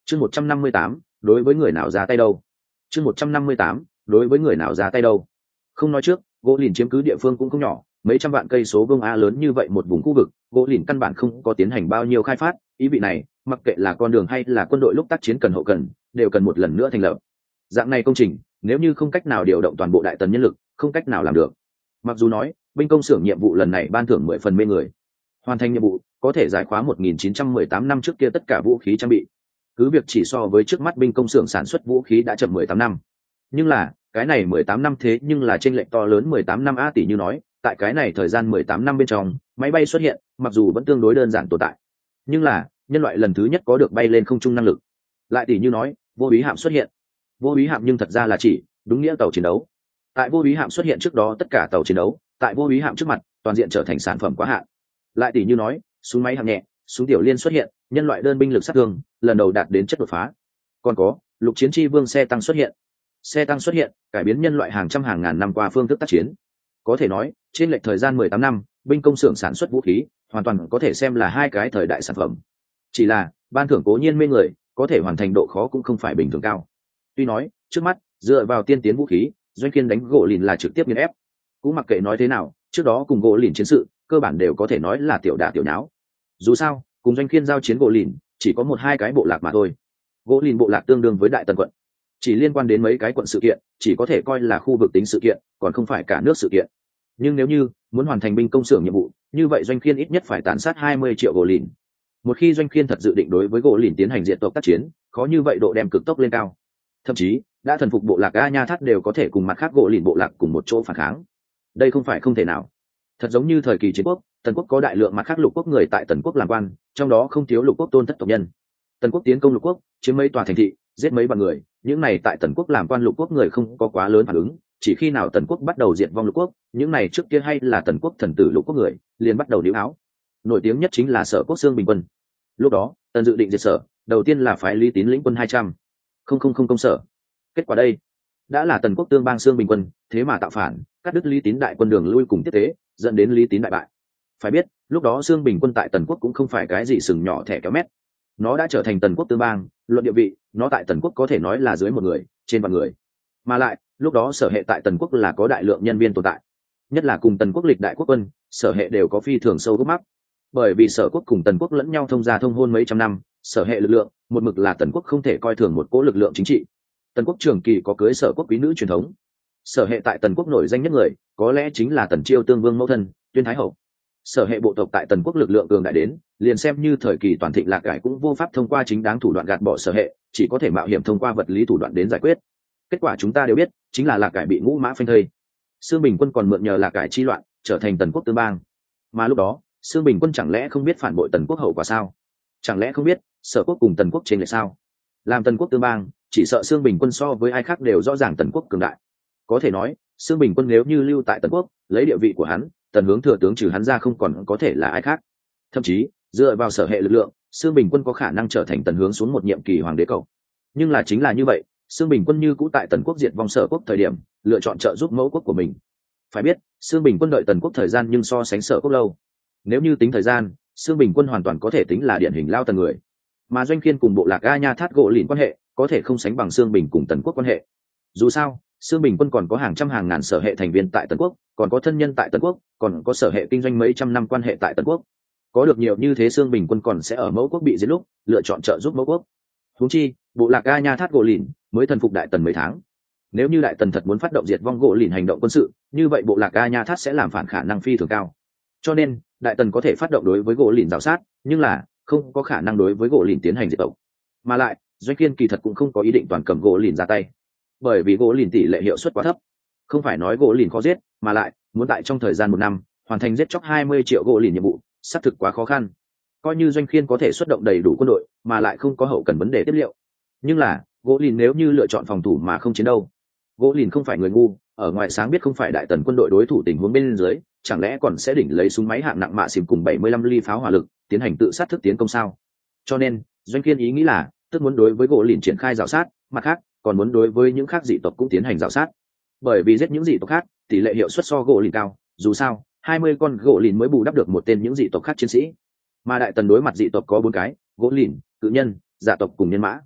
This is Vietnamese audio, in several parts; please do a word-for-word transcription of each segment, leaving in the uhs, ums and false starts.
chương một trăm năm mươi tám đối với người nào ra tay đâu chương một trăm năm mươi tám đối với người nào ra tay đâu Không nói trước, gỗ lìn chiếm cứ địa phương cũng không nhỏ, mấy trăm vạn cây số vuông a lớn như vậy một vùng khu vực, gỗ lìn căn bản không có tiến hành bao nhiêu khai phát, ý vị này, mặc kệ là con đường hay là quân đội lúc tác chiến cần hậu cần, đều cần một lần nữa thành lập. Dạng này công trình, nếu như không cách nào điều động toàn bộ đại tần nhân lực, không cách nào làm được. Mặc dù nói, binh công xưởng nhiệm vụ lần này ban thưởng mười phần mê người. Hoàn thành nhiệm vụ, có thể giải khóa một nghìn chín trăm mười tám năm trước kia tất cả vũ khí trang bị. Cứ việc chỉ so với trước mắt binh công xưởng sản xuất vũ khí đã chậm mười tám năm. Nhưng là, cái này mười tám năm thế nhưng là chênh lệch to lớn mười tám năm a tỷ như nói, tại cái này thời gian mười tám năm bên trong, máy bay xuất hiện, mặc dù vẫn tương đối đơn giản tồn tại. Nhưng là, nhân loại lần thứ nhất có được bay lên không trung năng lực. Lại tỷ như nói, vô úy hạm xuất hiện. Vô úy hạm nhưng thật ra là chỉ đúng nghĩa tàu chiến đấu. Tại vô úy hạm xuất hiện trước đó tất cả tàu chiến đấu, tại vô úy hạm trước mặt, toàn diện trở thành sản phẩm quá hạn. Lại tỷ như nói, súng máy hạng nhẹ, súng tiểu liên xuất hiện, nhân loại đơn binh lực sát thương lần đầu đạt đến chất đột phá. Còn có, lục chiến chi vương xe tăng xuất hiện. Xe tăng xuất hiện, cải biến nhân loại hàng trăm hàng ngàn năm qua phương thức tác chiến. Có thể nói, trên lệch thời gian mười tám năm, binh công xưởng sản xuất vũ khí, hoàn toàn có thể xem là hai cái thời đại sản phẩm. Chỉ là, ban thưởng cố nhiên mê người, có thể hoàn thành độ khó cũng không phải bình thường cao. Tuy nói, trước mắt, dựa vào tiên tiến vũ khí, Doanh Kiên đánh gỗ lìn là trực tiếp nghiền ép. Cũng mặc kệ nói thế nào, trước đó cùng gỗ lìn chiến sự, cơ bản đều có thể nói là tiểu đả tiểu nháo. Dù sao, cùng Doanh Kiên giao chiến gỗ lìn, chỉ có một hai cái bộ lạc mà thôi. Gỗ lìn bộ lạc tương đương với đại tần quận, chỉ liên quan đến mấy cái quận sự kiện, chỉ có thể coi là khu vực tính sự kiện, còn không phải cả nước sự kiện. Nhưng nếu như muốn hoàn thành binh công xưởng nhiệm vụ, như vậy Doanh Kiên ít nhất phải tàn sát hai mươi triệu gỗ lìn. Một khi Doanh Kiên thật dự định đối với gỗ lìn tiến hành diện tộc tác chiến, khó như vậy độ đem cực tốc lên cao. Thậm chí, đã thần phục bộ lạc A Nha Thắt đều có thể cùng mặt khác gỗ lìn bộ lạc cùng một chỗ phản kháng. Đây không phải không thể nào. Thật giống như thời kỳ chiến quốc, Tần quốc có đại lượng mặt khác lục quốc người tại Tần quốc làm quan, trong đó không thiếu lục quốc tôn thất tộc nhân. Tần quốc tiến công lục quốc, chiếm mấy tòa thành thị, giết mấy vạn người, những này tại Tần quốc làm quan lục quốc người không có quá lớn phản ứng, chỉ khi nào Tần quốc bắt đầu diệt vong lục quốc, những này trước kia hay là Tần quốc thần tử lục quốc người, liền bắt đầu điếu áo. Nổi tiếng nhất chính là Sở Quốc Xương Bình quân. Lúc đó, Tần dự định diệt Sở, đầu tiên là phái Lý Tín lĩnh quân hai trăm không không không công Sở. Kết quả đây, đã là Tần quốc tương bang Xương Bình quân, thế mà tạo phản, cắt đứt Lý Tín đại quân đường lui cùng tiếp tế, dẫn đến Lý Tín đại bại. Phải biết, lúc đó Xương Bình quân tại Tần quốc cũng không phải cái gì sừng nhỏ thẻ kéo mét. Nó đã trở thành Tần quốc tương bang, luận địa vị, nó tại Tần quốc có thể nói là dưới một người, trên vạn người. Mà lại, lúc đó Sở hệ tại Tần quốc là có đại lượng nhân viên tồn tại. Nhất là cùng Tần quốc lịch đại quốc quân, Sở hệ đều có phi thường sâu gốc mắc. Bởi vì Sở quốc cùng Tần quốc lẫn nhau thông gia thông hôn mấy trăm năm, Sở hệ lực lượng, một mực là Tần quốc không thể coi thường một cỗ lực lượng chính trị. Tần quốc trường kỳ có cưới Sở quốc quý nữ truyền thống. Sở hệ tại Tần quốc nổi danh nhất người, có lẽ chính là Tần Chiêu Tương Vương mẫu thân, Tuyên Thái hậu. Sở hệ bộ tộc tại Tần quốc lực lượng cường đại đến, liền xem như thời kỳ toàn thịnh lạc cải cũng vô pháp thông qua chính đáng thủ đoạn gạt bỏ Sở hệ, chỉ có thể mạo hiểm thông qua vật lý thủ đoạn đến giải quyết. Kết quả chúng ta đều biết, chính là lạc cải bị ngũ mã phanh thây. Xương Bình quân còn mượn nhờ lạc cải chi loạn, trở thành Tần quốc tương bang. Mà lúc đó, Xương Bình quân chẳng lẽ không biết phản bội Tần quốc hậu quả sao? Chẳng lẽ không biết, Sở quốc cùng Tần quốc chênh lệch sao? Làm Tần quốc tương bang, chỉ sợ Xương Bình quân so với ai khác đều rõ ràng Tần quốc cường đại. Có thể nói, Xương Bình quân nếu như lưu tại Tần quốc, lấy địa vị của hắn, Tần hướng thừa tướng trừ hắn ra không còn có thể là ai khác. Thậm chí, dựa vào Sở hệ lực lượng, Xương Bình quân có khả năng trở thành Tần hướng xuống một nhiệm kỳ hoàng đế cầu. Nhưng là chính là như vậy, Xương Bình quân như cũ tại Tần quốc diệt vong Sở quốc thời điểm, lựa chọn trợ giúp mẫu quốc của mình. Phải biết, Xương Bình quân đợi Tần quốc thời gian nhưng so sánh Sở quốc lâu. Nếu như tính thời gian, Xương Bình quân hoàn toàn có thể tính là điển hình lao Tần người. Mà Doanh Kiên cùng bộ lạc A Nha Thát gỗ lìn quan hệ, có thể không sánh bằng Xương Bình cùng Tần quốc quan hệ. Dù sao, Xương Bình quân còn có hàng trăm hàng ngàn Sở hệ thành viên tại Tần quốc, còn có thân nhân tại Tần quốc, còn có Sở hệ kinh doanh mấy trăm năm quan hệ tại Tần quốc. Có được nhiều như thế, Xương Bình quân còn sẽ ở mẫu quốc bị giết lúc, lựa chọn trợ giúp mẫu quốc. Huống chi, bộ lạc A Nha Thát gỗ lìn mới thần phục đại tần mấy tháng. Nếu như đại tần thật muốn phát động diệt vong gỗ lìn hành động quân sự, như vậy bộ lạc A Nha Thát sẽ làm phản khả năng phi thường cao. Cho nên, đại tần có thể phát động đối với gỗ lìn rào sát, nhưng là không có khả năng đối với gỗ lìn tiến hành diệt tộc. Mà lại, Doanh Kiên kỳ thật cũng không có ý định toàn cầm gỗ lìn ra tay, bởi vì gỗ lìn tỷ lệ hiệu suất quá thấp. Không phải nói gỗ lìn khó giết, mà lại muốn tại trong thời gian một năm hoàn thành giết chóc hai mươi triệu gỗ lìn nhiệm vụ, xác thực quá khó khăn. Coi như Doanh Kiên có thể xuất động đầy đủ quân đội, mà lại không có hậu cần vấn đề tiếp liệu. Nhưng là, gỗ lìn nếu như lựa chọn phòng thủ mà không chiến đâu? Gỗ lìn không phải người ngu, ở ngoài sáng biết không phải đại tần quân đội đối thủ tình huống bên dưới, chẳng lẽ còn sẽ đỉnh lấy súng máy hạng nặng mạ xìm cùng bảy mươi lăm ly pháo hỏa lực, tiến hành tự sát thức tiến công sao? Cho nên, Doanh Kiên ý nghĩ là, tức muốn đối với gỗ lìn triển khai rào sát, mặt khác, còn muốn đối với những khác dị tộc cũng tiến hành rào sát. Bởi vì giết những dị tộc khác, tỷ lệ hiệu suất so gỗ lìn cao, dù sao, hai mươi con gỗ lìn mới bù đắp được một tên những dị tộc khác chiến sĩ. Mà đại tần đối mặt dị tộc có bốn cái: gỗ lìn, cự nhân, dạ tộc cùng nhân mã.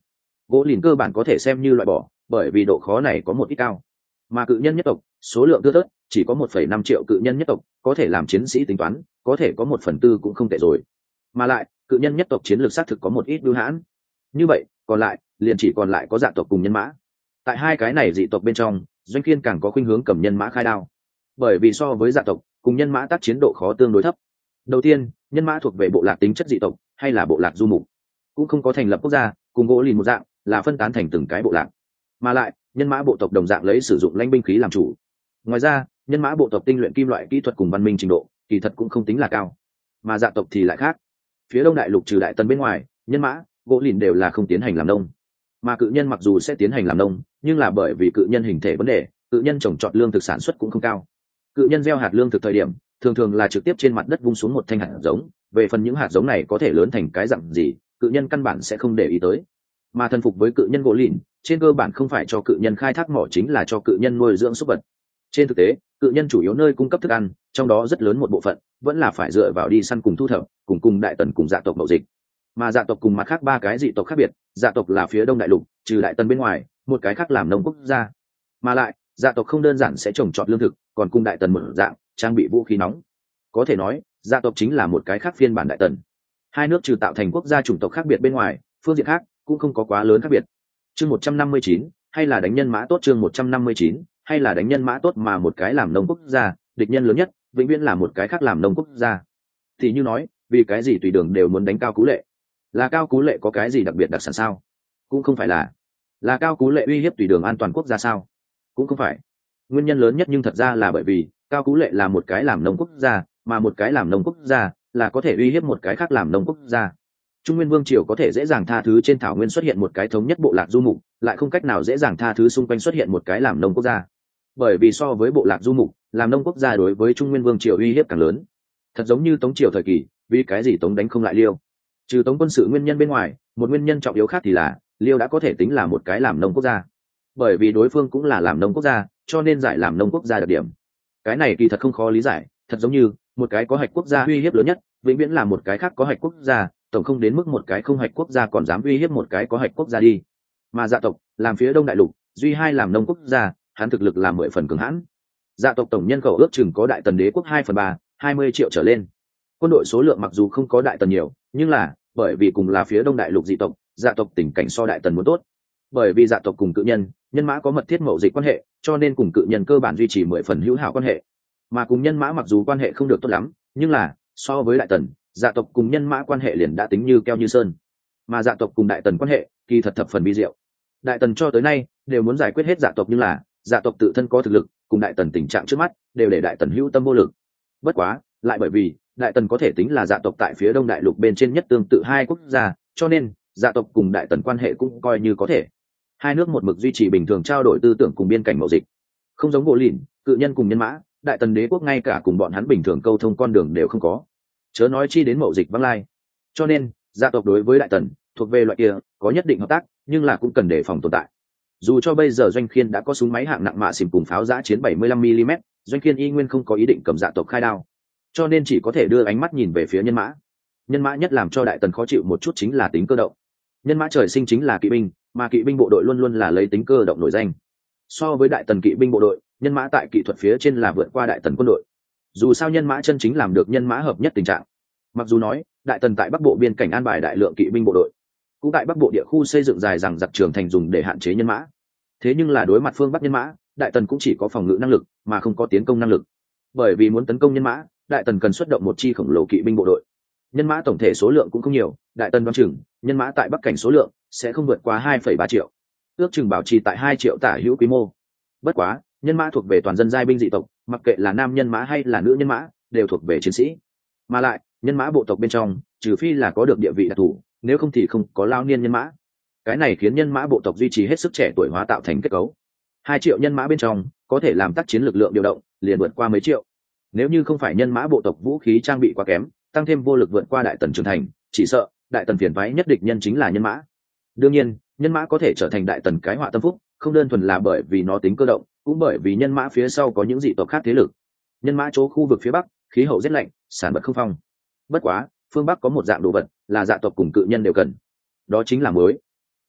gỗ lìn cơ bản có thể xem như loại bỏ, bởi vì độ khó này có một ít cao. Mà cự nhân nhất tộc số lượng thưa thớt, chỉ có một phẩy năm triệu cự nhân nhất tộc có thể làm chiến sĩ tính toán, có thể có một phần tư cũng không tệ rồi. Mà lại cự nhân nhất tộc chiến lược xác thực có một ít bưu hãn. Như vậy còn lại liền chỉ còn lại có dạ tộc cùng nhân mã. Tại hai cái này dị tộc bên trong, Doanh Kiên càng có khuynh hướng cầm nhân mã khai đao, bởi vì so với dạ tộc cùng nhân mã tác chiến độ khó tương đối thấp. Đầu tiên, nhân mã thuộc về bộ lạc tính chất dị tộc hay là bộ lạc du mục, cũng không có thành lập quốc gia, cùng gỗ lìn một dạng là phân tán thành từng cái bộ lạc. Mà lại nhân mã bộ tộc đồng dạng lấy sử dụng lãnh binh khí làm chủ. Ngoài ra, nhân mã bộ tộc tinh luyện kim loại kỹ thuật cùng văn minh trình độ kỳ thật cũng không tính là cao. Mà dạ tộc thì lại khác. Phía đông đại lục trừ đại tần bên ngoài, nhân mã gỗ lìn đều là không tiến hành làm nông. Mà cự nhân mặc dù sẽ tiến hành làm nông, nhưng là bởi vì cự nhân hình thể vấn đề, cự nhân trồng trọt lương thực sản xuất cũng không cao. Cự nhân gieo hạt lương thực thời điểm thường thường là trực tiếp trên mặt đất vung xuống một thanh hạt giống, về phần những hạt giống này có thể lớn thành cái dặn gì, cự nhân căn bản sẽ không để ý tới. Mà thần phục với cự nhân gỗ lìn trên cơ bản không phải cho cự nhân khai thác mỏ, chính là cho cự nhân nuôi dưỡng súc vật. Trên thực tế, cự nhân chủ yếu nơi cung cấp thức ăn, trong đó rất lớn một bộ phận vẫn là phải dựa vào đi săn cùng thu thập, cùng cùng đại tần cùng dạ tộc mậu dịch. Mà dạ tộc cùng mặt khác ba cái dị tộc khác biệt, dạ tộc là phía đông đại lục trừ đại tần bên ngoài một cái khác làm nông quốc gia. Mà lại dạ tộc không đơn giản sẽ trồng trọt lương thực, còn cùng đại tần một dạng trang bị vũ khí nóng. Có thể nói dạ tộc chính là một cái khác phiên bản đại tần. Hai nước trừ tạo thành quốc gia chủng tộc khác biệt bên ngoài, phương diện khác cũng không có quá lớn khác biệt. Chương một trăm năm mươi chín, hay là đánh nhân mã tốt. Chương một trăm năm mươi chín, hay là đánh nhân mã tốt. Mà một cái làm nông quốc gia, địch nhân lớn nhất vĩnh viễn là một cái khác làm nông quốc gia. Thì như nói, vì cái gì tùy đường đều muốn đánh Cao Cú Lệ? Là Cao Cú Lệ có cái gì đặc biệt đặc sản sao? Cũng không phải. Là là Cao Cú Lệ uy hiếp tùy đường an toàn quốc gia sao? Cũng không phải. Nguyên nhân lớn nhất nhưng thật ra là bởi vì Cao Cú Lệ là một cái làm nông quốc gia, mà một cái làm nông quốc gia là có thể uy hiếp một cái khác làm nông quốc gia. Trung Nguyên Vương triều có thể dễ dàng tha thứ trên thảo nguyên xuất hiện một cái thống nhất bộ lạc du mục, lại không cách nào dễ dàng tha thứ xung quanh xuất hiện một cái làm nông quốc gia. Bởi vì so với bộ lạc du mục, làm nông quốc gia đối với Trung Nguyên Vương triều uy hiếp càng lớn. Thật giống như Tống triều thời kỳ, vì cái gì Tống đánh không lại Liêu? Trừ Tống quân sự nguyên nhân bên ngoài, một nguyên nhân trọng yếu khác thì là Liêu đã có thể tính là một cái làm nông quốc gia. Bởi vì đối phương cũng là làm nông quốc gia, cho nên giải làm nông quốc gia đặc điểm. Cái này kỳ thật không khó lý giải, thật giống như một cái có hạch quốc gia uy hiếp lớn nhất vĩnh viễn là một cái khác có hạch quốc gia, tổng không đến mức một cái không hạch quốc gia còn dám uy hiếp một cái có hạch quốc gia đi. Mà dạ tộc làm phía đông đại lục duy hai làm nông quốc gia, hắn thực lực là mười phần cường hãn. Dạ tộc tổng nhân khẩu ước chừng có đại tần đế quốc hai phần ba, hai mươi triệu trở lên. Quân đội số lượng mặc dù không có đại tần nhiều, nhưng là bởi vì cùng là phía đông đại lục dị tộc, dạ tộc tình cảnh so đại tần muốn tốt. Bởi vì dạ tộc cùng cự nhân nhân mã có mật thiết mậu dịch quan hệ, cho nên cùng cự nhân cơ bản duy trì mười phần hữu hảo quan hệ. Mà cùng nhân mã mặc dù quan hệ không được tốt lắm, nhưng là so với đại tần, dạ tộc cùng nhân mã quan hệ liền đã tính như keo như sơn. Mà dạ tộc cùng đại tần quan hệ kỳ thật thập phần vi diệu. Đại tần cho tới nay đều muốn giải quyết hết dạ tộc, nhưng là dạ tộc tự thân có thực lực, cùng đại tần tình trạng trước mắt đều để đại tần hữu tâm vô lực. Bất quá lại bởi vì đại tần có thể tính là dạ tộc tại phía đông đại lục bên trên nhất tương tự hai quốc gia, cho nên dạ tộc cùng đại tần quan hệ cũng coi như có thể. Hai nước một mực duy trì bình thường trao đổi tư tưởng cùng biên cảnh mậu dịch. Không giống gỗ lìn, cự nhân cùng nhân mã, đại tần đế quốc ngay cả cùng bọn hắn bình thường câu thông con đường đều không có, chớ nói chi đến mậu dịch vắng lai. Cho nên gia tộc đối với đại tần thuộc về loại kia có nhất định hợp tác, nhưng là cũng cần đề phòng tồn tại. Dù cho bây giờ Doanh Khiên đã có súng máy hạng nặng mạ xìm cùng pháo giã chiến bảy mươi lăm mi li mét, Doanh Khiên y nguyên không có ý định cầm dạ tộc khai đao, cho nên chỉ có thể đưa ánh mắt nhìn về phía nhân mã. Nhân mã nhất làm cho đại tần khó chịu một chút chính là tính cơ động. Nhân mã trời sinh chính là kỵ binh, mà kỵ binh bộ đội luôn luôn là lấy tính cơ động nổi danh. So với đại tần kỵ binh bộ đội, nhân mã tại kỹ thuật phía trên là vượt qua đại tần quân đội. Dù sao nhân mã chân chính làm được nhân mã hợp nhất tình trạng. Mặc dù nói đại tần tại bắc bộ biên cảnh an bài đại lượng kỵ binh bộ đội, cũng tại bắc bộ địa khu xây dựng dài rằng giặc trường thành dùng để hạn chế nhân mã, thế nhưng là đối mặt phương bắc nhân mã, đại tần cũng chỉ có phòng ngự năng lực mà không có tiến công năng lực. Bởi vì muốn tấn công nhân mã, đại tần cần xuất động một chi khổng lồ kỵ binh bộ đội. Nhân mã tổng thể số lượng cũng không nhiều, đại tần đoán chừng nhân mã tại bắc cảnh số lượng sẽ không vượt qua hai phẩy ba triệu, ước chừng bảo trì tại hai triệu tả hữu quy mô. Bất quá nhân mã thuộc về toàn dân giai binh dị tộc, mặc kệ là nam nhân mã hay là nữ nhân mã đều thuộc về chiến sĩ. Mà lại nhân mã bộ tộc bên trong trừ phi là có được địa vị đặc thù, nếu không thì không có lao niên nhân mã. Cái này khiến nhân mã bộ tộc duy trì hết sức trẻ tuổi hóa tạo thành kết cấu. Hai triệu nhân mã bên trong có thể làm tác chiến lực lượng điều động liền vượt qua mấy triệu. Nếu như không phải nhân mã bộ tộc vũ khí trang bị quá kém, tăng thêm vô lực vượt qua đại tần trưởng thành, chỉ sợ đại tần phiền toái nhất địch nhân chính là nhân mã. Đương nhiên nhân mã có thể trở thành đại tần cái họa tâm phúc, không đơn thuần là bởi vì nó tính cơ động, cũng bởi vì nhân mã phía sau có những dị tộc khác thế lực. Nhân mã chỗ khu vực phía bắc khí hậu rét lạnh, sản vật không phong. Bất quá phương bắc có một dạng đồ vật là dạ tộc cùng cự nhân đều cần, đó chính là muối.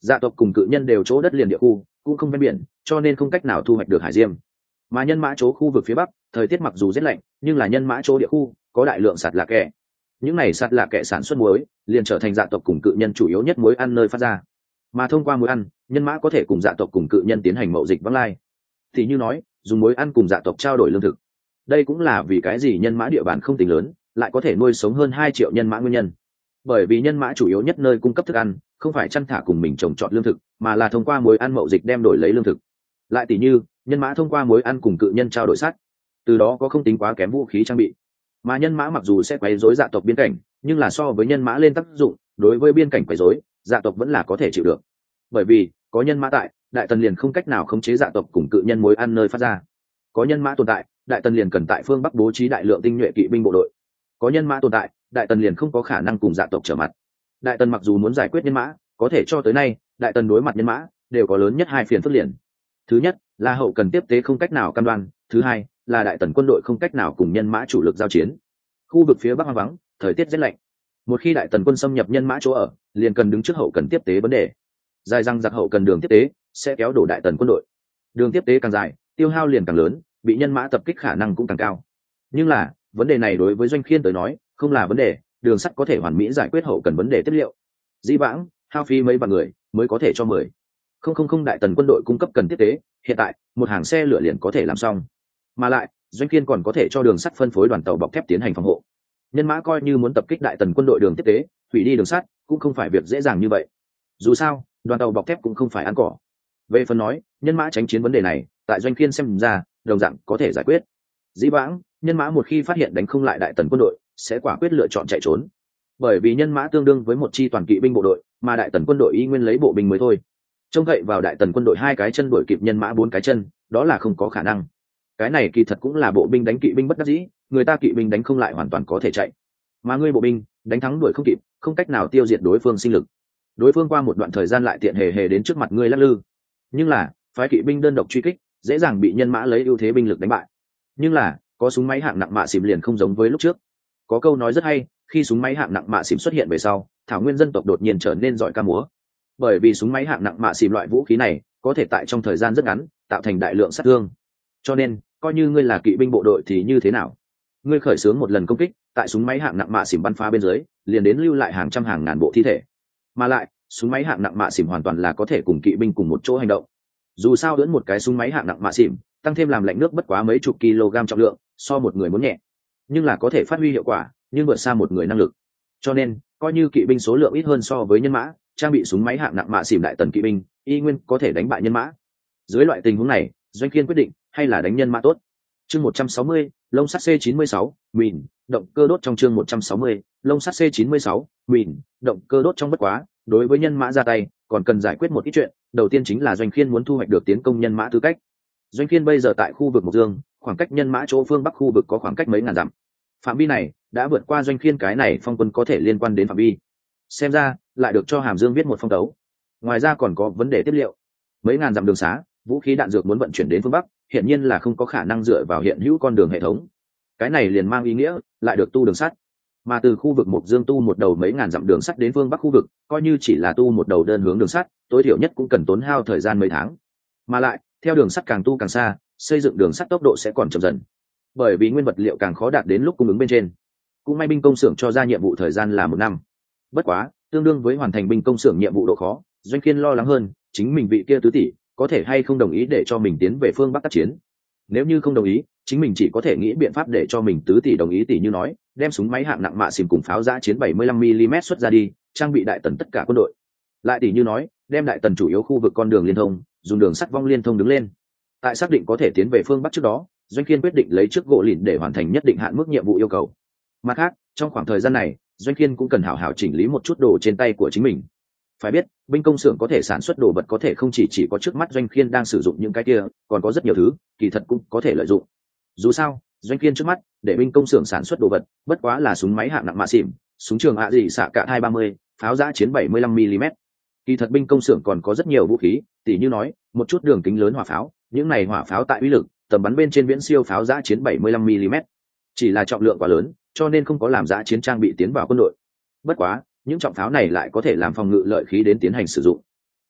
Dạ tộc cùng cự nhân đều chỗ đất liền địa khu, cũng không ven biển, cho nên không cách nào thu hoạch được hải diêm. Mà nhân mã chỗ khu vực phía bắc, thời tiết mặc dù rét lạnh, nhưng là nhân mã chỗ địa khu có đại lượng sạt lạ kẹ. Những này sạt lạ kẹ sản xuất muối, liền trở thành dạ tộc cùng cự nhân chủ yếu nhất muối ăn nơi phát ra. Mà thông qua muối ăn, nhân mã có thể cùng dạ tộc cùng cự nhân tiến hành mậu dịch vắng lai. Thì như nói, dùng muối ăn cùng dạ tộc trao đổi lương thực. Đây cũng là vì cái gì nhân mã địa bàn không tính lớn, lại có thể nuôi sống hơn hai triệu nhân mã nguyên nhân. Bởi vì nhân mã chủ yếu nhất nơi cung cấp thức ăn, không phải chăn thả cùng mình trồng trọt lương thực, mà là thông qua muối ăn mậu dịch đem đổi lấy lương thực. Lại tỷ như, nhân mã thông qua muối ăn cùng cự nhân trao đổi sắt, từ đó có không tính quá kém vũ khí trang bị. Mà nhân mã mặc dù sẽ quấy rối dạ tộc biên cảnh, nhưng là so với nhân mã lên tác dụng, đối với biên cảnh quấy rối, dạ tộc vẫn là có thể chịu được. Bởi vì có nhân mã tại, đại tần liền không cách nào khống chế dạ tộc cùng cự nhân muối ăn nơi phát ra. Có nhân mã tồn tại, đại tần liền cần tại phương bắc bố trí đại lượng tinh nhuệ kỵ binh bộ đội. Có nhân mã tồn tại, đại tần liền không có khả năng cùng dạ tộc trở mặt. Đại tần mặc dù muốn giải quyết nhân mã, có thể cho tới nay, đại tần đối mặt nhân mã đều có lớn nhất hai phiền phức liền. Thứ nhất là hậu cần tiếp tế không cách nào cam đoan, thứ hai là đại tần quân đội không cách nào cùng nhân mã chủ lực giao chiến. Khu vực phía bắc hoang vắng, thời tiết rét lạnh. Một khi đại tần quân xâm nhập nhân mã chỗ ở, liền cần đứng trước hậu cần tiếp tế vấn đề. Dài răng giặc hậu cần đường tiếp tế sẽ kéo đổ đại tần quân đội. Đường tiếp tế càng dài, tiêu hao liền càng lớn, bị nhân mã tập kích khả năng cũng càng cao. Nhưng là vấn đề này đối với Doanh Khiên tới nói không là vấn đề, đường sắt có thể hoàn mỹ giải quyết hậu cần vấn đề tiếp liệu. Dĩ vãng hao phí mấy vạn người mới có thể cho mười không không không đại tần quân đội cung cấp cần tiếp tế, hiện tại một hàng xe lửa liền có thể làm xong. Mà lại Doanh Khiên còn có thể cho đường sắt phân phối đoàn tàu bọc thép tiến hành phòng hộ. Nhân mã coi như muốn tập kích đại tần quân đội đường tiếp tế, hủy đi đường sắt cũng không phải việc dễ dàng như vậy. Dù sao đoàn tàu bọc thép cũng không phải ăn cỏ. Về phần nói nhân mã tránh chiến vấn đề này, tại Doanh Khiên xem ra đồng dạng có thể giải quyết. Dĩ vãng nhân mã một khi phát hiện đánh không lại đại tần quân đội, sẽ quả quyết lựa chọn chạy trốn. Bởi vì nhân mã tương đương với một chi toàn kỵ binh bộ đội, mà đại tần quân đội y nguyên lấy bộ binh mới thôi. Trông cậy vào đại tần quân đội hai cái chân đuổi kịp nhân mã bốn cái chân, đó là không có khả năng. Cái này kỳ thật cũng là bộ binh đánh kỵ binh bất đắc dĩ, người ta kỵ binh đánh không lại hoàn toàn có thể chạy, mà ngươi bộ binh đánh thắng đuổi không kịp, không cách nào tiêu diệt đối phương sinh lực. Đối phương qua một đoạn thời gian lại tiện hề hề đến trước mặt ngươi lắc lư. Nhưng là phái kỵ binh đơn độc truy kích, dễ dàng bị nhân mã lấy ưu thế binh lực đánh bại. Nhưng là có súng máy hạng nặng mạ xìm liền không giống với lúc trước. Có câu nói rất hay, khi súng máy hạng nặng mạ xìm xuất hiện về sau, thảo nguyên dân tộc đột nhiên trở nên giỏi ca múa. Bởi vì súng máy hạng nặng mạ xìm loại vũ khí này có thể tại trong thời gian rất ngắn tạo thành đại lượng sát thương. Cho nên coi như ngươi là kỵ binh bộ đội thì như thế nào, ngươi khởi xướng một lần công kích, tại súng máy hạng nặng mạ xìm bắn phá bên dưới, liền đến lưu lại hàng trăm hàng ngàn bộ thi thể. Mà lại súng máy hạng nặng mạ xìm hoàn toàn là có thể cùng kỵ binh cùng một chỗ hành động. Dù sao dẫn một cái súng máy hạng nặng mạ xìm tăng thêm làm lạnh nước bất quá mấy chục kg trọng lượng, so một người muốn nhẹ, nhưng là có thể phát huy hiệu quả, nhưng vượt xa một người năng lực. Cho nên coi như kỵ binh số lượng ít hơn so với nhân mã, trang bị súng máy hạng nặng mạ xìm đại tần kỵ binh y nguyên có thể đánh bại nhân mã. Dưới loại tình huống này, Doanh Khiên quyết định hay là đánh nhân mã tốt. Chương một trăm sáu mươi, lông sắt C chín mươi sáu, mìn, động cơ đốt trong chương một trăm sáu mươi, lông sắt C chín mươi sáu, mìn, động cơ đốt trong. Bất quá đối với nhân mã ra tay còn cần giải quyết một ít chuyện. Đầu tiên chính là Doanh Khiên muốn thu hoạch được tiến công nhân mã tư cách. Doanh Khiên bây giờ tại khu vực Mộc Dương, khoảng cách nhân mã chỗ phương bắc khu vực có khoảng cách mấy ngàn dặm. Phạm vi này đã vượt qua Doanh Khiên cái này phong quân có thể liên quan đến phạm vi. Xem ra lại được cho Hàm Dương viết một phong tấu. Ngoài ra còn có vấn đề tiếp liệu. Mấy ngàn dặm đường xá, vũ khí đạn dược muốn vận chuyển đến phương bắc, hiện nhiên là không có khả năng dựa vào hiện hữu con đường hệ thống. Cái này liền mang ý nghĩa lại được tu đường sắt. Mà từ khu vực Mộc Dương tu một đầu mấy ngàn dặm đường sắt đến phương bắc khu vực, coi như chỉ là tu một đầu đơn hướng đường sắt, tối thiểu nhất cũng cần tốn hao thời gian mấy tháng. Mà lại theo đường sắt càng tu càng xa, xây dựng đường sắt tốc độ sẽ còn chậm dần, bởi vì nguyên vật liệu càng khó đạt đến lúc cung ứng bên trên. Cũng may binh công xưởng cho ra nhiệm vụ thời gian là một năm. Bất quá tương đương với hoàn thành binh công xưởng nhiệm vụ độ khó, Doanh Khiên lo lắng hơn chính mình vị kia tứ tỷ có thể hay không đồng ý để cho mình tiến về phương bắc tác chiến. Nếu như không đồng ý, chính mình chỉ có thể nghĩ biện pháp để cho mình tứ tỷ đồng ý, tỷ như nói đem súng máy hạng nặng mạ xìm cùng pháo giã chiến bảy mươi lăm mi li mét xuất ra đi, trang bị đại tần tất cả quân đội. Lại tỷ như nói đem đại tần chủ yếu khu vực con đường liên thông dùng đường sắt vong liên thông đứng lên. Tại xác định có thể tiến về phương bắc trước đó, Doanh Khiên quyết định lấy trước gỗ lìn để hoàn thành nhất định hạn mức nhiệm vụ yêu cầu. Mặt khác trong khoảng thời gian này, Doanh Khiên cũng cần hảo hảo chỉnh lý một chút đồ trên tay của chính mình. Phải biết binh công xưởng có thể sản xuất đồ vật có thể không chỉ chỉ có trước mắt Doanh Khiên đang sử dụng những cái kia, còn có rất nhiều thứ kỳ thật cũng có thể lợi dụng. Dù sao Doanh Khiên trước mắt để binh công xưởng sản xuất đồ vật bất quá là súng máy hạng nặng mạ xỉm, súng trường ạ dị xạ cả hai ba mươi, pháo giã chiến bảy mươi lăm mi li mét. Kỳ thật binh công xưởng còn có rất nhiều vũ khí, tỉ như nói một chút đường kính lớn hỏa pháo, những này hỏa pháo tại uy lực tầm bắn bên trên viễn siêu pháo giã chiến bảy mươi lăm mi li mét. Chỉ là trọng lượng quá lớn, cho nên không có làm giã chiến trang bị tiến vào quân đội. Bất quá những trọng pháo này lại có thể làm phòng ngự lợi khí đến tiến hành sử dụng.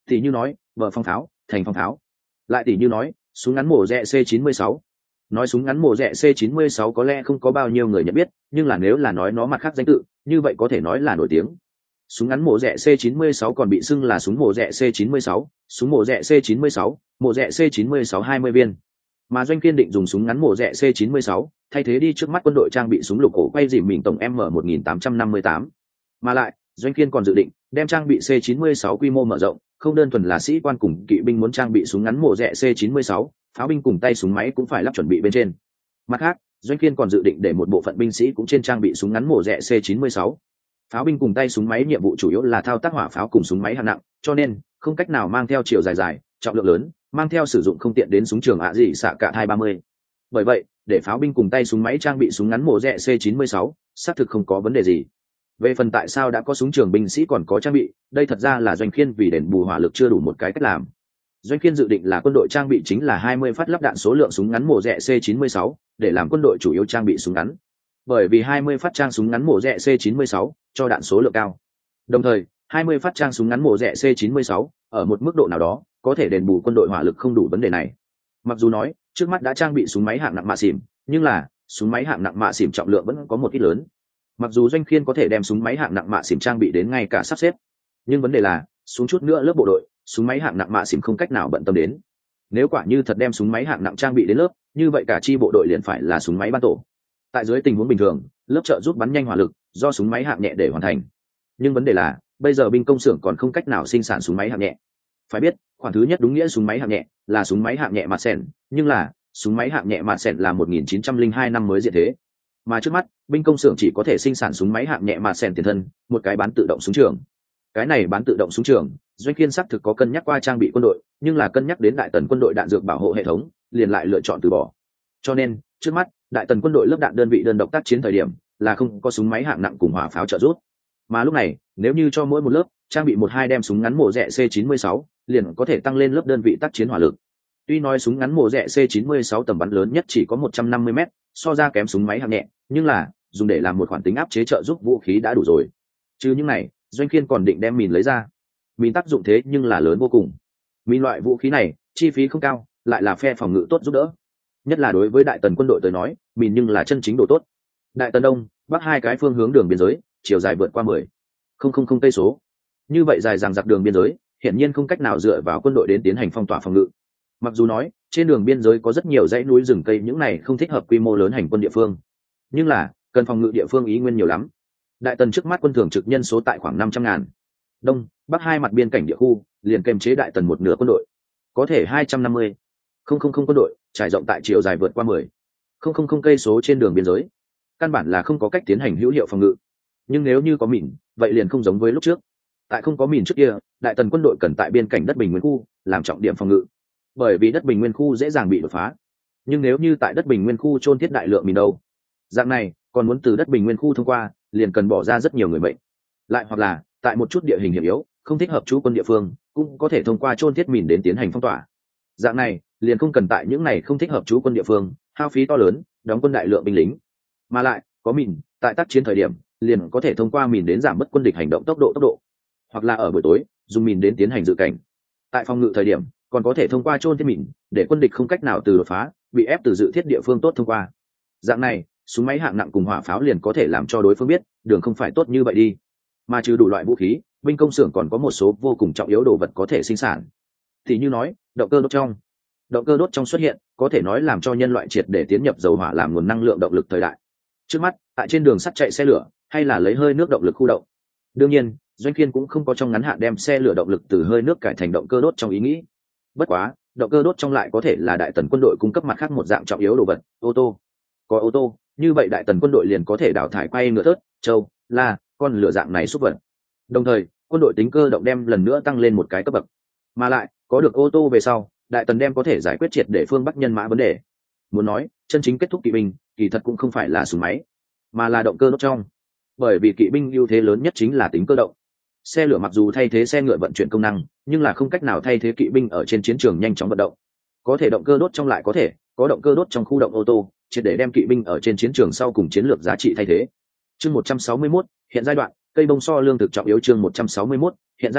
Tỷ như nói vợ phong pháo, thành phong pháo. Lại tỷ như nói súng ngắn mổ rẹ C chín mươi sáu. Nói súng ngắn mổ rẹ C chín mươi sáu có lẽ không có bao nhiêu người nhận biết, nhưng là nếu là nói nó mặt khác danh tự, như vậy có thể nói là nổi tiếng. Súng ngắn mổ rẹ C chín mươi sáu còn bị xưng là súng mổ rẹ C chín mươi sáu, súng mổ rẹ C chín mươi sáu, mổ rẹ C chín mươi sáu hai mươi viên. Mà Doanh Kiên định dùng súng ngắn mổ rẹ C chín mươi sáu, thay thế đi trước mắt quân đội trang bị súng lục cổ quay dìm mình tổng M một nghìn tám trăm năm mươi tám. Mà lại, Doanh Kiên còn dự định đem trang bị C chín mươi sáu quy mô mở rộng, không đơn thuần là sĩ quan cùng kỵ binh muốn trang bị súng ngắn mổ rẹ C chín mươi sáu, pháo binh cùng tay súng máy cũng phải lắp chuẩn bị bên trên. Mặt khác, Doanh Kiên còn dự định để một bộ phận binh sĩ cũng trên trang bị súng ngắn mổ rẹ C chín mươi sáu. Pháo binh cùng tay súng máy nhiệm vụ chủ yếu là thao tác hỏa pháo cùng súng máy hạng nặng, cho nên không cách nào mang theo chiều dài dài, trọng lượng lớn, mang theo sử dụng không tiện đến súng trường ạ gì xạ cả hai ba mươi. Bởi vậy, để pháo binh cùng tay súng máy trang bị súng ngắn mổ rẹ C chín mươi sáu, xác thực không có vấn đề gì. Về phần tại sao đã có súng trường binh sĩ còn có trang bị, đây thật ra là Doanh Kiên vì đền bù hỏa lực chưa đủ một cái cách làm. Doanh Kiên dự định là quân đội trang bị chính là hai mươi phát lắp đạn số lượng súng ngắn mổ rẹ C chín mươi sáu, để làm quân đội chủ yếu trang bị súng ngắn. Bởi vì hai mươi phát trang súng ngắn mổ rẹ C chín mươi sáu cho đạn số lượng cao. Đồng thời, hai mươi phát trang súng ngắn mổ rẹ C chín mươi sáu ở một mức độ nào đó có thể đền bù quân đội hỏa lực không đủ vấn đề này. Mặc dù nói, trước mắt đã trang bị súng máy hạng nặng mạ xỉm, nhưng là súng máy hạng nặng mạ xỉm trọng lượng vẫn có một ít lớn. Mặc dù Doanh Kiên có thể đem súng máy hạng nặng mạ xỉm trang bị đến ngay cả sắp xếp, nhưng vấn đề là xuống chút nữa lớp bộ đội, súng máy hạng nặng mạ xỉm không cách nào bận tâm đến. Nếu quả như thật đem súng máy hạng nặng trang bị đến lớp, như vậy cả chi bộ đội liền phải là súng máy ban tổ. Tại dưới tình huống bình thường, lớp trợ giúp bắn nhanh hỏa lực do súng máy hạng nhẹ để hoàn thành. Nhưng vấn đề là bây giờ binh công xưởng còn không cách nào sinh sản súng máy hạng nhẹ. Phải biết, khoản thứ nhất đúng nghĩa súng máy hạng nhẹ là súng máy hạng nhẹ mạt sẻn, nhưng là súng máy hạng nhẹ mạt sẻn là một nghìn chín trăm lẻ hai năm mới diện thế. Mà trước mắt, binh công xưởng chỉ có thể sinh sản súng máy hạng nhẹ mạt sẻn tiền thân, một cái bán tự động súng trường. Cái này bán tự động súng trường, Doanh Kiên xác thực có cân nhắc qua trang bị quân đội, nhưng là cân nhắc đến đại tần quân đội đạn dược bảo hộ hệ thống, liền lại lựa chọn từ bỏ. Cho nên, trước mắt, đại tần quân đội lớp đạn đơn vị đơn độc tác chiến thời điểm, là không có súng máy hạng nặng cùng hỏa pháo trợ giúp. Mà lúc này, nếu như cho mỗi một lớp trang bị một hai đem súng ngắn mổ rẹ C chín mươi sáu, liền có thể tăng lên lớp đơn vị tác chiến hỏa lực. Tuy nói súng ngắn mổ rẹ C chín mươi sáu tầm bắn lớn nhất chỉ có một trăm năm mươi mét, so ra kém súng máy hạng nhẹ, nhưng là dùng để làm một khoản tính áp chế trợ giúp vũ khí đã đủ rồi. Chứ những này, Doanh Kiên còn định đem mìn lấy ra. Mìn tác dụng thế nhưng là lớn vô cùng. Mìn loại vũ khí này, chi phí không cao, lại là phe phòng ngự tốt giúp đỡ. Nhất là đối với đại tần quân đội tới nói, mìn nhưng là chân chính đồ tốt. Đại tần đông, bắc hai cái phương hướng đường biên giới, chiều dài vượt qua mười không không không cây số. Như vậy dài dằng dặc đường biên giới, hiển nhiên không cách nào dựa vào quân đội đến tiến hành phong tỏa phòng ngự. Mặc dù nói, trên đường biên giới có rất nhiều dãy núi rừng cây, những này không thích hợp quy mô lớn hành quân địa phương. Nhưng là, cần phòng ngự địa phương ý nguyên nhiều lắm. Đại tần trước mắt quân thường trực nhân số tại khoảng năm trăm ngàn. Đông, bắc hai mặt biên cảnh địa khu, liền kèm chế đại tần một nửa quân đội. Có thể hai trăm năm mươi không không không quân đội, trải rộng tại chiều dài vượt qua mười không không không cây số trên đường biên giới. Căn bản là không có cách tiến hành hữu hiệu phòng ngự. Nhưng nếu như có mìn, vậy liền không giống với lúc trước. Tại không có mìn trước kia, đại tần quân đội cần tại biên cảnh đất bình nguyên khu làm trọng điểm phòng ngự, bởi vì đất bình nguyên khu dễ dàng bị đột phá. Nhưng nếu như tại đất bình nguyên khu chôn thiết đại lượng mìn đâu, dạng này còn muốn từ đất bình nguyên khu thông qua, liền cần bỏ ra rất nhiều người mệnh. Lại hoặc là tại một chút địa hình hiểm yếu, không thích hợp trú quân địa phương, cũng có thể thông qua chôn thiết mìn đến tiến hành phong tỏa. Dạng này liền không cần tại những này không thích hợp trú quân địa phương hao phí to lớn, đóng quân đại lượng binh lính. Mà lại có mìn, tại tác chiến thời điểm liền có thể thông qua mìn đến giảm bớt quân địch hành động tốc độ tốc độ, hoặc là ở buổi tối dùng mìn đến tiến hành dự cảnh. Tại phòng ngự thời điểm còn có thể thông qua chôn thiết mìn, để quân địch không cách nào từ đột phá, bị ép từ dự thiết địa phương tốt thông qua. Dạng này súng máy hạng nặng cùng hỏa pháo liền có thể làm cho đối phương biết đường không phải tốt như vậy đi. Mà trừ đủ loại vũ khí, binh công xưởng còn có một số vô cùng trọng yếu đồ vật có thể sinh sản. Thì như nói động cơ đốt trong động cơ đốt trong xuất hiện, có thể nói làm cho nhân loại triệt để tiến nhập dầu hỏa làm nguồn năng lượng động lực thời đại. Trước mắt tại trên đường sắt chạy xe lửa, hay là lấy hơi nước động lực khu động. Đương nhiên, Doanh Kiên cũng không có trong ngắn hạn đem xe lửa động lực từ hơi nước cải thành động cơ đốt trong ý nghĩ. Bất quá, động cơ đốt trong lại có thể là đại tần quân đội cung cấp mặt khác một dạng trọng yếu đồ vật, ô tô. Có ô tô, như vậy đại tần quân đội liền có thể đào thải quay ngựa thớt, trâu, la, con lửa dạng này xúc vật. Đồng thời, quân đội tính cơ động đem lần nữa tăng lên một cái cấp bậc. Mà lại, có được ô tô về sau, đại tần đem có thể giải quyết triệt để phương Bắc nhân mã vấn đề. Muốn nói, chân chính kết thúc kỵ binh, kỳ thật cũng không phải là súng máy, mà là động cơ đốt trong. Bởi vì kỵ binh ưu thế lớn nhất chính là tính cơ động. Xe lửa mặc dù thay thế xe ngựa vận chuyển công năng, nhưng là không cách nào thay thế kỵ binh ở trên chiến trường nhanh chóng vận động. Có thể động cơ đốt trong lại có thể, có động cơ đốt trong khu động ô tô, triệt để đem kỵ binh ở trên chiến trường sau cùng chiến lược giá trị thay thế. Chương một trăm sáu mươi mốt, hiện giai đoạn, cây bông so lương thực trọng yếu. Chương một trăm sáu mươi mốt, hiện giai đoạn,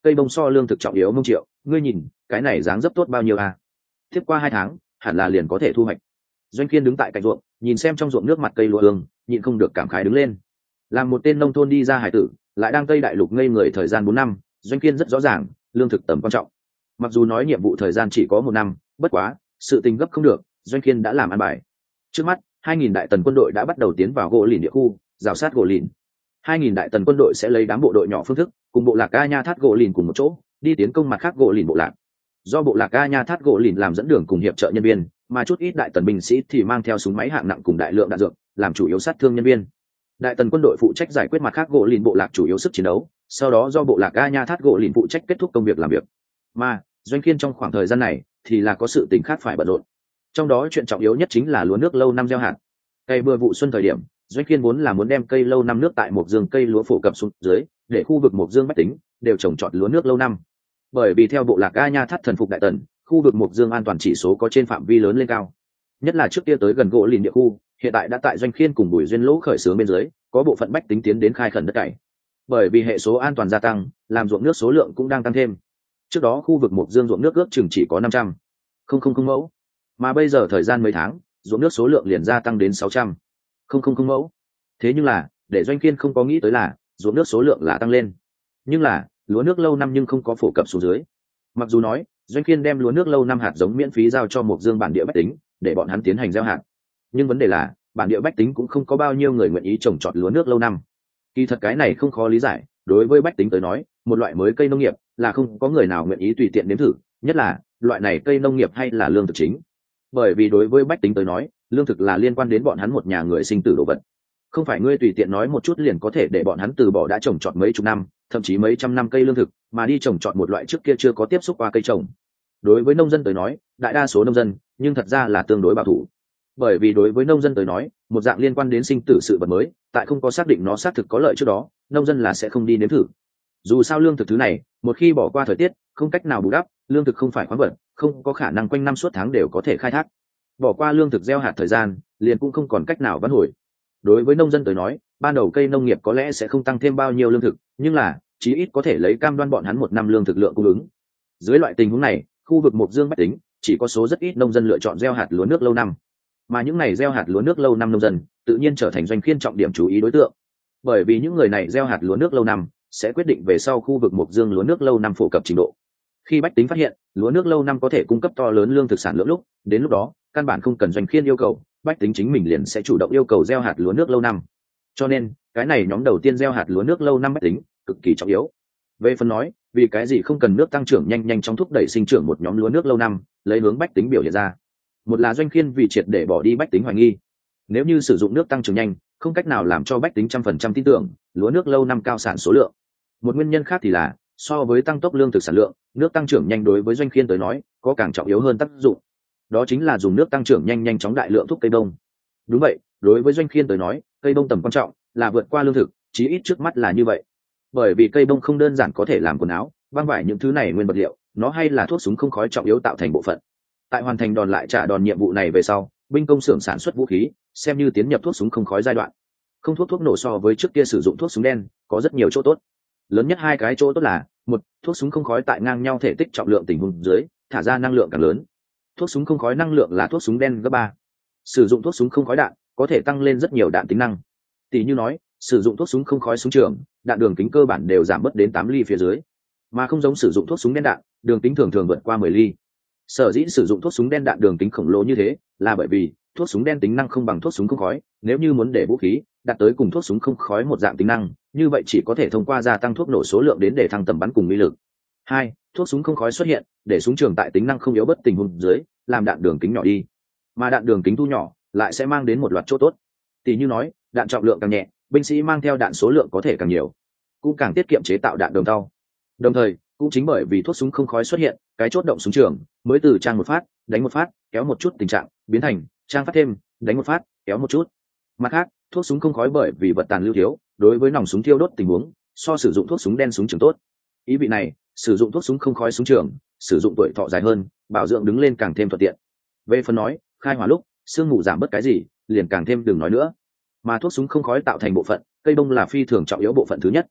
cây bông so lương thực trọng yếu mông triệu, ngươi nhìn cái này dáng dấp tốt bao nhiêu à? Tiếp qua hai tháng hẳn là liền có thể thu hoạch. Doanh Kiên đứng tại cạnh ruộng nhìn xem trong ruộng nước mặt cây lúa ương, nhịn không được cảm khái đứng lên. Làm một tên nông thôn đi ra hải tử, lại đang Tây Đại Lục ngây người thời gian bốn năm, Doanh Kiên rất rõ ràng lương thực tầm quan trọng. Mặc dù nói nhiệm vụ thời gian chỉ có một năm, bất quá sự tình gấp không được, Doanh Kiên đã làm ăn bài. Trước mắt hai nghìn đại tần quân đội đã bắt đầu tiến vào gỗ lìn địa khu, rào sát gỗ lìn. hai nghìn đại tần quân đội sẽ lấy đám bộ đội nhỏ phương thức cùng bộ lạc A Nha Thát gỗ lìn cùng một chỗ đi tiến công mặt khác gỗ lìn bộ lạc. Do bộ lạc A Nha Thát gỗ lìn làm dẫn đường cùng hiệp trợ nhân viên, mà chút ít đại tần binh sĩ thì mang theo súng máy hạng nặng cùng đại lượng đạn dược làm chủ yếu sát thương nhân viên. Đại tần quân đội phụ trách giải quyết mặt khác gỗ lìn bộ lạc chủ yếu sức chiến đấu, sau đó do bộ lạc A Nha Thát gỗ lìn phụ trách kết thúc công việc làm việc. Mà Doanh Kiên trong khoảng thời gian này thì là có sự tình khác phải bận rộn. Trong đó chuyện trọng yếu nhất chính là lúa nước lâu năm gieo hạt. Cây bừa vụ xuân thời điểm, Doanh Kiên vốn là muốn đem cây lâu năm nước tại một dương cây lúa phổ cập xuống dưới, để khu vực một dương bách tính đều trồng trọt lúa nước lâu năm. Bởi vì theo bộ lạc A Nha Thát thần phục đại tần, khu vực một dương an toàn chỉ số có trên phạm vi lớn lên cao. Nhất là trước kia tới gần gỗ lìn địa khu, hiện tại đã tại Doanh Kiên cùng Bùi Duyên Lỗ khởi xướng bên dưới, có bộ phận bách tính tiến đến khai khẩn đất cày. Bởi vì hệ số an toàn gia tăng, làm ruộng nước số lượng cũng đang tăng thêm. Trước đó khu vực một dương ruộng nước ước chừng chỉ có năm trăm không không không mẫu, mà bây giờ thời gian mấy tháng, ruộng nước số lượng liền gia tăng đến sáu trăm không không không mẫu. Thế nhưng là, để Doanh Kiên không có nghĩ tới là, ruộng nước số lượng là tăng lên. Nhưng là, lúa nước lâu năm nhưng không có phổ cập xuống dưới. Mặc dù nói, Doanh Kiên đem lúa nước lâu năm hạt giống miễn phí giao cho một dương bản địa bách tính, để bọn hắn tiến hành gieo hạt. Nhưng vấn đề là, bản địa bách tính cũng không có bao nhiêu người nguyện ý trồng trọt lúa nước lâu năm. Kỳ thật cái này không khó lý giải, đối với bách tính tới nói, một loại mới cây nông nghiệp là không có người nào nguyện ý tùy tiện nếm thử, nhất là loại này cây nông nghiệp hay là lương thực chính. Bởi vì đối với bách tính tới nói, lương thực là liên quan đến bọn hắn một nhà người sinh tử đồ vật. Không phải ngươi tùy tiện nói một chút liền có thể để bọn hắn từ bỏ đã trồng trọt mấy chục năm, thậm chí mấy trăm năm cây lương thực, mà đi trồng trọt một loại trước kia chưa có tiếp xúc qua cây trồng. Đối với nông dân tới nói, đại đa số nông dân, nhưng thật ra là tương đối bảo thủ. Bởi vì đối với nông dân tới nói, một dạng liên quan đến sinh tử sự vật mới, tại không có xác định nó xác thực có lợi trước đó, nông dân là sẽ không đi nếm thử. Dù sao lương thực thứ này, một khi bỏ qua thời tiết, không cách nào bù đắp, lương thực không phải khoáng vật, không có khả năng quanh năm suốt tháng đều có thể khai thác. Bỏ qua lương thực gieo hạt thời gian, liền cũng không còn cách nào vãn hồi. Đối với nông dân tới nói, ban đầu cây nông nghiệp có lẽ sẽ không tăng thêm bao nhiêu lương thực, nhưng là chí ít có thể lấy cam đoan bọn hắn một năm lương thực lượng cung ứng. Dưới loại tình huống này, khu vực một dương bách tính chỉ có số rất ít nông dân lựa chọn gieo hạt lúa nước lâu năm, mà những này gieo hạt lúa nước lâu năm nông dân tự nhiên trở thành Doanh Kiên trọng điểm chú ý đối tượng. Bởi vì những người này gieo hạt lúa nước lâu năm sẽ quyết định về sau khu vực một dương lúa nước lâu năm phổ cập trình độ. Khi bách tính phát hiện lúa nước lâu năm có thể cung cấp to lớn lương thực sản lượng lúc, đến lúc đó căn bản không cần Doanh Kiên yêu cầu, bách tính chính mình liền sẽ chủ động yêu cầu gieo hạt lúa nước lâu năm. Cho nên cái này nhóm đầu tiên gieo hạt lúa nước lâu năm bách tính cực kỳ trọng yếu. Về phần nói vì cái gì không cần nước tăng trưởng nhanh nhanh chóng thúc đẩy sinh trưởng một nhóm lúa nước lâu năm, lấy hướng bách tính biểu hiện ra. Một là Doanh Kiên vì triệt để bỏ đi bách tính hoài nghi, nếu như sử dụng nước tăng trưởng nhanh không cách nào làm cho bách tính trăm phần trăm tin tưởng lúa nước lâu năm cao sản số lượng. Một nguyên nhân khác thì là so với tăng tốc lương thực sản lượng, nước tăng trưởng nhanh đối với Doanh Kiên tới nói có càng trọng yếu hơn tác dụng, đó chính là dùng nước tăng trưởng nhanh nhanh chóng đại lượng thúc cây bông. Đúng vậy, đối với Doanh Kiên tới nói cây bông tầm quan trọng là vượt qua lương thực, chí ít trước mắt là như vậy. Bởi vì cây bông không đơn giản có thể làm quần áo, băng vải những thứ này nguyên vật liệu, nó hay là thuốc súng không khói trọng yếu tạo thành bộ phận. Tại hoàn thành đòn lại trả đòn nhiệm vụ này về sau, binh công xưởng sản xuất vũ khí xem như tiến nhập thuốc súng không khói giai đoạn. Không thuốc thuốc nổ so với trước kia sử dụng thuốc súng đen có rất nhiều chỗ tốt. Lớn nhất hai cái chỗ tốt là, một, thuốc súng không khói tại ngang nhau thể tích trọng lượng tình huống dưới thả ra năng lượng càng lớn. Thuốc súng không khói năng lượng là thuốc súng đen gấp ba. Sử dụng thuốc súng không khói đạn có thể tăng lên rất nhiều đạn tính năng. Tỷ như nói, sử dụng thuốc súng không khói súng trường, đạn đường kính cơ bản đều giảm bớt đến tám ly phía dưới, mà không giống sử dụng thuốc súng đen đạn, đường kính thường thường vượt qua mười ly. Sở dĩ sử dụng thuốc súng đen đạn đường kính khổng lồ như thế, là bởi vì thuốc súng đen tính năng không bằng thuốc súng không khói. Nếu như muốn để vũ khí đạt tới cùng thuốc súng không khói một dạng tính năng, như vậy chỉ có thể thông qua gia tăng thuốc nổ số lượng đến để thăng tầm bắn cùng uy lực. Hai, thuốc súng không khói xuất hiện để súng trường tại tính năng không yếu bất tình huống dưới làm đạn đường kính nhỏ đi, mà đạn đường kính thu nhỏ lại sẽ mang đến một loạt chỗ tốt. Tỷ như nói, đạn trọng lượng càng nhẹ, binh sĩ mang theo đạn số lượng có thể càng nhiều, cũng càng tiết kiệm chế tạo đạn đồng tàu. Đồng thời cũng chính bởi vì thuốc súng không khói xuất hiện, cái chốt động súng trường mới từ trang một phát đánh một phát kéo một chút tình trạng biến thành trang phát thêm đánh một phát kéo một chút. Mặt khác, thuốc súng không khói bởi vì vật tàn lưu thiếu, đối với nòng súng thiêu đốt tình huống so sử dụng thuốc súng đen súng trường tốt. Ý vị này, sử dụng thuốc súng không khói súng trường sử dụng tuổi thọ dài hơn, bảo dưỡng đứng lên càng thêm thuận tiện. Về phần nói khai hỏa lúc sương mù giảm bớt cái gì, liền càng thêm đừng nói nữa. Mà thuốc súng không khói tạo thành bộ phận cây bông là phi thường trọng yếu bộ phận thứ nhất.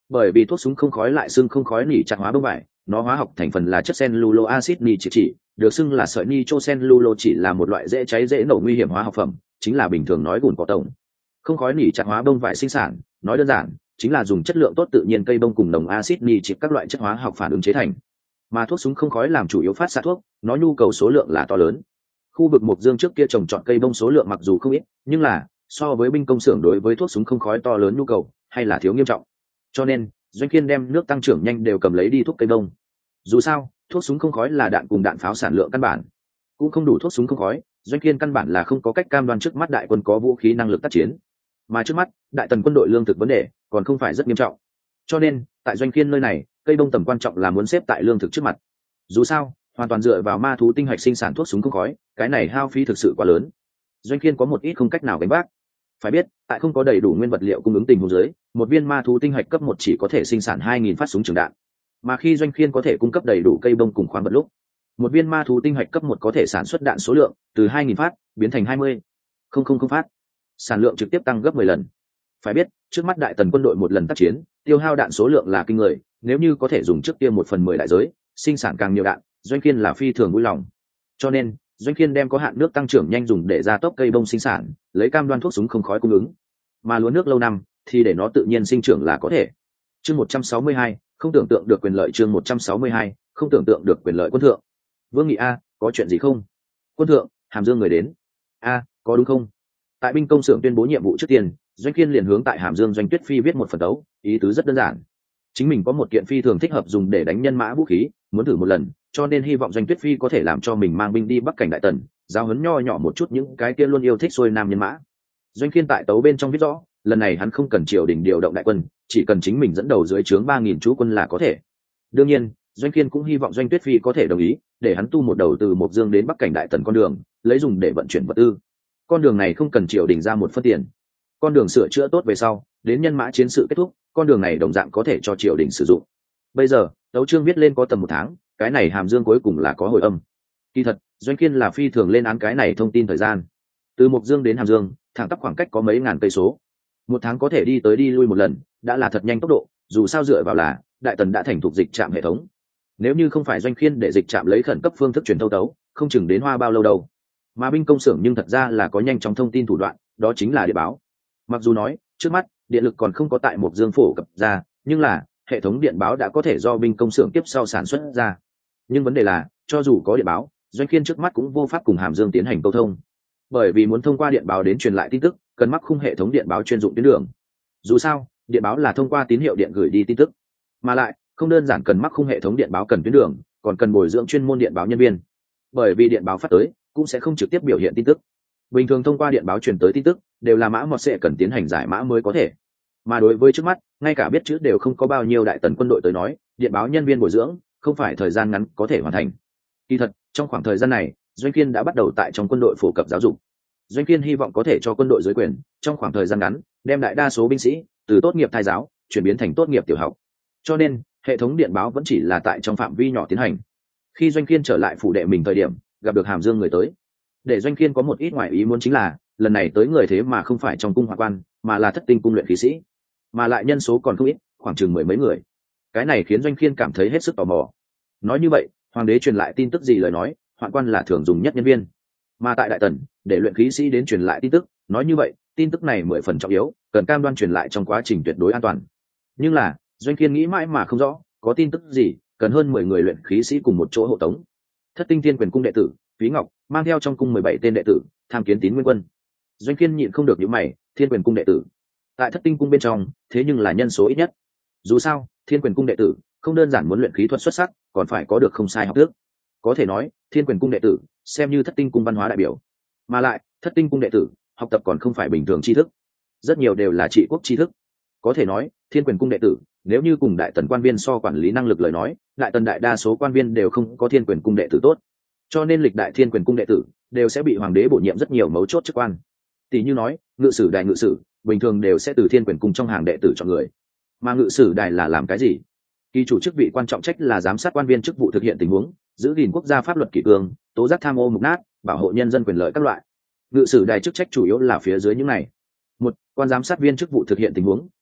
Bởi vì thuốc súng không khói lại xưng không khói nỉ chặt hóa bông vải, nó hóa học thành phần là chất cellullo acid nỉ chỉ, chỉ được xưng là sợi nitro cellullo, chỉ là một loại dễ cháy dễ nổ nguy hiểm hóa học phẩm, chính là bình thường nói gùn cỏ tổng. Không khói nỉ chặt hóa bông vải sinh sản, nói đơn giản chính là dùng chất lượng tốt tự nhiên cây bông cùng nồng acid nỉ chỉ các loại chất hóa học phản ứng chế thành. Mà thuốc súng không khói làm chủ yếu phát xạ thuốc, nó nhu cầu số lượng là to lớn. Khu vực Mộc Dương trước kia trồng trọt cây bông số lượng mặc dù không ít, nhưng là so với binh công xưởng đối với thuốc súng không khói to lớn nhu cầu hay là thiếu nghiêm trọng. Cho nên Doanh Kiên đem nước tăng trưởng nhanh đều cầm lấy đi thuốc cây bông. Dù sao thuốc súng không khói là đạn cùng đạn pháo sản lượng căn bản cũng không đủ thuốc súng không khói, Doanh Kiên căn bản là không có cách cam đoan trước mắt đại quân có vũ khí năng lực tác chiến, mà trước mắt đại tần quân đội lương thực vấn đề còn không phải rất nghiêm trọng. Cho nên tại Doanh Kiên nơi này cây bông tầm quan trọng là muốn xếp tại lương thực trước mặt. Dù sao hoàn toàn dựa vào ma thú tinh hạch sinh sản thuốc súng không khói, cái này hao phí thực sự quá lớn, Doanh Kiên có một ít không cách nào gánh vác. Phải biết tại không có đầy đủ nguyên vật liệu cung ứng tình huống dưới, một viên ma thú tinh hạch cấp một chỉ có thể sinh sản hai nghìn phát súng trường đạn, mà khi Doanh Kiên có thể cung cấp đầy đủ cây bông cùng khoáng vật lúc, một viên ma thú tinh hạch cấp một có thể sản xuất đạn số lượng từ hai nghìn phát biến thành hai mươi không không không phát, sản lượng trực tiếp tăng gấp mười lần. Phải biết trước mắt đại tần quân đội một lần tác chiến tiêu hao đạn số lượng là kinh người, nếu như có thể dùng trước kia một phần mười đại giới sinh sản càng nhiều đạn, Doanh Kiên là phi thường vui lòng. Cho nên Doanh Kiên đem có hạn nước tăng trưởng nhanh dùng để gia tốc cây bông sinh sản, lấy cam đoan thuốc súng không khói cung ứng, mà lúa nước lâu năm thì để nó tự nhiên sinh trưởng là có thể. Chương một trăm sáu mươi hai, không tưởng tượng được quyền lợi. Chương một trăm sáu mươi hai, không tưởng tượng được quyền lợi. Quân thượng. Vương Nghị: A, có chuyện gì không? Quân thượng, Hàm Dương người đến. A, có đúng không? Tại binh công xưởng tuyên bố nhiệm vụ trước tiên, Doanh Kiên liền hướng tại Hàm Dương Doanh Tuyết Phi viết một phần tấu, ý tứ rất đơn giản. Chính mình có một kiện phi thường thích hợp dùng để đánh nhân mã vũ khí, muốn thử một lần, cho nên hy vọng Doanh Tuyết Phi có thể làm cho mình mang binh đi Bắc cảnh đại tần, giáo huấn nho nhỏ một chút những cái kia luôn yêu thích xuôi nam nhân mã. Doanh Kiên tại tấu bên trong viết rõ, lần này hắn không cần triều đình điều động đại quân, chỉ cần chính mình dẫn đầu dưới trướng ba nghìn chú quân là có thể. Đương nhiên Doanh Kiên cũng hy vọng Doanh Tuyết Phi có thể đồng ý để hắn tu một đầu từ Mộc Dương đến Bắc cảnh đại tần con đường, lấy dùng để vận chuyển vật tư. Con đường này không cần triều đình ra một phân tiền, con đường sửa chữa tốt về sau đến nhân mã chiến sự kết thúc, con đường này đồng dạng có thể cho triều đình sử dụng. Bây giờ tấu chương viết lên có tầm một tháng, cái này Hàm Dương cuối cùng là có hồi âm. Kỳ thật Doanh Kiên là phi thường lên án cái này thông tin thời gian, từ Mộc Dương đến Hàm Dương thẳng tắp khoảng cách có mấy ngàn cây số, một tháng có thể đi tới đi lui một lần, đã là thật nhanh tốc độ. Dù sao dựa vào là đại tần đã thành thục dịch trạm hệ thống, nếu như không phải Doanh Kiên để dịch trạm lấy khẩn cấp phương thức truyền thâu tấu, không chừng đến hoa bao lâu đâu. Mà binh công xưởng nhưng thật ra là có nhanh chóng thông tin thủ đoạn, đó chính là điện báo. Mặc dù nói trước mắt điện lực còn không có tại Mộc Dương phổ cập ra, nhưng là hệ thống điện báo đã có thể do binh công xưởng tiếp sau sản xuất ra. Nhưng vấn đề là cho dù có điện báo, Doanh Kiên trước mắt cũng vô pháp cùng Hàm Dương tiến hành câu thông, bởi vì muốn thông qua điện báo đến truyền lại tin tức cần mắc khung hệ thống điện báo chuyên dụng tuyến đường. Dù sao điện báo là thông qua tín hiệu điện gửi đi tin tức, mà lại không đơn giản cần mắc khung hệ thống điện báo cần tuyến đường, còn cần bồi dưỡng chuyên môn điện báo nhân viên, bởi vì điện báo phát tới cũng sẽ không trực tiếp biểu hiện tin tức. Bình thường thông qua điện báo truyền tới tin tức đều là mã mọt sẽ cần tiến hành giải mã mới có thể, mà đối với trước mắt ngay cả biết chữ đều không có bao nhiêu đại tần quân đội tới nói, điện báo nhân viên bồi dưỡng không phải thời gian ngắn có thể hoàn thành. Kỳ thật trong khoảng thời gian này Doanh Kiên đã bắt đầu tại trong quân đội phổ cập giáo dục. Doanh Kiên hy vọng có thể cho quân đội dưới quyền trong khoảng thời gian ngắn đem đại đa số binh sĩ từ tốt nghiệp thai giáo chuyển biến thành tốt nghiệp tiểu học, cho nên hệ thống điện báo vẫn chỉ là tại trong phạm vi nhỏ tiến hành. Khi Doanh Kiên trở lại phủ đệ mình thời điểm gặp được Hàm Dương người tới, để Doanh Kiên có một ít ngoại ý muốn chính là lần này tới người thế mà không phải trong cung hoạn quan, mà là thất tinh cung luyện khí sĩ, mà lại nhân số còn không ít, khoảng chừng mười mấy người. Cái này khiến Doanh Kiên cảm thấy hết sức tò mò. Nói như vậy hoàng đế truyền lại tin tức gì lời nói, hoạn quan là thường dùng nhất nhân viên, mà tại đại tần để luyện khí sĩ đến truyền lại tin tức, nói như vậy tin tức này mười phần trọng yếu, cần cam đoan truyền lại trong quá trình tuyệt đối an toàn. Nhưng là Doanh Kiên nghĩ mãi mà không rõ có tin tức gì cần hơn mười người luyện khí sĩ cùng một chỗ hộ tống. Thất tinh thiên quyền cung đệ tử Phí Ngọc mang theo trong cung mười bảy tên đệ tử tham kiến Tín Nguyên Quân. Doanh Kiên nhịn không được nhíu mày, thiên quyền cung đệ tử tại thất tinh cung bên trong thế nhưng là nhân số ít nhất. Dù sao thiên quyền cung đệ tử không đơn giản muốn luyện khí thuật xuất sắc, còn phải có được không sai học tước. Có thể nói thiên quyền cung đệ tử xem như thất tinh cung văn hóa đại biểu, mà lại thất tinh cung đệ tử học tập còn không phải bình thường tri thức, rất nhiều đều là trị quốc tri thức. Có thể nói thiên quyền cung đệ tử nếu như cùng đại tần quan viên so quản lý năng lực lời nói, đại tần đại đa số quan viên đều không có thiên quyền cung đệ tử tốt, cho nên lịch đại thiên quyền cung đệ tử đều sẽ bị hoàng đế bổ nhiệm rất nhiều mấu chốt chức quan. Tỷ như nói ngự sử đài ngự sử bình thường đều sẽ từ thiên quyền cung trong hàng đệ tử chọn người. Mà ngự sử đài là làm cái gì? Kỳ chủ chức vị quan trọng trách là giám sát quan viên chức vụ thực hiện tình huống, giữ gìn quốc gia pháp luật kỷ cương, tố giác tham ô mục nát, bảo hộ nhân dân quyền lợi các loại. Ngự sử đài chức trách chủ yếu là phía dưới những này: một, quan giám sát viên chức vụ thực hiện tình huống,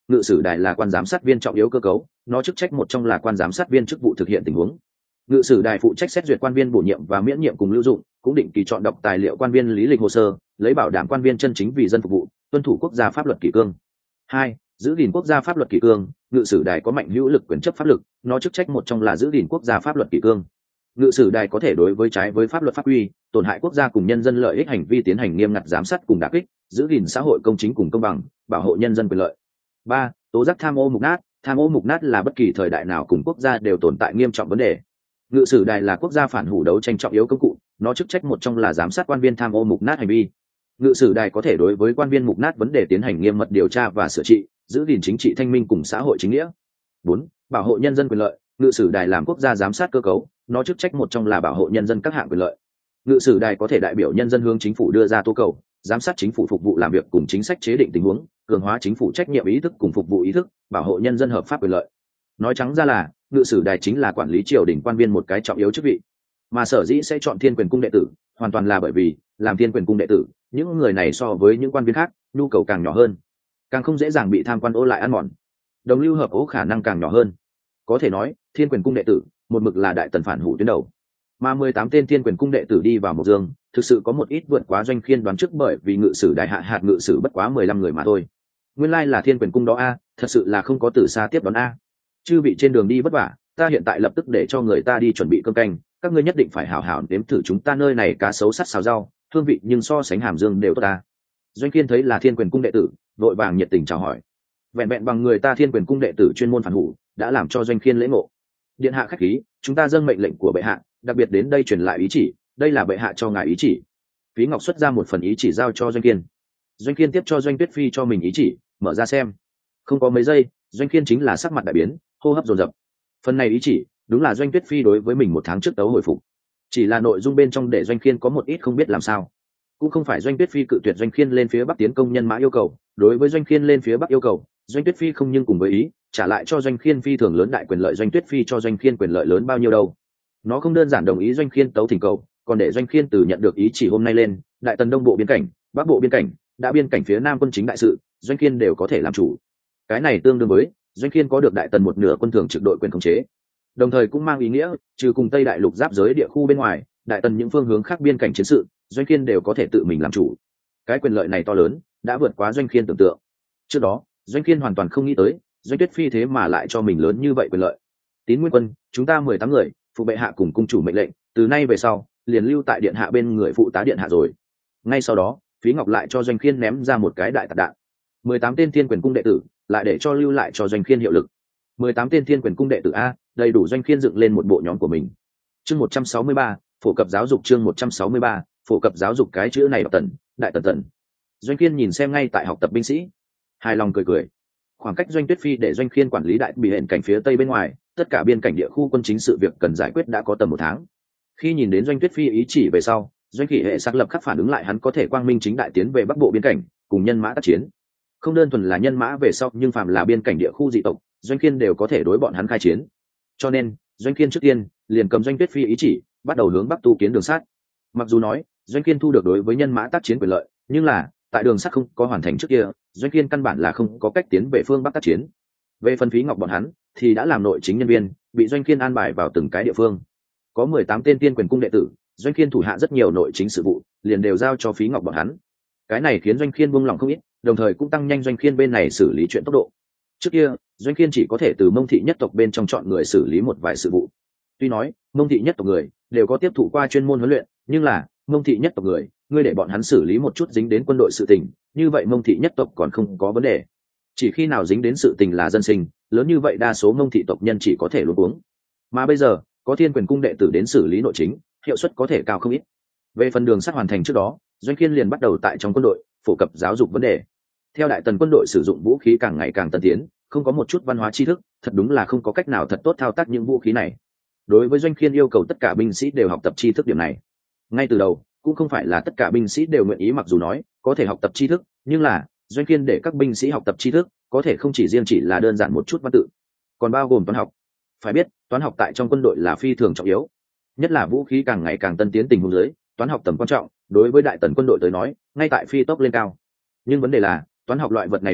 ngự sử đài là quan giám sát viên trọng yếu cơ cấu, nó chức trách một trong là quan giám sát viên chức vụ thực hiện tình huống. Ngự sử đài phụ trách xét duyệt quan viên bổ nhiệm và miễn nhiệm cùng lưu dụng, cũng định kỳ chọn đọc tài liệu quan viên lý lịch hồ sơ, lấy bảo đảm quan viên chân chính vì dân phục vụ, tuân thủ quốc gia pháp luật kỷ cương. Hai, giữ gìn quốc gia pháp luật kỷ cương. Ngự sử đài có mạnh hữu lực quyền chấp pháp lực, nó chức trách một trong là giữ gìn quốc gia pháp luật kỷ cương. Ngự sử đài có thể đối với trái với pháp luật pháp quy, tổn hại quốc gia cùng nhân dân lợi ích hành vi tiến hành nghiêm ngặt giám sát cùng đả kích, giữ gìn xã hội công chính cùng công bằng, bảo hộ nhân dân quyền lợi. Ba, tố giác tham ô mục nát. Tham ô mục nát là bất kỳ thời đại nào cùng quốc gia đều tồn tại nghiêm trọng vấn đề. Ngự sử đài là quốc gia phản hủ đấu tranh trọng yếu công cụ, nó chức trách một trong là giám sát quan viên tham ô mục nát hành vi. Ngự sử đài có thể đối với quan viên mục nát vấn đề tiến hành nghiêm mật điều tra và sửa trị, giữ gìn chính trị thanh minh cùng xã hội chính nghĩa. Bốn, bảo hộ nhân dân quyền lợi. Ngự sử đài làm quốc gia giám sát cơ cấu, nó chức trách một trong là bảo hộ nhân dân các hạng quyền lợi. Ngự sử đài có thể đại biểu nhân dân hướng chính phủ đưa ra tố cầu, giám sát chính phủ phục vụ làm việc cùng chính sách chế định tình huống, cường hóa chính phủ trách nhiệm ý thức cùng phục vụ ý thức, bảo hộ nhân dân hợp pháp quyền lợi. Nói trắng ra là, ngự sử đài chính là quản lý triều đình quan viên một cái trọng yếu chức vị. Mà sở dĩ sẽ chọn Thiên Quyền cung đệ tử, hoàn toàn là bởi vì làm Thiên Quyền cung đệ tử, những người này so với những quan viên khác, nhu cầu càng nhỏ hơn, càng không dễ dàng bị tham quan ô lại ăn mòn, đồng lưu hợp ố khả năng càng nhỏ hơn. Có thể nói, Thiên Quyền cung đệ tử, một mực là đại tần phản hủ tuyến đầu. Mà mười tám tên Thiên Quyền cung đệ tử đi vào Mộc Dương, thực sự có một ít vượt quá Doanh Khiên đoán trước, bởi vì ngự sử đài hạ hạt ngự sử bất quá mười lăm người mà thôi. Nguyên lai là Thiên Quyền cung đó a, thật sự là không có từ xa tiếp đón a. Chư vị trên đường đi vất vả, ta hiện tại lập tức để cho người ta đi chuẩn bị cơm canh, các ngươi nhất định phải hảo hảo nếm thử chúng ta nơi này cá sấu sắt xào rau, hương vị nhưng so sánh hàm dương đều tốt ta. Doanh Khiên thấy là Thiên Quyền cung đệ tử, vội vàng nhiệt tình chào hỏi. Vẹn vẹn bằng người ta Thiên Quyền cung đệ tử chuyên môn phản hủ, đã làm cho Doanh Khiên lễ ngộ. Điện hạ khách khí, chúng ta dâng mệnh lệnh của bệ hạ, đặc biệt đến đây truyền lại ý chỉ, đây là bệ hạ cho ngài ý chỉ. Phí Ngọc xuất ra một phần ý chỉ giao cho Doanh Khiên. Doanh Khiên tiếp cho Doanh Tuyết Phi cho mình ý chỉ, mở ra xem. Không có mấy giây, Doanh Khiên chính là sắc mặt đại biến, hô hấp dồn dập. Phần này ý chỉ, đúng là Doanh Tuyết Phi đối với mình một tháng trước tấu hồi phục. Chỉ là nội dung bên trong để Doanh Khiên có một ít không biết làm sao. Cũng không phải Doanh Tuyết Phi cự tuyệt Doanh Khiên lên phía bắc tiến công nhân mã yêu cầu, đối với Doanh Khiên lên phía bắc yêu cầu, Doanh Tuyết Phi không nhưng cùng với ý, trả lại cho Doanh Khiên phi thường lớn đại quyền lợi. Doanh Tuyết Phi cho Doanh Khiên quyền lợi lớn bao nhiêu đâu? Nó không đơn giản đồng ý Doanh Khiên tấu thỉnh cầu, còn để Doanh Khiên từ nhận được ý chỉ hôm nay lên, đại tần đông bộ biên cảnh, bắc bộ biên cảnh, đã biên cảnh phía nam quân chính đại sự, Doanh Khiên đều có thể làm chủ. Cái này tương đương với Doanh Khiên có được đại tần một nửa quân thường trực đội quyền khống chế, đồng thời cũng mang ý nghĩa trừ cùng Tây Đại Lục giáp giới địa khu bên ngoài, đại tần những phương hướng khác biên cảnh chiến sự, Doanh Khiên đều có thể tự mình làm chủ. Cái quyền lợi này to lớn, đã vượt quá Doanh Khiên tưởng tượng. Trước đó, Doanh Khiên hoàn toàn không nghĩ tới, Doanh Tuyết Phi thế mà lại cho mình lớn như vậy quyền lợi. Tín Nguyên Quân, chúng ta mười tám người, phụ bệ hạ cùng cung chủ mệnh lệnh, từ nay về sau, liền lưu tại điện hạ bên người phụ tá điện hạ rồi. Ngay sau đó, Phí Ngọc lại cho Doanh Khiên ném ra một cái đại tạc đạn. mười tám tên Thiên Quyền cung đệ tử, lại để cho lưu lại cho Doanh Khiên hiệu lực. mười tám tên Thiên Quyền cung đệ tử a, đầy đủ Doanh Khiên dựng lên một bộ nhóm của mình. Chương một trăm sáu mươi ba, phổ cập giáo dục. Chương một trăm sáu mươi ba, phổ cập giáo dục. Cái chữ này đọc tần, đại tần tần. Doanh Khiên nhìn xem ngay tại học tập binh sĩ, hài lòng cười cười. Khoảng cách Doanh Tuyết Phi để Doanh Khiên quản lý đại bị hẹn cảnh phía tây bên ngoài, tất cả biên cảnh địa khu quân chính sự việc cần giải quyết đã có tầm một tháng. Khi nhìn đến Doanh Tuyết Phi ý chỉ về sau, Doanh Kỷ hệ xác lập khắc phản ứng lại, hắn có thể quang minh chính đại tiến về bắc bộ biên cảnh, cùng nhân mã tác chiến. Không đơn thuần là nhân mã về sau, nhưng phàm là biên cảnh địa khu dị tộc, Doanh Khiên đều có thể đối bọn hắn khai chiến. Cho nên, Doanh Khiên trước tiên liền cầm Doanh Tuyết Phi ý chỉ, bắt đầu hướng bắc tu kiến đường sắt. Mặc dù nói, Doanh Khiên thu được đối với nhân mã tác chiến quyền lợi, nhưng là tại đường sắt không có hoàn thành trước kia, Doanh Khiên căn bản là không có cách tiến về phương bắc tác chiến. Về phần Phí Ngọc bọn hắn thì đã làm nội chính nhân viên, bị Doanh Khiên an bài vào từng cái địa phương. Có mười tám tên Thiên Quyền cung đệ tử, Doanh Khiên thủ hạ rất nhiều nội chính sự vụ, liền đều giao cho Phí Ngọc bọn hắn. Cái này khiến Doanh Khiên buông lòng không ít, đồng thời cũng tăng nhanh Doanh Khiên bên này xử lý chuyện tốc độ. Trước kia, Doanh Khiên chỉ có thể từ Mông thị nhất tộc bên trong chọn người xử lý một vài sự vụ. Tuy nói, Mông thị nhất tộc người đều có tiếp thụ qua chuyên môn huấn luyện, nhưng là Mông thị nhất tộc người, ngươi để bọn hắn xử lý một chút dính đến quân đội sự tình, như vậy Mông thị nhất tộc còn không có vấn đề. Chỉ khi nào dính đến sự tình là dân sinh, lớn như vậy đa số Mông thị tộc nhân chỉ có thể luống cuống. Mà bây giờ, có Thiên Quyền cung đệ tử đến xử lý nội chính, hiệu suất có thể cao không ít. Về phần đường sắt hoàn thành trước đó, Doanh Khiên liền bắt đầu tại trong quân đội phổ cập giáo dục vấn đề. Theo đại tần quân đội sử dụng vũ khí càng ngày càng tân tiến, không có một chút văn hóa tri thức, thật đúng là không có cách nào thật tốt thao tác những vũ khí này. Đối với Doanh Khiên yêu cầu tất cả binh sĩ đều học tập tri thức điểm này. Ngay từ đầu, cũng không phải là tất cả binh sĩ đều nguyện ý, mặc dù nói có thể học tập tri thức, nhưng là Doanh Khiên để các binh sĩ học tập tri thức, có thể không chỉ riêng chỉ là đơn giản một chút văn tự, còn bao gồm toán học. Phải biết, toán học tại trong quân đội là phi thường trọng yếu, nhất là vũ khí càng ngày càng tân tiến tình huống dưới, toán học tầm quan trọng đối với đại tần quân đội tới nói ngay tại phi tốc lên cao. Nhưng vấn đề là, toán học loại vật này đi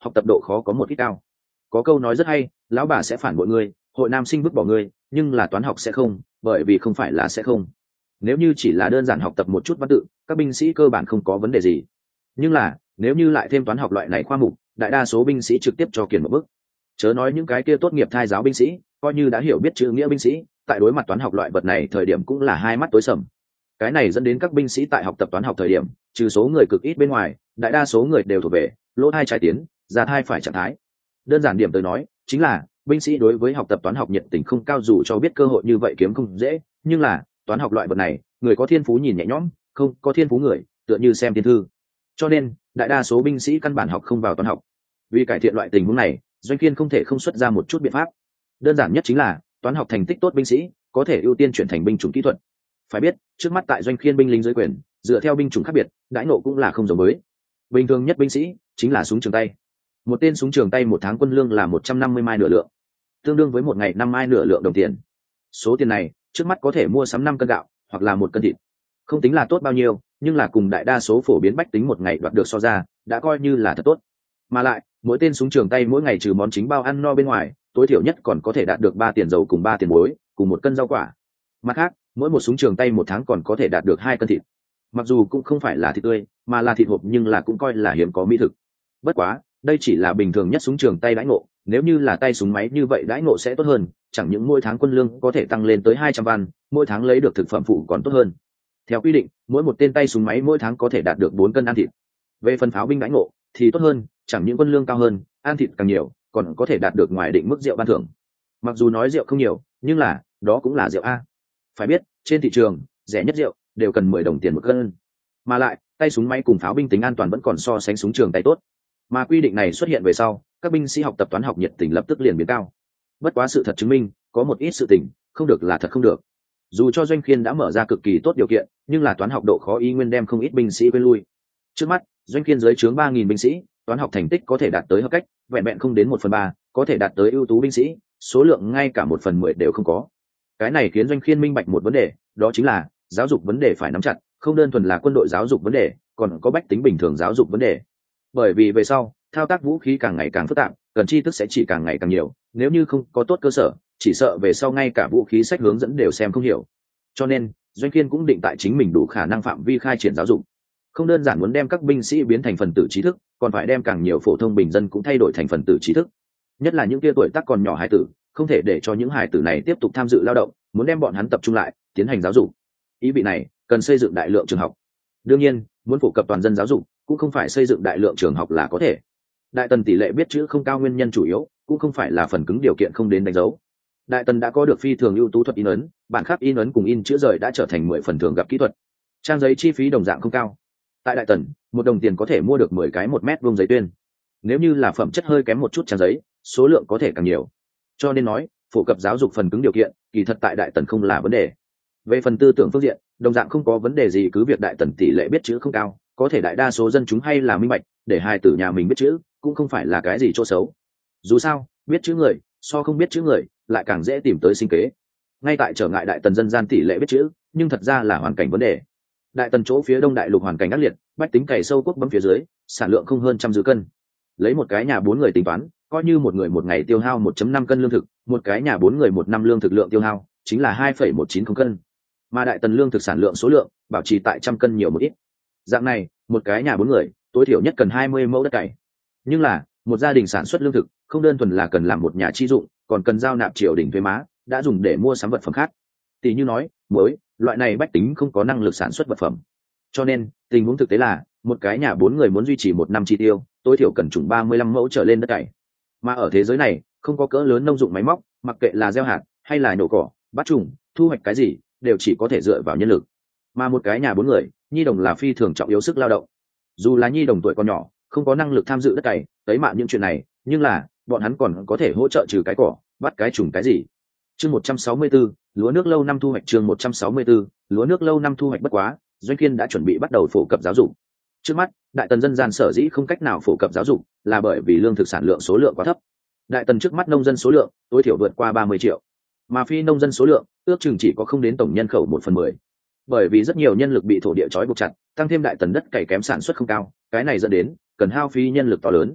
học tập độ khó có một ít cao. Có câu nói rất hay, lão bà sẽ phản bội ngươi, hội nam sinh vứt bỏ ngươi, nhưng là toán học sẽ không, bởi vì không phải là sẽ không. Nếu như chỉ là đơn giản học tập một chút văn tự, các binh sĩ cơ bản không có vấn đề gì. Nhưng là nếu như lại thêm toán học loại này khoa mục, đại đa số binh sĩ trực tiếp cho kiền một bước. Chớ nói những cái kia tốt nghiệp thai giáo binh sĩ, coi như đã hiểu biết chữ nghĩa binh sĩ, tại đối mặt toán học loại vật này thời điểm cũng là hai mắt tối sầm. Cái này dẫn đến các binh sĩ tại học tập toán học thời điểm, trừ số người cực ít bên ngoài, đại đa số người đều thuộc về lỗ thai trái tiến, ra thai phải trạng thái. Đơn giản điểm tới nói, chính là binh sĩ đối với học tập toán học nhiệt tình không cao, dù cho biết cơ hội như vậy kiếm không dễ, nhưng là toán học loại vật này, người có thiên phú nhìn nhẹ nhõm, không có thiên phú người tựa như xem thiên thư. Cho nên đại đa số binh sĩ căn bản học không vào toán học. Vì cải thiện loại tình huống này, Doanh Khiên không thể không xuất ra một chút biện pháp. Đơn giản nhất chính là toán học thành tích tốt binh sĩ có thể ưu tiên chuyển thành binh chủng kỹ thuật. Phải biết, trước mắt tại Doanh Khiên binh lính dưới quyền, dựa theo binh chủng khác biệt, đãi ngộ cũng là không giống với. Bình thường nhất binh sĩ chính là súng trường tay. Một tên súng trường tay một tháng quân lương là một trăm năm mươi mai nửa lượng, tương đương với một ngày năm mai nửa lượng đồng tiền. Số tiền này trước mắt có thể mua sắm năm cân gạo hoặc là một cân thịt, không tính là tốt bao nhiêu, nhưng là cùng đại đa số phổ biến bách tính một ngày đoạt được so ra, đã coi như là thật tốt. Mà lại mỗi tên súng trường tay mỗi ngày trừ món chính bao ăn no bên ngoài, tối thiểu nhất còn có thể đạt được ba tiền dầu cùng ba tiền muối cùng một cân rau quả. Mặt khác, mỗi một súng trường tay một tháng còn có thể đạt được hai cân thịt. Mặc dù cũng không phải là thịt tươi, mà là thịt hộp, nhưng là cũng coi là hiếm có mỹ thực. Bất quá đây chỉ là bình thường nhất súng trường tay đãi ngộ, nếu như là tay súng máy như vậy đãi ngộ sẽ tốt hơn, chẳng những mỗi tháng quân lương có thể tăng lên tới hai trăm văn, mỗi tháng lấy được thực phẩm phụ còn tốt hơn. Theo quy định, mỗi một tên tay súng máy mỗi tháng có thể đạt được bốn cân ăn thịt. Về phần pháo binh đãi ngộ thì tốt hơn, chẳng những quân lương cao hơn, ăn thịt càng nhiều, còn có thể đạt được ngoài định mức rượu ban thưởng. Mặc dù nói rượu không nhiều, nhưng là đó cũng là rượu a. Phải biết, trên thị trường rẻ nhất rượu đều cần mười đồng tiền một cân, mà lại tay súng máy cùng pháo binh tính an toàn vẫn còn so sánh súng trường tay tốt. Mà quy định này xuất hiện về sau, các binh sĩ học tập toán học nhiệt tình lập tức liền biến cao. Bất quá sự thật chứng minh, có một ít sự tình không được là thật không được. Dù cho Doanh Khiên đã mở ra cực kỳ tốt điều kiện, nhưng là toán học độ khó y nguyên đem không ít binh sĩ quên lui. Trước mắt, Doanh Khiên dưới trướng ba nghìn binh sĩ, toán học thành tích có thể đạt tới hợp cách, vẹn vẹn không đến một phần ba, có thể đạt tới ưu tú binh sĩ, số lượng ngay cả một phần mười đều không có. Cái này khiến Doanh Khiên minh bạch một vấn đề, đó chính là giáo dục vấn đề phải nắm chặt, không đơn thuần là quân đội giáo dục vấn đề, còn có bách tính bình thường giáo dục vấn đề. Bởi vì về sau, thao tác vũ khí càng ngày càng phức tạp, cần tri thức sẽ chỉ càng ngày càng nhiều, nếu như không có tốt cơ sở, chỉ sợ về sau ngay cả vũ khí sách hướng dẫn đều xem không hiểu. Cho nên Doanh Khiên cũng định tại chính mình đủ khả năng phạm vi khai triển giáo dục, không đơn giản muốn đem các binh sĩ biến thành phần tử trí thức, còn phải đem càng nhiều phổ thông bình dân cũng thay đổi thành phần tử trí thức. Nhất là những kia tuổi tác còn nhỏ hải tử, không thể để cho những hải tử này tiếp tục tham dự lao động, muốn đem bọn hắn tập trung lại tiến hành giáo dục. Ý vị này cần xây dựng đại lượng trường học. Đương nhiên, muốn phổ cập toàn dân giáo dục cũng không phải xây dựng đại lượng trường học là có thể. Đại Tần tỷ lệ biết chữ không cao, nguyên nhân chủ yếu cũng không phải là phần cứng điều kiện không đến đánh dấu. Đại Tần đã có được phi thường ưu tú thuật in ấn, bản khắc in ấn cùng in chữ rời đã trở thành mười phần thường gặp kỹ thuật. Trang giấy chi phí đồng dạng không cao. Tại Đại Tần, một đồng tiền có thể mua được mười cái một mét vuông giấy tuyên. Nếu như là phẩm chất hơi kém một chút trang giấy, số lượng có thể càng nhiều. Cho nên nói, phổ cập giáo dục phần cứng điều kiện, kỳ thật tại Đại Tần không là vấn đề. Về phần tư tưởng phương diện, đồng dạng không có vấn đề gì, cứ việc Đại Tần tỷ lệ biết chữ không cao, có thể đại đa số dân chúng hay là minh bạch, để hài tử nhà mình biết chữ cũng không phải là cái gì chỗ xấu. Dù sao, biết chữ người so không biết chữ người lại càng dễ tìm tới sinh kế. Ngay tại trở ngại Đại Tần dân gian tỷ lệ biết chữ, nhưng thật ra là hoàn cảnh vấn đề. Đại Tần chỗ phía đông đại lục hoàn cảnh ác liệt, bách tính cày sâu quốc bấm phía dưới, sản lượng không hơn trăm dư cân. Lấy một cái nhà bốn người tính toán, coi như một người một ngày tiêu hao một phẩy năm cân lương thực, một cái nhà bốn người một năm lương thực lượng tiêu hao chính là hai phẩy một chín không cân. Mà Đại Tần lương thực sản lượng số lượng bảo trì tại trăm cân nhiều một ít. Dạng này, một cái nhà bốn người tối thiểu nhất cần hai mươi mẫu đất cày. Nhưng là một gia đình sản xuất lương thực không đơn thuần là cần làm một nhà chi dụng, còn cần giao nạp triều đình thuế má, đã dùng để mua sắm vật phẩm khác. Tỷ như nói muối, loại này bách tính không có năng lực sản xuất vật phẩm. Cho nên tình huống thực tế là một cái nhà bốn người muốn duy trì một năm chi tiêu, tối thiểu cần trùng ba mươi lăm mẫu trở lên đất cày. Mà ở thế giới này không có cỡ lớn nông dụng máy móc, mặc kệ là gieo hạt hay là nhổ cỏ, bắt trùng, thu hoạch cái gì, đều chỉ có thể dựa vào nhân lực. Mà một cái nhà bốn người, nhi đồng là phi thường trọng yếu sức lao động. Dù là nhi đồng tuổi còn nhỏ, không có năng lực tham dự đất cày, tấy mạ những chuyện này, nhưng là bọn hắn còn có thể hỗ trợ trừ cái cỏ, bắt cái trùng cái gì. Chương một trăm sáu mươi tư, lúa nước lâu năm thu hoạch. Chương một trăm sáu mươi tư, lúa nước lâu năm thu hoạch. Bất quá, Doanh Khiên đã chuẩn bị bắt đầu phổ cập giáo dục. Trước mắt, Đại Tần dân gian sở dĩ không cách nào phổ cập giáo dục, là bởi vì lương thực sản lượng số lượng quá thấp. Đại Tần trước mắt nông dân số lượng tối thiểu vượt qua ba mươi triệu, mà phi nông dân số lượng ước chừng chỉ có không đến tổng nhân khẩu một phần mười. Bởi vì rất nhiều nhân lực bị thổ địa trói buộc chặt, tăng thêm Đại Tần đất cày kém, sản xuất không cao, cái này dẫn đến cần hao phí nhân lực to lớn.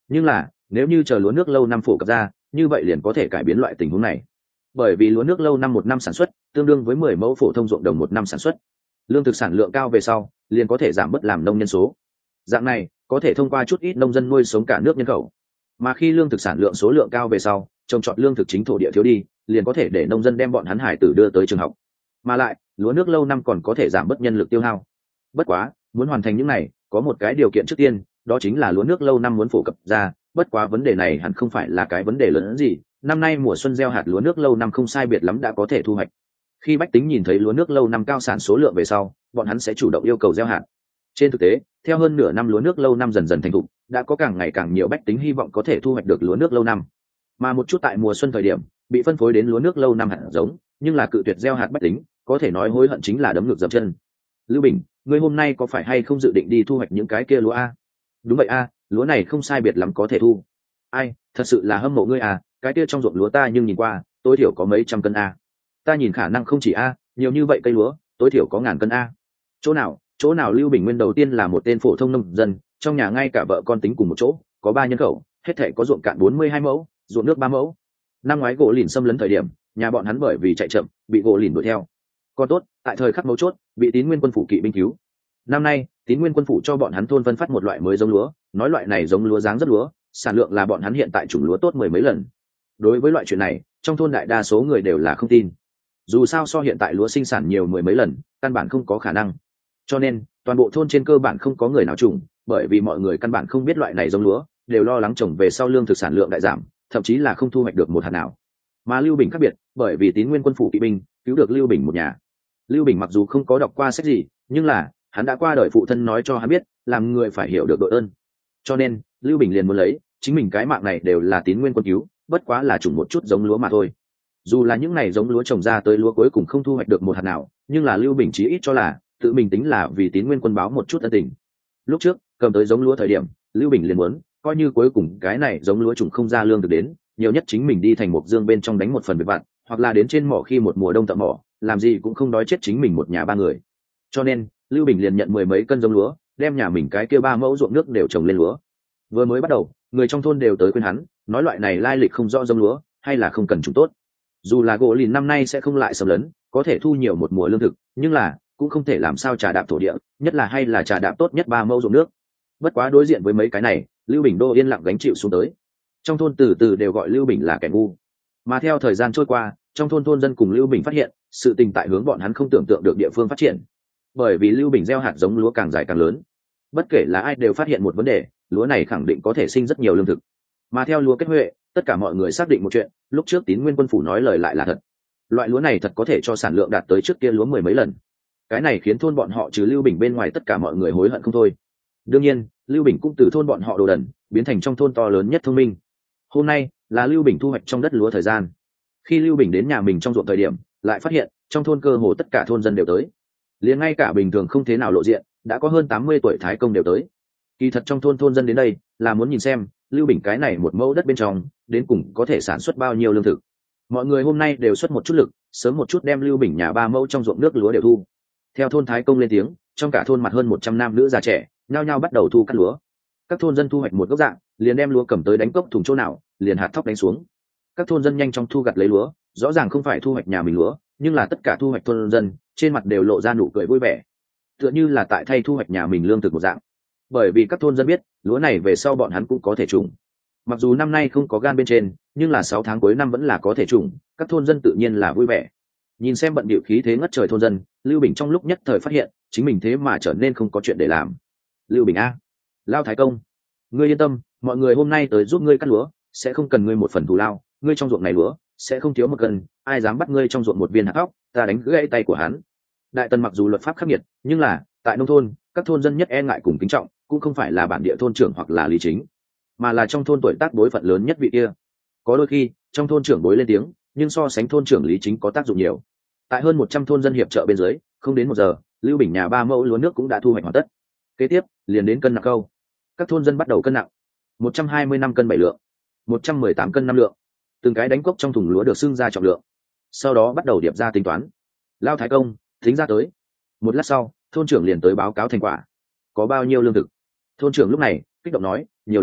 Nhưng là nếu như chờ lúa nước lâu năm phổ cập ra, như vậy liền có thể cải biến loại tình huống này. Bởi vì lúa nước lâu năm một năm sản xuất tương đương với mười mẫu phổ thông ruộng đồng một năm sản xuất, lương thực sản lượng cao về sau liền có thể giảm bớt làm nông nhân số. Dạng này có thể thông qua chút ít nông dân nuôi sống cả nước nhân khẩu. Mà khi lương thực sản lượng số lượng cao về sau, trồng trọt lương thực chính thổ địa thiếu đi, liền có thể để nông dân đem bọn hắn hải tử đưa tới trường học. Mà lại lúa nước lâu năm còn có thể giảm bớt nhân lực tiêu hao. Bất quá muốn hoàn thành những này có một cái điều kiện trước tiên, đó chính là lúa nước lâu năm muốn phổ cập ra. Bất quá vấn đề này hẳn không phải là cái vấn đề lớn hơn gì, năm nay mùa xuân gieo hạt lúa nước lâu năm không sai biệt lắm đã có thể thu hoạch. Khi bách tính nhìn thấy lúa nước lâu năm cao sản số lượng về sau, bọn hắn sẽ chủ động yêu cầu gieo hạt. Trên thực tế, theo hơn nửa năm lúa nước lâu năm dần dần thành thục, đã có càng ngày càng nhiều bách tính hy vọng có thể thu hoạch được lúa nước lâu năm. Mà một chút tại mùa xuân thời điểm bị phân phối đến lúa nước lâu năm hạt giống, nhưng là cự tuyệt gieo hạt bách tính, có thể nói hối hận chính là đấm ngược dậm chân. Lưu Bình, ngươi hôm nay có phải hay không dự định đi thu hoạch những cái kia lúa a? Đúng vậy a, lúa này không sai biệt lắm có thể thu. Ai, thật sự là hâm mộ ngươi à, cái kia trong ruộng lúa ta nhưng nhìn qua, tối thiểu có mấy trăm cân a. Ta nhìn khả năng không chỉ a, nhiều như vậy cây lúa, tối thiểu có ngàn cân a. Chỗ nào? Chỗ nào? Lưu Bình nguyên đầu tiên là một tên phổ thông nông dân, trong nhà ngay cả vợ con tính cùng một chỗ, có ba nhân khẩu, hết thảy có ruộng cạn bốn mươi hai mẫu, ruộng nước ba mẫu. Năm ngoái gỗ lìn xâm lấn thời điểm, nhà bọn hắn bởi vì chạy chậm, bị gỗ lìn đuổi theo. Còn tốt, tại thời khắc mấu chốt, bị Tín Nguyên quân phủ kỵ binh cứu. Năm nay, Tín Nguyên quân phủ cho bọn hắn thôn phân phát một loại mới giống lúa, nói loại này giống lúa dáng rất lúa, sản lượng là bọn hắn hiện tại chủng lúa tốt mười mấy lần. Đối với loại chuyện này, trong thôn đại đa số người đều là không tin. Dù sao so hiện tại lúa sinh sản nhiều mười mấy lần, căn bản không có khả năng. Cho nên, toàn bộ thôn trên cơ bản không có người nào trồng, bởi vì mọi người căn bản không biết loại này giống lúa, đều lo lắng trồng về sau lương thực sản lượng đại giảm, thậm chí là không thu hoạch được một hạt nào. Mà Lưu Bình khác biệt, bởi vì Tín Nguyên quân phủ kỵ binh cứu được Lưu Bình một nhà. Lưu Bình mặc dù không có đọc qua sách gì, nhưng là hắn đã qua đời phụ thân nói cho hắn biết, làm người phải hiểu được đội ơn. Cho nên, Lưu Bình liền muốn lấy, chính mình cái mạng này đều là Tín Nguyên quân cứu, bất quá là trồng một chút giống lúa mà thôi. Dù là những này giống lúa trồng ra tới lúa cuối cùng không thu hoạch được một hạt nào, nhưng là Lưu Bình chí ít cho là tự mình tính là vì Tín Nguyên quân báo một chút ân tình. Lúc trước cầm tới giống lúa thời điểm, Lưu Bình liền muốn coi như cuối cùng cái này giống lúa trùng không ra lương được đến, nhiều nhất chính mình đi thành một dương bên trong đánh một phần việc vặt, hoặc là đến trên mỏ khi một mùa đông tận mỏ, làm gì cũng không đói chết chính mình một nhà ba người. Cho nên Lưu Bình liền nhận mười mấy cân giống lúa, đem nhà mình cái kia ba mẫu ruộng nước đều trồng lên lúa. Vừa mới bắt đầu, người trong thôn đều tới khuyên hắn, nói loại này lai lịch không rõ giống lúa, hay là không cần trùng tốt. Dù là gỗ lìn năm nay sẽ không lại xâm lấn, có thể thu nhiều một mùa lương thực, nhưng là cũng không thể làm sao trà đạp thổ địa, nhất là hay là trà đạp tốt nhất ba mẫu ruộng nước. Bất quá đối diện với mấy cái này, Lưu Bình đô yên lặng gánh chịu xuống tới. Trong thôn từ từ đều gọi Lưu Bình là kẻ ngu. Mà theo thời gian trôi qua, trong thôn thôn dân cùng Lưu Bình phát hiện, sự tình tại hướng bọn hắn không tưởng tượng được địa phương phát triển. Bởi vì Lưu Bình gieo hạt giống lúa càng dài càng lớn. Bất kể là ai đều phát hiện một vấn đề, lúa này khẳng định có thể sinh rất nhiều lương thực. Mà theo lúa kết huệ, tất cả mọi người xác định một chuyện, lúc trước Tín Nguyên quân phủ nói lời lại là thật. Loại lúa này thật có thể cho sản lượng đạt tới trước kia lúa mười mấy lần. Cái này khiến thôn bọn họ trừ Lưu Bình bên ngoài tất cả mọi người hối hận không thôi. Đương nhiên, Lưu Bình cũng từ thôn bọn họ đồ đần biến thành trong thôn to lớn nhất thông minh. Hôm nay là Lưu Bình thu hoạch trong đất lúa thời gian. Khi Lưu Bình đến nhà mình trong ruộng thời điểm, lại phát hiện trong thôn cơ hồ tất cả thôn dân đều tới. Liền ngay cả bình thường không thế nào lộ diện, đã có hơn tám mươi tuổi thái công đều tới. Kỳ thật trong thôn thôn dân đến đây là muốn nhìn xem Lưu Bình cái này một mẫu đất bên trong đến cùng có thể sản xuất bao nhiêu lương thực. Mọi người hôm nay đều xuất một chút lực, sớm một chút đem Lưu Bình nhà ba mẫu trong ruộng nước lúa đều thu. Theo thôn thái công lên tiếng, trong cả thôn mặt hơn một trăm nam nữ già trẻ nhao nhao bắt đầu thu cắt lúa. Các thôn dân thu hoạch một gốc dạng, liền đem lúa cầm tới đánh cốc thùng chỗ nào, liền hạt thóc đánh xuống. Các thôn dân nhanh chóng thu gặt lấy lúa, rõ ràng không phải thu hoạch nhà mình lúa, nhưng là tất cả thu hoạch thôn dân trên mặt đều lộ ra nụ cười vui vẻ, tựa như là tại thay thu hoạch nhà mình lương thực một dạng. Bởi vì các thôn dân biết lúa này về sau bọn hắn cũng có thể trùng. Mặc dù năm nay không có gan bên trên, nhưng là sáu tháng cuối năm vẫn là có thể trùng, các thôn dân tự nhiên là vui vẻ. Nhìn xem bận bịu khí thế ngất trời thôn dân, Lưu Bình trong lúc nhất thời phát hiện chính mình thế mà trở nên không có chuyện để làm. Lưu Bình a, Lao thái công, ngươi yên tâm, mọi người hôm nay tới giúp ngươi cắt lúa, sẽ không cần ngươi một phần thù lao, ngươi trong ruộng này lúa sẽ không thiếu một cân, ai dám bắt ngươi trong ruộng một viên hạt thóc, ta đánh gãy tay của hắn. Đại Tần mặc dù luật pháp khắc nghiệt, nhưng là tại nông thôn, các thôn dân nhất e ngại cùng kính trọng, cũng không phải là bản địa thôn trưởng hoặc là lý chính, mà là trong thôn tuổi tác đối phận lớn nhất vị kia. Có đôi khi trong thôn trưởng bối lên tiếng, nhưng so sánh thôn trưởng lý chính có tác dụng nhiều. Tại hơn một trăm thôn dân hiệp trợ bên dưới, không đến một giờ, Lưu Bình nhà ba mẫu lúa nước cũng đã thu hoạch hoàn tất. Kế tiếp liền đến cân nặng câu. Các thôn dân bắt đầu cân nặng. một trăm hai mươi năm cân bảy lượng, một trăm mười tám cân năm lượng. Từng cái đánh cốc trong thùng lúa được xưng ra trọng lượng. Sau đó bắt đầu điệp ra tính toán. Lao thái công, tính ra tới. Một lát sau, thôn trưởng liền tới báo cáo thành quả. Có bao nhiêu lương thực? Thôn trưởng lúc này kích động nói, nhiều lắm,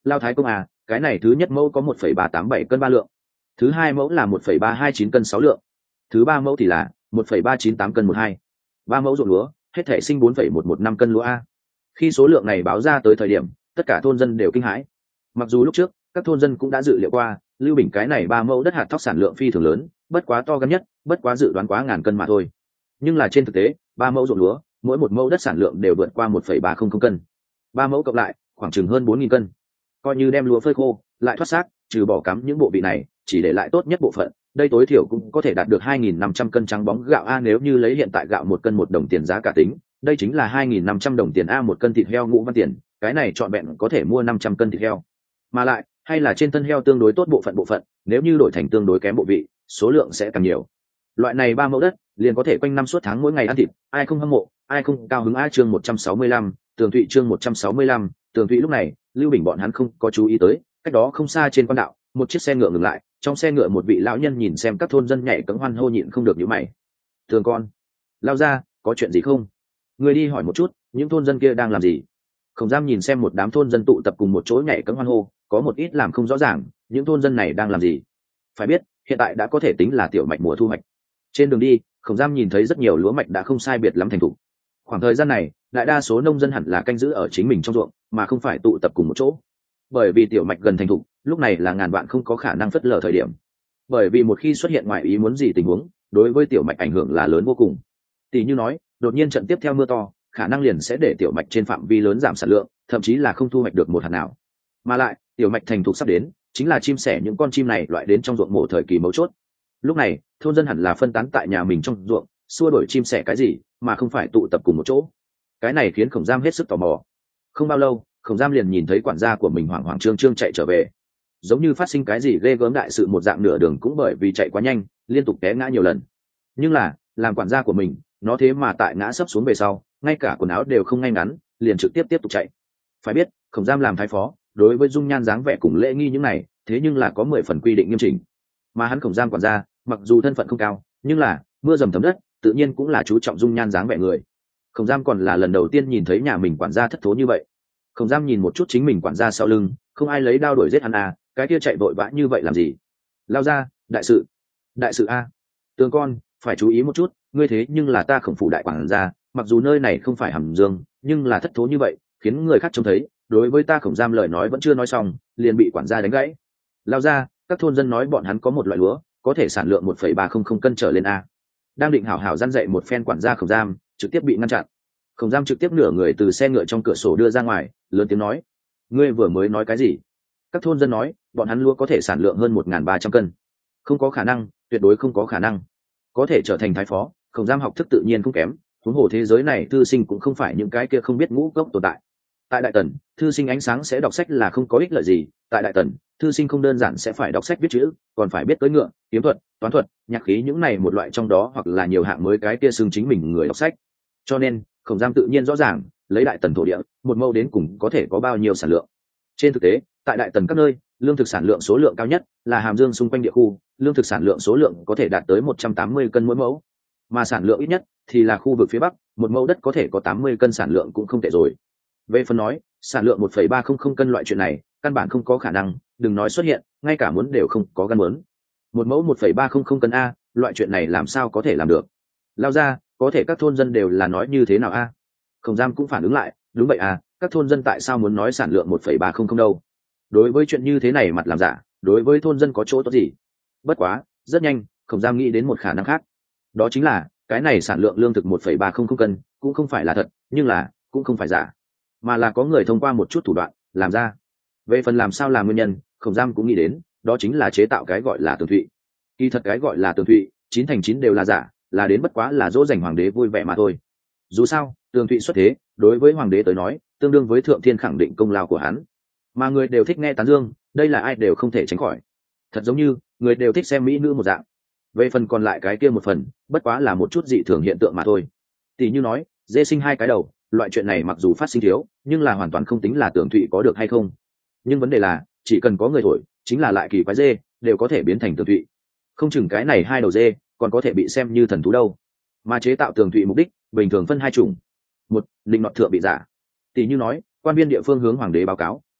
Lao thái công à, cái này thứ nhất mẫu có một phẩy ba tám bảy cân ba lượng, thứ hai mẫu là một phẩy ba hai chín cân sáu lượng, thứ ba mẫu thì là một phẩy ba chín tám cân một hai. Ba mẫu ruộng lúa hết thể sinh bốn phẩy một một năm cân lúa a. Khi số lượng này báo ra tới thời điểm, tất cả thôn dân đều kinh hãi. Mặc dù lúc trước các thôn dân cũng đã dự liệu qua Lưu Bình cái này ba mẫu đất hạt thóc sản lượng phi thường lớn, bất quá to gần nhất, bất quá dự đoán quá ngàn cân mà thôi. Nhưng là trên thực tế ba mẫu ruộng lúa mỗi một mẫu đất sản lượng đều vượt qua một phẩy ba không không cân, ba mẫu cộng lại khoảng chừng hơn bốn nghìn cân. Coi như đem lúa phơi khô lại thoát xác, trừ bỏ cắm những bộ vị này chỉ để lại tốt nhất bộ phận, đây tối thiểu cũng có thể đạt được hai nghìn năm trăm cân trắng bóng gạo a. Nếu như lấy hiện tại gạo một cân một đồng tiền giá cả tính, đây chính là hai nghìn năm trăm đồng tiền a. Một cân thịt heo ngũ văn tiền, cái này trọn vẹn có thể mua năm trăm cân thịt heo, mà lại hay là trên thân heo tương đối tốt bộ phận bộ phận, nếu như đổi thành tương đối kém bộ vị, số lượng sẽ càng nhiều. Loại này ba mẫu đất liền có thể quanh năm suốt tháng mỗi ngày ăn thịt, ai không hâm mộ, ai không cao hứng a. Chương một trăm sáu mươi lăm, Tường Thụy. Chương một trăm sáu mươi lăm, Tường Thụy. Lúc này Lưu Bình bọn hắn không có chú ý tới, cách đó không xa trên quan đạo một chiếc xe ngựa ngừng lại, trong xe ngựa một vị lão nhân nhìn xem các thôn dân nhảy cẫng hoan hô nhịn không được nhíu mày. Tường con, lao ra, có chuyện gì không? Người đi hỏi một chút những thôn dân kia đang làm gì. Khổng Giam nhìn xem một đám thôn dân tụ tập cùng một chỗ nhảy cẫng hoan hô, có một ít làm không rõ ràng những thôn dân này đang làm gì. Phải biết hiện tại đã có thể tính là tiểu mạch mùa thu hoạch. Trên đường đi Khổng Giam nhìn thấy rất nhiều lúa mạch đã không sai biệt lắm thành thục. Khoảng thời gian này đại đa số nông dân hẳn là canh giữ ở chính mình trong ruộng mà không phải tụ tập cùng một chỗ, bởi vì tiểu mạch gần thành thục, lúc này là ngàn vạn không có khả năng phớt lờ thời điểm. Bởi vì một khi xuất hiện ngoài ý muốn gì tình huống, đối với tiểu mạch ảnh hưởng là lớn vô cùng. Tỷ như nói đột nhiên trận tiếp theo mưa to, khả năng liền sẽ để tiểu mạch trên phạm vi lớn giảm sản lượng, thậm chí là không thu hoạch được một hạt nào. Mà lại tiểu mạch thành thục sắp đến, chính là chim sẻ những con chim này loại đến trong ruộng mổ thời kỳ mấu chốt. Lúc này thôn dân hẳn là phân tán tại nhà mình trong ruộng, xua đuổi chim sẻ cái gì mà không phải tụ tập cùng một chỗ. Cái này khiến Khổng Giam hết sức tò mò. Không bao lâu Khổng Giam liền nhìn thấy quản gia của mình hoảng hoảng trương trương chạy trở về, giống như phát sinh cái gì ghê gớm đại sự một dạng. Nửa đường cũng bởi vì chạy quá nhanh liên tục té ngã nhiều lần, nhưng là làm quản gia của mình, nó thế mà tại ngã sấp xuống về sau ngay cả quần áo đều không ngay ngắn, liền trực tiếp tiếp tục chạy. Phải biết Khổng Giam làm thái phó, đối với dung nhan dáng vẻ cùng lễ nghi những này thế nhưng là có mười phần quy định nghiêm chỉnh, mà hắn Khổng Giam quản gia mặc dù thân phận không cao, nhưng là mưa dầm thấm đất tự nhiên cũng là chú trọng dung nhan dáng vẻ người. Khổng Giam còn là lần đầu tiên nhìn thấy nhà mình quản gia thất thố như vậy. Khổng Giam nhìn một chút chính mình quản gia sau lưng, không ai lấy đao đuổi giết hắn à, cái kia chạy vội vã như vậy làm gì? Lao ra, đại sự, đại sự a. Tường con, phải chú ý một chút, ngươi thế nhưng là ta Khổng phủ đại quản gia, mặc dù nơi này không phải Hàm Dương, nhưng là thất thố như vậy, khiến người khác trông thấy, đối với ta Khổng Giam lời nói vẫn chưa nói xong, liền bị quản gia đánh gãy. Lao ra, các thôn dân nói bọn hắn có một loại lúa, có thể sản lượng một phẩy ba không không cân trở lên a. Đang định hảo hảo răn dạy một phen quản gia Khổng Giam, trực tiếp bị ngăn chặn. Khổng Giam trực tiếp nửa người từ xe ngựa trong cửa sổ đưa ra ngoài, lớn tiếng nói: ngươi vừa mới nói cái gì? Các thôn dân nói bọn hắn lúa có thể sản lượng hơn một nghìn ba trăm cân. Không có khả năng, tuyệt đối không có khả năng. Có thể trở thành thái phó, Khổng Giam học thức tự nhiên không kém, huống hồ thế giới này thư sinh cũng không phải những cái kia không biết ngũ cốc tồn tại. Tại Đại Tần, thư sinh ánh sáng sẽ đọc sách là không có ích lợi gì. Tại Đại Tần, thư sinh không đơn giản sẽ phải đọc sách viết chữ, còn phải biết cưỡi ngựa, kiếm thuật, toán thuật, nhạc khí những này một loại trong đó, hoặc là nhiều hạng mới cái kia xưng chính mình người đọc sách. Cho nên Khổng Giam tự nhiên rõ ràng lấy Đại Tần thổ địa một mẫu đến cùng có thể có bao nhiêu sản lượng. Trên thực tế tại Đại Tần các nơi, lương thực sản lượng số lượng cao nhất là Hàm Dương xung quanh địa khu, lương thực sản lượng số lượng có thể đạt tới một trăm tám mươi cân mỗi mẫu, mà sản lượng ít nhất thì là khu vực phía Bắc, một mẫu đất có thể có tám mươi cân sản lượng cũng không tệ rồi. Về phần nói sản lượng một phẩy ba không không cân loại chuyện này căn bản không có khả năng, đừng nói xuất hiện, ngay cả muốn đều không có gan muốn. Một mẫu một phẩy ba không không cân a, loại chuyện này làm sao có thể làm được? Lao ra, có thể các thôn dân đều là nói như thế nào a? Khổng Giam cũng phản ứng lại, đúng vậy à, các thôn dân tại sao muốn nói sản lượng một phẩy ba không không đâu? Đối với chuyện như thế này mặt làm giả, đối với thôn dân có chỗ tốt gì? Bất quá rất nhanh Khổng Giam nghĩ đến một khả năng khác, đó chính là cái này sản lượng lương thực một phẩy ba không không cân cũng không phải là thật, nhưng là cũng không phải giả, mà là có người thông qua một chút thủ đoạn làm ra. Về phần làm sao làm nguyên nhân, Khổng Giam cũng nghĩ đến, đó chính là chế tạo cái gọi là tường thụy. Kỳ thật cái gọi là tường thụy chín thành chín đều là giả, là đến bất quá là dỗ dành hoàng đế vui vẻ mà thôi. Dù sao tường thụy xuất thế đối với hoàng đế tới nói tương đương với thượng thiên khẳng định công lao của hắn, mà người đều thích nghe tán dương, đây là ai đều không thể tránh khỏi. Thật giống như người đều thích xem mỹ nữ một dạng. Về phần còn lại cái kia một phần, bất quá là một chút dị thường hiện tượng mà thôi. Tỷ như nói dê sinh hai cái đầu, loại chuyện này mặc dù phát sinh thiếu, nhưng là hoàn toàn không tính là tường thụy có được hay không. Nhưng vấn đề là chỉ cần có người thổi, chính là lại kỳ quái dê đều có thể biến thành tường thụy. Không chừng cái này hai đầu dê còn có thể bị xem như thần thú đâu. Mà chế tạo tường thụy mục đích bình thường phân hai chủng: một, định nọt thượng bị giả. Tỷ như nói quan viên địa phương hướng hoàng đế báo cáo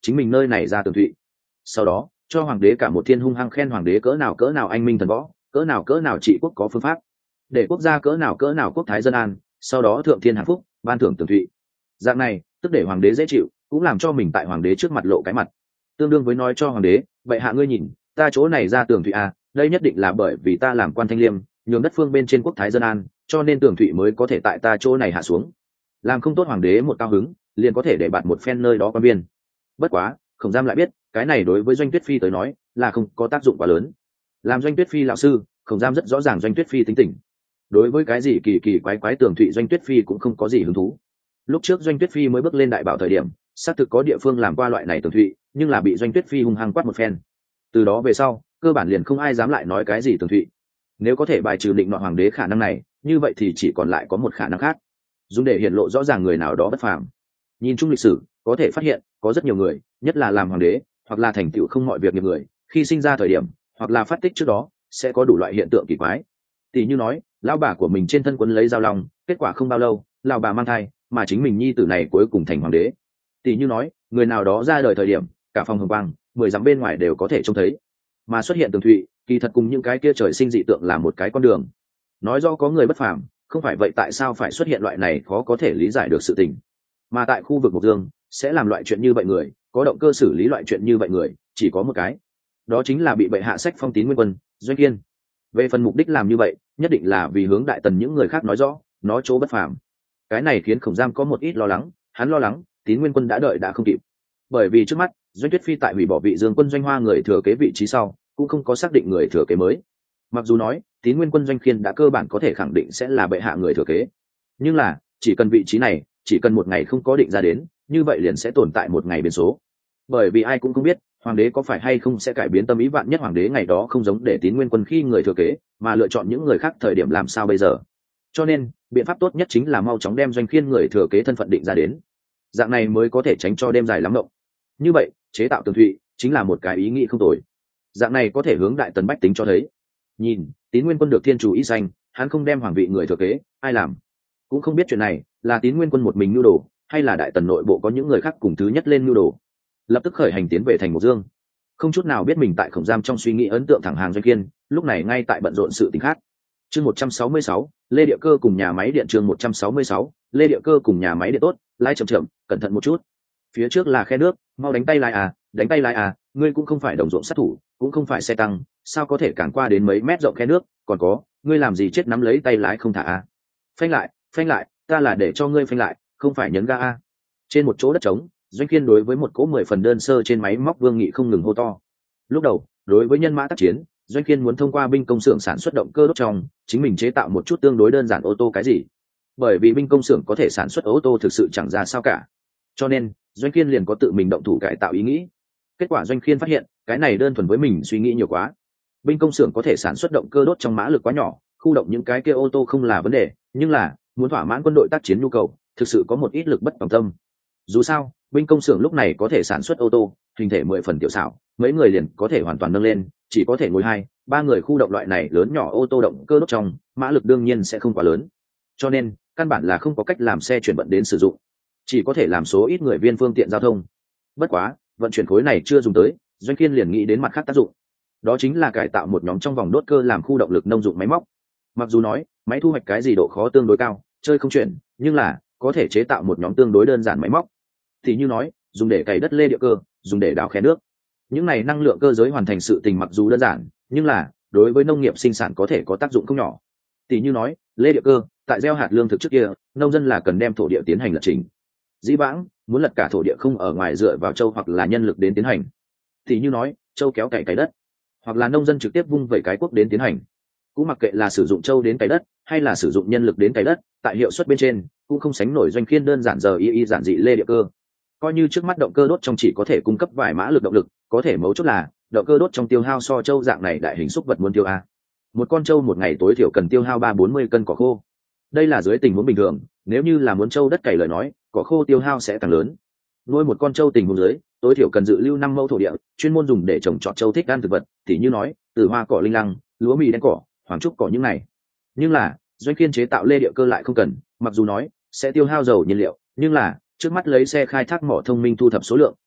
chính mình nơi này ra tường thụy. Sau đó cho hoàng đế cả một thiên hung hăng khen hoàng đế cỡ nào cỡ nào anh minh thần võ, cỡ nào cỡ nào trị quốc có phương pháp, để quốc gia cỡ nào cỡ nào quốc thái dân an, sau đó thượng thiên hạnh phúc ban thưởng tường thụy. Dạng này tức để hoàng đế dễ chịu, cũng làm cho mình tại hoàng đế trước mặt lộ cái mặt, tương đương với nói cho hoàng đế vậy hạ ngươi nhìn ta chỗ này ra tường thụy à, đây nhất định là bởi vì ta làm quan thanh liêm nhường đất phương bên trên quốc thái dân an, cho nên tường thụy mới có thể tại ta chỗ này hạ xuống. Làm không tốt hoàng đế một cao hứng liền có thể để bạt một phen nơi đó quan viên. Bất quá Khổng Giam lại biết cái này đối với Doanh Tuyết Phi tới nói là không có tác dụng quá lớn. Làm Doanh Tuyết Phi lão sư, Khổng Giam rất rõ ràng Doanh Tuyết Phi tính tình, đối với cái gì kỳ kỳ quái quái tường thụy Doanh Tuyết Phi cũng không có gì hứng thú. Lúc trước Doanh Tuyết Phi mới bước lên đại bảo thời điểm xác thực có địa phương làm qua loại này tường thụy, nhưng là bị Doanh Tuyết Phi hung hăng quát một phen. Từ đó về sau cơ bản liền không ai dám lại nói cái gì tường thụy. Nếu có thể bài trừ định nọ hoàng đế khả năng này, như vậy thì chỉ còn lại có một khả năng khác, dùng để hiển lộ rõ ràng người nào đó bất phàm. Nhìn chung lịch sử có thể phát hiện có rất nhiều người, nhất là làm hoàng đế hoặc là thành tựu không mọi việc nghiệp người, khi sinh ra thời điểm hoặc là phát tích trước đó sẽ có đủ loại hiện tượng kỳ quái. Tỷ như nói lão bà của mình trên thân quấn lấy dao long, kết quả không bao lâu lão bà mang thai, mà chính mình nhi tử này cuối cùng thành hoàng đế. Tỷ như nói người nào đó ra đời thời điểm cả phòng hồng quang, mười dặm bên ngoài đều có thể trông thấy, mà xuất hiện tường thụy kỳ thật cùng những cái kia trời sinh dị tượng là một cái con đường. Nói do có người bất phàm, không phải vậy tại sao phải xuất hiện loại này khó có thể lý giải được sự tình. Mà tại khu vực Mộc Dương sẽ làm loại chuyện như vậy người, có động cơ xử lý loại chuyện như vậy người chỉ có một cái, đó chính là bị bệ hạ sách phong Tín Nguyên Quân Doanh Kiên. Về phần mục đích làm như vậy nhất định là vì hướng đại tần những người khác nói rõ nó chỗ bất phàm. Cái này khiến Khổng Giam có một ít lo lắng, hắn lo lắng Tín Nguyên Quân đã đợi đã không kịp, bởi vì trước mắt Doanh Tuyết Phi tại hủy bỏ vị Dương Quân Doanh Hoa người thừa kế vị trí sau cũng không có xác định người thừa kế mới. Mặc dù nói Tín Nguyên Quân Doanh Khiên đã cơ bản có thể khẳng định sẽ là bệ hạ người thừa kế, nhưng là chỉ cần vị trí này chỉ cần một ngày không có định ra đến, như vậy liền sẽ tồn tại một ngày biến số. Bởi vì ai cũng không biết hoàng đế có phải hay không sẽ cải biến tâm ý, vạn nhất hoàng đế ngày đó không giống để Tín Nguyên Quân khi người thừa kế mà lựa chọn những người khác thời điểm làm sao bây giờ. Cho nên biện pháp tốt nhất chính là mau chóng đem Doanh Khiên người thừa kế thân phận định ra đến, dạng này mới có thể tránh cho đêm dài lắm mộng. Như vậy chế tạo tường thụy chính là một cái ý nghĩ không tồi, dạng này có thể hướng đại tần bách tính cho thấy, nhìn Tín Nguyên Quân được thiên chủ ý xanh, hắn không đem hoàng vị người thừa kế ai làm. Cũng không biết chuyện này là Tín Nguyên Quân một mình mưu đồ hay là đại tần nội bộ có những người khác cùng thứ nhất lên mưu đồ. Lập tức khởi hành tiến về thành Mộc Dương, không chút nào biết mình tại Khổng Giam trong suy nghĩ ấn tượng thẳng hàng Doanh Kiên lúc này ngay tại bận rộn sự tình khác. Chương một trăm sáu mươi sáu, Lê Địa Cơ cùng nhà máy điện. Chương một trăm sáu mươi sáu, Lê Địa Cơ cùng nhà máy điện. Tốt, lái chậm chậm, cẩn thận một chút. Phía trước là khe nước, mau đánh tay lái à, đánh tay lái à, ngươi cũng không phải đồng ruộng sát thủ, cũng không phải xe tăng, sao có thể cản qua đến mấy mét rộng khe nước, còn có, ngươi làm gì chết nắm lấy tay lái không thả à? Phanh lại, phanh lại, ta là để cho ngươi phanh lại, không phải nhấn ga à. Trên một chỗ đất trống, Doanh Kiên đối với một cỗ mười phần đơn sơ trên máy móc Vương Nghị không ngừng hô to. Lúc đầu, đối với nhân mã tác chiến, Doanh Kiên muốn thông qua binh công xưởng sản xuất động cơ đốt trong, chính mình chế tạo một chút tương đối đơn giản ô tô cái gì. Bởi vì binh công xưởng có thể sản xuất ô tô thực sự chẳng ra sao cả. Cho nên, Doanh Kiên liền có tự mình động thủ cải tạo ý nghĩ. Kết quả Doanh Kiên phát hiện, cái này đơn thuần với mình suy nghĩ nhiều quá. Binh công xưởng có thể sản xuất động cơ đốt trong mã lực quá nhỏ, khu động những cái kia ô tô không là vấn đề, nhưng là muốn thỏa mãn quân đội tác chiến nhu cầu, thực sự có một ít lực bất tòng tâm. Dù sao, binh công xưởng lúc này có thể sản xuất ô tô, hình thể mười phần tiểu xảo, mấy người liền có thể hoàn toàn nâng lên, chỉ có thể ngồi hai, ba người khu động loại này lớn nhỏ ô tô động cơ đốt trong, mã lực đương nhiên sẽ không quá lớn. Cho nên, căn bản là không có cách làm xe chuyển vận đến sử dụng, chỉ có thể làm số ít người viên phương tiện giao thông. Bất quá, vận chuyển khối này chưa dùng tới, Doanh Kiên liền nghĩ đến mặt khác tác dụng. Đó chính là cải tạo một nhóm trong vòng đốt cơ làm khu động lực nông dụng máy móc. Mặc dù nói, máy thu hoạch cái gì độ khó tương đối cao, chơi không chuyển, nhưng là có thể chế tạo một nhóm tương đối đơn giản máy móc. Thì như nói, dùng để cày đất lê địa cơ, dùng để đào khe nước. Những này năng lượng cơ giới hoàn thành sự tình mặc dù đơn giản, nhưng là đối với nông nghiệp sinh sản có thể có tác dụng không nhỏ. Tỷ như nói, lê địa cơ, tại gieo hạt lương thực trước kia, nông dân là cần đem thổ địa tiến hành lật trình. Dĩ vãng, muốn lật cả thổ địa không ở ngoài dựa vào châu hoặc là nhân lực đến tiến hành. Tỷ như nói, châu kéo cày cày đất, hoặc là nông dân trực tiếp vung vẩy cái cuốc đến tiến hành. Cũng mặc kệ là sử dụng châu đến cày đất, hay là sử dụng nhân lực đến cày đất, tại hiệu suất bên trên cũng không sánh nổi Doanh Kiên đơn giản giờ y y giản dị lê địa cơ. Coi như trước mắt động cơ đốt trong chỉ có thể cung cấp vài mã lực động lực, có thể mấu chốt là động cơ đốt trong tiêu hao so châu dạng này đại hình xúc vật muốn tiêu a. Một con châu một ngày tối thiểu cần tiêu hao ba bốn mươi cân cỏ khô. Đây là dưới tình huống bình thường, nếu như là muốn châu đất cày lời nói, cỏ khô tiêu hao sẽ càng lớn. Nuôi một con châu tình huống dưới, tối thiểu cần dự lưu năm mẫu thổ địa, chuyên môn dùng để trồng trọt châu thích ăn thực vật, thì như nói, từ hoa cỏ linh lăng, lúa mì đen cỏ, hoàng trúc cỏ những này. Nhưng là, Doanh Kiên chế tạo lê địa cơ lại không cần, mặc dù nói sẽ tiêu hao dầu nhiên liệu, nhưng là trước mắt lấy xe khai thác mỏ thông minh thu thập số lượng,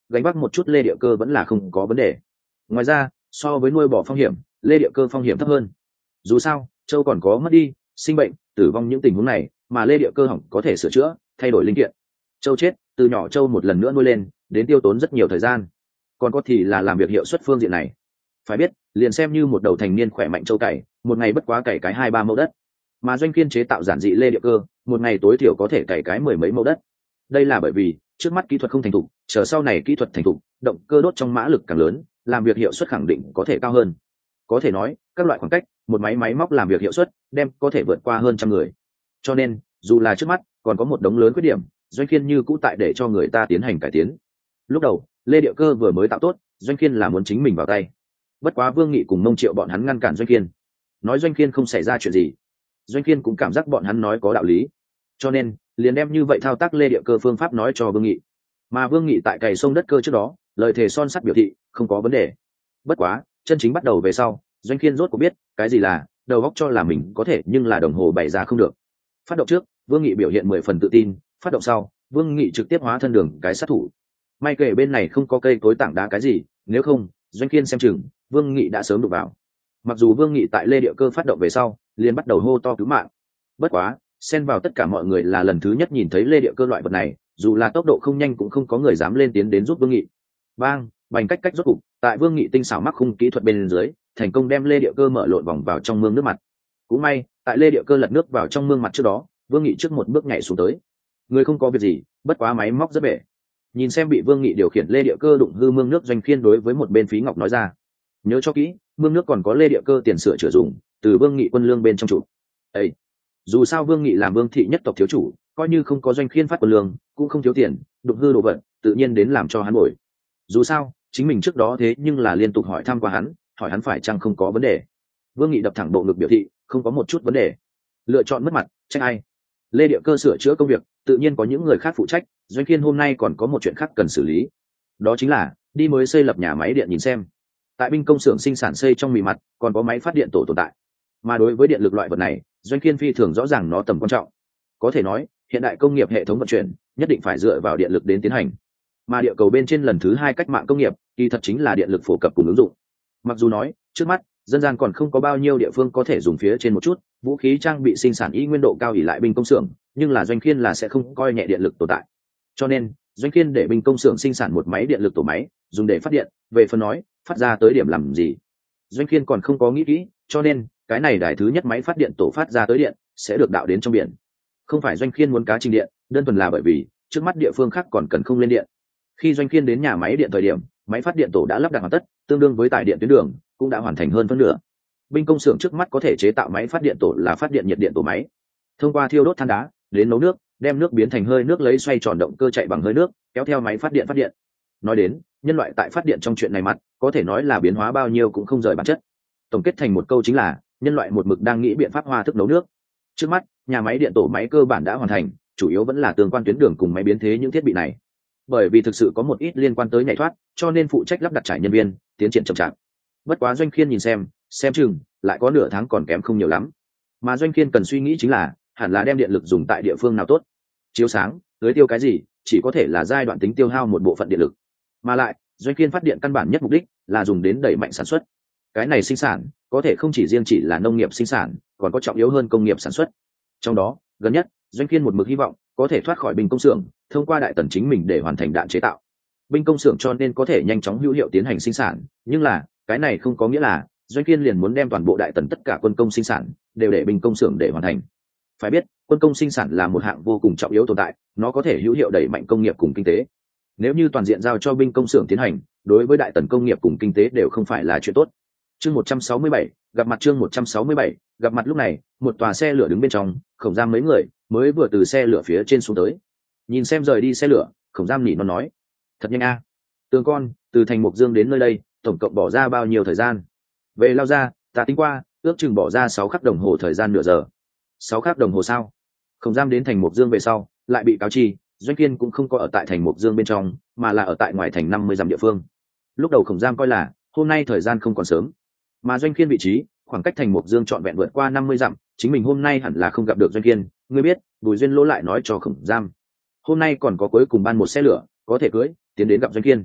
gánh vác một chút lê địa cơ vẫn là không có vấn đề. Ngoài ra so với nuôi bò phong hiểm, lê địa cơ phong hiểm thấp hơn. Dù sao châu còn có mất đi, sinh bệnh, tử vong những tình huống này, mà lê địa cơ hỏng có thể sửa chữa, thay đổi linh kiện. Châu chết, từ nhỏ châu một lần nữa nuôi lên, đến tiêu tốn rất nhiều thời gian. Còn có thì là làm việc hiệu suất phương diện này. Phải biết, liền xem như một đầu thành niên khỏe mạnh châu cày, một ngày bất quá cày cái hai ba mẫu đất, mà doanh kiên chế tạo giản dị lê địa cơ, một ngày tối thiểu có thể cày cái mười mấy mẫu đất. Đây là bởi vì trước mắt kỹ thuật không thành thục, chờ sau này kỹ thuật thành thục, động cơ đốt trong mã lực càng lớn, làm việc hiệu suất khẳng định có thể cao hơn. Có thể nói các loại khoảng cách, một máy máy móc làm việc hiệu suất đem có thể vượt qua hơn trăm người. Cho nên dù là trước mắt còn có một đống lớn khuyết điểm, doanh kiên như cũ tại để cho người ta tiến hành cải tiến. Lúc đầu lê địa cơ vừa mới tạo tốt, doanh kiên là muốn chính mình vào tay. Bất quá Vương Nghị cùng Mông Triệu bọn hắn ngăn cản doanh kiên, nói doanh kiên không xảy ra chuyện gì. Doanh kiên cũng cảm giác bọn hắn nói có đạo lý, cho nên liền đem như vậy thao tác lê địa cơ phương pháp nói cho Vương Nghị. Mà Vương Nghị tại cày sông đất cơ trước đó, lời thề son sắt biểu thị không có vấn đề. Bất quá chân chính bắt đầu về sau, doanh kiên rốt cuộc biết cái gì là đầu óc cho là mình có thể, nhưng là đồng hồ bày ra không được. Phát động trước Vương Nghị biểu hiện mười phần tự tin, phát động sau Vương Nghị trực tiếp hóa thân đường cái sát thủ. May kể bên này không có cây cối tảng đá cái gì, nếu không doanh kiên xem chừng Vương Nghị đã sớm đụng vào. Mặc dù Vương Nghị tại lê địa cơ phát động về sau liền bắt đầu hô to cứu mạng, bất quá xen vào tất cả mọi người là lần thứ nhất nhìn thấy lê địa cơ loại vật này, dù là tốc độ không nhanh cũng không có người dám lên tiến đến giúp Vương Nghị. Bang bành cách cách rốt cục tại Vương Nghị tinh xảo mắc khung kỹ thuật bên dưới, thành công đem lê địa cơ mở lộn vòng vào trong mương nước mặt. Cũng may tại lê địa cơ lật nước vào trong mương mặt trước đó, Vương Nghị trước một bước nhảy xuống tới. Người không có việc gì, bất quá máy móc rất bể. Nhìn xem bị Vương Nghị điều khiển lê địa cơ đụng hư mương nước, doanh khiên đối với một bên Phí Ngọc nói ra, nhớ cho kỹ, mương nước còn có lê địa cơ tiền sửa chữa dùng, từ Vương Nghị quân lương bên trong chủ. Ê, dù sao Vương Nghị làm Vương thị nhất tộc thiếu chủ, coi như không có doanh khiên phát quân lương cũng không thiếu tiền, đụng hư đồ vật tự nhiên đến làm cho hắn bồi. Dù sao chính mình trước đó thế nhưng là liên tục hỏi thăm qua hắn, hỏi hắn phải chăng không có vấn đề. Vương Nghị đập thẳng bộ ngực biểu thị không có một chút vấn đề. Lựa chọn mất mặt trách ai? Lê địa cơ sửa chữa công việc tự nhiên có những người khác phụ trách, doanh khiên hôm nay còn có một chuyện khác cần xử lý, đó chính là đi mới xây lập nhà máy điện nhìn xem. Tại binh công xưởng sinh sản xây trong mì mặt còn có máy phát điện tổ tồn tại, mà đối với điện lực loại vật này, doanh khiên phi thường rõ ràng nó tầm quan trọng. Có thể nói hiện đại công nghiệp hệ thống vận chuyển nhất định phải dựa vào điện lực đến tiến hành, mà địa cầu bên trên lần thứ hai cách mạng công nghiệp kỳ thật chính là điện lực phổ cập cùng ứng dụng. Mặc dù nói trước mắt dân gian còn không có bao nhiêu địa phương có thể dùng phía trên một chút vũ khí trang bị sinh sản y nguyên độ cao ỉ lại binh công xưởng, nhưng là doanh khiên là sẽ không coi nhẹ điện lực tồn tại. Cho nên doanh khiên để binh công xưởng sinh sản một máy điện lực tổ máy dùng để phát điện. Về phần nói phát ra tới điểm làm gì, doanh khiên còn không có nghĩ kỹ, cho nên cái này đài thứ nhất máy phát điện tổ phát ra tới điện sẽ được đạo đến trong biển. Không phải doanh khiên muốn cá trình điện, đơn thuần là bởi vì trước mắt địa phương khác còn cần không lên điện. Khi doanh khiên đến nhà máy điện thời điểm, máy phát điện tổ đã lắp đặt hoàn tất, tương đương với tải điện tuyến đường cũng đã hoàn thành hơn phân nửa. Binh công xưởng trước mắt có thể chế tạo máy phát điện tổ là phát điện nhiệt điện tổ máy, thông qua thiêu đốt than đá đến nấu nước, đem nước biến thành hơi nước lấy xoay tròn động cơ chạy bằng hơi nước, kéo theo máy phát điện phát điện. Nói đến nhân loại tại phát điện trong chuyện này mặt có thể nói là biến hóa bao nhiêu cũng không rời bản chất. Tổng kết thành một câu chính là nhân loại một mực đang nghĩ biện pháp hoa thức nấu nước. Trước mắt nhà máy điện tổ máy cơ bản đã hoàn thành, chủ yếu vẫn là tương quan tuyến đường cùng máy biến thế những thiết bị này. Bởi vì thực sự có một ít liên quan tới nhảy thoát, cho nên phụ trách lắp đặt trải nhân viên tiến triển chậm chạp. Bất quá doanh khiên nhìn xem xem chừng lại có nửa tháng còn kém không nhiều lắm, mà doanh khiên cần suy nghĩ chính là hẳn là đem điện lực dùng tại địa phương nào tốt. Chiếu sáng tưới tiêu cái gì chỉ có thể là giai đoạn tính tiêu hao một bộ phận điện lực, mà lại doanh khiên phát điện căn bản nhất mục đích là dùng đến đẩy mạnh sản xuất. Cái này sinh sản có thể không chỉ riêng chỉ là nông nghiệp sinh sản, còn có trọng yếu hơn công nghiệp sản xuất. Trong đó gần nhất doanh khiên một mực hy vọng có thể thoát khỏi binh công xưởng, thông qua đại tần chính mình để hoàn thành đạn chế tạo binh công xưởng, cho nên có thể nhanh chóng hữu hiệu tiến hành sinh sản. Nhưng là cái này không có nghĩa là doanh khiên liền muốn đem toàn bộ đại tần tất cả quân công sinh sản đều để binh công xưởng để hoàn thành. Phải biết quân công sinh sản là một hạng vô cùng trọng yếu tồn tại, nó có thể hữu hiệu đẩy mạnh công nghiệp cùng kinh tế. Nếu như toàn diện giao cho binh công xưởng tiến hành, đối với đại tần công nghiệp cùng kinh tế đều không phải là chuyện tốt. Chương một trăm sáu mươi bảy gặp mặt chương một trăm sáu mươi bảy gặp mặt. Lúc này một tòa xe lửa đứng bên trong, Khổng Giam mấy người mới vừa từ xe lửa phía trên xuống tới. Nhìn xem rời đi xe lửa, Khổng Giam nỉ non nói: thật nhanh a. À. Tường con từ thành Mộc Dương đến nơi đây tổng cộng bỏ ra bao nhiêu thời gian? Về lao ra ta tính qua, ước chừng bỏ ra sáu khắc đồng hồ thời gian nửa giờ. Sáu khắc đồng hồ sao? Khổng Giam đến thành Mộc Dương về sau lại bị cáo chi doanh kiên cũng không có ở tại thành Mộc Dương bên trong, mà là ở tại ngoài thành năm mươi dặm địa phương. Lúc đầu Khổng Giam coi là hôm nay thời gian không còn sớm, mà doanh kiên vị trí khoảng cách thành Mộc Dương trọn vẹn vượt qua năm mươi dặm, chính mình hôm nay hẳn là không gặp được doanh kiên. Ngươi biết Bùi Duyên Lỗ lại nói cho Khổng Giam hôm nay còn có cuối cùng ban một xe lửa có thể cưới tiến đến gặp doanh kiên.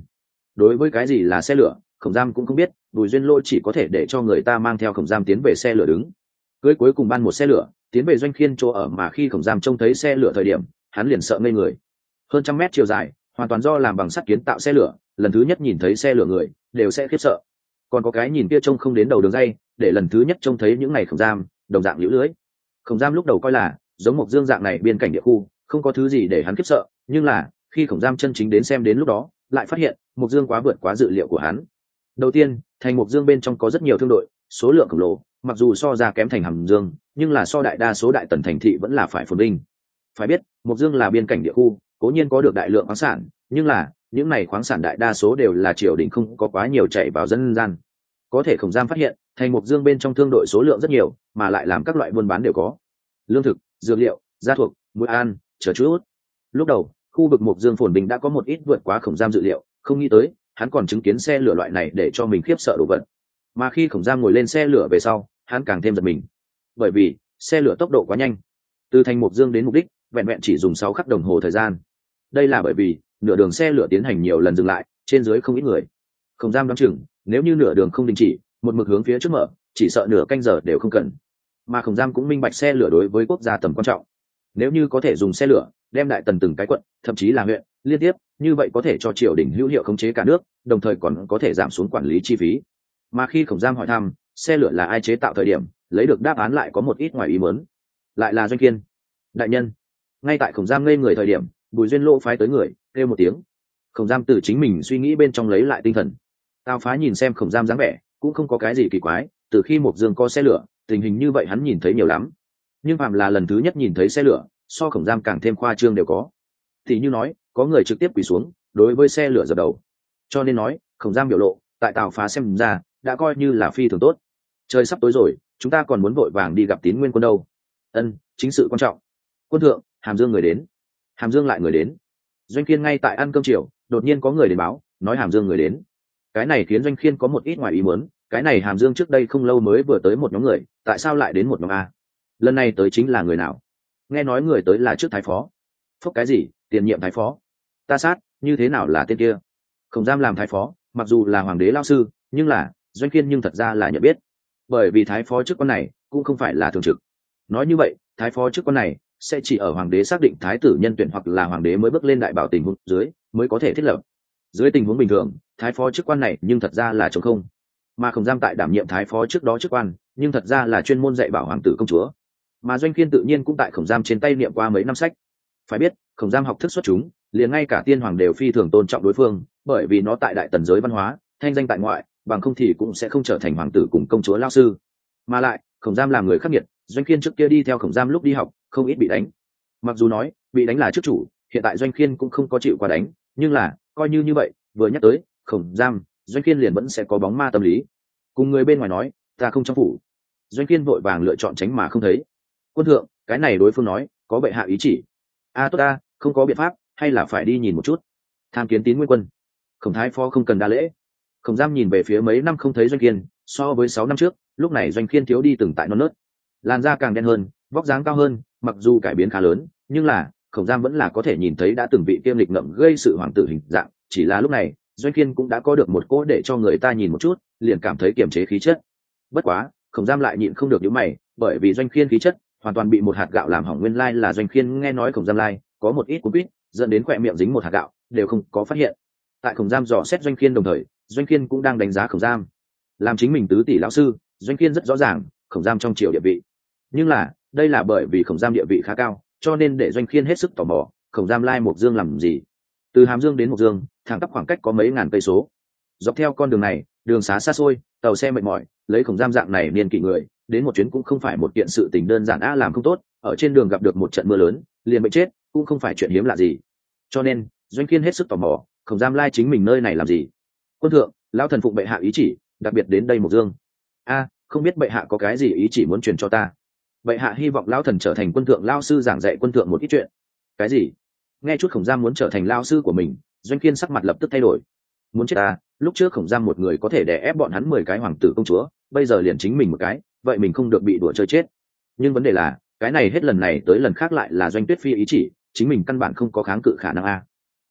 đối với cái gì là xe lửa khổng giam cũng không biết, Bùi Duyên Lô chỉ có thể để cho người ta mang theo khổng giam tiến về xe lửa đứng. Cưới cuối cùng ban một xe lửa tiến về Doanh Khiên chỗ ở, mà khi khổng giam trông thấy xe lửa thời điểm hắn liền sợ ngây người. Hơn trăm mét chiều dài, hoàn toàn do làm bằng sắt kiến tạo xe lửa, lần thứ nhất nhìn thấy xe lửa người đều sẽ khiếp sợ. Còn có cái nhìn kia trông không đến đầu đường dây, để lần thứ nhất trông thấy những ngày khổng giam đồng dạng liễu lưới. Khổng giam lúc đầu coi là giống một dương dạng này biên cảnh địa khu không có thứ gì để hắn khiếp sợ, nhưng là khi khổng giam chân chính đến xem đến lúc đó lại phát hiện một dương quá vượt quá dự liệu của hắn. Đầu tiên, thành một dương bên trong có rất nhiều thương đội, số lượng khổng lồ, mặc dù so ra kém thành Hàm Dương, nhưng là so đại đa số đại tần thành thị vẫn là phải phồn vinh. Phải biết, Mộc Dương là biên cảnh địa khu, cố nhiên có được đại lượng khoáng sản, nhưng là những này khoáng sản đại đa số đều là triều đình không có quá nhiều chạy vào dân gian. Có thể khổng giam phát hiện, thành Mộc Dương bên trong thương đội số lượng rất nhiều, mà lại làm các loại buôn bán đều có. Lương thực, dược liệu, gia thuộc, muối an, chờ chút. Lúc đầu, khu vực Mộc Dương phồn vinh đã có một ít vượt quá khổng giam dự liệu, không nghĩ tới, hắn còn chứng kiến xe lửa loại này để cho mình khiếp sợ đồ vật. Mà khi khổng giam ngồi lên xe lửa về sau, hắn càng thêm giật mình, bởi vì xe lửa tốc độ quá nhanh, từ thành Mộc Dương đến mục đích vẹn vẹn chỉ dùng sáu khắc đồng hồ thời gian. Đây là bởi vì nửa đường xe lửa tiến hành nhiều lần dừng lại, trên dưới không ít người. Khổng giam đoán chừng nếu như nửa đường không đình chỉ, một mực hướng phía trước mở, chỉ sợ nửa canh giờ đều không cần. Mà khổng giam cũng minh bạch xe lửa đối với quốc gia tầm quan trọng, nếu như có thể dùng xe lửa đem đại tần từng cái quận, thậm chí là huyện liên tiếp, như vậy có thể cho triều đình hữu hiệu khống chế cả nước, đồng thời còn có thể giảm xuống quản lý chi phí. Mà khi khổng giam hỏi thăm xe lửa là ai chế tạo thời điểm, lấy được đáp án lại có một ít ngoài ý muốn, lại là Doanh Kiên đại nhân. Ngay tại khổng giam ngây người thời điểm, Bùi Duyên Lô phái tới người kêu một tiếng. Khổng giam từ chính mình suy nghĩ bên trong lấy lại tinh thần. Tào Phá nhìn xem khổng giam dáng vẻ cũng không có cái gì kỳ quái, từ khi Mộc Dương có xe lửa, tình hình như vậy hắn nhìn thấy nhiều lắm, nhưng phạm là lần thứ nhất nhìn thấy xe lửa, so khổng giam càng thêm khoa trương đều có. Thì như nói có người trực tiếp quỳ xuống đối với xe lửa dập đầu, cho nên nói khổng giam biểu lộ tại Tào Phá xem ra đã coi như là phi thường tốt. Trời sắp tối rồi, chúng ta còn muốn vội vàng đi gặp Tín Nguyên quân đâu. Ân, chính sự quan trọng. Quân thượng, Hàm Dương người đến. Hàm Dương lại người đến. Doanh Khiên ngay tại ăn cơm chiều, đột nhiên có người đến báo nói Hàm Dương người đến. Cái này khiến Doanh Khiên có một ít ngoài ý muốn, cái này Hàm Dương trước đây không lâu mới vừa tới một nhóm người, tại sao lại đến một nhóm a? Lần này tới chính là người nào? Nghe nói người tới là trước thái phó. Phúc cái gì? Tiền nhiệm thái phó? Ta sát, như thế nào là tên kia? Khổng giam làm thái phó, mặc dù là hoàng đế lao sư, nhưng là Doanh Khiên nhưng thật ra là nhận biết, bởi vì thái phó chức quan này cũng không phải là thường trực. Nói như vậy, thái phó chức quan này sẽ chỉ ở hoàng đế xác định thái tử nhân tuyển hoặc là hoàng đế mới bước lên đại bảo tình huống dưới mới có thể thiết lập. Dưới tình huống bình thường, thái phó chức quan này nhưng thật ra là trống không. Mà Khổng Giam tại đảm nhiệm thái phó trước đó chức quan, nhưng thật ra là chuyên môn dạy bảo hoàng tử công chúa. Mà Doanh Khiên tự nhiên cũng tại Khổng Giam trên tay niệm qua mấy năm sách. Phải biết, Khổng Giam học thức xuất chúng, liền ngay cả tiên hoàng đều phi thường tôn trọng đối phương, bởi vì nó tại đại tần giới văn hóa, thanh danh tại ngoại, bằng không thì cũng sẽ không trở thành hoàng tử cùng công chúa lao sư. Mà lại Khổng Giam làm người khắc nghiệt, Doanh Khiên trước kia đi theo Khổng Giam lúc đi học không ít bị đánh. Mặc dù nói bị đánh là trước chủ, hiện tại Doanh Khiên cũng không có chịu qua đánh, nhưng là coi như như vậy, vừa nhắc tới Khổng Giam, Doanh Khiên liền vẫn sẽ có bóng ma tâm lý. Cùng người bên ngoài nói ta không trong phủ, Doanh Khiên vội vàng lựa chọn tránh mà không thấy. Quân thượng, cái này đối phương nói có bệ hạ ý chỉ. A tốt ta, không có biện pháp, hay là phải đi nhìn một chút. Tham kiến Tín Nguyên quân. Khổng thái phó không cần đa lễ. Khổng Giam nhìn về phía mấy năm không thấy Doanh Khiên, so với sáu năm trước, lúc này Doanh Khiên thiếu đi từng tại non nớt, làn da càng đen hơn, vóc dáng cao hơn, mặc dù cải biến khá lớn, nhưng là Khổng Giam vẫn là có thể nhìn thấy đã từng vị kiêm lịch ngậm gây sự hoàng tử hình dạng, chỉ là lúc này Doanh Khiên cũng đã có được một cỗ để cho người ta nhìn một chút liền cảm thấy kiềm chế khí chất. Bất quá Khổng Giam lại nhịn không được nhíu mày, bởi vì Doanh Khiên khí chất hoàn toàn bị một hạt gạo làm hỏng. Nguyên lai là Doanh Khiên nghe nói Khổng Giam lai có một ít cú quýt, dẫn đến khỏe miệng dính một hạt gạo đều không có phát hiện. Tại Khổng Giam dò xét Doanh Khiên đồng thời, Doanh Khiên cũng đang đánh giá Khổng Giam làm chính mình tứ tỷ lão sư. Doanh Khiên rất rõ ràng Khổng Giam trong triều địa vị, nhưng là đây là bởi vì Khổng Giam địa vị khá cao, cho nên để Doanh Khiên hết sức tò mò Khổng Giam lai Mộc Dương làm gì. Từ Hàm Dương đến Mộc Dương thẳng tắp khoảng cách có mấy ngàn cây số, dọc theo con đường này đường xá xa xôi, tàu xe mệt mỏi, lấy Khổng Giam dạng này niên kỷ người đến một chuyến cũng không phải một kiện sự tình đơn giản. A làm không tốt ở trên đường gặp được một trận mưa lớn liền bị chết cũng không phải chuyện hiếm lạ gì, cho nên Doanh Khiên hết sức tò mò Khổng Giam lai chính mình nơi này làm gì. Quân thượng, lão thần phụng bệ hạ ý chỉ, đặc biệt đến đây Mộc Dương. A, không biết bệ hạ có cái gì ý chỉ muốn truyền cho ta? Bệ hạ hy vọng lão thần trở thành quân thượng lao sư, giảng dạy quân thượng một ít chuyện. Cái gì? Nghe chút Khổng Giam muốn trở thành lao sư của mình, Doanh Khiên sắc mặt lập tức thay đổi. Muốn chết ta, lúc trước Khổng Giam một người có thể đè ép bọn hắn mười cái hoàng tử công chúa, bây giờ liền chính mình một cái, vậy mình không được bị đùa chơi chết. Nhưng vấn đề là cái này hết lần này tới lần khác lại là Doanh Tuyết Phi ý chỉ, chính mình căn bản không có kháng cự khả năng. A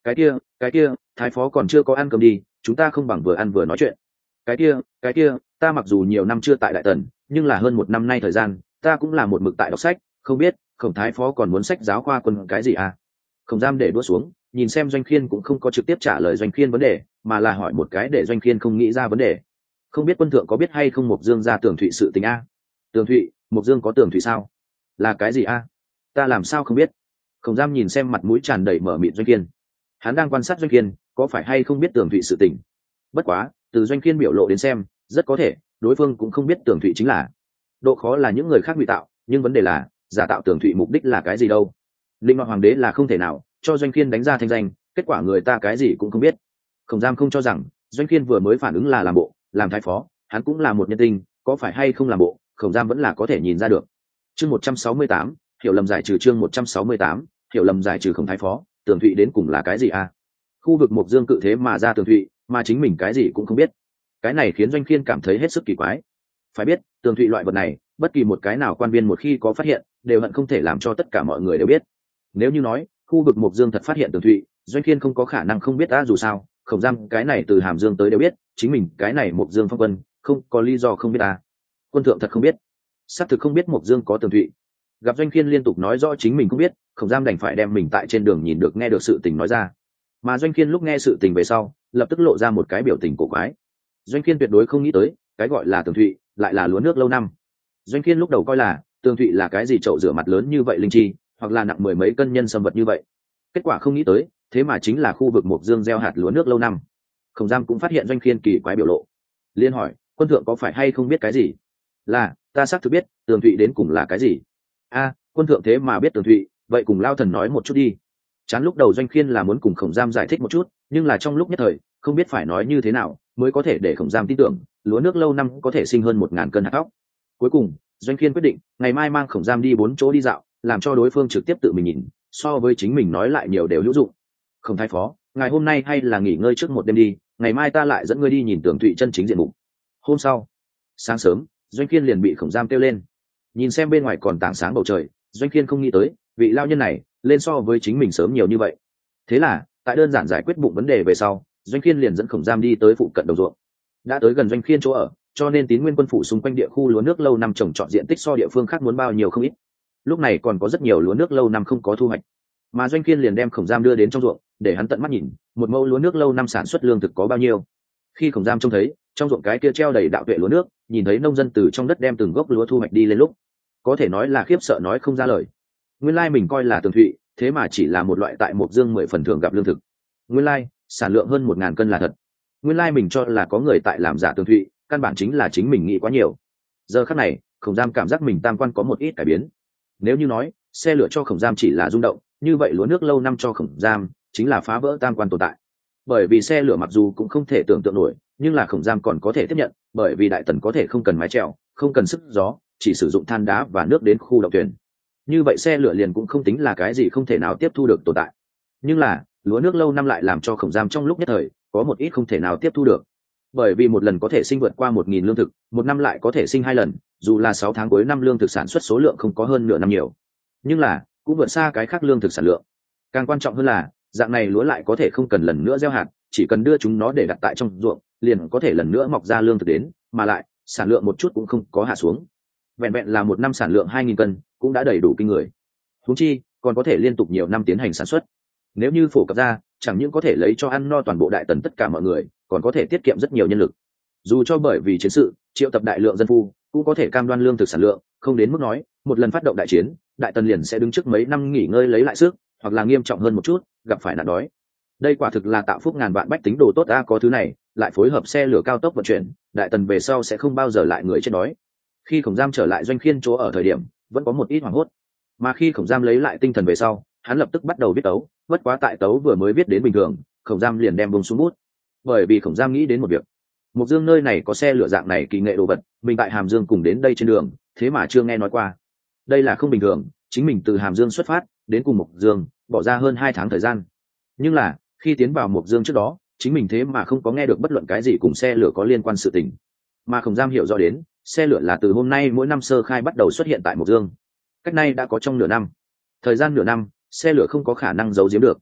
cái kia cái kia thái phó còn chưa có ăn cơm đi, chúng ta không bằng vừa ăn vừa nói chuyện. Cái kia cái kia ta mặc dù nhiều năm chưa tại đại tần, nhưng là hơn một năm nay thời gian ta cũng là một mực tại đọc sách, không biết Khổng thái phó còn muốn sách giáo khoa quân cái gì à? Khổng Giam để đũa xuống, nhìn xem Doanh Khiên cũng không có trực tiếp trả lời Doanh Khiên vấn đề, mà là hỏi một cái để Doanh Khiên không nghĩ ra vấn đề. Không biết quân thượng có biết hay không Mộc Dương ra Tường Thụy sự tình a? Tường Thụy? Mộc Dương có Tường Thụy sao? Là cái gì a? Ta làm sao không biết? Khổng Giam nhìn xem mặt mũi tràn đầy mở mịt Doanh Khiên, hắn đang quan sát Doanh Khiên có phải hay không biết Tường Thụy sự tình. Bất quá từ Doanh Khiên biểu lộ đến xem, rất có thể đối phương cũng không biết Tường Thụy chính là. Độ khó là những người khác ngụy tạo, nhưng vấn đề là giả tạo Tường Thụy mục đích là cái gì đâu? Linh Ngọc Hoàng đế là không thể nào cho Doanh Khiên đánh ra thanh danh, kết quả người ta cái gì cũng không biết. Khổng Giam không cho rằng Doanh Khiên vừa mới phản ứng là làm bộ, làm thái phó, hắn cũng là một nhân tinh, có phải hay không làm bộ, Khổng Giam vẫn là có thể nhìn ra được. Chương một trăm sáu mươi tám, hiểu lầm giải trừ. Chương một trăm sáu mươi tám, hiểu lầm giải trừ. Khổng thái phó, Tường Thụy đến cùng là cái gì a? Khu vực Mộc Dương cự thế mà ra Tường Thụy, mà chính mình cái gì cũng không biết. Cái này khiến Doanh Khiên cảm thấy hết sức kỳ quái. Phải biết, Tường Thụy loại vật này, bất kỳ một cái nào quan viên một khi có phát hiện, đều hận không thể làm cho tất cả mọi người đều biết. Nếu như nói khu vực Mộc Dương thật phát hiện Tường Thụy, Doanh Khiên không có khả năng không biết ta, dù sao Khổng Giam cái này từ Hàm Dương tới đều biết, chính mình cái này Mộc Dương phong quân không có lý do không biết ta. Quân thượng thật không biết, xác thực không biết Mộc Dương có Tường Thụy. Gặp Doanh Khiên liên tục nói rõ chính mình không biết, Khổng Giam đành phải đem mình tại trên đường nhìn được nghe được sự tình nói ra. Mà Doanh Khiên lúc nghe sự tình về sau, lập tức lộ ra một cái biểu tình cổ quái. Doanh Khiên tuyệt đối không nghĩ tới, cái gọi là Tường Thụy lại là lúa nước lâu năm. Doanh Khiên lúc đầu coi là Tường Thụy là cái gì chậu rửa mặt lớn như vậy linh chi, hoặc là nặng mười mấy cân nhân sâm vật như vậy. Kết quả không nghĩ tới, thế mà chính là khu vực Mộc Dương gieo hạt lúa nước lâu năm. Khổng Giam cũng phát hiện Doanh Khiên kỳ quái biểu lộ, liên hỏi, quân thượng có phải hay không biết cái gì? Là, ta xác thực biết, Tường Thụy đến cùng là cái gì. A, quân thượng thế mà biết Tường Thụy, vậy cùng Lao Thần nói một chút đi. Chán lúc đầu Doanh Khiên là muốn cùng Khổng Giam giải thích một chút, nhưng là trong lúc nhất thời không biết phải nói như thế nào mới có thể để Khổng Giam tin tưởng lúa nước lâu năm có thể sinh hơn một ngàn cân hạt thóc. Cuối cùng Doanh Khiên quyết định ngày mai mang Khổng Giam đi bốn chỗ đi dạo, làm cho đối phương trực tiếp tự mình nhìn, so với chính mình nói lại nhiều đều hữu dụng. Khổng thái phó, ngày hôm nay hay là nghỉ ngơi trước một đêm đi, ngày mai ta lại dẫn ngươi đi nhìn Tường Thụy chân chính diện mục. Hôm sau sáng sớm, Doanh Khiên liền bị Khổng Giam kêu lên. Nhìn xem bên ngoài còn tảng sáng bầu trời, Doanh Khiên không nghĩ tới vị lao nhân này lên so với chính mình sớm nhiều như vậy. Thế là tại đơn giản giải quyết bụng vấn đề về sau, Doanh Khiên liền dẫn Khổng Giam đi tới phụ cận đồng ruộng. Đã tới gần Doanh Khiên chỗ ở, cho nên Tín Nguyên quân phủ xung quanh địa khu lúa nước lâu năm trồng trọt diện tích so địa phương khác muốn bao nhiêu không ít. Lúc này còn có rất nhiều lúa nước lâu năm không có thu hoạch, mà Doanh Khiên liền đem Khổng Giam đưa đến trong ruộng để hắn tận mắt nhìn một mẫu lúa nước lâu năm sản xuất lương thực có bao nhiêu. Khi Khổng Giam trông thấy trong ruộng cái kia treo đầy đạo tuệ lúa nước, nhìn thấy nông dân từ trong đất đem từng gốc lúa thu hoạch đi lên lúc, có thể nói là khiếp sợ nói không ra lời. Nguyên lai mình coi là Tường Thụy, thế mà chỉ là một loại tại Mộc Dương mười phần thường gặp lương thực. Nguyên lai sản lượng hơn một ngàn cân là thật. Nguyên lai mình cho là có người tại làm giả Tường Thụy, căn bản chính là chính mình nghĩ quá nhiều. Giờ khắc này Khổng Giam cảm giác mình tam quan có một ít cải biến. Nếu như nói xe lửa cho Khổng Giam chỉ là rung động, như vậy lúa nước lâu năm cho Khổng Giam chính là phá vỡ tam quan tồn tại. Bởi vì xe lửa mặc dù cũng không thể tưởng tượng nổi, nhưng là Khổng Giam còn có thể tiếp nhận, bởi vì đại tần có thể không cần mái chèo, không cần sức gió, chỉ sử dụng than đá và nước đến khu động thuyền. Như vậy xe lửa liền cũng không tính là cái gì không thể nào tiếp thu được tồn tại. Nhưng là lúa nước lâu năm lại làm cho Khổng Giam trong lúc nhất thời có một ít không thể nào tiếp thu được. Bởi vì một lần có thể sinh vượt qua một nghìn lương thực, một năm lại có thể sinh hai lần, dù là sáu tháng cuối năm lương thực sản xuất số lượng không có hơn nửa năm nhiều, nhưng là cũng vượt xa cái khác lương thực sản lượng. Càng quan trọng hơn là dạng này lúa lại có thể không cần lần nữa gieo hạt, chỉ cần đưa chúng nó để đặt tại trong ruộng, liền có thể lần nữa mọc ra lương thực đến, mà lại sản lượng một chút cũng không có hạ xuống. Vẹn vẹn là một năm sản lượng hai nghìn cân cũng đã đầy đủ kinh người. Huống chi còn có thể liên tục nhiều năm tiến hành sản xuất. Nếu như phổ cập ra, chẳng những có thể lấy cho ăn no toàn bộ đại tần tất cả mọi người, còn có thể tiết kiệm rất nhiều nhân lực. Dù cho bởi vì chiến sự triệu tập đại lượng dân phu, cũng có thể cam đoan lương thực sản lượng, không đến mức nói một lần phát động đại chiến, đại tần liền sẽ đứng trước mấy năm nghỉ ngơi lấy lại sức, hoặc là nghiêm trọng hơn một chút, gặp phải nạn đói. Đây quả thực là tạo phúc ngàn vạn bách tính đồ tốt a, có thứ này lại phối hợp xe lửa cao tốc vận chuyển, đại tần về sau sẽ không bao giờ lại người chết đói. Khi Khổng Giam trở lại Doanh Khiên chỗ ở thời điểm, vẫn có một ít hoảng hốt, mà khi Khổng Giam lấy lại tinh thần về sau, hắn lập tức bắt đầu viết tấu. Bất quá tại tấu vừa mới viết đến bình thường, Khổng Giam liền đem bông xuống bút, bởi vì Khổng Giam nghĩ đến một việc. Mộc Dương nơi này có xe lửa dạng này kỳ nghệ đồ vật, mình tại Hàm Dương cùng đến đây trên đường, thế mà chưa nghe nói qua. Đây là không bình thường, chính mình từ Hàm Dương xuất phát đến cùng Mộc Dương bỏ ra hơn hai tháng thời gian, nhưng là khi tiến vào Mộc Dương trước đó, chính mình thế mà không có nghe được bất luận cái gì cùng xe lửa có liên quan sự tình. Mà Khổng Giam hiểu rõ đến, xe lửa là từ hôm nay mỗi năm sơ khai bắt đầu xuất hiện tại Mộc Dương, cách nay đã có trong nửa năm. Thời gian nửa năm, xe lửa không có khả năng giấu giếm được.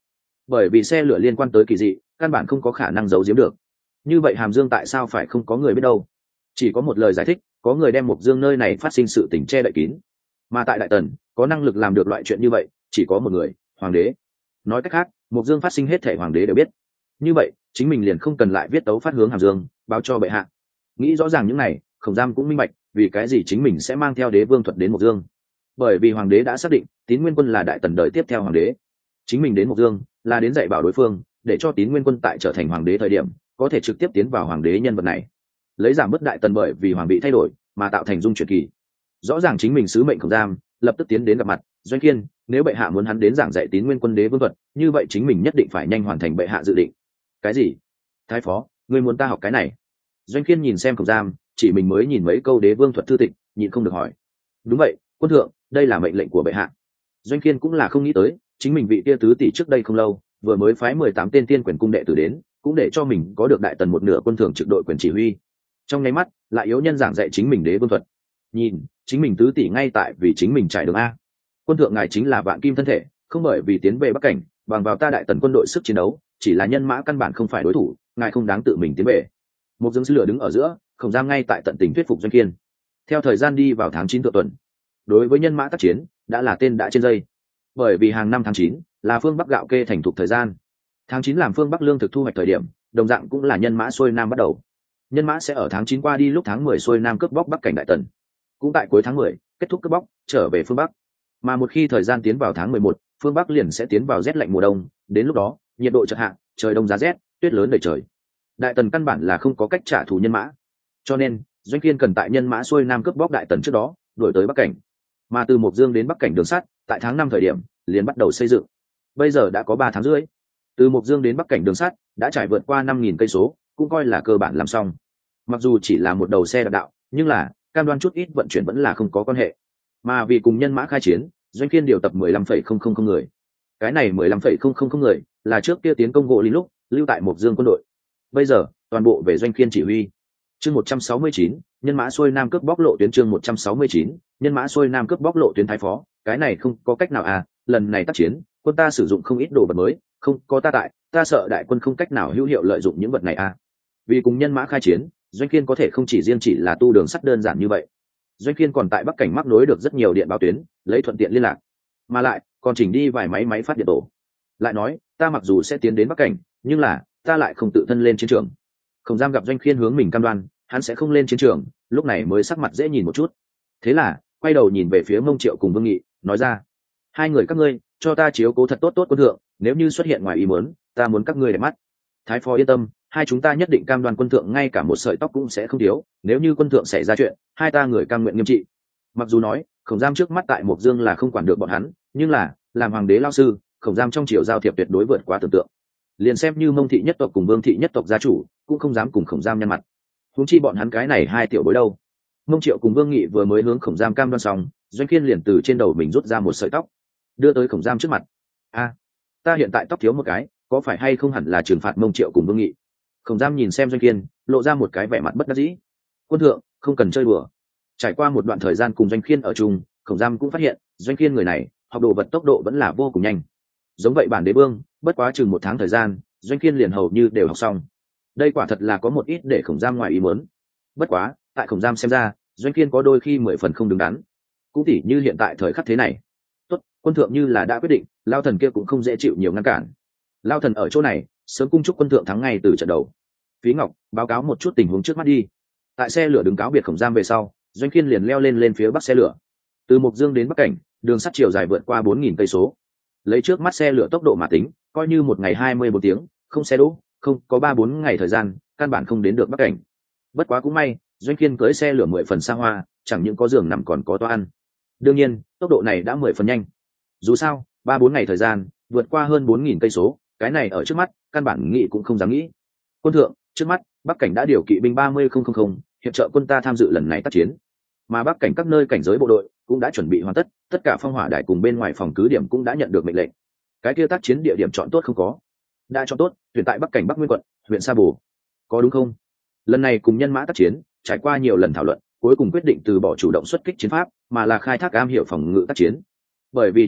bởi vì xe lửa liên quan tới kỳ dị, căn bản không có khả năng giấu giếm được. Như vậy Hàm Dương tại sao phải không có người biết đâu? Chỉ có một lời giải thích, có người đem Mộc Dương nơi này phát sinh sự tình che đậy kín. Mà tại Đại Tần, có năng lực làm được loại chuyện như vậy, chỉ có một người, hoàng đế. Nói cách khác, Mộc Dương phát sinh hết thảy hoàng đế đều biết. Như vậy, chính mình liền không cần lại viết tấu phát hướng Hàm Dương, báo cho bệ hạ. Nghĩ rõ ràng những này, Khổng Giam cũng minh bạch, vì cái gì chính mình sẽ mang theo đế vương thuật đến Mộc Dương. Bởi vì hoàng đế đã xác định, Tín Nguyên Quân là Đại Tần đời tiếp theo hoàng đế. Chính mình đến Mộc Dương, là đến dạy bảo đối phương, để cho Tín Nguyên Quân tại trở thành hoàng đế thời điểm, có thể trực tiếp tiến vào hoàng đế nhân vật này, lấy giảm bớt Đại Tần bởi vì hoàng bị thay đổi mà tạo thành dung chuyển kỳ. Rõ ràng chính mình sứ mệnh Khổng Giam, lập tức tiến đến gặp mặt Doanh Kiên, nếu bệ hạ muốn hắn đến giảng dạy Tín Nguyên Quân đế vương thuật, như vậy chính mình nhất định phải nhanh hoàn thành bệ hạ dự định. Cái gì? Thái phó, ngươi muốn ta học cái này? Doanh Kiên nhìn xem Khổng Giam, chỉ mình mới nhìn mấy câu đế vương thuật thư tịch, nhịn không được hỏi. Đúng vậy, quân thượng, đây là mệnh lệnh của bệ hạ. Doanh Kiên cũng là không nghĩ tới, chính mình vị tia tứ tỷ trước đây không lâu, vừa mới phái mười tám tên tiên quyền cung đệ tử đến, cũng để cho mình có được Đại Tần một nửa quân thường trực đội quyền chỉ huy. Trong nháy mắt, lại yếu nhân giảng dạy chính mình đế vương thuật. Nhìn, chính mình tứ tỷ ngay tại vì chính mình trải đường a. Quân thượng ngài chính là vạn kim thân thể, không bởi vì tiến về Bắc Cảnh, bằng vào ta Đại Tần quân đội sức chiến đấu, chỉ là nhân mã căn bản không phải đối thủ, ngài không đáng tự mình tiến về. Một Dương lửa đứng ở giữa, Khổng Giam ngay tại tận tình thuyết phục Doanh Kiên. Theo thời gian đi vào tháng chín tự tuần, đối với nhân mã tác chiến, đã là tên đã trên dây. Bởi vì hàng năm tháng chín là phương Bắc gạo kê thành thục thời gian. Tháng chín làm phương Bắc lương thực thu hoạch thời điểm, đồng dạng cũng là nhân mã xuôi nam bắt đầu. Nhân mã sẽ ở tháng chín qua đi lúc tháng mười xuôi nam cướp bóc Bắc Cảnh Đại Tần. Cũng tại cuối tháng mười, kết thúc cướp bóc, trở về phương Bắc. Mà một khi thời gian tiến vào tháng mười một, phương Bắc liền sẽ tiến vào rét lạnh mùa đông, đến lúc đó, nhiệt độ chợt hạ, trời đông giá rét, tuyết lớn đầy trời. Đại Tần căn bản là không có cách trả thù nhân mã. Cho nên, Doanh Kiên cần tại nhân mã xuôi nam cướp bóc Đại Tần trước đó, đuổi tới Bắc Cảnh. Mà từ Mộc Dương đến Bắc Cảnh đường sắt, tại tháng năm thời điểm, liền bắt đầu xây dựng. Bây giờ đã có ba tháng rưỡi. Từ Mộc Dương đến Bắc Cảnh đường sắt đã trải vượt qua năm nghìn cây số, cũng coi là cơ bản làm xong. Mặc dù chỉ là một đầu xe đạp đạo, nhưng là cam đoan chút ít vận chuyển vẫn là không có quan hệ. Mà vì cùng nhân mã khai chiến, Doanh Kiên điều tập mười lăm phẩy không không không người. Cái này mười lăm phẩy không không không người là trước kia tiến công gỗ lý lúc lưu tại Mộc Dương quân đội. Bây giờ, toàn bộ về Doanh Kiên chỉ huy. Chương một trăm sáu mươi chín, nhân mã xuôi nam cướp bóc lộ tuyến chương một trăm sáu mươi chín, nhân mã xuôi nam cướp bóc lộ tuyến thái phó, cái này không có cách nào à, lần này tác chiến, quân ta sử dụng không ít đồ vật mới, không có ta tại, ta sợ đại quân không cách nào hữu hiệu lợi dụng những vật này à. Vì cùng nhân mã khai chiến, Doanh Kiên có thể không chỉ riêng chỉ là tu đường sắt đơn giản như vậy. Doanh Kiên còn tại Bắc Cảnh mắc nối được rất nhiều điện báo tuyến, lấy thuận tiện liên lạc. Mà lại, còn chỉnh đi vài máy máy phát điện tổ. Lại nói, ta mặc dù sẽ tiến đến Bắc Cảnh, nhưng là, ta lại không tự thân lên chiến trường. Không dám gặp Doanh Kiên hướng mình cam đoan, hắn sẽ không lên chiến trường, lúc này mới sắc mặt dễ nhìn một chút. Thế là, quay đầu nhìn về phía Mông Triệu cùng Vương Nghị, nói ra: hai người các ngươi, cho ta chiếu cố thật tốt tốt quân thượng, nếu như xuất hiện ngoài ý muốn, ta muốn các ngươi để mắt. Thái phó yên tâm, hai chúng ta nhất định cam đoan quân thượng ngay cả một sợi tóc cũng sẽ không thiếu, nếu như quân thượng xảy ra chuyện, hai ta người cam nguyện nghiêm trị. Mặc dù nói, Khổng Giam trước mắt tại Mộc Dương là không quản được bọn hắn, nhưng là, làm hoàng đế lao sư, Khổng Giam trong triều giao thiệp tuyệt đối vượt quá tưởng tượng. Liền xem như Mông thị nhất tộc cùng Vương thị nhất tộc gia chủ, cũng không dám cùng Khổng Giam nhăn mặt. Huống chi bọn hắn cái này hai tiểu bối đâu. Mông Triệu cùng Vương Nghị vừa mới hướng Khổng Giam cam đoan xong, Doanh Kiên liền từ trên đầu mình rút ra một sợi tóc, đưa tới Khổng Giam trước mặt. A, ta hiện tại tóc thiếu một cái, có phải hay không hẳn là trừng phạt Mông Triệu cùng Vương Nghị? Khổng Giam nhìn xem Doanh Kiên, lộ ra một cái vẻ mặt bất đắc dĩ. Quân thượng, không cần chơi đùa. Trải qua một đoạn thời gian cùng Doanh Kiên ở chung, Khổng Giam cũng phát hiện, Doanh Kiên người này, học đồ vật tốc độ vẫn là vô cùng nhanh. Giống vậy bản đế vương, bất quá chừng một tháng thời gian, Doanh Kiên liền hầu như đều học xong. Đây quả thật là có một ít để Khổng Giam ngoài ý muốn. Bất quá, tại Khổng Giam xem ra, Doanh Kiên có đôi khi mười phần không đứng đắn. Cũng tỉ như hiện tại thời khắc thế này. Tốt, quân thượng như là đã quyết định, Lao thần kia cũng không dễ chịu nhiều ngăn cản. Lao thần ở chỗ này, sớm cung chúc quân thượng thắng ngay từ trận đầu. Phí Ngọc, báo cáo một chút tình huống trước mắt đi. Tại xe lửa đứng cáo biệt Khổng Giam về sau, Doanh Kiên liền leo lên lên phía bắc xe lửa. Từ Mộc Dương đến Bắc Cảnh, đường sắt chiều dài vượt qua bốn nghìn cây số. Lấy trước mắt xe lửa tốc độ mà tính, coi như một ngày hai mươi bốn tiếng, không xe đỗ, không có ba bốn ngày thời gian, căn bản không đến được Bắc Cảnh. Bất quá cũng may, Doanh Kiên cưỡi xe lửa mười phần xa hoa, chẳng những có giường nằm còn có toa ăn. Đương nhiên, tốc độ này đã mười phần nhanh. Dù sao, ba bốn ngày thời gian, vượt qua hơn bốn nghìn cây số, cái này ở trước mắt, căn bản nghĩ cũng không dám nghĩ. Quân thượng, trước mắt, Bắc Cảnh đã điều kỵ binh ba mươi nghìn, hiệp trợ quân ta tham dự lần này tác chiến. Mà Bắc Cảnh các nơi cảnh giới bộ đội cũng đã chuẩn bị hoàn tất, tất cả phong hỏa đài cùng bên ngoài phòng cứ điểm cũng đã nhận được mệnh lệnh. Cái kia tác chiến địa điểm chọn tốt không có? Đã chọn tốt, tuyển tại Bắc Cảnh Bắc Nguyên quận, huyện Sa Bồ. Có đúng không? Lần này cùng nhân mã tác chiến, trải qua nhiều lần thảo luận, cuối cùng quyết định từ bỏ chủ động xuất kích chiến pháp, mà là khai thác am hiểu phòng ngự tác chiến. Bởi vì trước mắt,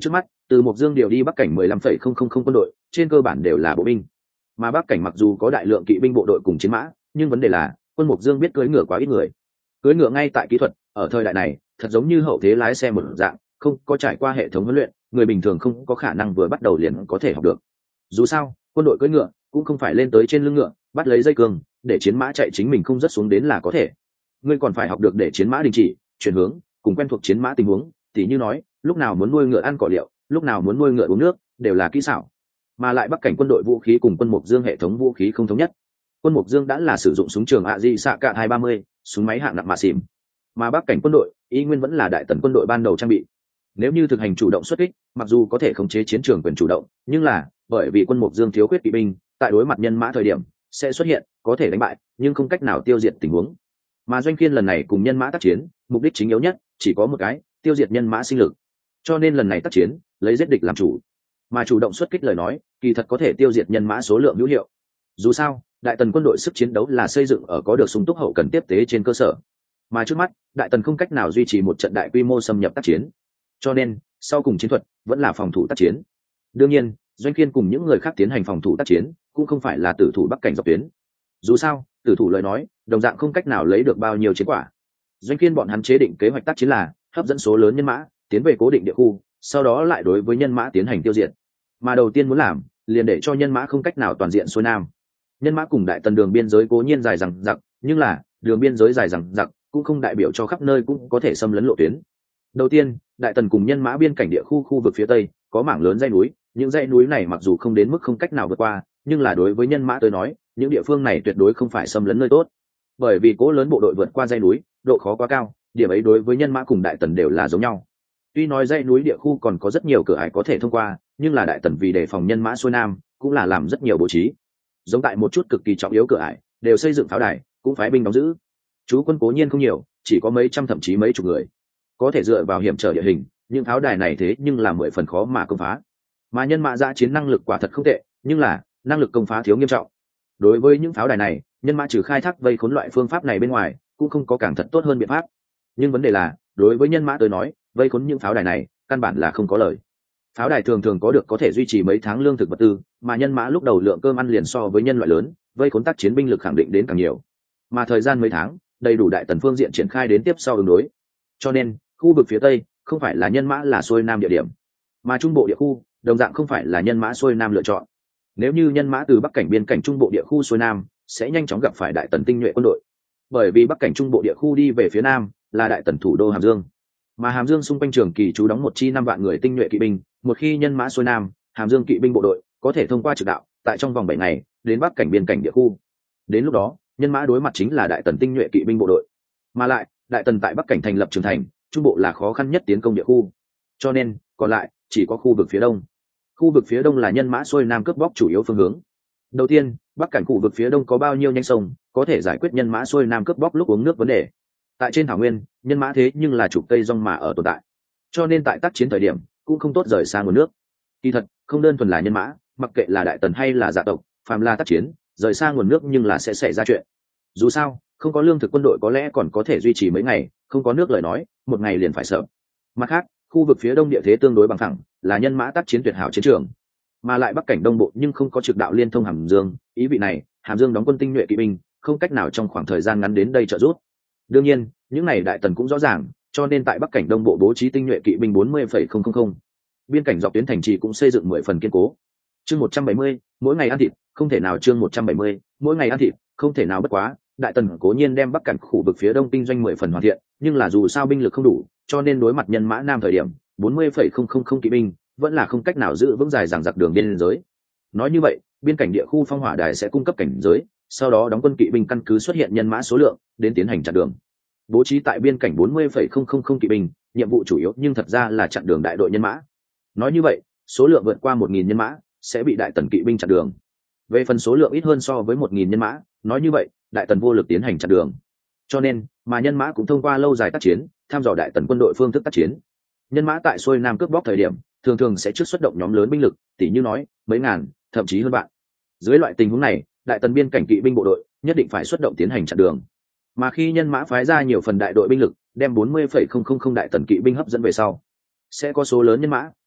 Từ Mộc Dương điều đi Bắc cảnh mười lăm phẩy không không không quân đội, trên cơ bản đều là bộ binh. Mà Bắc cảnh mặc dù có đại lượng kỵ binh bộ đội cùng chiến mã, nhưng vấn đề là quân Mộc Dương biết cưỡi ngựa quá ít người. Cưỡi ngựa ngay tại kỹ thuật, ở thời đại này, thật giống như hậu thế lái xe một dạng, không có trải qua hệ thống huấn luyện, người bình thường không có khả năng vừa bắt đầu liền có thể học được. Dù sao, quân đội cưỡi ngựa cũng không phải lên tới trên lưng ngựa, bắt lấy dây cương, để chiến mã chạy chính mình không rớt xuống đến là có thể. Ngươi còn phải học được để chiến mã đình chỉ, chuyển hướng, cùng quen thuộc chiến mã tình huống, tỉ như nói, lúc nào muốn nuôi ngựa ăn cỏ liệu, lúc nào muốn nuôi ngựa uống nước, đều là kỹ xảo. Mà lại Bắc cảnh quân đội vũ khí cùng quân Mộc Dương hệ thống vũ khí không thống nhất. Quân Mộc Dương đã là sử dụng súng trường a gi xạ cạ hai ba mươi, súng máy hạng nặng mạ xỉm. Mà Bắc cảnh quân đội, y nguyên vẫn là đại tần quân đội ban đầu trang bị. Nếu như thực hành chủ động xuất kích, mặc dù có thể khống chế chiến trường quyền chủ động, nhưng là bởi vì quân Mộc Dương thiếu khuyết kỵ binh, tại đối mặt nhân mã thời điểm sẽ xuất hiện có thể đánh bại nhưng không cách nào tiêu diệt tình huống. Mà Doanh Khiên lần này cùng nhân mã tác chiến, mục đích chính yếu nhất chỉ có một cái, tiêu diệt nhân mã sinh lực. Cho nên lần này tác chiến lấy giết địch làm chủ, mà chủ động xuất kích lời nói kỳ thật có thể tiêu diệt nhân mã số lượng hữu hiệu. Dù sao đại tần quân đội sức chiến đấu là xây dựng ở có được sung túc hậu cần tiếp tế trên cơ sở, mà trước mắt đại tần không cách nào duy trì một trận đại quy mô xâm nhập tác chiến, cho nên sau cùng chiến thuật vẫn là phòng thủ tác chiến. Đương nhiên Doanh Khiên cùng những người khác tiến hành phòng thủ tác chiến cũng không phải là tử thủ Bắc cảnh dọc tuyến. Dù sao tử thủ lời nói đồng dạng không cách nào lấy được bao nhiêu chiến quả. Doanh Khiên bọn hắn chế định kế hoạch tác chiến là hấp dẫn số lớn nhân mã tiến về cố định địa khu, sau đó lại đối với nhân mã tiến hành tiêu diệt. Mà đầu tiên muốn làm liền để cho nhân mã không cách nào toàn diện xuôi nam. Nhân mã cùng đại tần đường biên giới cố nhiên dài dằng dặc, nhưng là đường biên giới dài dằng dặc cũng không đại biểu cho khắp nơi cũng có thể xâm lấn lộ tuyến. Đầu tiên đại tần cùng nhân mã biên cảnh địa khu khu vực phía tây có mảng lớn dãy núi, những dãy núi này mặc dù không đến mức không cách nào vượt qua, nhưng là đối với nhân mã tới nói những địa phương này tuyệt đối không phải xâm lấn nơi tốt, bởi vì cố lớn bộ đội vượt qua dãy núi độ khó quá cao, điểm ấy đối với nhân mã cùng đại tần đều là giống nhau. Tuy nói dãy núi địa khu còn có rất nhiều cửa ải có thể thông qua, nhưng là đại tần vì đề phòng nhân mã xuôi nam cũng là làm rất nhiều bố trí, giống tại một chút cực kỳ trọng yếu cửa ải đều xây dựng pháo đài, cũng phái binh đóng giữ. Chú quân cố nhiên không nhiều, chỉ có mấy trăm thậm chí mấy chục người, có thể dựa vào hiểm trở địa hình, những pháo đài này thế nhưng là mười phần khó mà công phá. Mà nhân mã dã chiến năng lực quả thật không tệ, nhưng là năng lực công phá thiếu nghiêm trọng. Đối với những pháo đài này, nhân mã trừ khai thác vây khốn loại phương pháp này bên ngoài cũng không có càng thật tốt hơn biện pháp. Nhưng vấn đề là đối với nhân mã tới nói, vây khốn những pháo đài này căn bản là không có lời. Pháo đài thường thường có được có thể duy trì mấy tháng lương thực vật tư, mà nhân mã lúc đầu lượng cơm ăn liền so với nhân loại lớn, vây khốn tác chiến binh lực khẳng định đến càng nhiều. Mà thời gian mấy tháng đầy đủ đại tần phương diện triển khai đến tiếp sau ứng đối. Cho nên khu vực phía tây không phải là nhân mã là xuôi nam địa điểm, mà trung bộ địa khu đồng dạng không phải là nhân mã xuôi nam lựa chọn. Nếu như nhân mã từ bắc cảnh biên cảnh trung bộ địa khu xuôi nam sẽ nhanh chóng gặp phải đại tần tinh nhuệ quân đội, bởi vì bắc cảnh trung bộ địa khu đi về phía nam là đại tần thủ đô Hàm Dương, mà Hàm Dương xung quanh trường kỳ trú đóng một chi năm vạn người tinh nhuệ kỵ binh. Một khi nhân mã xuôi nam, Hàm Dương kỵ binh bộ đội có thể thông qua trực đạo tại trong vòng bảy ngày đến bắc cảnh biên cảnh địa khu. Đến lúc đó nhân mã đối mặt chính là đại tần tinh nhuệ kỵ binh bộ đội, mà lại đại tần tại bắc cảnh thành lập trường thành, trung bộ là khó khăn nhất tiến công địa khu, cho nên còn lại chỉ có khu vực phía đông. Khu vực phía đông là nhân mã xuôi nam cướp bóc chủ yếu phương hướng. Đầu tiên bắc cảnh khu vực phía đông có bao nhiêu nhánh sông có thể giải quyết nhân mã xuôi nam cướp bóc lúc uống nước vấn đề. Tại trên thảo nguyên nhân mã thế nhưng là chục cây rong mà ở tồn tại, cho nên tại tác chiến thời điểm cũng không tốt rời xa nguồn nước. Kỳ thật không đơn thuần là nhân mã, mặc kệ là đại tần hay là dạ tộc, phàm là tác chiến rời xa nguồn nước nhưng là sẽ xảy ra chuyện. Dù sao không có lương thực quân đội có lẽ còn có thể duy trì mấy ngày, không có nước lời nói một ngày liền phải sợ. Mặt khác khu vực phía đông địa thế tương đối bằng phẳng, là nhân mã tác chiến tuyệt hảo chiến trường, mà lại bắc cảnh đông bộ nhưng không có trực đạo liên thông Hàm Dương, ý vị này Hàm Dương đóng quân tinh nhuệ kỵ binh không cách nào trong khoảng thời gian ngắn đến đây trợ giúp. Đương nhiên những này đại tần cũng rõ ràng, cho nên tại bắc cảnh đông bộ bố trí tinh nhuệ kỵ binh bốn mươi phẩy không không không. Biên cảnh dọc tuyến thành trì cũng xây dựng mười phần kiên cố. Chương một trăm bảy mươi, mỗi ngày ăn thịt không thể nào. Chương một trăm bảy mươi, mỗi ngày ăn thịt không thể nào bất quá. Đại tần cố nhiên đem bắc cảnh khu vực phía đông kinh doanh mười phần hoàn thiện, nhưng là dù sao binh lực không đủ, cho nên đối mặt nhân mã nam thời điểm bốn mươi phẩy không không không kỵ binh vẫn là không cách nào giữ vững dài dằng dặc đường biên giới. Nói như vậy biên cảnh địa khu phong hỏa đài sẽ cung cấp cảnh giới, sau đó đóng quân kỵ binh căn cứ xuất hiện nhân mã số lượng đến tiến hành chặn đường. Bố trí tại biên cảnh bốn mươi phẩy không không không kỵ binh, nhiệm vụ chủ yếu nhưng thật ra là chặn đường đại đội nhân mã. Nói như vậy số lượng vượt qua một nghìn nhân mã sẽ bị đại tần kỵ binh chặn đường. Về phần số lượng ít hơn so với một nghìn nhân mã, nói như vậy đại tần vô lực tiến hành chặn đường. Cho nên mà nhân mã cũng thông qua lâu dài tác chiến thăm dò đại tần quân đội phương thức tác chiến. Nhân mã tại xuôi nam cướp bóc thời điểm thường thường sẽ trước xuất động nhóm lớn binh lực, tỷ như nói mấy ngàn thậm chí hơn vạn. Dưới loại tình huống này đại tần biên cảnh kỵ binh bộ đội nhất định phải xuất động tiến hành chặn đường. Mà khi nhân mã phái ra nhiều phần đại đội binh lực đem bốn mươi phẩy không không không đại tần kỵ binh hấp dẫn về sau, sẽ có số lớn nhân mã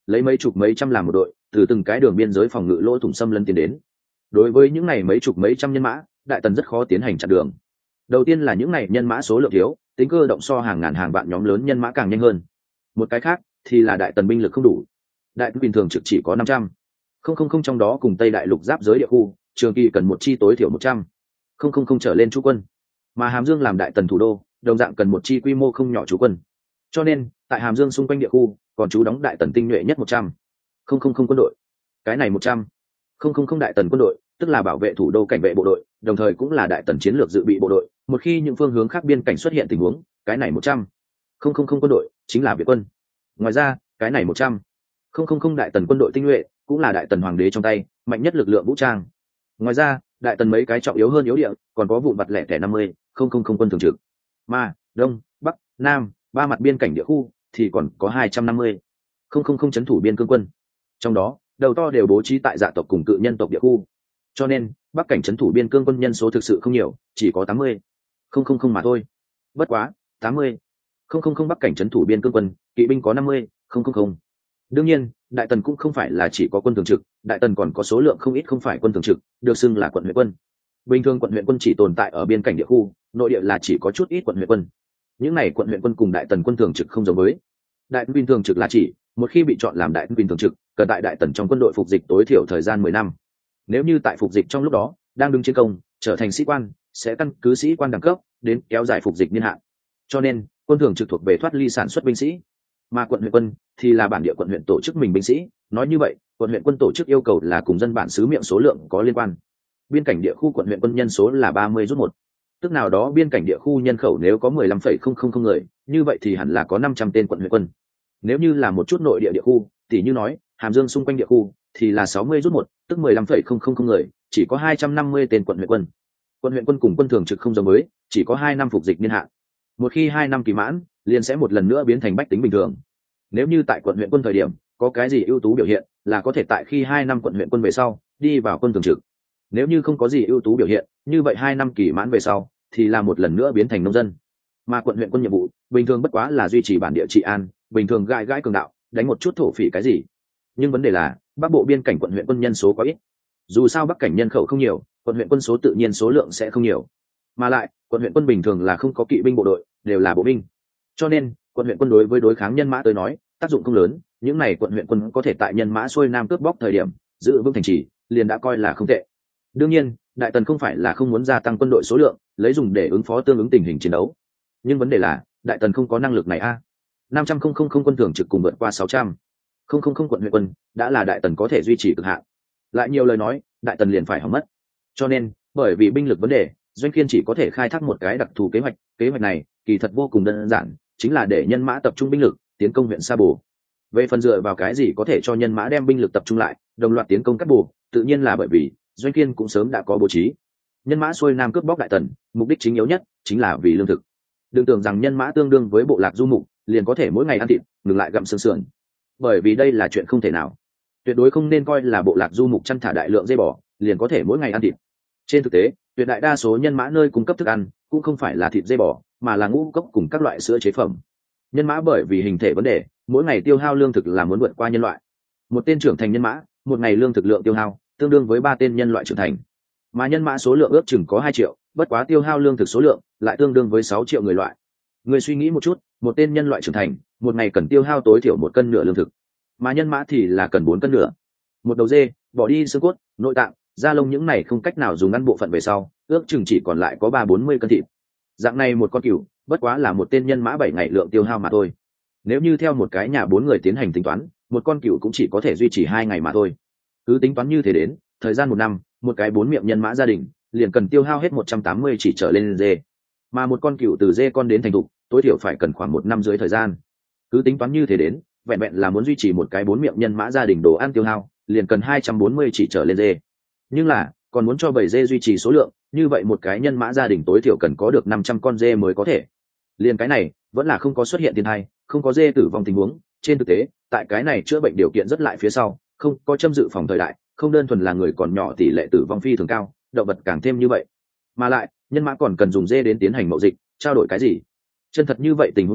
lấy mấy chục mấy trăm làm một đội, từ từng cái đường biên giới phòng ngự lỗ thủng xâm lấn tiến đến. Đối với những này mấy chục mấy trăm nhân mã, đại tần rất khó tiến hành chặn đường. Đầu tiên là những này nhân mã số lượng thiếu, tính cơ động so hàng ngàn hàng vạn nhóm lớn nhân mã càng nhanh hơn. Một cái khác thì là đại tần binh lực không đủ. Đại tần bình thường trực chỉ có năm trăm, không không không trong đó cùng Tây Đại Lục giáp giới địa khu, trường kỳ cần một chi tối thiểu một trăm, không không không trở lên trú quân. Mà Hàm Dương làm đại tần thủ đô, đồng dạng cần một chi quy mô không nhỏ trú quân. Cho nên, tại Hàm Dương xung quanh địa khu, còn trú đóng đại tần tinh nhuệ nhất một trăm, không không không quân đội. Cái này một trăm, không không không đại tần quân đội, tức là bảo vệ thủ đô cảnh vệ bộ đội, đồng thời cũng là đại tần chiến lược dự bị bộ đội. Một khi những phương hướng khác biên cảnh xuất hiện tình huống, cái này một trăm, không không không quân đội chính là Việt quân. Ngoài ra, cái này một trăm, không không không đại tần quân đội tinh nhuệ, cũng là đại tần hoàng đế trong tay mạnh nhất lực lượng vũ trang. Ngoài ra, đại tần mấy cái trọng yếu hơn yếu địa, còn có vụn vặt lẻ tẻ năm mươi, không không không quân thường trực. Mà đông, bắc, nam, ba mặt biên cảnh địa khu thì còn có hai trăm năm mươi, không không không trấn thủ biên cương quân. Trong đó, đầu to đều bố trí tại dạ tộc cùng cự nhân tộc địa khu. Cho nên, bắc cảnh trấn thủ biên cương quân nhân số thực sự không nhiều, chỉ có tám mươi, không không không mà thôi. Bất quá, tám mươi, không không không bắc cảnh trấn thủ biên cương quân, kỵ binh có năm mươi, không không không. Đương nhiên, đại tần cũng không phải là chỉ có quân thường trực, đại tần còn có số lượng không ít không phải quân thường trực, được xưng là quận huyện quân. Bình thường quận huyện quân chỉ tồn tại ở biên cảnh địa khu, nội địa là chỉ có chút ít quận huyện quân. Những này quận huyện quân cùng đại tần quân thường trực không giống với. Đại quân thường trực là chỉ một khi bị chọn làm đại quân thường trực, cần tại đại tần trong quân đội phục dịch tối thiểu thời gian mười năm. Nếu như tại phục dịch trong lúc đó đang đứng chiến công, trở thành sĩ quan, sẽ căn cứ sĩ quan đẳng cấp đến kéo dài phục dịch niên hạn. Cho nên, quân thường trực thuộc về thoát ly sản xuất binh sĩ, mà quận huyện quân thì là bản địa quận huyện tổ chức mình binh sĩ. Nói như vậy, quận huyện quân tổ chức yêu cầu là cùng dân bản xứ miệng số lượng có liên quan. Biên cảnh địa khu quận huyện quân nhân số là ba mươi rút một, tức nào đó biên cảnh địa khu nhân khẩu nếu có mười lăm phẩy không không không người, như vậy thì hẳn là có năm trăm tên quận huyện quân. Nếu như là một chút nội địa địa khu, thì như nói Hàm Dương xung quanh địa khu thì là sáu mươi rút một, tức mười lăm phẩy không không không người, chỉ có hai trăm năm mươi tên quận huyện quân. Quận huyện quân cùng quân thường trực không giống với, chỉ có hai năm phục dịch niên hạn. Một khi hai năm kỳ mãn, liền sẽ một lần nữa biến thành bách tính bình thường. Nếu như tại quận huyện quân thời điểm có cái gì ưu tú biểu hiện, là có thể tại khi hai năm quận huyện quân về sau đi vào quân thường trực. Nếu như không có gì ưu tú biểu hiện, như vậy hai năm kỳ mãn về sau thì là một lần nữa biến thành nông dân. Mà quận huyện quân nhiệm vụ bình thường bất quá là duy trì bản địa trị an, bình thường gãi gãi cường đạo, đánh một chút thổ phỉ cái gì. Nhưng vấn đề là bắc bộ biên cảnh quận huyện quân nhân số quá ít. Dù sao bắc cảnh nhân khẩu không nhiều, quận huyện quân số tự nhiên số lượng sẽ không nhiều. Mà lại quận huyện quân bình thường là không có kỵ binh bộ đội, đều là bộ binh. Cho nên quận huyện quân đối với đối kháng nhân mã tới nói tác dụng không lớn. Những này quận huyện quân có thể tại nhân mã xuôi nam cướp bóc thời điểm giữ vững thành trì, liền đã coi là không tệ. Đương nhiên, đại tần không phải là không muốn gia tăng quân đội số lượng, lấy dùng để ứng phó tương ứng tình hình chiến đấu. Nhưng vấn đề là, đại tần không có năng lực này a. năm trăm không không không quân thường trực cùng vượt qua sáu trăm, không không không quận huyện quân, đã là đại tần có thể duy trì cực hạn. Lại nhiều lời nói, đại tần liền phải hỏng mất. Cho nên, bởi vì binh lực vấn đề, Doanh Kiên chỉ có thể khai thác một cái đặc thù kế hoạch, kế hoạch này kỳ thật vô cùng đơn giản, chính là để nhân mã tập trung binh lực, tiến công huyện Sa Bồ. Về phần dựa vào cái gì có thể cho nhân mã đem binh lực tập trung lại, đồng loạt tiến công Cát Bồ, tự nhiên là bởi vì Doanh Kiên cũng sớm đã có bố trí. Nhân mã xuôi nam cướp bóc đại tần, mục đích chính yếu nhất chính là vì lương thực. Đừng tưởng rằng nhân mã tương đương với bộ lạc du mục, liền có thể mỗi ngày ăn thịt, ngừng lại gặm xương sườn. Bởi vì đây là chuyện không thể nào. Tuyệt đối không nên coi là bộ lạc du mục chăn thả đại lượng dây bò, liền có thể mỗi ngày ăn thịt. Trên thực tế, tuyệt đại đa số nhân mã nơi cung cấp thức ăn cũng không phải là thịt dây bò, mà là ngũ cốc cùng các loại sữa chế phẩm. Nhân mã bởi vì hình thể vấn đề, mỗi ngày tiêu hao lương thực là muốn vượt qua nhân loại. Một tên trưởng thành nhân mã, một ngày lương thực lượng tiêu hao tương đương với ba tên nhân loại trưởng thành. Mà nhân mã số lượng ước chừng có hai triệu, bất quá tiêu hao lương thực số lượng lại tương đương với sáu triệu người loại. Người suy nghĩ một chút, một tên nhân loại trưởng thành, một ngày cần tiêu hao tối thiểu một cân nửa lương thực, mà nhân mã thì là cần bốn cân nửa. Một đầu dê, bỏ đi xương cốt, nội tạng, da lông những này không cách nào dùng ăn bộ phận về sau, ước chừng chỉ còn lại có ba bốn mươi cân thịt. Dạng này một con cừu, bất quá là một tên nhân mã bảy ngày lượng tiêu hao mà thôi. Nếu như theo một cái nhà bốn người tiến hành tính toán, một con cừu cũng chỉ có thể duy trì hai ngày mà thôi. Cứ tính toán như thế đến, thời gian một năm, một cái bốn miệng nhân mã gia đình liền cần tiêu hao hết một trăm tám mươi chỉ trở lên dê. Mà một con cừu từ dê con đến thành thục, tối thiểu phải cần khoảng một năm dưới thời gian. Cứ tính toán như thế đến, vẹn vẹn là muốn duy trì một cái bốn miệng nhân mã gia đình đồ ăn tiêu hao, liền cần hai trăm bốn mươi chỉ trở lên dê. Nhưng là, còn muốn cho bầy dê duy trì số lượng, như vậy một cái nhân mã gia đình tối thiểu cần có được năm trăm con dê mới có thể. Liền cái này, vẫn là không có xuất hiện thiên tai, không có dê tử vong tình huống. Trên thực tế, tại cái này chữa bệnh điều kiện rất lại phía sau, không có châm dự phòng thời đại, không đơn thuần là người còn nhỏ tỷ lệ tử vong phi thường cao, động vật càng thêm như vậy. Mà lại, nhân mã còn cần dùng dê đến tiến hành mậu dịch, trao đổi cái gì? Chân thật như vậy tình huống là,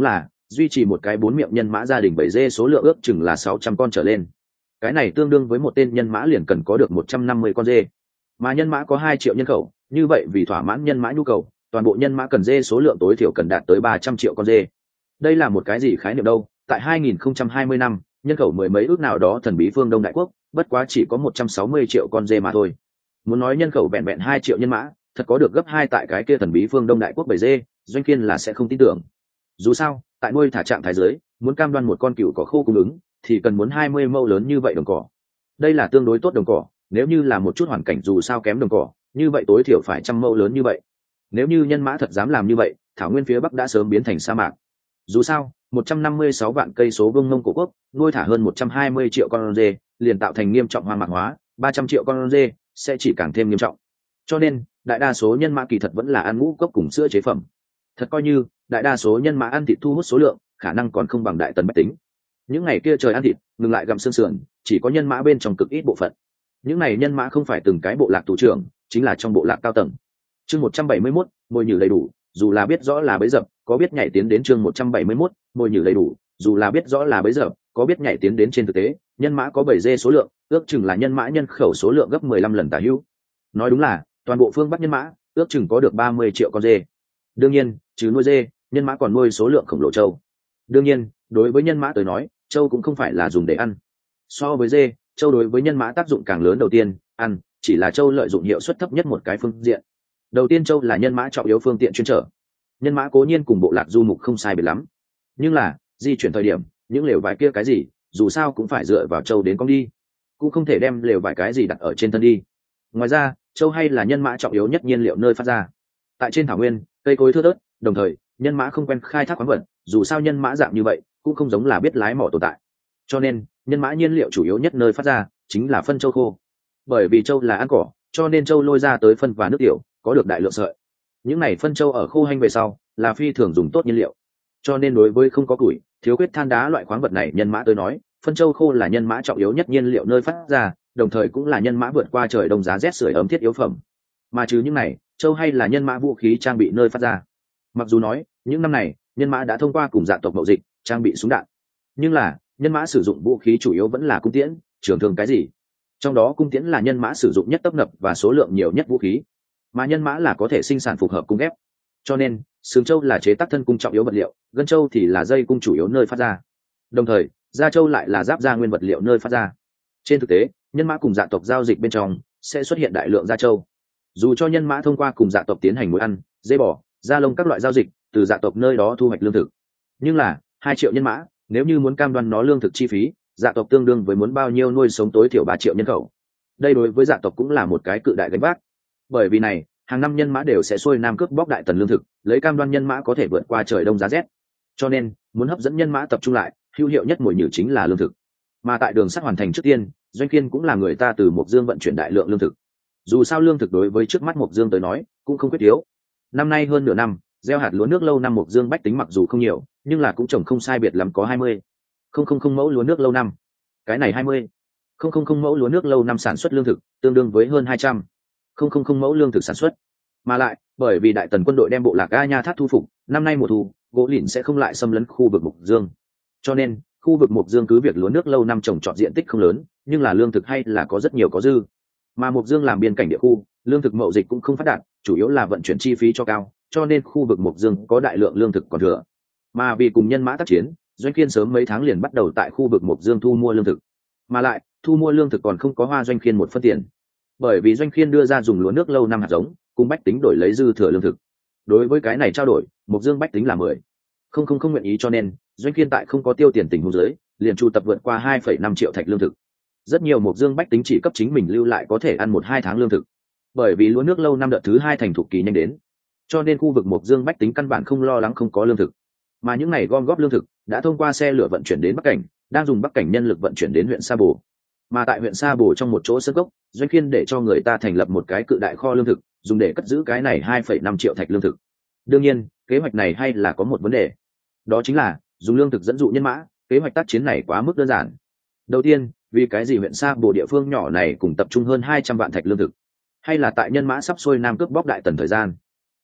duy trì một cái bốn miệng nhân mã gia đình bảy dê số lượng ước chừng là sáu trăm con trở lên. Cái này tương đương với một tên nhân mã liền cần có được một trăm năm mươi con dê. Mà nhân mã có hai triệu nhân khẩu, như vậy vì thỏa mãn nhân mã nhu cầu, toàn bộ nhân mã cần dê số lượng tối thiểu cần đạt tới ba trăm triệu con dê. Đây là một cái gì khái niệm đâu? Tại hai nghìn không trăm hai mươi năm, nhân khẩu mười mấy ước nào đó thần bí phương Đông Đại Quốc, bất quá chỉ có một trăm sáu mươi triệu con dê mà thôi. Muốn nói nhân khẩu vẹn vẹn hai triệu nhân mã, thật có được gấp hai tại cái kia thần bí phương Đông Đại Quốc bảy dê, Doanh Kiên là sẽ không tin tưởng. Dù sao, tại nuôi thả trạng thái dưới, muốn cam đoan một con cừu có khô cung ứng, thì cần muốn hai mươi mẫu lớn như vậy đồng cỏ. Đây là tương đối tốt đồng cỏ, nếu như là một chút hoàn cảnh dù sao kém đồng cỏ, như vậy tối thiểu phải trăm mẫu lớn như vậy. Nếu như nhân mã thật dám làm như vậy, thảo nguyên phía bắc đã sớm biến thành sa mạc. Dù sao, một trăm năm mươi sáu vạn cây số vương mông cổ quốc, nuôi thả hơn một trăm hai mươi triệu con dê, liền tạo thành nghiêm trọng hoang mạc hóa, ba trăm triệu con dê sẽ chỉ càng thêm nghiêm trọng. Cho nên, đại đa số nhân mã kỳ thật vẫn là ăn ngũ cốc cùng sữa chế phẩm. Thật coi như, đại đa số nhân mã ăn thịt thu hút số lượng, khả năng còn không bằng đại tần bách tính. Những ngày kia trời ăn thịt, ngừng lại gặm xương sườn, chỉ có nhân mã bên trong cực ít bộ phận. Những này nhân mã không phải từng cái bộ lạc thủ trưởng, chính là trong bộ lạc cao tầng. Chương một trăm bảy mươi mốt, mồi nhử đầy đủ, dù là biết rõ là bấy dập, có biết nhảy tiến đến chương một trăm bảy mươi mốt, mồi nhử đầy đủ, dù là biết rõ là bấy dập, có biết nhảy tiến đến trên thực tế, nhân mã có bảy dê số lượng, ước chừng là nhân mã nhân khẩu số lượng gấp mười lăm lần tả hữu. Nói đúng là, toàn bộ phương Bắc nhân mã, ước chừng có được ba mươi triệu con dê. Đương nhiên, trừ nuôi dê, nhân mã còn nuôi số lượng khổng lồ trâu. Đương nhiên, đối với nhân mã tới nói, trâu cũng không phải là dùng để ăn. So với dê, trâu đối với nhân mã tác dụng càng lớn. Đầu tiên, ăn, chỉ là trâu lợi dụng hiệu suất thấp nhất một cái phương diện. Đầu tiên, trâu là nhân mã trọng yếu phương tiện chuyên trở. Nhân mã cố nhiên cùng bộ lạc du mục không sai biệt lắm, nhưng là di chuyển thời điểm, những lều vải kia cái gì, dù sao cũng phải dựa vào trâu đến con đi, cũng không thể đem lều vải cái gì đặt ở trên thân đi. Ngoài ra, trâu hay là nhân mã trọng yếu nhất nhiên liệu nơi phát ra. Tại trên thảo nguyên, cây cối thưa thớt, đồng thời nhân mã không quen khai thác khoáng vật, dù sao nhân mã dạng như vậy cũng không giống là biết lái mỏ tồn tại, cho nên nhân mã nhiên liệu chủ yếu nhất nơi phát ra chính là phân trâu khô. Bởi vì trâu là ăn cỏ, cho nên trâu lôi ra tới phân và nước tiểu có được đại lượng sợi. Những này phân trâu ở khô hanh về sau là phi thường dùng tốt nhiên liệu, cho nên đối với không có củi, thiếu khuyết than đá loại khoáng vật này nhân mã tới nói, phân trâu khô là nhân mã trọng yếu nhất nhiên liệu nơi phát ra, đồng thời cũng là nhân mã vượt qua trời đông giá rét sưởi ấm thiết yếu phẩm. Mà trừ những này, trâu hay là nhân mã vũ khí trang bị nơi phát ra. Mặc dù nói những năm này nhân mã đã thông qua cùng dạ tộc mậu dịch trang bị súng đạn, nhưng là nhân mã sử dụng vũ khí chủ yếu vẫn là cung tiễn, trường thương cái gì. Trong đó cung tiễn là nhân mã sử dụng nhất tấp nập và số lượng nhiều nhất vũ khí, mà nhân mã là có thể sinh sản phục hợp cung ghép, cho nên sừng trâu là chế tác thân cung trọng yếu vật liệu, gân trâu thì là dây cung chủ yếu nơi phát ra, đồng thời da trâu lại là giáp da nguyên vật liệu nơi phát ra. Trên thực tế, nhân mã cùng dạ tộc giao dịch bên trong sẽ xuất hiện đại lượng da trâu. Dù cho nhân mã thông qua cùng dạ tộc tiến hành mối ăn, dê bò, da lông các loại giao dịch, từ dạ tộc nơi đó thu hoạch lương thực, nhưng là hai triệu nhân mã, nếu như muốn cam đoan nó lương thực chi phí, dạ tộc tương đương với muốn bao nhiêu nuôi sống tối thiểu ba triệu nhân khẩu. Đây đối với dạ tộc cũng là một cái cự đại gánh vác. Bởi vì này, hàng năm nhân mã đều sẽ xuôi nam cướp bóc đại tần lương thực, lấy cam đoan nhân mã có thể vượt qua trời đông giá rét. Cho nên, muốn hấp dẫn nhân mã tập trung lại, hữu hiệu nhất mồi nhử chính là lương thực. Mà tại đường sắt hoàn thành trước tiên, Doanh Kiên cũng là người ta từ Mộc Dương vận chuyển đại lượng lương thực. Dù sao lương thực đối với trước mắt Mộc Dương tới nói, cũng không quyết yếu. Năm nay hơn nửa năm, gieo hạt lúa nước lâu năm Mộc Dương bách tính mặc dù không nhiều, nhưng là cũng trồng không sai biệt lắm có hai mươi không không không mẫu lúa nước lâu năm. Cái này hai mươi không không không mẫu lúa nước lâu năm sản xuất lương thực, tương đương với hơn hai trăm không không không mẫu lương thực sản xuất. Mà lại, bởi vì đại tần quân đội đem bộ lạc A Nha Thác thu phục, năm nay mùa thu, gỗ lìn sẽ không lại xâm lấn khu vực Mộc Dương. Cho nên, khu vực Mộc Dương cứ việc lúa nước lâu năm trồng trọt diện tích không lớn, nhưng là lương thực hay là có rất nhiều có dư. Mà Mộc Dương làm biên cảnh địa khu, lương thực mậu dịch cũng không phát đạt, chủ yếu là vận chuyển chi phí cho cao, cho nên khu vực Mộc Dương có đại lượng lương thực còn thừa. Mà vì cùng nhân mã tác chiến, Doanh Kiên sớm mấy tháng liền bắt đầu tại khu vực Mộc Dương thu mua lương thực. Mà lại, thu mua lương thực còn không có hoa Doanh Kiên một phân tiền. Bởi vì Doanh Kiên đưa ra dùng lúa nước lâu năm hạt giống, cùng bách tính đổi lấy dư thừa lương thực. Đối với cái này trao đổi, Mộc Dương bách tính là mười không không không nguyện ý, cho nên Doanh Kiên tại không có tiêu tiền tình huống dưới, liền chu tập vượt qua hai phẩy năm triệu thạch lương thực. Rất nhiều Mộc Dương bách tính chỉ cấp chính mình lưu lại có thể ăn một hai tháng lương thực. Bởi vì lúa nước lâu năm đợt thứ hai thành thục kỳ nhanh đến, cho nên khu vực Mộc Dương bách tính căn bản không lo lắng không có lương thực. Mà những ngày gom góp lương thực đã thông qua xe lửa vận chuyển đến Bắc Cảnh, đang dùng Bắc Cảnh nhân lực vận chuyển đến huyện Sa Bồ. Mà tại huyện Sa Bồ trong một chỗ sân gốc, Doanh Kiên để cho người ta thành lập một cái cự đại kho lương thực, dùng để cất giữ cái này hai phẩy năm triệu thạch lương thực. Đương nhiên, kế hoạch này hay là có một vấn đề, đó chính là dùng lương thực dẫn dụ nhân mã. Kế hoạch tác chiến này quá mức đơn giản. Đầu tiên, vì cái gì huyện Sa Bồ địa phương nhỏ này cùng tập trung hơn hai trăm vạn thạch lương thực? Hay là tại nhân mã sắp xuôi nam cướp bóc đại tần thời gian,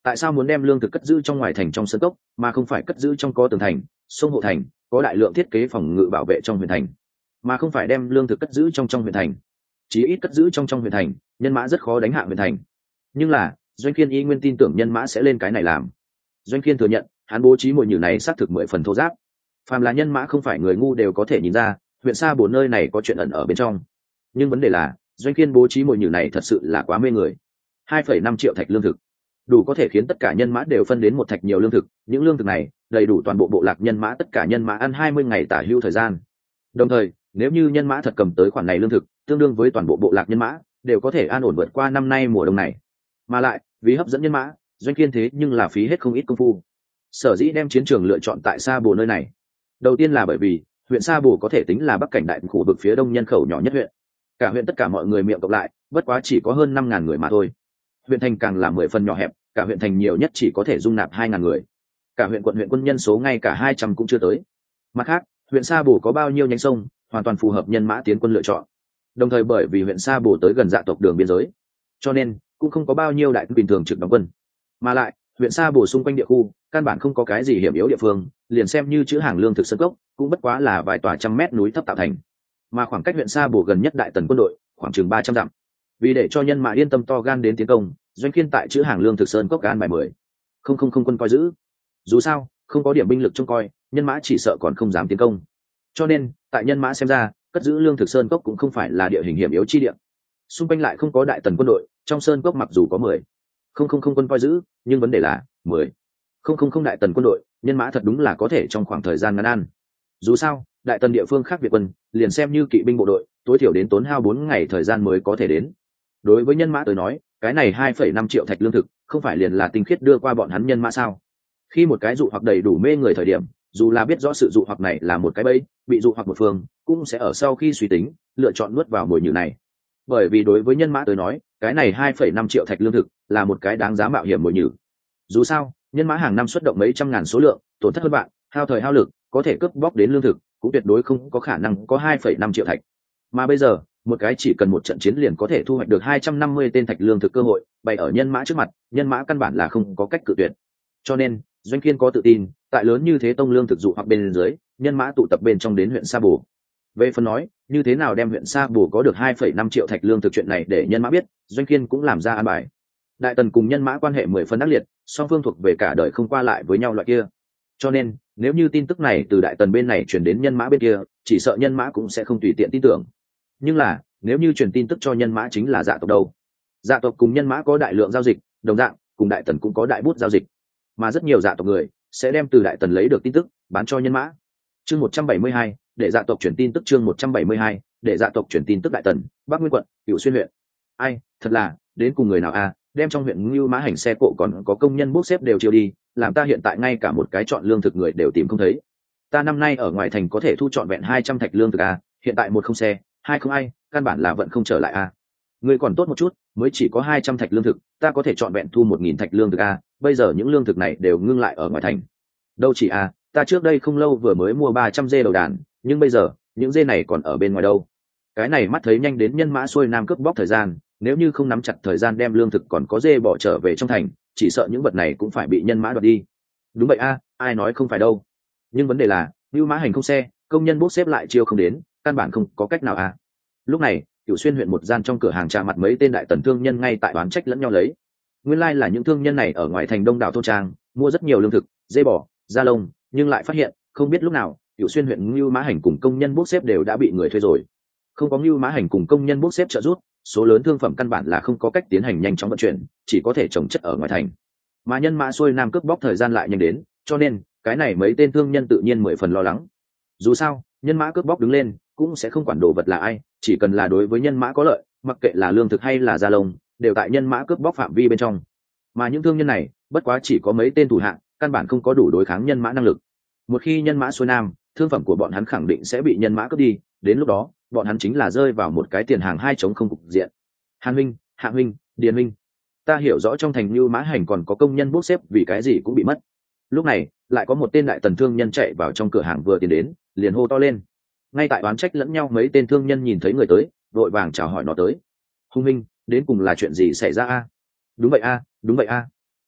tại sao muốn đem lương thực cất giữ trong ngoài thành trong sân cốc mà không phải cất giữ trong có tường thành sông hộ thành có đại lượng thiết kế phòng ngự bảo vệ trong huyện thành, mà không phải đem lương thực cất giữ trong trong huyện thành? Chí ít cất giữ trong trong huyện thành, nhân mã rất khó đánh hạ huyện thành. Nhưng là Doanh Kiên y nguyên tin tưởng nhân mã sẽ lên cái này làm. Doanh Kiên thừa nhận hắn bố trí mồi nhử này xác thực mười phần thô giáp, phàm là nhân mã không phải người ngu đều có thể nhìn ra huyện Sa Bồ nơi này có chuyện ẩn ở bên trong. Nhưng vấn đề là Doanh Kiên bố trí mồi nhử này thật sự là quá mê người. hai phẩy năm triệu thạch lương thực đủ có thể khiến tất cả nhân mã đều phân đến một thạch nhiều lương thực. Những lương thực này đầy đủ toàn bộ bộ lạc nhân mã tất cả nhân mã ăn hai mươi ngày tả hưu thời gian. Đồng thời nếu như nhân mã thật cầm tới khoản này lương thực tương đương với toàn bộ bộ lạc nhân mã đều có thể an ổn vượt qua năm nay mùa đông này. Mà lại vì hấp dẫn nhân mã, Doanh Kiên thế nhưng là phí hết không ít công phu. Sở dĩ đem chiến trường lựa chọn tại Sa Bồ nơi này, đầu tiên là bởi vì huyện Sa Bồ có thể tính là bắc cảnh đại khu vực phía đông nhân khẩu nhỏ nhất huyện. Cả huyện tất cả mọi người miệng cộng lại bất quá chỉ có hơn năm ngàn người mà thôi. Huyện thành càng là mười phần nhỏ hẹp, cả huyện thành nhiều nhất chỉ có thể dung nạp hai ngàn người. Cả huyện quận huyện quân nhân số ngay cả hai trăm cũng chưa tới. Mặt khác, huyện Sa Bồ có bao nhiêu nhánh sông, hoàn toàn phù hợp nhân mã tiến quân lựa chọn. Đồng thời bởi vì huyện Sa Bồ tới gần dạ tộc đường biên giới, cho nên cũng không có bao nhiêu đại bình thường trực đóng quân. Mà lại huyện Sa Bồ xung quanh địa khu căn bản không có cái gì hiểm yếu địa phương, liền xem như chữ hàng lương thực sân cốc cũng bất quá là vài tòa trăm mét núi thấp tạo thành. Mà khoảng cách huyện Sa Bồ gần nhất đại tần quân đội khoảng chừng ba trăm dặm. Vì để cho nhân mã yên tâm to gan đến tiến công, Doanh Kiên tại chữ hàng lương thực sơn cốc gan bài mười không không không quân coi giữ. Dù sao không có điểm binh lực trông coi, nhân mã chỉ sợ còn không dám tiến công. Cho nên tại nhân mã xem ra, cất giữ lương thực sơn cốc cũng không phải là địa hình hiểm yếu chi địa. Xung quanh lại không có đại tần quân đội, trong sơn cốc mặc dù có mười không không không quân coi giữ, nhưng vấn đề là mười không không không đại tần quân đội, nhân mã thật đúng là có thể trong khoảng thời gian ngắn ăn. Dù sao đại tần địa phương khác Việt quân liền xem như kỵ binh bộ đội, tối thiểu đến tốn hao bốn ngày thời gian mới có thể đến. Đối với nhân mã tới nói, cái này hai phẩy năm triệu thạch lương thực không phải liền là tinh khiết đưa qua bọn hắn nhân mã sao? Khi một cái dụ hoặc đầy đủ mê người thời điểm, dù là biết rõ sự dụ hoặc này là một cái bẫy, bị dụ hoặc một phương cũng sẽ ở sau khi suy tính lựa chọn nuốt vào mồi nhử này. Bởi vì đối với nhân mã tới nói, cái này hai phẩy năm triệu thạch lương thực là một cái đáng giá mạo hiểm mồi nhử. Dù sao nhân mã hàng năm xuất động mấy trăm ngàn số lượng, tổn thất hơn bạn, hao thời hao lực, có thể cướp bóc đến lương thực cũng tuyệt đối không có khả năng có hai phẩy năm triệu thạch. Mà bây giờ một cái chỉ cần một trận chiến liền có thể thu hoạch được hai trăm năm mươi tên thạch lương thực cơ hội bày ở nhân mã trước mặt, nhân mã căn bản là không có cách cự tuyệt. Cho nên Doanh Kiên có tự tin tại lớn như thế tông lương thực dụ hoặc bên dưới, nhân mã tụ tập bên trong đến huyện Sa Bồ. Về phần nói như thế nào đem huyện Sa Bồ có được hai phẩy năm triệu thạch lương thực chuyện này để nhân mã biết, Doanh Kiên cũng làm ra an bài. Đại tần cùng nhân mã quan hệ mười phần ác liệt, song phương thuộc về cả đời không qua lại với nhau loại kia. Cho nên nếu như tin tức này từ đại tần bên này chuyển đến nhân mã bên kia, chỉ sợ nhân mã cũng sẽ không tùy tiện tin tưởng. Nhưng là nếu như truyền tin tức cho nhân mã chính là dạ tộc đâu? Dạ tộc cùng nhân mã có đại lượng giao dịch, đồng dạng cùng đại tần cũng có đại bút giao dịch, mà rất nhiều dạ tộc người sẽ đem từ đại tần lấy được tin tức bán cho nhân mã. Chương một trăm bảy mươi hai, để dạ tộc chuyển tin tức. Chương một trăm bảy mươi hai, để dạ tộc chuyển tin tức. Đại tần, Bắc Nguyên quận, Cửu Xuyên huyện. Ai, thật là đến cùng người nào a, đem trong huyện Ngưu Mã Hành xe cộ còn có công nhân bốc xếp đều chiêu đi, làm ta hiện tại ngay cả một cái chọn lương thực người đều tìm không thấy. Ta năm nay ở ngoài thành có thể thu trọn vẹn hai trăm thạch lương thực a, hiện tại một không xe, hai không ai, căn bản là vận không trở lại a. Người còn tốt một chút, mới chỉ có hai trăm thạch lương thực, ta có thể trọn vẹn thu một nghìn thạch lương thực a, bây giờ những lương thực này đều ngưng lại ở ngoài thành. Đâu chỉ a, ta trước đây không lâu vừa mới mua ba trăm dê đầu đàn, nhưng bây giờ những dê này còn ở bên ngoài đâu. Cái này mắt thấy nhanh đến nhân mã xuôi nam cướp bóc thời gian, nếu như không nắm chặt thời gian đem lương thực còn có dê bỏ trở về trong thành, chỉ sợ những vật này cũng phải bị nhân mã đoạt đi. Đúng vậy a, ai nói không phải đâu. Nhưng vấn đề là Ngưu Mã Hành không xe, công nhân bốc xếp lại chiêu không đến, căn bản không có cách nào a. Lúc này Cửu Xuyên huyện một gian trong cửa hàng trà mặt mấy tên đại tần thương nhân ngay tại oán trách lẫn nhau lấy. Nguyên lai like là những thương nhân này ở ngoài thành đông đảo thôn trang mua rất nhiều lương thực, dê bò, da lông, nhưng lại phát hiện không biết lúc nào Cửu Xuyên huyện Ngưu Mã Hành cùng công nhân bốc xếp đều đã bị người thuê rồi. Không có Ngưu Mã Hành cùng công nhân bốc xếp trợ giúp, số lớn thương phẩm căn bản là không có cách tiến hành nhanh chóng vận chuyển, chỉ có thể trồng chất ở ngoài thành. Mà nhân mã xuôi nam cướp bóc thời gian lại nhanh đến, cho nên cái này mấy tên thương nhân tự nhiên mười phần lo lắng. Dù sao nhân mã cướp bóc đứng lên cũng sẽ không quản đồ vật là ai, chỉ cần là đối với nhân mã có lợi, mặc kệ là lương thực hay là da lông, đều tại nhân mã cướp bóc phạm vi bên trong. Mà những thương nhân này bất quá chỉ có mấy tên thủ hạng, căn bản không có đủ đối kháng nhân mã năng lực. Một khi nhân mã xuôi nam, thương phẩm của bọn hắn khẳng định sẽ bị nhân mã cướp đi, đến lúc đó bọn hắn chính là rơi vào một cái tiền hàng hai chống không cục diện. Hàn huynh, Hạ huynh, Điền huynh, ta hiểu rõ trong thành Lưu Mã Hành còn có công nhân bốc xếp vì cái gì cũng bị mất. Lúc này lại có một tên đại tần thương nhân chạy vào trong cửa hàng vừa tiến đến, liền hô to lên. Ngay tại oán trách lẫn nhau mấy tên thương nhân nhìn thấy người tới, vội vàng chào hỏi nó tới. Hùng huynh, đến cùng là chuyện gì xảy ra a? Đúng vậy a, đúng vậy a.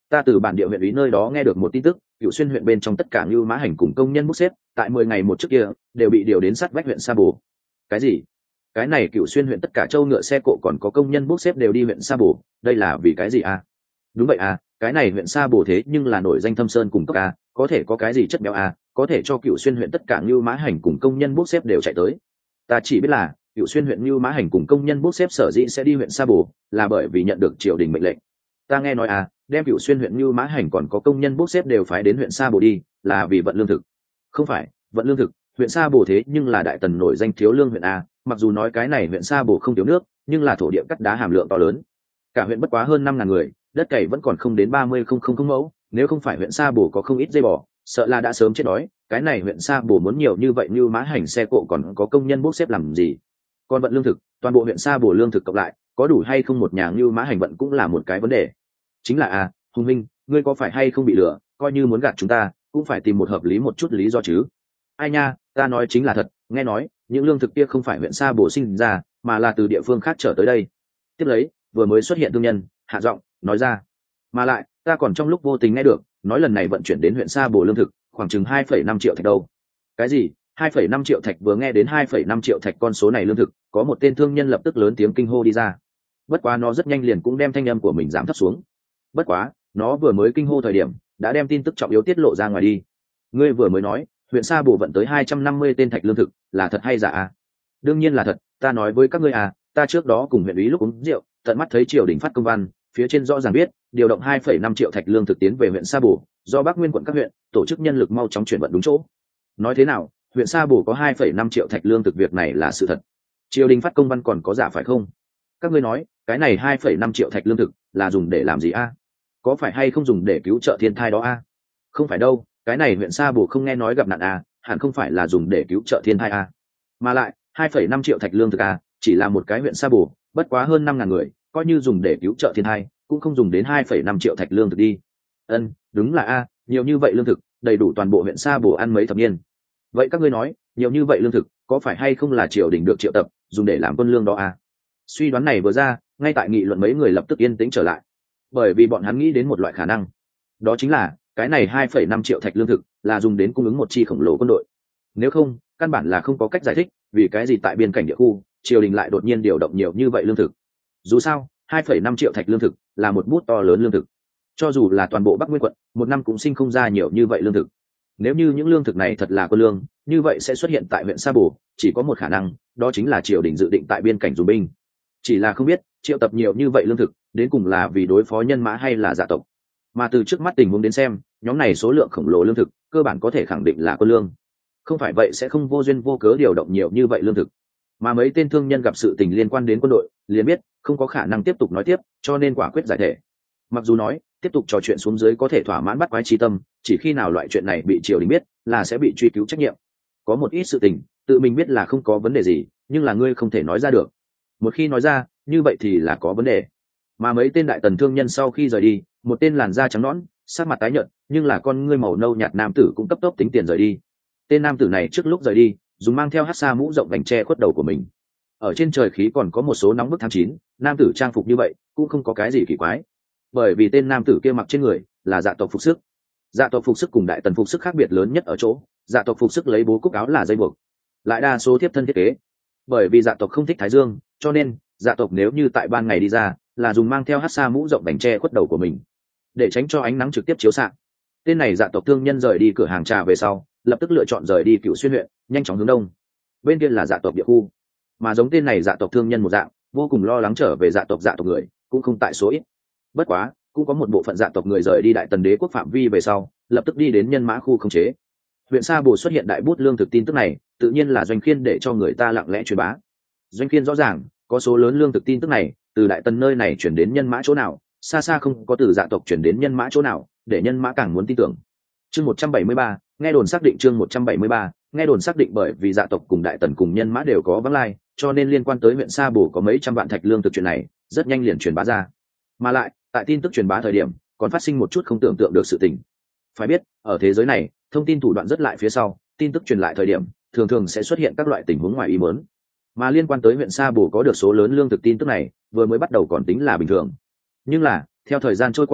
Ta từ bản địa huyện ủy nơi đó nghe được một tin tức, Cửu Xuyên huyện bên trong tất cả như mã hành cùng công nhân bốc xếp tại mười ngày một trước kia đều bị điều đến sát vách huyện Sa Bồ. Cái gì? Cái này Cửu Xuyên huyện tất cả châu ngựa xe cộ còn có công nhân bốc xếp đều đi huyện Sa Bồ, đây là vì cái gì à? Đúng vậy à, cái này huyện Sa Bồ thế nhưng là nổi danh thâm sơn cùng cốc à, có thể có cái gì chất béo à, có thể cho Cửu Xuyên huyện tất cả như mã hành cùng công nhân bốc xếp đều chạy tới. Ta chỉ biết là Cửu Xuyên huyện như mã hành cùng công nhân bốc xếp sở dĩ sẽ đi huyện Sa Bồ là bởi vì nhận được triều đình mệnh lệnh. Ta nghe nói à, đem Cửu Xuyên huyện như mã hành còn có công nhân bốc xếp đều phái đến huyện Sa Bồ đi là vì vận lương thực. Không phải vận lương thực, huyện Sa Bồ thế nhưng là đại tần nổi danh thiếu lương huyện a, mặc dù nói cái này huyện Sa Bồ không thiếu nước, nhưng là thổ địa cắt đá hàm lượng to lớn, cả huyện bất quá hơn năm ngàn người, đất cày vẫn còn không đến ba mươi không không không mẫu, nếu không phải huyện Sa Bồ có không ít dây bò, sợ là đã sớm chết đói. Cái này huyện Sa Bồ muốn nhiều như vậy như mã hành xe cộ còn có công nhân bốc xếp làm gì? Còn vận lương thực, toàn bộ huyện Sa Bồ lương thực cộng lại có đủ hay không một nhà như mã hành vận cũng là một cái vấn đề. Chính là à, Hùng Minh, ngươi có phải hay không bị lừa, coi như muốn gạt chúng ta cũng phải tìm một hợp lý một chút lý do chứ. Ai nha, ta nói chính là thật, nghe nói những lương thực kia không phải huyện Sa Bồ sinh ra mà là từ địa phương khác trở tới đây. Tiếp lấy vừa mới xuất hiện thương nhân hạ giọng nói ra, mà lại ta còn trong lúc vô tình nghe được nói lần này vận chuyển đến huyện Sa Bồ lương thực khoảng chừng hai phẩy năm triệu thạch đâu. Cái gì? hai phẩy năm triệu thạch? Vừa nghe đến hai phẩy năm triệu thạch con số này lương thực, có một tên thương nhân lập tức lớn tiếng kinh hô đi ra. Bất quá nó rất nhanh liền cũng đem thanh âm của mình giảm thấp xuống. Bất quá nó vừa mới kinh hô thời điểm đã đem tin tức trọng yếu tiết lộ ra ngoài đi. Ngươi vừa mới nói huyện Sa Bồ vận tới hai trăm năm mươi tên thạch lương thực, là thật hay giả à? Đương nhiên là thật, ta nói với các ngươi à, ta trước đó cùng huyện ủy lúc uống rượu tận mắt thấy triều đình phát công văn, phía trên rõ ràng biết điều động hai phẩy năm triệu thạch lương thực tiến về huyện Sa Bồ, do Bắc Nguyên quận các huyện tổ chức nhân lực mau chóng chuyển vận đúng chỗ. Nói thế nào, huyện Sa Bồ có hai phẩy năm triệu thạch lương thực, việc này là sự thật. Triều đình phát công văn còn có giả phải không? Các ngươi nói cái này hai phẩy năm triệu thạch lương thực là dùng để làm gì a? À? Có phải hay không dùng để cứu trợ thiên thai đó a? À? Không phải đâu, cái này huyện Sa Bồ không nghe nói gặp nạn à, hẳn không phải là dùng để cứu trợ thiên thai à. Mà lại hai phẩy năm triệu thạch lương thực à, chỉ là một cái huyện Sa Bồ bất quá hơn năm ngàn người, coi như dùng để cứu trợ thiên thai cũng không dùng đến hai phẩy năm triệu thạch lương thực đi. Ân, đúng là a, nhiều như vậy lương thực đầy đủ toàn bộ huyện Sa Bồ ăn mấy thập niên. Vậy các ngươi nói nhiều như vậy lương thực có phải hay không là triều đình được triệu tập dùng để làm quân lương đó à? Suy đoán này vừa ra, ngay tại nghị luận mấy người lập tức yên tĩnh trở lại, bởi vì bọn hắn nghĩ đến một loại khả năng, đó chính là cái này hai phẩy năm triệu thạch lương thực là dùng đến cung ứng một chi khổng lồ quân đội. Nếu không, căn bản là không có cách giải thích vì cái gì tại biên cảnh địa khu triều đình lại đột nhiên điều động nhiều như vậy lương thực. Dù sao hai phẩy năm triệu thạch lương thực là một bút to lớn lương thực, cho dù là toàn bộ Bắc Nguyên quận một năm cũng sinh không ra nhiều như vậy lương thực. Nếu như những lương thực này thật là quân lương, như vậy sẽ xuất hiện tại huyện Sa Bồ chỉ có một khả năng, đó chính là triều đình dự định tại biên cảnh dùng binh. Chỉ là không biết triệu tập nhiều như vậy lương thực đến cùng là vì đối phó nhân mã hay là dạ tộc. Mà từ trước mắt tình huống đến xem, nhóm này số lượng khổng lồ lương thực cơ bản có thể khẳng định là quân lương, không phải vậy sẽ không vô duyên vô cớ điều động nhiều như vậy lương thực. Mà mấy tên thương nhân gặp sự tình liên quan đến quân đội liền biết không có khả năng tiếp tục nói tiếp, cho nên quả quyết giải thể. Mặc dù nói tiếp tục trò chuyện xuống dưới có thể thỏa mãn bắt quái chi tâm, chỉ khi nào loại chuyện này bị triều đình biết là sẽ bị truy cứu trách nhiệm. Có một ít sự tình tự mình biết là không có vấn đề gì, nhưng là ngươi không thể nói ra được, một khi nói ra như vậy thì là có vấn đề. Mà mấy tên đại tần thương nhân sau khi rời đi, một tên làn da trắng nõn sắc mặt tái nhợt nhưng là con ngươi màu nâu nhạt nam tử cũng cấp tốc tính tiền rời đi. Tên nam tử này trước lúc rời đi dùng mang theo hát xa mũ rộng vành che khuất đầu của mình. Ở trên trời khí còn có một số nóng bức tháng chín, nam tử trang phục như vậy cũng không có cái gì kỳ quái, bởi vì tên nam tử kia mặc trên người là dạ tộc phục sức. Dạ tộc phục sức cùng đại tần phục sức khác biệt lớn nhất ở chỗ dạ tộc phục sức lấy bố cúc áo là dây buộc, lại đa số tiếp thân thiết kế. Bởi vì dạ tộc không thích thái dương, cho nên dạ tộc nếu như tại ban ngày đi ra là dùng mang theo hát xa mũ rộng vành che khuất đầu của mình để tránh cho ánh nắng trực tiếp chiếu xạ. Tên này dạ tộc thương nhân rời đi cửa hàng trà về sau lập tức lựa chọn rời đi Cửu Xuyên huyện, nhanh chóng hướng đông. Bên kia là dạ tộc địa khu, mà giống tên này dạ tộc thương nhân một dạng vô cùng lo lắng trở về dạ tộc dạ tộc người cũng không tại số ít. Bất quá cũng có một bộ phận dạ tộc người rời đi đại tần đế quốc phạm vi về sau lập tức đi đến nhân mã khu khống chế. Huyện Sa Bồ xuất hiện đại bút lương thực tin tức này tự nhiên là Doanh Khiên để cho người ta lặng lẽ truyền bá. Doanh Khiên rõ ràng có số lớn lương thực tin tức này từ đại tần nơi này chuyển đến nhân mã chỗ nào, xa xa không có từ dạ tộc chuyển đến nhân mã chỗ nào, để nhân mã càng muốn tin tưởng. Chương một trăm bảy mươi ba, nghe đồn xác định. Chương một trăm bảy mươi ba, nghe đồn xác định. Bởi vì dạ tộc cùng đại tần cùng nhân mã đều có vắng lai, cho nên liên quan tới huyện Sa Bồ có mấy trăm vạn thạch lương thực chuyện này rất nhanh liền truyền bá ra. Mà lại tại tin tức truyền bá thời điểm còn phát sinh một chút không tưởng tượng được sự tình. Phải biết ở thế giới này thông tin thủ đoạn rất lại phía sau, tin tức truyền lại thời điểm thường thường sẽ xuất hiện các loại tình huống ngoài ý muốn. Mà liên quan tới huyện Sa Bồ có được số lớn lương thực tin tức này vừa mới bắt đầu còn tính là bình thường, nhưng là theo thời gian trôi qua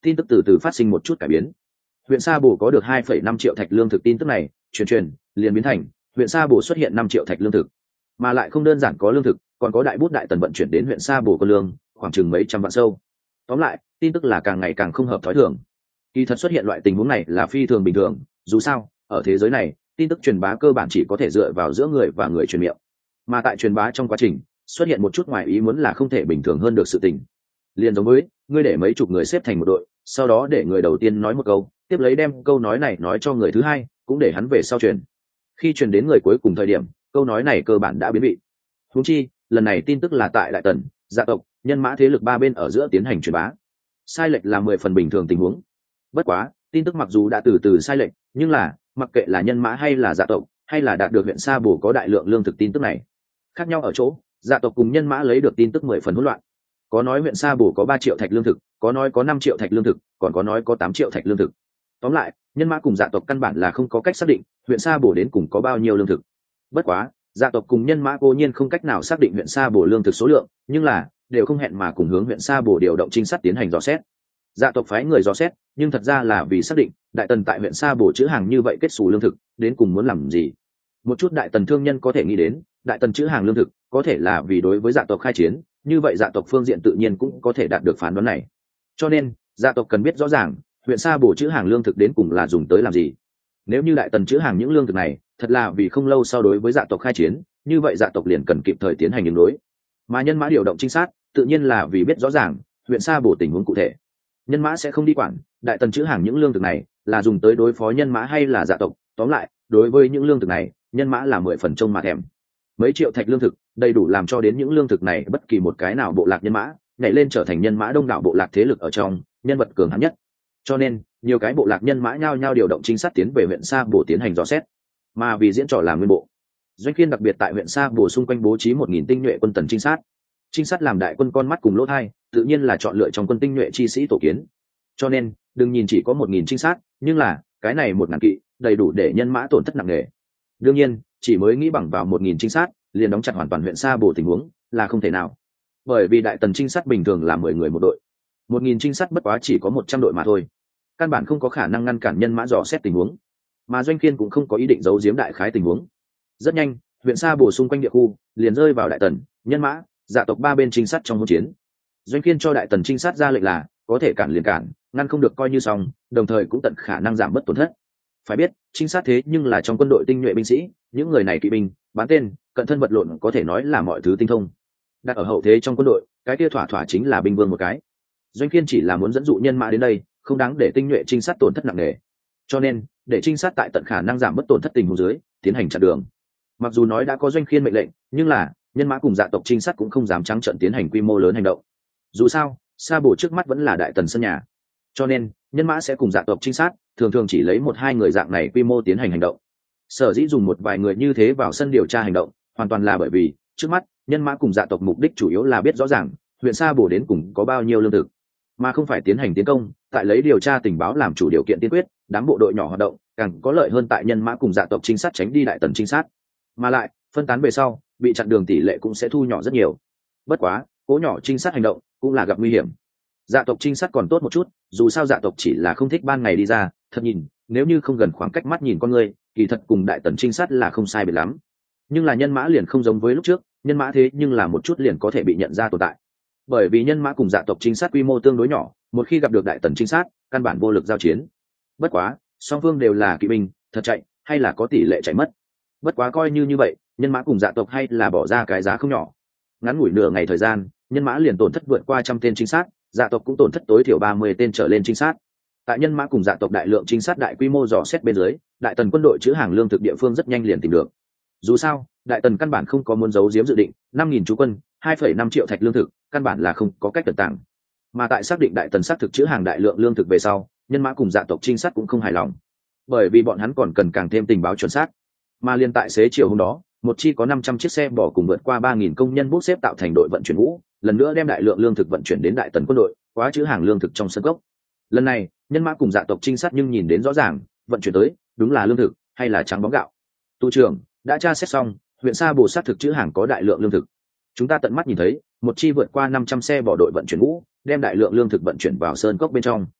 tin tức từ từ phát sinh một chút cải biến. Huyện Sa Bồ có được hai phẩy năm triệu thạch lương thực, tin tức này truyền truyền liền biến thành huyện Sa Bồ xuất hiện năm triệu thạch lương thực, mà lại không đơn giản có lương thực, còn có đại bút đại tần vận chuyển đến huyện Sa Bồ con lương khoảng chừng mấy trăm vạn sâu. Tóm lại tin tức là càng ngày càng không hợp thói thường. Kỳ thật xuất hiện loại tình huống này là phi thường bình thường, dù sao ở thế giới này tin tức truyền bá cơ bản chỉ có thể dựa vào giữa người và người truyền miệng, mà tại truyền bá trong quá trình xuất hiện một chút ngoài ý muốn là không thể bình thường hơn được sự tình. Liền giống với ngươi để mấy chục người xếp thành một đội, sau đó để người đầu tiên nói một câu, tiếp lấy đem câu nói này nói cho người thứ hai, cũng để hắn về sau truyền. Khi truyền đến người cuối cùng thời điểm, câu nói này cơ bản đã biến vị. Huống chi lần này tin tức là tại đại tần, gia tộc, nhân mã thế lực ba bên ở giữa tiến hành truyền bá, sai lệch là mười phần bình thường tình huống. Bất quá tin tức mặc dù đã từ từ sai lệch, nhưng là mặc kệ là nhân mã hay là gia tộc, hay là đạt được huyện Sa Bồ có đại lượng lương thực tin tức này, khác nhau ở chỗ gia tộc cùng nhân mã lấy được tin tức mười phần hỗn loạn. Có nói huyện Sa Bồ có ba triệu thạch lương thực, có nói có năm triệu thạch lương thực, còn có nói có tám triệu thạch lương thực. Tóm lại nhân mã cùng gia tộc căn bản là không có cách xác định huyện Sa Bồ đến cùng có bao nhiêu lương thực. Bất quá gia tộc cùng nhân mã cố nhiên không cách nào xác định huyện Sa Bồ lương thực số lượng, nhưng là đều không hẹn mà cùng hướng huyện Sa Bồ điều động trinh sát tiến hành dò xét. Gia tộc phái người dò xét, nhưng thật ra là vì xác định đại tần tại huyện Sa Bồ trữ hàng như vậy kết xù lương thực đến cùng muốn làm gì. Một chút đại tần thương nhân có thể nghĩ đến đại tần trữ hàng lương thực có thể là vì đối với gia tộc khai chiến, như vậy gia tộc phương diện tự nhiên cũng có thể đạt được phán đoán này. Cho nên gia tộc cần biết rõ ràng huyện Sa Bồ trữ hàng lương thực đến cùng là dùng tới làm gì. Nếu như đại tần trữ hàng những lương thực này thật là vì không lâu sau đối với gia tộc khai chiến, như vậy gia tộc liền cần kịp thời tiến hành ứng đối. Mà nhân mã điều động trinh sát tự nhiên là vì biết rõ ràng huyện Sa Bồ tình huống cụ thể. Nhân mã sẽ không đi quản đại tần trữ hàng những lương thực này là dùng tới đối phó nhân mã hay là gia tộc. Tóm lại đối với những lương thực này nhân mã là mười phần trông mà thèm. Mấy triệu thạch lương thực đầy đủ làm cho đến những lương thực này bất kỳ một cái nào bộ lạc nhân mã nhảy lên trở thành nhân mã đông đảo bộ lạc thế lực ở trong nhân vật cường hãn nhất. Cho nên nhiều cái bộ lạc nhân mã nhao nhao điều động trinh sát tiến về huyện Sa Bồ tiến hành dò xét. Mà vì diễn trò làm nguyên bộ, Doanh Khiên đặc biệt tại huyện Sa Bồ xung quanh bố trí một nghìn tinh nhuệ quân tần trinh sát. Trinh sát làm đại quân con mắt cùng lỗ thai, tự nhiên là chọn lựa trong quân tinh nhuệ chi sĩ tổ kiến. Cho nên đừng nhìn chỉ có một nghìn trinh sát, nhưng là cái này một ngàn kỵ đầy đủ để nhân mã tổn thất nặng nề. Đương nhiên chỉ mới nghĩ bằng vào một nghìn trinh sát liền đóng chặt hoàn toàn huyện Sa Bồ tình huống là không thể nào, bởi vì đại tần trinh sát bình thường là mười người một đội, một nghìn trinh sát bất quá chỉ có một trăm đội mà thôi, căn bản không có khả năng ngăn cản nhân mã dò xét tình huống. Mà Doanh Khiên cũng không có ý định giấu giếm đại khái tình huống. Rất nhanh huyện Sa Bồ xung quanh địa khu liền rơi vào đại tần, nhân mã, gia tộc ba bên trinh sát trong hỗn chiến. Doanh Khiên cho đại tần trinh sát ra lệnh là có thể cản liền cản, ngăn không được coi như xong, đồng thời cũng tận khả năng giảm bớt tổn thất. Phải biết trinh sát thế nhưng là trong quân đội tinh nhuệ binh sĩ, những người này kỵ binh, bán tên, cận thân vật lộn có thể nói là mọi thứ tinh thông. Đặt ở hậu thế trong quân đội, cái kia thỏa thỏa chính là binh vương một cái. Doanh Khiên chỉ là muốn dẫn dụ nhân mã đến đây, không đáng để tinh nhuệ trinh sát tổn thất nặng nề. Cho nên để trinh sát tại tận khả năng giảm bớt tổn thất tình huống dưới tiến hành chặn đường. Mặc dù nói đã có Doanh Khiên mệnh lệnh, nhưng là nhân mã cùng dạ tộc trinh sát cũng không dám trắng trợn tiến hành quy mô lớn hành động. Dù sao Sa Bồ trước mắt vẫn là đại tần sân nhà, cho nên nhân mã sẽ cùng dạ tộc trinh sát thường thường chỉ lấy một hai người dạng này quy mô tiến hành hành động. Sở dĩ dùng một vài người như thế vào sân điều tra hành động hoàn toàn là bởi vì trước mắt nhân mã cùng dạ tộc mục đích chủ yếu là biết rõ ràng huyện Sa Bồ đến cùng có bao nhiêu lương thực, mà không phải tiến hành tiến công. Tại lấy điều tra tình báo làm chủ điều kiện tiên quyết, đám bộ đội nhỏ hoạt động càng có lợi hơn tại nhân mã cùng dạ tộc trinh sát tránh đi đại tần trinh sát, mà lại phân tán về sau bị chặn đường tỷ lệ cũng sẽ thu nhỏ rất nhiều. Bất quá cố nhỏ trinh sát hành động cũng là gặp nguy hiểm. Dạ tộc trinh sát còn tốt một chút, dù sao dạ tộc chỉ là không thích ban ngày đi ra thật nhìn, nếu như không gần khoảng cách mắt nhìn con người, kỳ thật cùng đại tần trinh sát là không sai biệt lắm. Nhưng là nhân mã liền không giống với lúc trước, nhân mã thế nhưng là một chút liền có thể bị nhận ra tồn tại, bởi vì nhân mã cùng dạ tộc trinh sát quy mô tương đối nhỏ, một khi gặp được đại tần trinh sát căn bản vô lực giao chiến. Bất quá song phương đều là kỵ binh, thật chạy hay là có tỷ lệ chạy mất. Bất quá coi như như vậy, nhân mã cùng dạ tộc hay là bỏ ra cái giá không nhỏ. Ngắn ngủi nửa ngày thời gian, nhân mã liền tổn thất vượt qua trăm tên trinh sát, dạ tộc cũng tổn thất tối thiểu ba mươi tên trở lên trinh sát. Tại nhân mã cùng dạ tộc đại lượng trinh sát đại quy mô dò xét bên dưới, đại tần quân đội chứa hàng lương thực địa phương rất nhanh liền tìm được. Dù sao đại tần căn bản không có muốn giấu giếm dự định, năm nghìn chú quân, hai phẩy năm triệu thạch lương thực, căn bản là không có cách tận tàng. Mà tại xác định đại tần xác thực chứa hàng đại lượng lương thực về sau, nhân mã cùng dạ tộc trinh sát cũng không hài lòng, bởi vì bọn hắn còn cần càng thêm tình báo chuẩn xác. Mà liên tại xế chiều hôm đó, một chi có năm trăm chiếc xe bò cùng vượt qua ba nghìn công nhân bốc xếp tạo thành đội vận chuyển ngũ, lần nữa đem đại lượng lương thực vận chuyển đến đại tần quân đội, quá chứa hàng lương thực trong sân gốc. Lần này nhân mã cùng dạ tộc trinh sát nhưng nhìn đến rõ ràng, vận chuyển tới đúng là lương thực hay là trắng bóng gạo. Tu trưởng đã tra xét xong, huyện Sa Bồ sát thực chứa hàng có đại lượng lương thực. Chúng ta tận mắt nhìn thấy một chi vượt qua năm trăm xe bò đội vận chuyển ngũ đem đại lượng lương thực vận chuyển vào sơn cốc bên trong.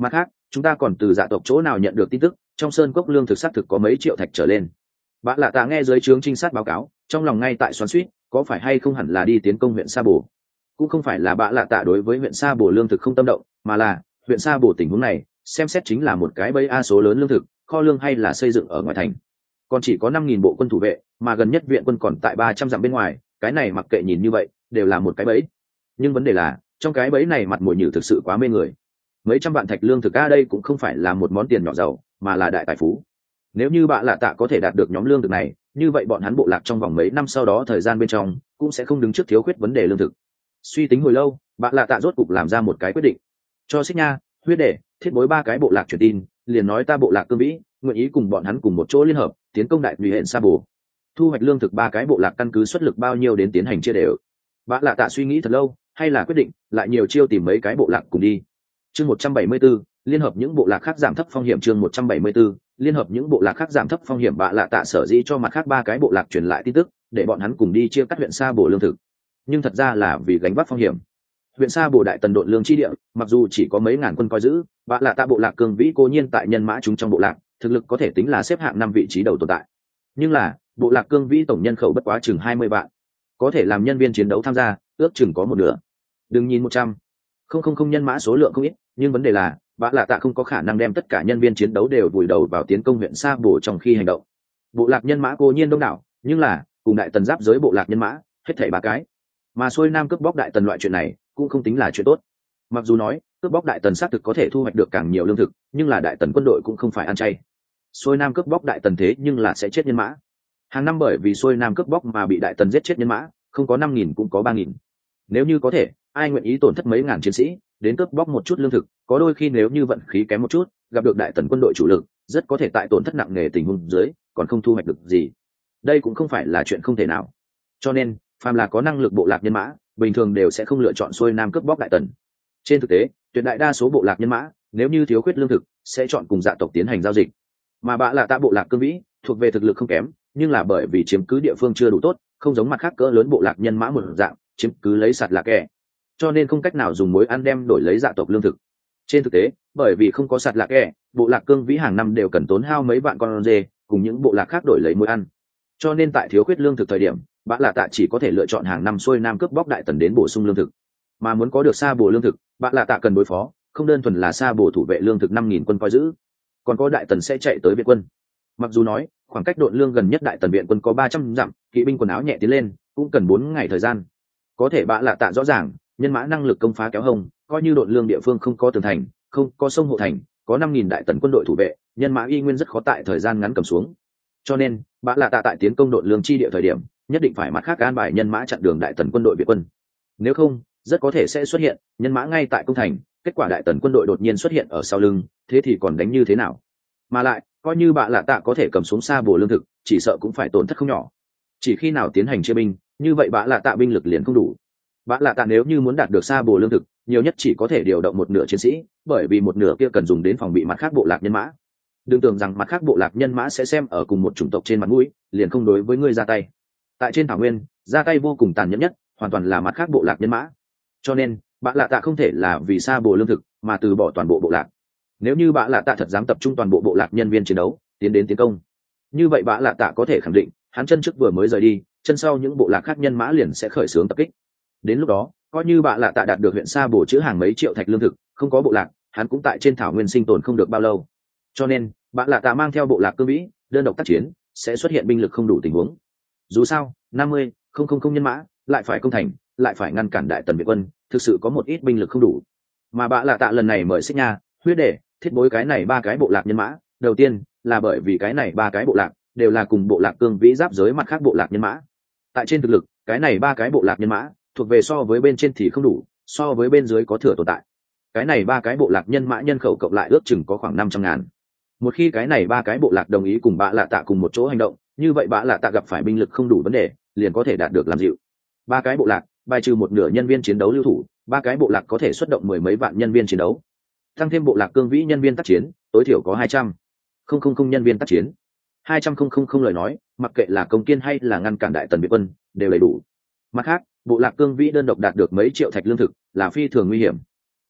Mặt khác, chúng ta còn từ dạ tộc chỗ nào nhận được tin tức, trong sơn cốc lương thực xác thực có mấy triệu thạch trở lên. Bạ lạ tạ nghe dưới trướng trinh sát báo cáo, trong lòng ngay tại xoắn xuýt, có phải hay không hẳn là đi tiến công huyện Sa Bồ. Cũng không phải là bạ lạ tạ đối với huyện Sa Bồ lương thực không tâm động, mà là huyện Sa Bồ tình huống này xem xét chính là một cái bẫy a số lớn lương thực, kho lương hay là xây dựng ở ngoài thành. Còn chỉ có năm nghìn bộ quân thủ vệ, mà gần nhất viện quân còn tại ba trăm dặm bên ngoài, cái này mặc kệ nhìn như vậy, đều là một cái bẫy. Nhưng vấn đề là, trong cái bẫy này mặt mồi nhử thực sự quá mê người. Mấy trăm vạn thạch lương thực a đây cũng không phải là một món tiền nhỏ giàu, mà là đại tài phú. Nếu như bạ lạ tạ có thể đạt được nhóm lương thực này, như vậy bọn hắn bộ lạc trong vòng mấy năm sau đó thời gian bên trong cũng sẽ không đứng trước thiếu khuyết vấn đề lương thực. Suy tính hồi lâu, bạ lạ tạ rốt cục làm ra một cái quyết định. Cho Xích Nha, Huyết Để, Thiết Bối ba cái bộ lạc truyền tin, liền nói ta bộ lạc Cương Vĩ nguyện ý cùng bọn hắn cùng một chỗ liên hợp tiến công đại lụy huyện Sa Bồ. Thu hoạch lương thực ba cái bộ lạc căn cứ xuất lực bao nhiêu đến tiến hành chia đều. Bạ lạ tạ suy nghĩ thật lâu, hay là quyết định lại nhiều chiêu tìm mấy cái bộ lạc cùng đi. Chương một trăm bảy mươi 174, liên hợp những bộ lạc khác giảm thấp phong hiểm. Chương một trăm bảy mươi 174, liên hợp những bộ lạc khác giảm thấp phong hiểm. Bạ lạ tạ sở dĩ cho mặt khác ba cái bộ lạc truyền lại tin tức, để bọn hắn cùng đi chia cắt huyện Sa Bồ lương thực. Nhưng thật ra là vì gánh vác phong hiểm. Huyện Sa Bồ đại tần độn lương chi địa, mặc dù chỉ có mấy ngàn quân coi giữ, bạ lạ tạ bộ lạc Cương Vĩ cố nhiên tại nhân mã chúng trong bộ lạc, thực lực có thể tính là xếp hạng năm vị trí đầu tồn tại. Nhưng là, bộ lạc Cương Vĩ tổng nhân khẩu bất quá chừng hai mươi vạn, có thể làm nhân viên chiến đấu tham gia, ước chừng có một nửa. Đừng nhìn một trăm, không không không nhân mã số lượng không ít, nhưng vấn đề là, bạ lạ tạ không có khả năng đem tất cả nhân viên chiến đấu đều vùi đầu vào tiến công huyện Sa Bồ trong khi hành động. Bộ lạc nhân mã cố nhiên đông đảo, nhưng là, cùng đại tần giáp giới bộ lạc nhân mã, hết thảy ba cái. Mà xuôi nam cướp bóc đại tần loại chuyện này, cũng không tính là chuyện tốt. Mặc dù nói cướp bóc đại tần xác thực có thể thu hoạch được càng nhiều lương thực, nhưng là đại tần quân đội cũng không phải ăn chay. Xuôi nam cướp bóc đại tần thế nhưng là sẽ chết nhân mã. Hàng năm bởi vì xuôi nam cướp bóc mà bị đại tần giết chết nhân mã, không có năm nghìn cũng có ba nghìn. Nếu như có thể, ai nguyện ý tổn thất mấy ngàn chiến sĩ đến cướp bóc một chút lương thực, có đôi khi nếu như vận khí kém một chút, gặp được đại tần quân đội chủ lực, rất có thể tại tổn thất nặng nề tình huống dưới, còn không thu hoạch được gì. Đây cũng không phải là chuyện không thể nào. Cho nên, phàm là có năng lực bộ lạc nhân mã, bình thường đều sẽ không lựa chọn xuôi nam cướp bóc đại tần. Trên thực tế, tuyệt đại đa số bộ lạc nhân mã, nếu như thiếu khuyết lương thực, sẽ chọn cùng dạ tộc tiến hành giao dịch. Mà bạ là tạ bộ lạc Cương Vĩ, thuộc về thực lực không kém, nhưng là bởi vì chiếm cứ địa phương chưa đủ tốt, không giống mặt khác cỡ lớn bộ lạc nhân mã một dạng, chiếm cứ lấy sạt lạc kẻ, cho nên không cách nào dùng mối ăn đem đổi lấy dạ tộc lương thực. Trên thực tế, bởi vì không có sạt lạc kẻ, bộ lạc Cương Vĩ hàng năm đều cần tốn hao mấy vạn con dê, cùng những bộ lạc khác đổi lấy mối ăn. Cho nên tại thiếu khuyết lương thực thời điểm, bạ là tạ chỉ có thể lựa chọn hàng năm xuôi nam cướp bóc đại tần đến bổ sung lương thực. Mà muốn có được Sa Bồ lương thực, bạ là tạ cần đối phó, không đơn thuần là Sa Bồ thủ vệ lương thực năm nghìn quân coi giữ, còn có đại tần sẽ chạy tới viện quân. Mặc dù nói khoảng cách độn lương gần nhất đại tần viện quân có ba trăm dặm, kỵ binh quần áo nhẹ tiến lên cũng cần bốn ngày thời gian. Có thể bạ là tạ rõ ràng, nhân mã năng lực công phá kéo hông, coi như độn lương địa phương không có tường thành, không có sông hộ thành, có năm nghìn đại tần quân đội thủ vệ, nhân mã y nguyên rất khó tại thời gian ngắn cầm xuống. Cho nên bạ là tạ tại tiến công độn lương chi địa thời điểm, nhất định phải mặt khác an bài nhân mã chặn đường đại tần quân đội viện quân. Nếu không, rất có thể sẽ xuất hiện nhân mã ngay tại công thành, kết quả đại tần quân đội đột nhiên xuất hiện ở sau lưng, thế thì còn đánh như thế nào? Mà lại coi như bạ lạ tạ có thể cầm xuống Sa Bồ lương thực, chỉ sợ cũng phải tổn thất không nhỏ. Chỉ khi nào tiến hành chia binh, như vậy bạ lạ tạ binh lực liền không đủ. Bạ lạ tạ nếu như muốn đạt được Sa Bồ lương thực, nhiều nhất chỉ có thể điều động một nửa chiến sĩ, bởi vì một nửa kia cần dùng đến phòng bị mặt khác bộ lạc nhân mã. Đừng tưởng rằng mặt khác bộ lạc nhân mã sẽ xem ở cùng một chủng tộc trên mặt mũi, liền không đối với ngươi ra tay. Tại trên thảo nguyên, ra tay vô cùng tàn nhẫn nhất, hoàn toàn là mặt khác bộ lạc nhân mã. Cho nên bạ lạ tạ không thể là vì Sa Bồ lương thực mà từ bỏ toàn bộ bộ lạc. Nếu như bạ lạ tạ thật dám tập trung toàn bộ bộ lạc nhân viên chiến đấu tiến đến tiến công, như vậy bạ lạ tạ có thể khẳng định hắn chân trước vừa mới rời đi, chân sau những bộ lạc khác nhân mã liền sẽ khởi xướng tập kích. Đến lúc đó coi như bạ lạ tạ đạt được huyện Sa Bồ chứa hàng mấy triệu thạch lương thực, không có bộ lạc, hắn cũng tại trên thảo nguyên sinh tồn không được bao lâu. Cho nên bạ lạ tạ mang theo bộ lạc Cương Vĩ đơn độc tác chiến, sẽ xuất hiện binh lực không đủ tình huống. Dù sao năm mươi không không không nhân mã lại phải công thành, lại phải ngăn cản đại tần viện quân, thực sự có một ít binh lực không đủ. Mà bạ lạ tạ lần này mời Xích Nha, Huyết Để, Thiết Bối cái này ba cái bộ lạc nhân mã, đầu tiên là bởi vì cái này ba cái bộ lạc đều là cùng bộ lạc Cương Vĩ giáp giới mặt khác bộ lạc nhân mã. Tại trên thực lực, cái này ba cái bộ lạc nhân mã thuộc về so với bên trên thì không đủ, so với bên dưới có thừa tồn tại. Cái này ba cái bộ lạc nhân mã nhân khẩu cộng lại ước chừng có khoảng năm trăm ngàn. Một khi cái này ba cái bộ lạc đồng ý cùng bạ lạ tạ cùng một chỗ hành động, như vậy bạ lạ tạ gặp phải binh lực không đủ vấn đề, liền có thể đạt được làm dịu. Ba cái bộ lạc bài trừ một nửa nhân viên chiến đấu lưu thủ, ba cái bộ lạc có thể xuất động mười mấy vạn nhân viên chiến đấu, tăng thêm bộ lạc Cương Vĩ nhân viên tác chiến tối thiểu có hai trăm không không không nhân viên tác chiến. Hai trăm không không không lời nói, mặc kệ là công kiên hay là ngăn cản đại tần viện quân đều đầy đủ. Mặt khác, bộ lạc Cương Vĩ đơn độc đạt được mấy triệu thạch lương thực là phi thường nguy hiểm.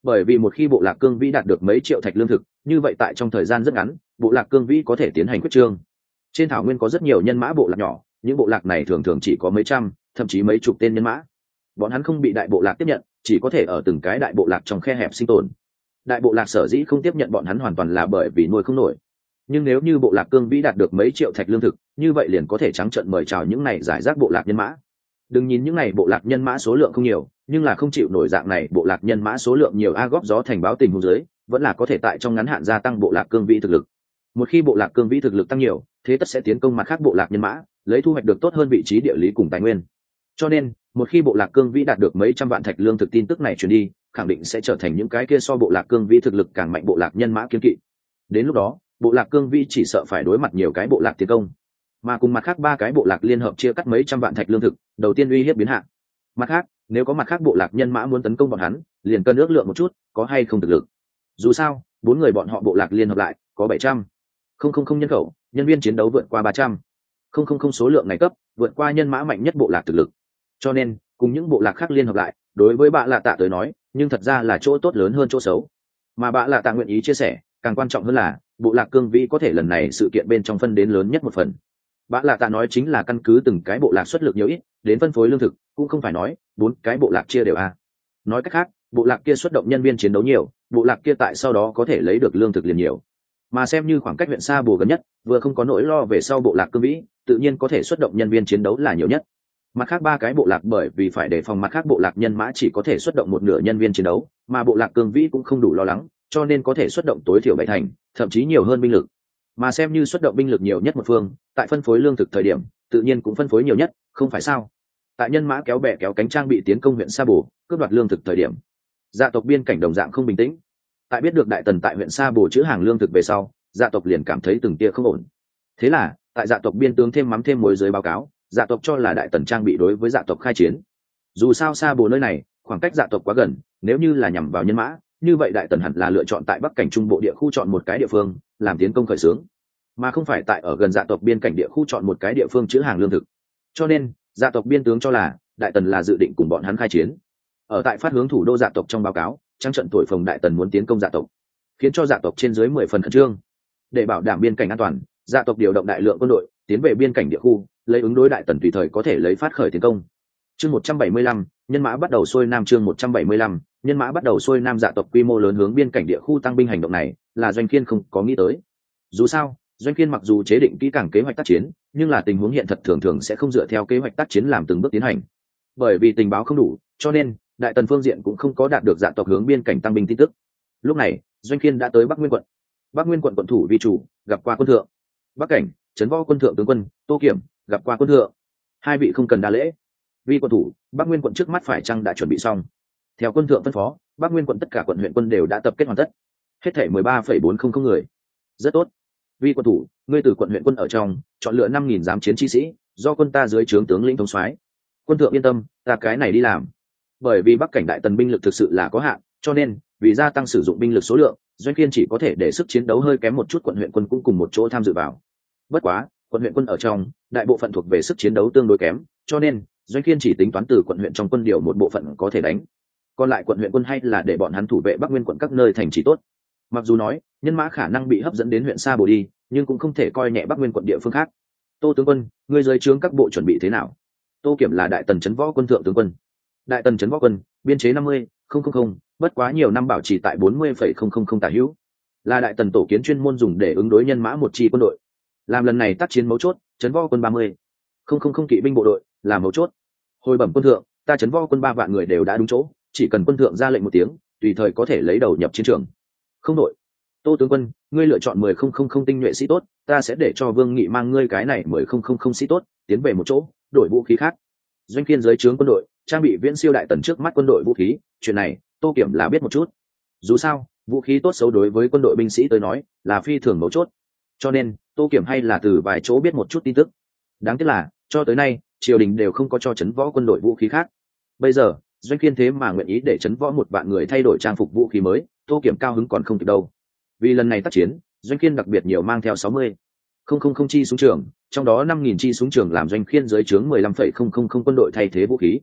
bởi vì một khi bộ lạc cương vĩ đạt được mấy triệu thạch lương thực, như vậy tại trong thời gian rất ngắn bộ lạc cương vĩ có thể tiến hành quyết trương. Trên thảo nguyên có rất nhiều nhân mã bộ lạc nhỏ, những bộ lạc này thường thường chỉ có mấy trăm thậm chí mấy chục tên nhân mã, bọn hắn không bị đại bộ lạc tiếp nhận, chỉ có thể ở từng cái đại bộ lạc trong khe hẹp sinh tồn. Đại bộ lạc sở dĩ không tiếp nhận bọn hắn hoàn toàn là bởi vì nuôi không nổi, nhưng nếu như bộ lạc cương vĩ đạt được mấy triệu thạch lương thực, như vậy liền có thể trắng trợn mời chào những này giải rác bộ lạc nhân mã. Đừng nhìn những này bộ lạc nhân mã số lượng không nhiều, nhưng là không chịu nổi dạng này bộ lạc nhân mã số lượng nhiều a góp gió thành báo tình huống dưới, vẫn là có thể tại trong ngắn hạn gia tăng bộ lạc cương vĩ thực lực. Một khi bộ lạc cương vĩ thực lực tăng nhiều, thế tất sẽ tiến công mặt khác bộ lạc nhân mã, lấy thu hoạch được tốt hơn vị trí địa lý cùng tài nguyên. Cho nên một khi bộ lạc cương vĩ đạt được mấy trăm vạn thạch lương thực, tin tức này truyền đi khẳng định sẽ trở thành những cái kia so bộ lạc cương vĩ thực lực càng mạnh bộ lạc nhân mã kiên kỵ. Đến lúc đó bộ lạc cương vĩ chỉ sợ phải đối mặt nhiều cái bộ lạc tiến công, mà cùng mặt khác ba cái bộ lạc liên hợp chia cắt mấy trăm vạn thạch lương thực, đầu tiên uy hiếp biến hạn. Mặt khác nếu có mặt khác bộ lạc nhân mã muốn tấn công bọn hắn, liền cân ước lượng một chút có hay không thực lực. Dù sao bốn người bọn họ bộ lạc liên hợp lại có bảy trăm không không không nhân khẩu, nhân viên chiến đấu vượt qua ba trăm không không không số lượng này cấp, vượt qua nhân mã mạnh nhất bộ lạc thực lực. Cho nên cùng những bộ lạc khác liên hợp lại, đối với bạ lạ tạ tới nói nhưng thật ra là chỗ tốt lớn hơn chỗ xấu. Mà bạ lạ tạ nguyện ý chia sẻ, càng quan trọng hơn là bộ lạc cương vĩ có thể lần này sự kiện bên trong phân đến lớn nhất một phần. Bạ lạ tạ nói chính là căn cứ từng cái bộ lạc xuất lực nhiều ít đến phân phối lương thực, cũng không phải nói bốn cái bộ lạc chia đều a. Nói cách khác, bộ lạc kia xuất động nhân viên chiến đấu nhiều, bộ lạc kia tại sau đó có thể lấy được lương thực liền nhiều. Mà xem như khoảng cách huyện Sa Bồ gần nhất, vừa không có nỗi lo về sau bộ lạc cương vĩ, tự nhiên có thể xuất động nhân viên chiến đấu là nhiều nhất. Mặt khác ba cái bộ lạc bởi vì phải đề phòng mặt khác bộ lạc nhân mã chỉ có thể xuất động một nửa nhân viên chiến đấu, mà bộ lạc cương vĩ cũng không đủ lo lắng, cho nên có thể xuất động tối thiểu bảy thành, thậm chí nhiều hơn binh lực. Mà xem như xuất động binh lực nhiều nhất một phương, tại phân phối lương thực thời điểm, tự nhiên cũng phân phối nhiều nhất, không phải sao? Tại nhân mã kéo bè kéo cánh trang bị tiến công huyện Sa Bồ, cướp đoạt lương thực thời điểm, dạ tộc biên cảnh đồng dạng không bình tĩnh. Tại biết được đại tần tại huyện Sa Bồ trữ hàng lương thực về sau, dạ tộc liền cảm thấy từng tia không ổn. Thế là tại dạ tộc biên tướng thêm mắm thêm muối dưới báo cáo, dạ tộc cho là đại tần trang bị đối với dạ tộc khai chiến. Dù sao Sa Bồ nơi này khoảng cách dạ tộc quá gần, nếu như là nhằm vào nhân mã, như vậy đại tần hẳn là lựa chọn tại bắc cảnh trung bộ địa khu chọn một cái địa phương làm tiến công khởi xướng, mà không phải tại ở gần dạ tộc biên cảnh địa khu chọn một cái địa phương trữ hàng lương thực. Cho nên dạ tộc biên tướng cho là đại tần là dự định cùng bọn hắn khai chiến. Ở tại phát hướng thủ đô dạ tộc trong báo cáo, trang trận thổi phồng đại tần muốn tiến công dạ tộc, khiến cho dạ tộc trên dưới mười phần khẩn trương. Để bảo đảm biên cảnh an toàn, dạ tộc điều động đại lượng quân đội tiến về biên cảnh địa khu, lấy ứng đối đại tần tùy thời có thể lấy phát khởi tiến công. Chương một trăm bảy mươi lăm, nhân mã bắt đầu xuôi nam. Chương một trăm bảy mươi lăm, nhân mã bắt đầu xuôi nam. Dạ tộc quy mô lớn hướng biên cảnh địa khu tăng binh, hành động này là Doanh Kiên không có nghĩ tới. Dù sao Doanh Kiên mặc dù chế định kỹ càng kế hoạch tác chiến, nhưng là tình huống hiện thật thường thường sẽ không dựa theo kế hoạch tác chiến làm từng bước tiến hành. Bởi vì tình báo không đủ, cho nên đại tần phương diện cũng không có đạt được dạ tộc hướng biên cảnh tăng binh tin tức. Lúc này Doanh Kiên đã tới Bắc Nguyên quận. Bắc Nguyên quận quận thủ Vi chủ gặp qua quân thượng. Bắc cảnh trấn võ quân thượng tướng quân Tô Kiểm gặp qua quân thượng. Hai vị không cần đa lễ. Vi quận thủ, Bắc Nguyên quận trước mắt phải chăng đã chuẩn bị xong? Theo quân thượng phân phó, Bắc Nguyên quận tất cả quận huyện quân đều đã tập kết hoàn tất, hết thảy mười ba phẩy bốn không không người. Rất tốt. Vi quận thủ, ngươi từ quận huyện quân ở trong chọn lựa năm nghìn giám chiến chi sĩ, do quân ta dưới trướng tướng lĩnh thống soái. Quân thượng yên tâm, ta cái này đi làm. Bởi vì Bắc cảnh đại tần binh lực thực sự là có hạn, cho nên vì gia tăng sử dụng binh lực số lượng, Doanh Kiên chỉ có thể để sức chiến đấu hơi kém một chút quận huyện quân cũng cùng một chỗ tham dự vào. Bất quá quận huyện quân ở trong đại bộ phận thuộc về sức chiến đấu tương đối kém, cho nên Doanh Kiên chỉ tính toán từ quận huyện trong quân điều một bộ phận có thể đánh, còn lại quận huyện quân hay là để bọn hắn thủ vệ Bắc Nguyên quận các nơi thành trì tốt. Mặc dù nói nhân mã khả năng bị hấp dẫn đến huyện Sa Bồ đi, nhưng cũng không thể coi nhẹ Bắc Nguyên quận địa phương khác. Tô tướng quân, ngươi dưới trướng các bộ chuẩn bị thế nào? Tô Kiểm là đại tần trấn võ quân thượng tướng quân. Đại tần trấn võ quân biên chế năm mươi không không không, bất quá nhiều năm bảo trì tại bốn mươi phẩy không không không tả hữu, là đại tần tổ kiến chuyên môn dùng để ứng đối nhân mã một chi quân đội. Làm lần này tác chiến mấu chốt, trấn võ quân ba mươi không không không kỵ binh bộ đội là mấu chốt. Hồi bẩm quân thượng, ta trấn võ quân ba vạn người đều đã đúng chỗ, chỉ cần quân thượng ra lệnh một tiếng, tùy thời có thể lấy đầu nhập chiến trường. Không đội. Tô tướng quân, ngươi lựa chọn mười không không không tinh nhuệ sĩ tốt, ta sẽ để cho Vương Nghị mang ngươi cái này mười không không không sĩ tốt tiến về một chỗ, đổi vũ khí khác. Doanh Kiên dưới trướng quân đội trang bị viễn siêu đại tần trước mắt quân đội vũ khí, chuyện này Tô Kiểm là biết một chút. Dù sao vũ khí tốt xấu đối với quân đội binh sĩ tới nói là phi thường mấu chốt, cho nên Tô Kiểm hay là từ vài chỗ biết một chút tin tức. Đáng tiếc là cho tới nay triều đình đều không có cho trấn võ quân đội vũ khí khác. Bây giờ Doanh Kiên thế mà nguyện ý để trấn võ một vạn người thay đổi trang phục vũ khí mới, Tô Kiểm cao hứng còn không kịp đâu. Vì lần này tác chiến, Doanh Kiên đặc biệt nhiều mang theo sáu mươi không không không chi súng trường, trong đó năm nghìn chi súng trường làm Doanh Kiên dưới trướng mười lăm phẩy không không không quân đội thay thế vũ khí.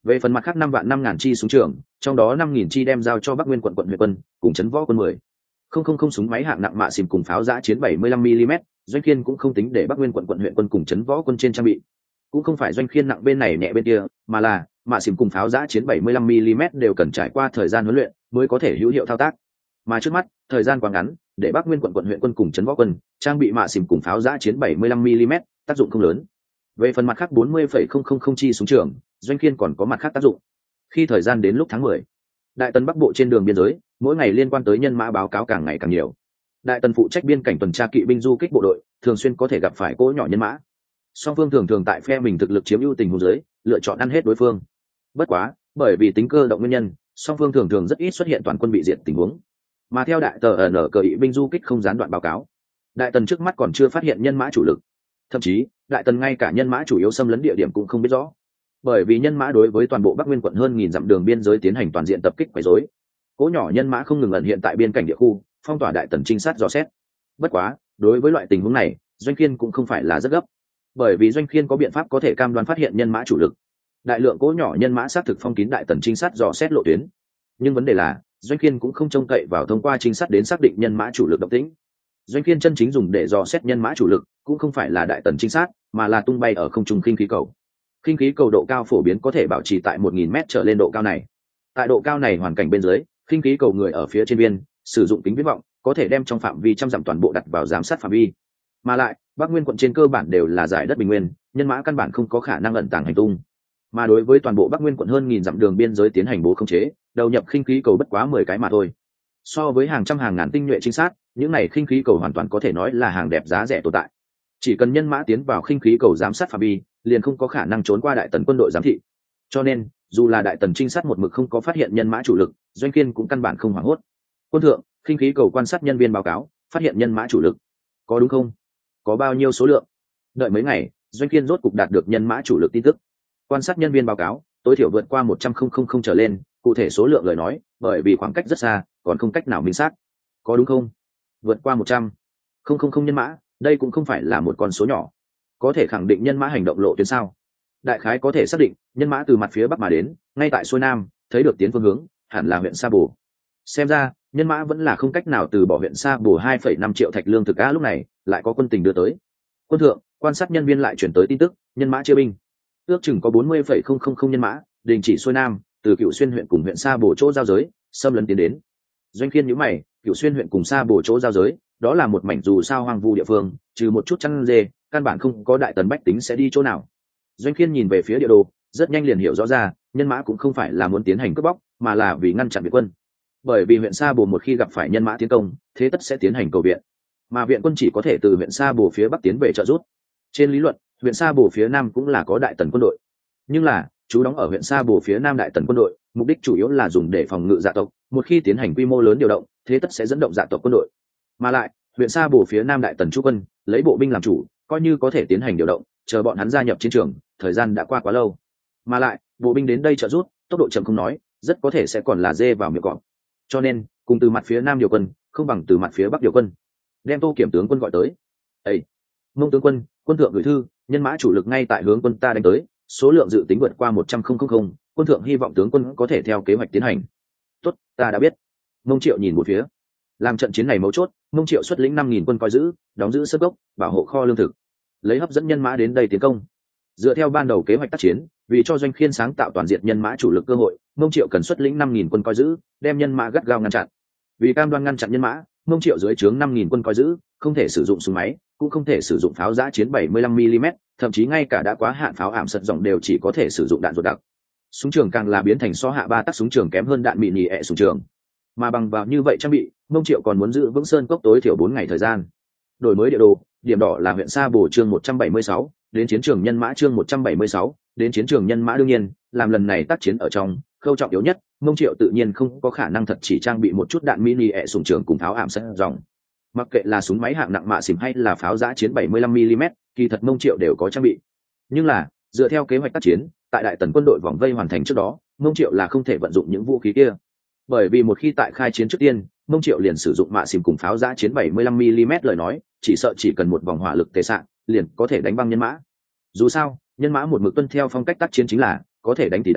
Về phần mặt khác năm vạn năm ngàn chi súng trường, trong đó năm nghìn chi đem giao cho Bắc Nguyên quận quận huyện quân, cùng chấn võ quân mười không không không súng máy hạng nặng mạ xìm cùng pháo giã chiến bảy mươi lăm mi-li-mét, Doanh Khiên cũng không tính để Bắc Nguyên quận quận huyện quân cùng chấn võ quân trên trang bị. Cũng không phải Doanh Khiên nặng bên này nhẹ bên kia, mà là mạ xìm cùng pháo giã chiến bảy mươi lăm mi-li-mét đều cần trải qua thời gian huấn luyện mới có thể hữu hiệu thao tác. Mà trước mắt, thời gian quá ngắn, để Bắc Nguyên quận quận huyện quân cùng chấn võ quân trang bị mạ xìm cùng pháo giã chiến bảy mươi lăm mi-li-mét, tác dụng không lớn. Về phần mặt khác bốn mươi phẩy không không không chi súng trường, Doanh Khiên còn có mặt khác tác dụng. Khi thời gian đến lúc tháng mười, Đại Tần Bắc Bộ trên đường biên giới, mỗi ngày liên quan tới nhân mã báo cáo càng ngày càng nhiều. Đại Tần phụ trách biên cảnh tuần tra kỵ binh du kích bộ đội, thường xuyên có thể gặp phải cỗ nhỏ nhân mã. Song phương thường thường tại phe mình thực lực chiếm ưu tình huống dưới, lựa chọn ăn hết đối phương. Bất quá, bởi vì tính cơ động nguyên nhân, song phương thường thường rất ít xuất hiện toàn quân bị diệt tình huống. Mà theo đại tờ ở cờ kỵ binh du kích không gián đoạn báo cáo, Đại Tần trước mắt còn chưa phát hiện nhân mã chủ lực. Thậm chí, Đại Tần ngay cả nhân mã chủ yếu xâm lấn địa điểm cũng không biết rõ. Bởi vì nhân mã đối với toàn bộ Bắc Nguyên quận hơn nghìn dặm đường biên giới tiến hành toàn diện tập kích quấy rối. Cỗ nhỏ nhân mã không ngừng ẩn hiện tại biên cảnh địa khu, phong tỏa Đại Tần trinh sát dò xét. Bất quá, đối với loại tình huống này, Doanh Khiên cũng không phải là rất gấp, bởi vì Doanh Khiên có biện pháp có thể cam đoan phát hiện nhân mã chủ lực. Đại lượng cỗ nhỏ nhân mã xác thực phong kín Đại Tần trinh sát dò xét lộ tuyến, nhưng vấn đề là Doanh Khiên cũng không trông cậy vào thông qua trinh sát đến xác định nhân mã chủ lực động tĩnh. Doanh Khiên chân chính dùng để dò xét nhân mã chủ lực cũng không phải là Đại Tần trinh sát, mà là tung bay ở không trung khinh khí cầu. Khinh khí cầu độ cao phổ biến có thể bảo trì tại một nghìn mét trở lên độ cao này. Tại độ cao này hoàn cảnh bên dưới, khinh khí cầu người ở phía trên biên sử dụng kính viễn vọng, có thể đem trong phạm vi trăm dặm toàn bộ đặt vào giám sát phạm vi. Mà lại, Bắc Nguyên quận trên cơ bản đều là giải đất bình nguyên, nhân mã căn bản không có khả năng ẩn tàng hành tung. Mà đối với toàn bộ Bắc Nguyên quận hơn nghìn dặm đường biên giới tiến hành bố khống chế, đầu nhập khinh khí cầu bất quá mười cái mà thôi. So với hàng trăm hàng ngàn tinh nhuệ trinh sát, những này khinh khí cầu hoàn toàn có thể nói là hàng đẹp giá rẻ tồn tại. Chỉ cần nhân mã tiến vào khinh khí cầu giám sát phạm vi, liền không có khả năng trốn qua Đại Tần quân đội giám thị. Cho nên, dù là Đại Tần trinh sát một mực không có phát hiện nhân mã chủ lực, Doanh Khiên cũng căn bản không hoảng hốt. Quân thượng, khinh khí cầu quan sát nhân viên báo cáo, phát hiện nhân mã chủ lực. Có đúng không? Có bao nhiêu số lượng? Đợi mấy ngày, Doanh Khiên rốt cục đạt được nhân mã chủ lực tin tức. Quan sát nhân viên báo cáo, tối thiểu vượt qua một trăm nghìn trở lên, cụ thể số lượng lời nói, bởi vì khoảng cách rất xa, còn không cách nào minh xác. Có đúng không? Vượt qua một trăm nghìn nhân mã, đây cũng không phải là một con số nhỏ. Có thể khẳng định nhân mã hành động lộ tuyến sao? Đại khái có thể xác định, nhân mã từ mặt phía bắc mà đến, ngay tại xuôi nam, thấy được tiến phương hướng, hẳn là huyện Sa Bồ. Xem ra, nhân mã vẫn là không cách nào từ bỏ huyện Sa Bồ hai phẩy năm triệu thạch lương thực á. Lúc này, lại có quân tình đưa tới. Quân thượng, quan sát nhân viên lại chuyển tới tin tức, nhân mã chia binh. Ước chừng có bốn mươi phẩy không không không nhân mã, đình chỉ xuôi nam, từ Cựu Xuyên huyện cùng huyện Sa Bồ chỗ giao giới, xâm lấn tiến đến. Doanh Khiên nhíu mày, Cựu Xuyên huyện cùng Sa Bồ chỗ giao giới, đó là một mảnh dù sao hoang vu địa phương, trừ một chút chăn dê, căn bản không có Đại Tần bách tính sẽ đi chỗ nào. Doanh Khiên nhìn về phía địa đồ, rất nhanh liền hiểu rõ ra, nhân mã cũng không phải là muốn tiến hành cướp bóc, mà là vì ngăn chặn viện quân. Bởi vì huyện Sa Bồ một khi gặp phải nhân mã tiến công, thế tất sẽ tiến hành cầu viện, mà viện quân chỉ có thể từ huyện Sa Bồ phía bắc tiến về trợ giúp. Trên lý luận, huyện Sa Bồ phía nam cũng là có Đại Tần quân đội, nhưng là chú đóng ở huyện Sa Bồ phía nam Đại Tần quân đội, mục đích chủ yếu là dùng để phòng ngự dạ tộc, một khi tiến hành quy mô lớn điều động, thế tất sẽ dẫn động dạ tộc quân đội. Mà lại, huyện Sa Bồ phía nam Đại Tần chú quân lấy bộ binh làm chủ, coi như có thể tiến hành điều động, chờ bọn hắn gia nhập chiến trường, thời gian đã qua quá lâu. Mà lại, bộ binh đến đây trợ giúp, tốc độ chậm không nói, rất có thể sẽ còn là dê vào miệng cọp. Cho nên, cùng từ mặt phía nam điều quân, không bằng từ mặt phía bắc điều quân. Đem Tô Kiểm tướng quân gọi tới. "Ê, Mông tướng quân, quân thượng gửi thư, nhân mã chủ lực ngay tại hướng quân ta đánh tới, số lượng dự tính vượt qua một trăm nghìn, quân thượng hy vọng tướng quân có thể theo kế hoạch tiến hành." "Tốt, ta đã biết." Mông Triệu nhìn một phía. Làm trận chiến này mấu chốt, Mông Triệu xuất lĩnh năm nghìn quân coi giữ, đóng giữ sơ gốc, bảo hộ kho lương thực, lấy hấp dẫn nhân mã đến đây tiến công. Dựa theo ban đầu kế hoạch tác chiến, vì cho Doanh Khiên sáng tạo toàn diện nhân mã chủ lực cơ hội, Mông Triệu cần xuất lĩnh năm nghìn quân coi giữ, đem nhân mã gắt gao ngăn chặn. Vì cam đoan ngăn chặn nhân mã, Mông Triệu dưới trướng năm nghìn quân coi giữ, không thể sử dụng súng máy, cũng không thể sử dụng pháo giã chiến bảy mươi lăm mi-li-mét, thậm chí ngay cả đã quá hạn pháo ảm sật dòng đều chỉ có thể sử dụng đạn ruột đặc. Súng trường càng là biến thành so hạ ba tắc súng trường kém hơn đạn mịn nhì ẹ súng trường. Mà bằng vào như vậy trang bị, Mông Triệu còn muốn giữ vững sơn cốc tối thiểu bốn ngày thời gian. Đổi mới địa đồ, điểm đỏ là huyện Sa Bồ chương một trăm bảy mươi sáu, đến chiến trường nhân mã chương một trăm bảy mươi sáu, đến chiến trường nhân mã. Đương nhiên, làm lần này tác chiến ở trong, khâu trọng yếu nhất, Mông Triệu tự nhiên không có khả năng thật chỉ trang bị một chút đạn mini ẹ súng trường cùng pháo ảm sật dòng. Mặc kệ là súng máy hạng nặng mạ xỉm hay là pháo giã chiến bảy mươi lăm mi-li-mét, kỳ thật Mông Triệu đều có trang bị. Nhưng là, dựa theo kế hoạch tác chiến, tại Đại Tần quân đội vòng vây hoàn thành trước đó, Mông Triệu là không thể vận dụng những vũ khí kia. Bởi vì một khi tại khai chiến trước tiên, Mông Triệu liền sử dụng mạ xỉm cùng pháo giã chiến bảy mươi lăm mi-li-mét lời nói, chỉ sợ chỉ cần một vòng hỏa lực tề xạ, liền có thể đánh băng nhân mã. Dù sao, nhân mã một mực tuân theo phong cách tác chiến chính là có thể đánh thì đánh,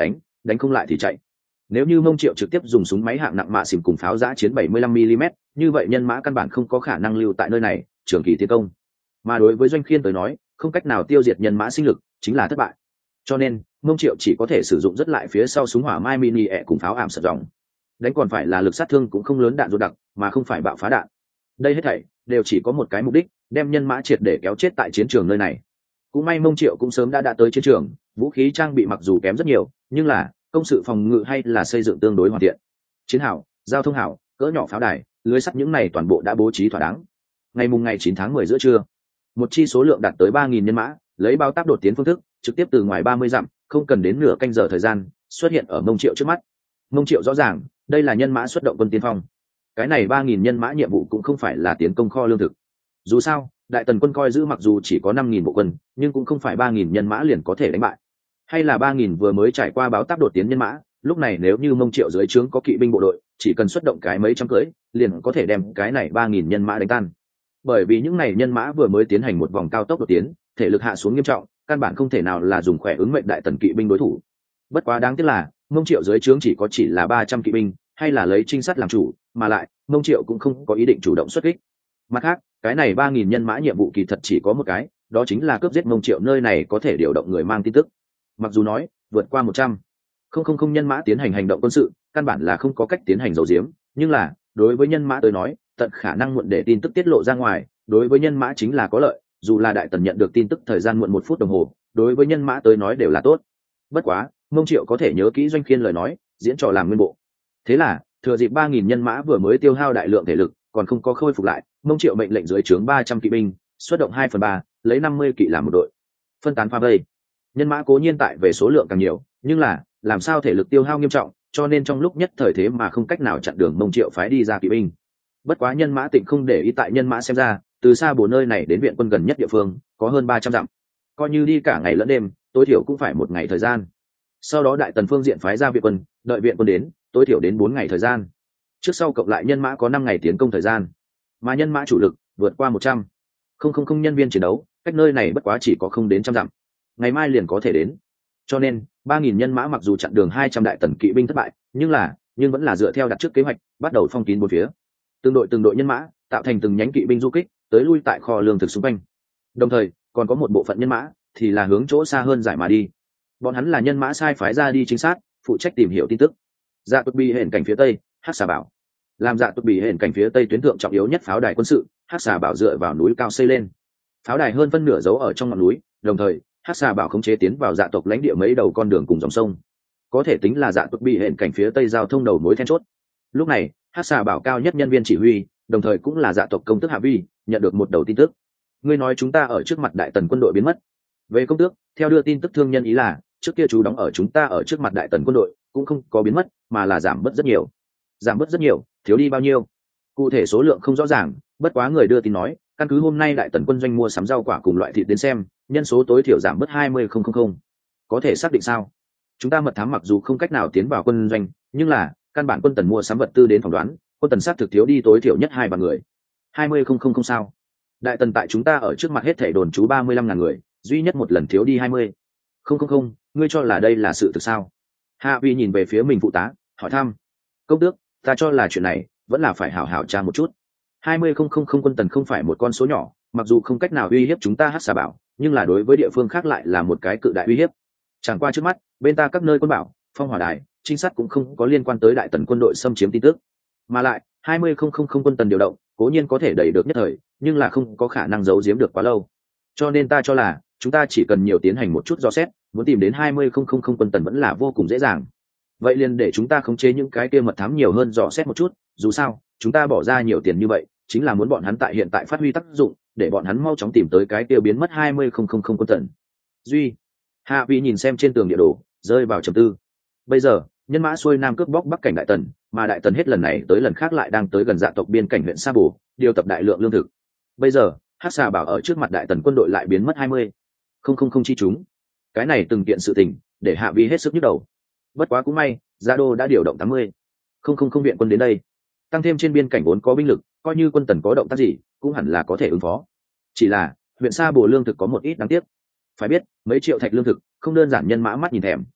đánh không lại thì chạy. Nếu như Mông Triệu trực tiếp dùng súng máy hạng nặng mạ xỉm cùng pháo giã chiến bảy mươi lăm mi li mét, như vậy nhân mã căn bản không có khả năng lưu tại nơi này trường kỳ tiến công. Mà đối với Doanh Khiên tới nói, không cách nào tiêu diệt nhân mã sinh lực chính là thất bại. Cho nên Mông Triệu chỉ có thể sử dụng rất lại phía sau súng hỏa mai mini ẹ cùng pháo ảm sật dòng. Đánh còn phải là lực sát thương cũng không lớn, đạn dột đặc mà không phải bạo phá đạn. Đây hết thảy đều chỉ có một cái mục đích, đem nhân mã triệt để kéo chết tại chiến trường nơi này. Cũng may Mông Triệu cũng sớm đã đã tới chiến trường, vũ khí trang bị mặc dù kém rất nhiều, nhưng là công sự phòng ngự hay là xây dựng tương đối hoàn thiện. Chiến hào, giao thông hào, cỡ nhỏ pháo đài, lưới sắt những này toàn bộ đã bố trí thỏa đáng. Ngày mùng ngày chín tháng mười giữa trưa, một chi số lượng đạt tới ba nghìn nhân mã, lấy bao tác đột tiến phương thức, trực tiếp từ ngoài ba mươi dặm, không cần đến nửa canh giờ thời gian, xuất hiện ở Mông Triệu trước mắt. Mông Triệu rõ ràng, đây là nhân mã xuất động quân tiên phong. Cái này ba nghìn nhân mã nhiệm vụ cũng không phải là tiến công kho lương thực. Dù sao, Đại Tần quân coi giữ mặc dù chỉ có năm nghìn bộ quân, nhưng cũng không phải ba nghìn nhân mã liền có thể đánh bại. Hay là ba nghìn vừa mới trải qua báo táp đột tiến nhân mã, lúc này nếu như Mông Triệu dưới trướng có kỵ binh bộ đội, chỉ cần xuất động cái mấy trăm cưỡi, liền có thể đem cái này ba nghìn nhân mã đánh tan. Bởi vì những này nhân mã vừa mới tiến hành một vòng cao tốc đột tiến, thể lực hạ xuống nghiêm trọng, căn bản không thể nào là dùng khỏe ứng mệnh Đại Tần kỵ binh đối thủ. Bất quá đáng tiếc là, Mông Triệu dưới trướng chỉ có chỉ là ba trăm kỵ binh, hay là lấy trinh sát làm chủ, mà lại Mông Triệu cũng không có ý định chủ động xuất kích. Mặt khác, cái này ba nghìn nhân mã nhiệm vụ kỳ thật chỉ có một cái, đó chính là cướp giết Mông Triệu nơi này có thể điều động người mang tin tức. Mặc dù nói vượt qua một trăm không không không nhân mã tiến hành hành động quân sự, căn bản là không có cách tiến hành giấu giếm, nhưng là đối với nhân mã tới nói, tận khả năng muộn để tin tức tiết lộ ra ngoài, đối với nhân mã chính là có lợi, dù là Đại Tần nhận được tin tức thời gian muộn một phút đồng hồ, đối với nhân mã tới nói đều là tốt. Bất quá, Mông Triệu có thể nhớ kỹ Doanh Khiên lời nói, diễn trò làm nguyên bộ. Thế là, thừa dịp ba nghìn nhân mã vừa mới tiêu hao đại lượng thể lực, còn không có khôi phục lại, Mông Triệu mệnh lệnh dưới trướng ba trăm kỵ binh, xuất động hai phần ba, lấy năm mươi kỵ làm một đội, phân tán pha vây. Nhân mã cố nhiên tại về số lượng càng nhiều, nhưng là làm sao thể lực tiêu hao nghiêm trọng, cho nên trong lúc nhất thời thế mà không cách nào chặn đường Mông Triệu phái đi ra kỵ binh. Bất quá nhân mã Tịnh không để ý, tại nhân mã xem ra, từ xa bồ nơi này đến viện quân gần nhất địa phương có hơn ba trăm dặm, coi như đi cả ngày lẫn đêm, tối thiểu cũng phải một ngày thời gian. Sau đó Đại Tần phương diện phái ra viện quân, đợi viện quân đến, tối thiểu đến bốn ngày thời gian. Trước sau cộng lại nhân mã có năm ngày tiến công thời gian, mà nhân mã chủ lực vượt qua một trăm không không không nhân viên chiến đấu, cách nơi này bất quá chỉ có không đến trăm dặm, ngày mai liền có thể đến. Cho nên ba nghìn nhân mã mặc dù chặn đường hai trăm Đại Tần kỵ binh thất bại, nhưng là nhưng vẫn là dựa theo đặt trước kế hoạch, bắt đầu phong kín bốn phía, từng đội từng đội nhân mã tạo thành từng nhánh kỵ binh du kích tới lui tại kho lương thực xung quanh. Đồng thời còn có một bộ phận nhân mã thì là hướng chỗ xa hơn giải mà đi, bọn hắn là nhân mã sai phái ra đi chính xác, phụ trách tìm hiểu tin tức. Dạ Tuật Bì hển cảnh phía tây, Hắc Xà Bảo làm Dạ Tuật Bì hển cảnh phía tây tuyến thượng trọng yếu nhất pháo đài quân sự. Hắc Xà Bảo dựa vào núi cao xây lên, pháo đài hơn phân nửa giấu ở trong ngọn núi, đồng thời Hắc Xà Bảo khống chế tiến vào dạ tộc lãnh địa mấy đầu con đường cùng dòng sông, có thể tính là Dạ Tuật Bì hển cảnh phía tây giao thông đầu mối then chốt. Lúc này Hắc Xà Bảo cao nhất nhân viên chỉ huy, đồng thời cũng là dạ tộc công tước Hạ Vi, nhận được một đầu tin tức. Ngươi nói chúng ta ở trước mặt Đại Tần quân đội biến mất. Về công tước, theo đưa tin tức thương nhân ý là trước kia chú đóng ở chúng ta ở trước mặt Đại Tần quân đội cũng không có biến mất, mà là giảm bớt rất nhiều. Giảm bớt rất nhiều, thiếu đi bao nhiêu? Cụ thể số lượng không rõ ràng, bất quá người đưa tin nói, căn cứ hôm nay Đại Tần quân doanh mua sắm rau quả cùng loại thịt đến xem, nhân số tối thiểu giảm bớt hai mươi không không không. Có thể xác định sao? Chúng ta mật thám mặc dù không cách nào tiến vào quân doanh, nhưng là căn bản quân Tần mua sắm vật tư đến phỏng đoán, quân Tần xác thực thiếu đi tối thiểu nhất hai vạn người. hai mươi không không không sao? Đại Tần tại chúng ta ở trước mặt hết thảy đồn trú ba mươi lăm ngàn người, duy nhất một lần thiếu đi hai mươi không không không, ngươi cho là đây là sự thực sao? Hạ Vi nhìn về phía mình phụ tá, hỏi thăm. Công tước, ta cho là chuyện này vẫn là phải hảo hảo tra một chút. hai mươi không không không quân Tần không phải một con số nhỏ, mặc dù không cách nào uy hiếp chúng ta Hắc Xà Bảo, nhưng là đối với địa phương khác lại là một cái cự đại uy hiếp. Chẳng qua trước mắt, bên ta các nơi quân bảo, phong hỏa đài, trinh sát cũng không có liên quan tới Đại Tần quân đội xâm chiếm tin tức. Mà lại, hai mươi không không không quân Tần điều động, cố nhiên có thể đẩy được nhất thời, nhưng là không có khả năng giấu giếm được quá lâu. Cho nên ta cho là, chúng ta chỉ cần nhiều tiến hành một chút dò xét, muốn tìm đến hai mươi không không không quân Tần vẫn là vô cùng dễ dàng. Vậy liền để chúng ta khống chế những cái kia mật thám nhiều hơn dò xét một chút, dù sao, chúng ta bỏ ra nhiều tiền như vậy, chính là muốn bọn hắn tại hiện tại phát huy tác dụng, để bọn hắn mau chóng tìm tới cái kia biến mất hai mươi không không không quân Tần. Duy, Hạ Vi nhìn xem trên tường địa đồ, rơi vào trầm tư. Bây giờ, nhân mã xuôi nam cướp bóc bắc cảnh Đại Tần, mà Đại Tần hết lần này tới lần khác lại đang tới gần dạ tộc biên cảnh huyện Sa Bồ, điều tập đại lượng lương thực. Bây giờ, Hắc Xà Bảo ở trước mặt Đại Tần quân đội lại biến mất hai mươi không không không chi chúng. Cái này từng kiện sự tình, để Hạ Vi hết sức nhức đầu. Bất quá cũng may, Gia Đô đã điều động tám mươi không không không viện quân đến đây, tăng thêm trên biên cảnh vốn có binh lực, coi như quân Tần có động tác gì, cũng hẳn là có thể ứng phó. Chỉ là huyện Sa Bồ lương thực có một ít đáng tiếc. Phải biết, mấy triệu thạch lương thực, không đơn giản nhân mã mắt nhìn thèm,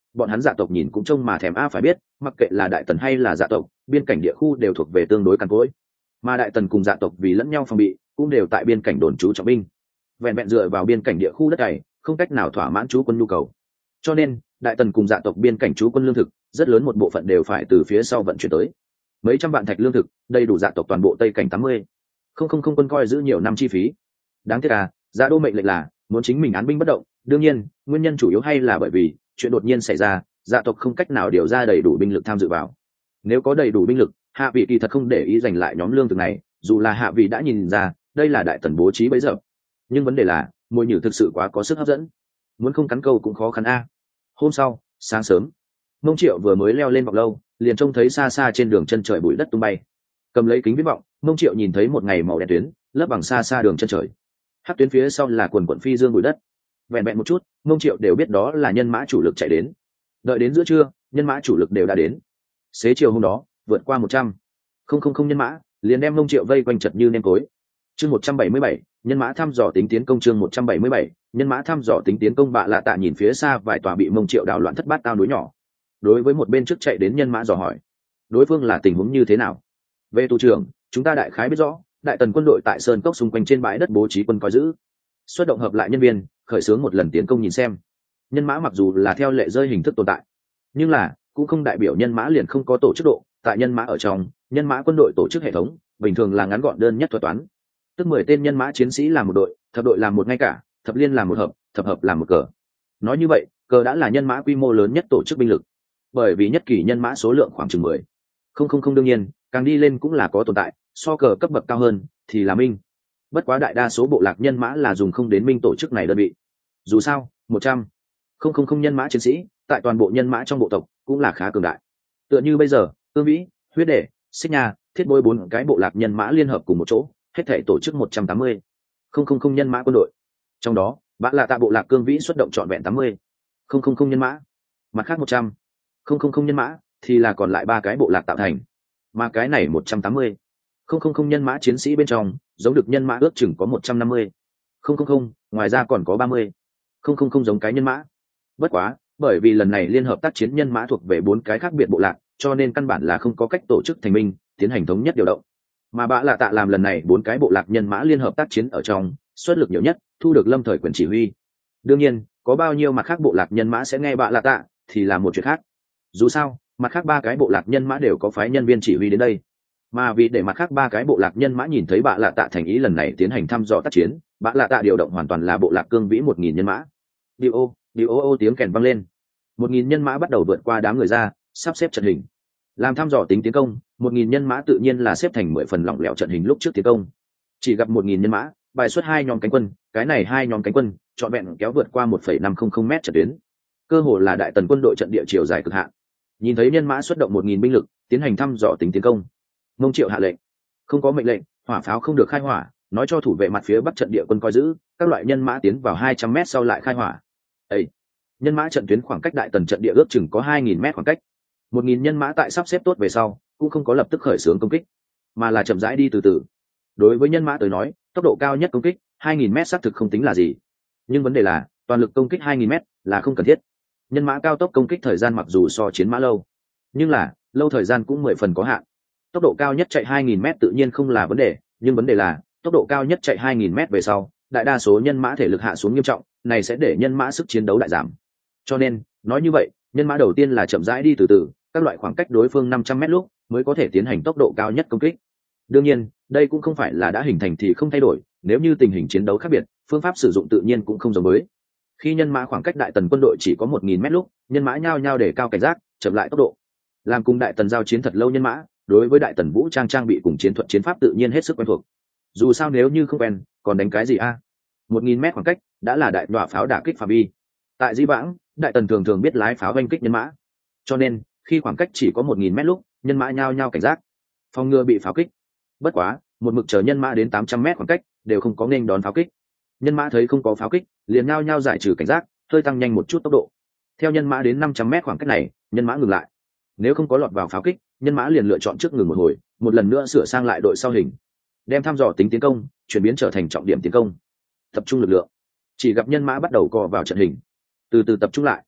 bọn hắn dạ tộc nhìn cũng trông mà thèm a. Phải biết mặc kệ là đại tần hay là dạ tộc, biên cảnh địa khu đều thuộc về tương đối cằn cỗi, mà đại tần cùng dạ tộc vì lẫn nhau phòng bị cũng đều tại biên cảnh đồn trú trọng binh, vẹn vẹn dựa vào biên cảnh địa khu đất này không cách nào thỏa mãn trú quân nhu cầu. Cho nên đại tần cùng dạ tộc biên cảnh trú quân lương thực rất lớn một bộ phận đều phải từ phía sau vận chuyển tới, mấy trăm vạn thạch lương thực đầy đủ dạ tộc toàn bộ tây cảnh tám mươi không không không quân coi giữ nhiều năm chi phí. Đáng tiếc à, dạ đô mệnh lệnh là muốn chính mình án binh bất động. Đương nhiên nguyên nhân chủ yếu hay là bởi vì chuyện đột nhiên xảy ra, dạ tộc không cách nào điều ra đầy đủ binh lực tham dự vào. Nếu có đầy đủ binh lực, hạ vị kỳ thật không để ý giành lại nhóm lương thực này, dù là hạ vị đã nhìn ra đây là đại tần bố trí bấy giờ. Nhưng vấn đề là mồi nhử thực sự quá có sức hấp dẫn, muốn không cắn câu cũng khó khăn a. Hôm sau sáng sớm, Mông Triệu vừa mới leo lên vọng lâu, liền trông thấy xa xa trên đường chân trời bụi đất tung bay. Cầm lấy kính viễn vọng, Mông Triệu nhìn thấy một ngày màu đen tuyến lấp bằng xa xa đường chân trời, hắc tuyến phía sau là quần quận phi dương bụi đất. Vẹn vẹn một chút, Mông Triệu đều biết đó là nhân mã chủ lực chạy đến. Đợi đến giữa trưa, nhân mã chủ lực đều đã đến. Xế chiều hôm đó vượt qua một trăm không không không nhân mã liền đem Mông Triệu vây quanh chật như nêm cối. Chương một trăm bảy mươi bảy, nhân mã thăm dò tính tiến công. Chương một trăm bảy mươi bảy, nhân mã thăm dò tính tiến công. Bạ Lạ Tạ nhìn phía xa vài tòa bị Mông Triệu đảo loạn thất bát tao núi nhỏ, đối với một bên trước chạy đến nhân mã dò hỏi đối phương là tình huống như thế nào. Về thủ trưởng, chúng ta đại khái biết rõ đại tần quân đội tại sơn cốc xung quanh trên bãi đất bố trí quân coi giữ, xuất động hợp lại nhân viên khởi xướng một lần tiến công. Nhìn xem, nhân mã mặc dù là theo lệ rơi hình thức tồn tại, nhưng là cũng không đại biểu nhân mã liền không có tổ chức độ. Tại nhân mã ở trong, nhân mã quân đội tổ chức hệ thống bình thường là ngắn gọn đơn nhất thuật toán, tức mười tên nhân mã chiến sĩ làm một đội, thập đội làm một ngay cả, thập liên làm một hợp, thập hợp làm một cờ. Nói như vậy, cờ đã là nhân mã quy mô lớn nhất tổ chức binh lực, bởi vì nhất kỳ nhân mã số lượng khoảng chừng mười không không không. Đương nhiên càng đi lên cũng là có tồn tại, so cờ cấp bậc cao hơn thì là minh. Bất quá đại đa số bộ lạc nhân mã là dùng không đến minh tổ chức này đơn vị. Dù sao một trăm không không không nhân mã chiến sĩ tại toàn bộ nhân mã trong bộ tộc cũng là khá cường đại. Tựa như bây giờ Cương Vĩ, Huyết Đệ, Xích Nha, Thiết Bối bốn cái bộ lạc nhân mã liên hợp cùng một chỗ, hết thể tổ chức một trăm tám mươi không không không nhân mã quân đội. Trong đó Bạ Lạ Tạ bộ lạc Cương Vĩ xuất động trọn vẹn tám mươi không không không nhân mã, mặt khác một trăm không không không nhân mã thì là còn lại ba cái bộ lạc tạo thành. Mà cái này một trăm tám mươi không không không nhân mã chiến sĩ bên trong, giống được nhân mã ước chừng có một trăm năm mươi không không không, ngoài ra còn có ba mươi không không không giống cái nhân mã. Bất quá bởi vì lần này liên hợp tác chiến nhân mã thuộc về bốn cái khác biệt bộ lạc, cho nên căn bản là không có cách tổ chức thành minh tiến hành thống nhất điều động. Mà Bạ Lạ Tạ làm lần này bốn cái bộ lạc nhân mã liên hợp tác chiến ở trong xuất lực nhiều nhất, thu được lâm thời quyền chỉ huy. Đương nhiên có bao nhiêu mặt khác bộ lạc nhân mã sẽ nghe Bạ Lạ Tạ thì là một chuyện khác. Dù sao mặt khác ba cái bộ lạc nhân mã đều có phái nhân viên chỉ huy đến đây, mà vì để mặt khác ba cái bộ lạc nhân mã nhìn thấy Bạ Lạ Tạ thành ý lần này tiến hành thăm dò tác chiến, Bạ Lạ Tạ điều động hoàn toàn là bộ lạc Cương Vĩ một nghìn nhân mã. Điệu ô điệu ô ô tiếng kèn vang lên, một nghìn nhân mã bắt đầu vượt qua đám người ra, sắp xếp trận hình làm thăm dò tính tiến công. Một nghìn nhân mã tự nhiên là xếp thành mười phần lỏng lẻo trận hình lúc trước tiến công. Chỉ gặp một nghìn nhân mã bài xuất hai nhóm cánh quân, cái này hai nhóm cánh quân trọn vẹn kéo vượt qua một phẩy năm không không mét trận tuyến, cơ hồ là đại tần quân đội trận địa chiều dài cực hạn. Nhìn thấy nhân mã xuất động một nghìn binh lực tiến hành thăm dò tính tiến công, Mông Triệu hạ lệnh không có mệnh lệnh hỏa pháo không được khai hỏa, nói cho thủ vệ mặt phía bắc trận địa quân coi giữ các loại nhân mã tiến vào hai trăm mét sau lại khai hỏa. Ê! Nhân mã trận tuyến khoảng cách đại tần trận địa ước chừng có hai nghìn mét khoảng cách. Một nghìn nhân mã tại sắp xếp tốt về sau cũng không có lập tức khởi xướng công kích, mà là chậm rãi đi từ từ. Đối với nhân mã tới nói, tốc độ cao nhất công kích hai nghìn mét xác thực không tính là gì, nhưng vấn đề là toàn lực công kích hai nghìn mét là không cần thiết. Nhân mã cao tốc công kích thời gian mặc dù so chiến mã lâu, nhưng là lâu thời gian cũng mười phần có hạn. Tốc độ cao nhất chạy hai nghìn mét tự nhiên không là vấn đề, nhưng vấn đề là tốc độ cao nhất chạy hai nghìn mét về sau, đại đa số nhân mã thể lực hạ xuống nghiêm trọng, này sẽ để nhân mã sức chiến đấu đại giảm. Cho nên nói như vậy, nhân mã đầu tiên là chậm rãi đi từ từ, các loại khoảng cách đối phương năm trăm mét lúc mới có thể tiến hành tốc độ cao nhất công kích. Đương nhiên đây cũng không phải là đã hình thành thì không thay đổi, nếu như tình hình chiến đấu khác biệt, phương pháp sử dụng tự nhiên cũng không giống với. Khi nhân mã khoảng cách đại tần quân đội chỉ có một nghìn mét lúc, nhân mã nhao nhao để cao cảnh giác, chậm lại tốc độ. Làm cùng đại tần giao chiến thật lâu nhân mã, đối với đại tần vũ trang trang bị cùng chiến thuật chiến pháp tự nhiên hết sức quen thuộc. Dù sao nếu như không quen, còn đánh cái gì a? Một nghìn mét khoảng cách đã là đại đọa pháo đả kích phạm vi. Tại Di Vãng, đại tần thường thường biết lái pháo oanh kích nhân mã, cho nên khi khoảng cách chỉ có một nghìn mét lúc, nhân mã nhao nhao cảnh giác, phòng ngừa bị pháo kích. Bất quá, một mực chờ nhân mã đến tám trăm mét khoảng cách, đều không có nên đón pháo kích. Nhân mã thấy không có pháo kích, liền nhao nhao giải trừ cảnh giác, hơi tăng nhanh một chút tốc độ. Theo nhân mã đến năm trăm mét khoảng cách này, nhân mã ngừng lại. Nếu không có lọt vào pháo kích, nhân mã liền lựa chọn trước ngừng một hồi, một lần nữa sửa sang lại đội sau hình, đem thăm dò tính tiến công chuyển biến trở thành trọng điểm tiến công, tập trung lực lượng. Chỉ gặp nhân mã bắt đầu co vào trận hình, từ từ tập trung lại.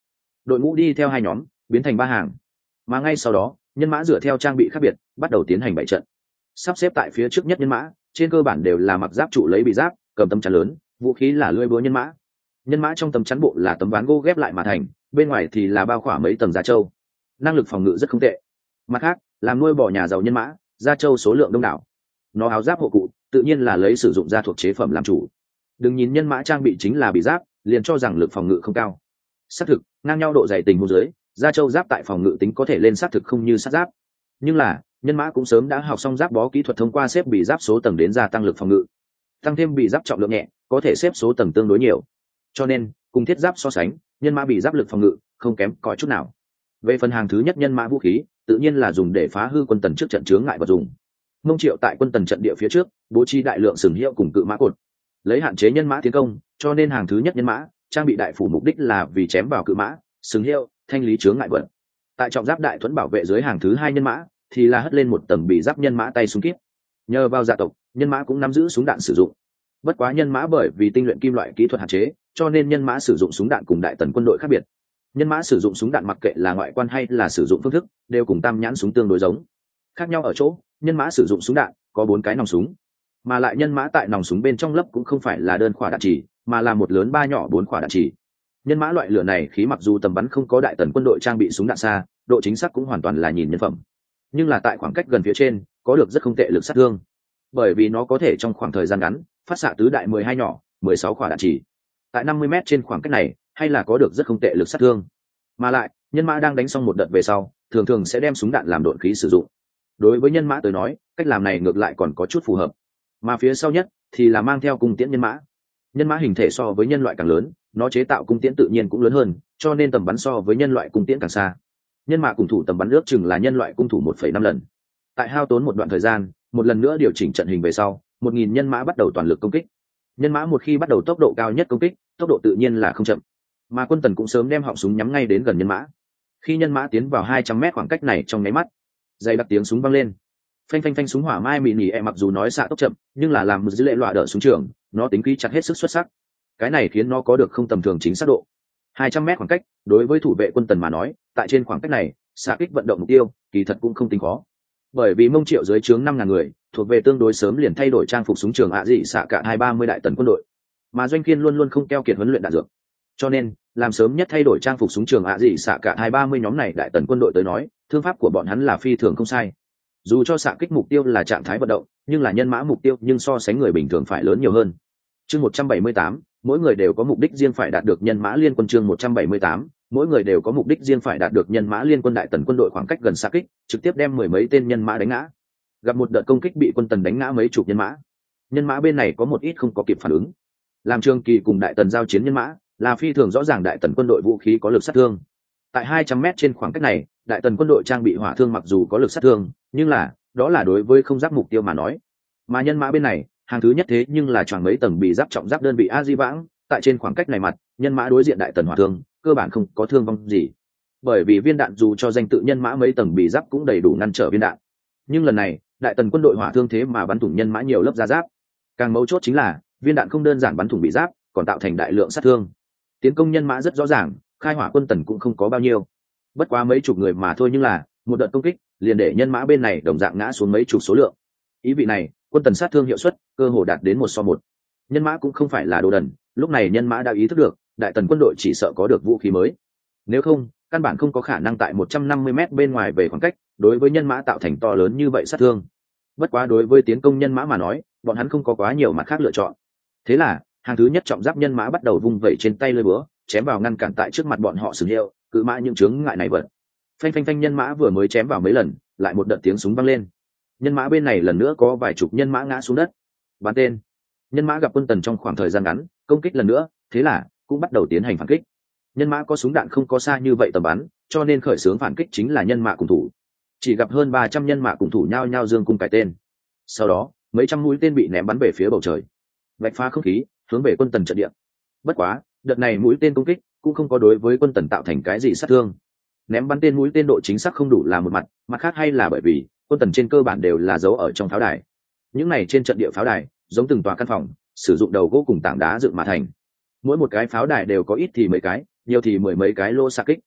đội ngũ đi theo hai nhóm biến thành ba hàng, mà ngay sau đó nhân mã dựa theo trang bị khác biệt bắt đầu tiến hành bảy trận. Sắp xếp tại phía trước nhất nhân mã trên cơ bản đều là mặc giáp trụ lấy bị giáp, cầm tấm chắn lớn, vũ khí là lưỡi búa nhân mã. Nhân mã trong tấm chắn bộ là tấm ván gỗ ghép lại mà thành, bên ngoài thì là bao khỏa mấy tầng da trâu, năng lực phòng ngự rất không tệ. Mặt khác, làm nuôi bò nhà giàu nhân mã, da trâu số lượng đông đảo, nó áo giáp hộ cụ tự nhiên là lấy sử dụng da thuộc chế phẩm làm chủ. Đừng nhìn nhân mã trang bị chính là bị giáp liền cho rằng lực phòng ngự không cao. Xác thực, ngang nhau độ dày tình huống dưới, da trâu giáp tại phòng ngự tính có thể lên xác thực không như sát giáp. Nhưng là nhân mã cũng sớm đã học xong giáp bó kỹ thuật, thông qua xếp bị giáp số tầng đến gia tăng lực phòng ngự, tăng thêm bị giáp trọng lượng nhẹ có thể xếp số tầng tương đối nhiều, cho nên cùng thiết giáp so sánh, nhân mã bị giáp lực phòng ngự không kém cỏi chút nào. Về phần hàng thứ nhất nhân mã vũ khí, tự nhiên là dùng để phá hư quân tần trước trận chướng ngại vật dùng. Mông Triệu tại quân tần trận địa phía trước bố trí đại lượng sừng hiệu cùng cự mã cột, lấy hạn chế nhân mã tiến công, cho nên hàng thứ nhất nhân mã trang bị đại phủ mục đích là vì chém vào cự mã, sừng hiệu, thanh lý chướng ngại vật. Tại trọng giáp đại thuẫn bảo vệ dưới hàng thứ hai nhân mã thì là hất lên một tầng bị giáp nhân mã tay súng kíp. Nhờ vào gia tộc, nhân mã cũng nắm giữ súng đạn sử dụng. Bất quá nhân mã bởi vì tinh luyện kim loại kỹ thuật hạn chế, cho nên nhân mã sử dụng súng đạn cùng đại tần quân đội khác biệt. Nhân mã sử dụng súng đạn mặc kệ là ngoại quan hay là sử dụng phương thức, đều cùng tam nhãn súng tương đối giống. Khác nhau ở chỗ, nhân mã sử dụng súng đạn có bốn cái nòng súng, mà lại nhân mã tại nòng súng bên trong lấp cũng không phải là đơn khỏa đạn chỉ, mà là một lớn ba nhỏ bốn khỏa đạn chỉ. Nhân mã loại lửa này khí mặc dù tầm bắn không có đại tần quân đội trang bị súng đạn xa, độ chính xác cũng hoàn toàn là nhìn nhân phẩm, nhưng là tại khoảng cách gần phía trên có được rất không tệ lực sát thương, bởi vì nó có thể trong khoảng thời gian ngắn phát xạ tứ đại mười hai nhỏ mười sáu khỏa đạn chỉ. Tại năm mươi mét trên khoảng cách này hay là có được rất không tệ lực sát thương, mà lại nhân mã đang đánh xong một đợt về sau thường thường sẽ đem súng đạn làm độn khí sử dụng. Đối với nhân mã tới nói, cách làm này ngược lại còn có chút phù hợp. Mà phía sau nhất thì là mang theo cung tiễn nhân mã. Nhân mã hình thể so với nhân loại càng lớn, nó chế tạo cung tiễn tự nhiên cũng lớn hơn, cho nên tầm bắn so với nhân loại cung tiễn càng xa. Nhân mã cung thủ tầm bắn ước chừng là nhân loại cung thủ một phẩy năm lần. Tại hao tốn một đoạn thời gian, một lần nữa điều chỉnh trận hình về sau, một nghìn nhân mã bắt đầu toàn lực công kích. Nhân mã một khi bắt đầu tốc độ cao nhất công kích, tốc độ tự nhiên là không chậm. Mà quân tần cũng sớm đem họng súng nhắm ngay đến gần nhân mã. Khi nhân mã tiến vào hai trăm mét khoảng cách này trong nháy mắt, dày đặc tiếng súng vang lên. Phanh phanh phanh, súng hỏa mai mị nỉ e mặc dù nói xạ tốc chậm, nhưng là làm dữ lệ loại đỡ súng trường, nó tính khí chặt hết sức xuất sắc. Cái này khiến nó có được không tầm thường chính xác độ. hai trăm mét khoảng cách, đối với thủ vệ quân tần mà nói, tại trên khoảng cách này, xạ kích vận động mục tiêu, kỳ thật cũng không tính khó. Bởi vì Mông Triệu dưới trướng năm ngàn người, thuộc về tương đối sớm liền thay đổi trang phục súng trường ạ dị xạ cả hai ba mươi đại tần quân đội, mà Doanh Kiên luôn luôn không keo kiệt huấn luyện đạn dược, cho nên làm sớm nhất thay đổi trang phục súng trường ạ dị xạ cả hai ba mươi nhóm này đại tần quân đội tới nói, thương pháp của bọn hắn là phi thường không sai. Dù cho xạ kích mục tiêu là trạng thái vận động, nhưng là nhân mã mục tiêu nhưng so sánh người bình thường phải lớn nhiều hơn. Chương một trăm bảy mươi tám, mỗi người đều có mục đích riêng phải đạt được nhân mã liên quân. Chương một trăm bảy mươi tám, mỗi người đều có mục đích riêng phải đạt được nhân mã liên quân. Đại tần quân đội khoảng cách gần xạ kích, trực tiếp đem mười mấy tên nhân mã đánh ngã. Gặp một đợt công kích bị quân tần đánh ngã mấy chục nhân mã. Nhân mã bên này có một ít không có kịp phản ứng. Làm Trường Kỳ cùng đại tần giao chiến nhân mã, là phi thường rõ ràng đại tần quân đội vũ khí có lực sát thương. Tại hai trăm mét trên khoảng cách này, đại tần quân đội trang bị hỏa thương mặc dù có lực sát thương, nhưng là đó là đối với không giáp mục tiêu mà nói. Mà nhân mã bên này, hàng thứ nhất thế nhưng là choàng mấy tầng bị giáp trọng giáp đơn vị a di vãng, tại trên khoảng cách này mặt, nhân mã đối diện đại tần hỏa thương, cơ bản không có thương vong gì. Bởi vì viên đạn dù cho danh tự nhân mã mấy tầng bị giáp cũng đầy đủ ngăn trở viên đạn. Nhưng lần này, đại tần quân đội hỏa thương thế mà bắn thủng nhân mã nhiều lớp da giáp. Càng mấu chốt chính là, viên đạn không đơn giản bắn thủng bị giáp, còn tạo thành đại lượng sát thương. Tiến công nhân mã rất rõ ràng, khai hỏa quân tần cũng không có bao nhiêu. Bất quá mấy chục người mà thôi, nhưng là một đợt công kích liền để nhân mã bên này đồng dạng ngã xuống mấy chục số lượng. Ý vị này, quân tần sát thương hiệu suất cơ hồ đạt đến một so một. Nhân mã cũng không phải là đồ đần, lúc này nhân mã đã ý thức được, đại tần quân đội chỉ sợ có được vũ khí mới. Nếu không, căn bản không có khả năng tại một trăm năm mươi mét bên ngoài về khoảng cách, đối với nhân mã tạo thành to lớn như vậy sát thương. Bất quá đối với tiến công nhân mã mà nói, bọn hắn không có quá nhiều mặt khác lựa chọn. Thế là, hàng thứ nhất trọng giáp nhân mã bắt đầu vung vẩy trên tay lưỡi búa, chém vào ngăn cản tại trước mặt bọn họ sừng hiệu, cự mã những chướng ngại này vật. Phanh phanh phanh, nhân mã vừa mới chém vào mấy lần, lại một đợt tiếng súng vang lên. Nhân mã bên này lần nữa có vài chục nhân mã ngã xuống đất. Bắn tên. Nhân mã gặp quân tần trong khoảng thời gian ngắn, công kích lần nữa, thế là cũng bắt đầu tiến hành phản kích. Nhân mã có súng đạn không có xa như vậy tầm bắn, cho nên khởi xướng phản kích chính là nhân mã cùng thủ. Chỉ gặp hơn ba trăm nhân mã cùng thủ nhao nhao dương cung cài tên. Sau đó, mấy trăm mũi tên bị ném bắn về phía bầu trời, vạch phá không khí, hướng về quân tần trận địa. Bất quá, đợt này mũi tên công kích cũng không có đối với quân tần tạo thành cái gì sát thương. Ném bắn tên mũi tên độ chính xác không đủ là một mặt, mặt khác hay là bởi vì quân tần trên cơ bản đều là giấu ở trong pháo đài. Những này trên trận địa pháo đài, giống từng tòa căn phòng, sử dụng đầu gỗ cùng tảng đá dựng mà thành. Mỗi một cái pháo đài đều có ít thì mấy cái, nhiều thì mười mấy cái lô xạ kích.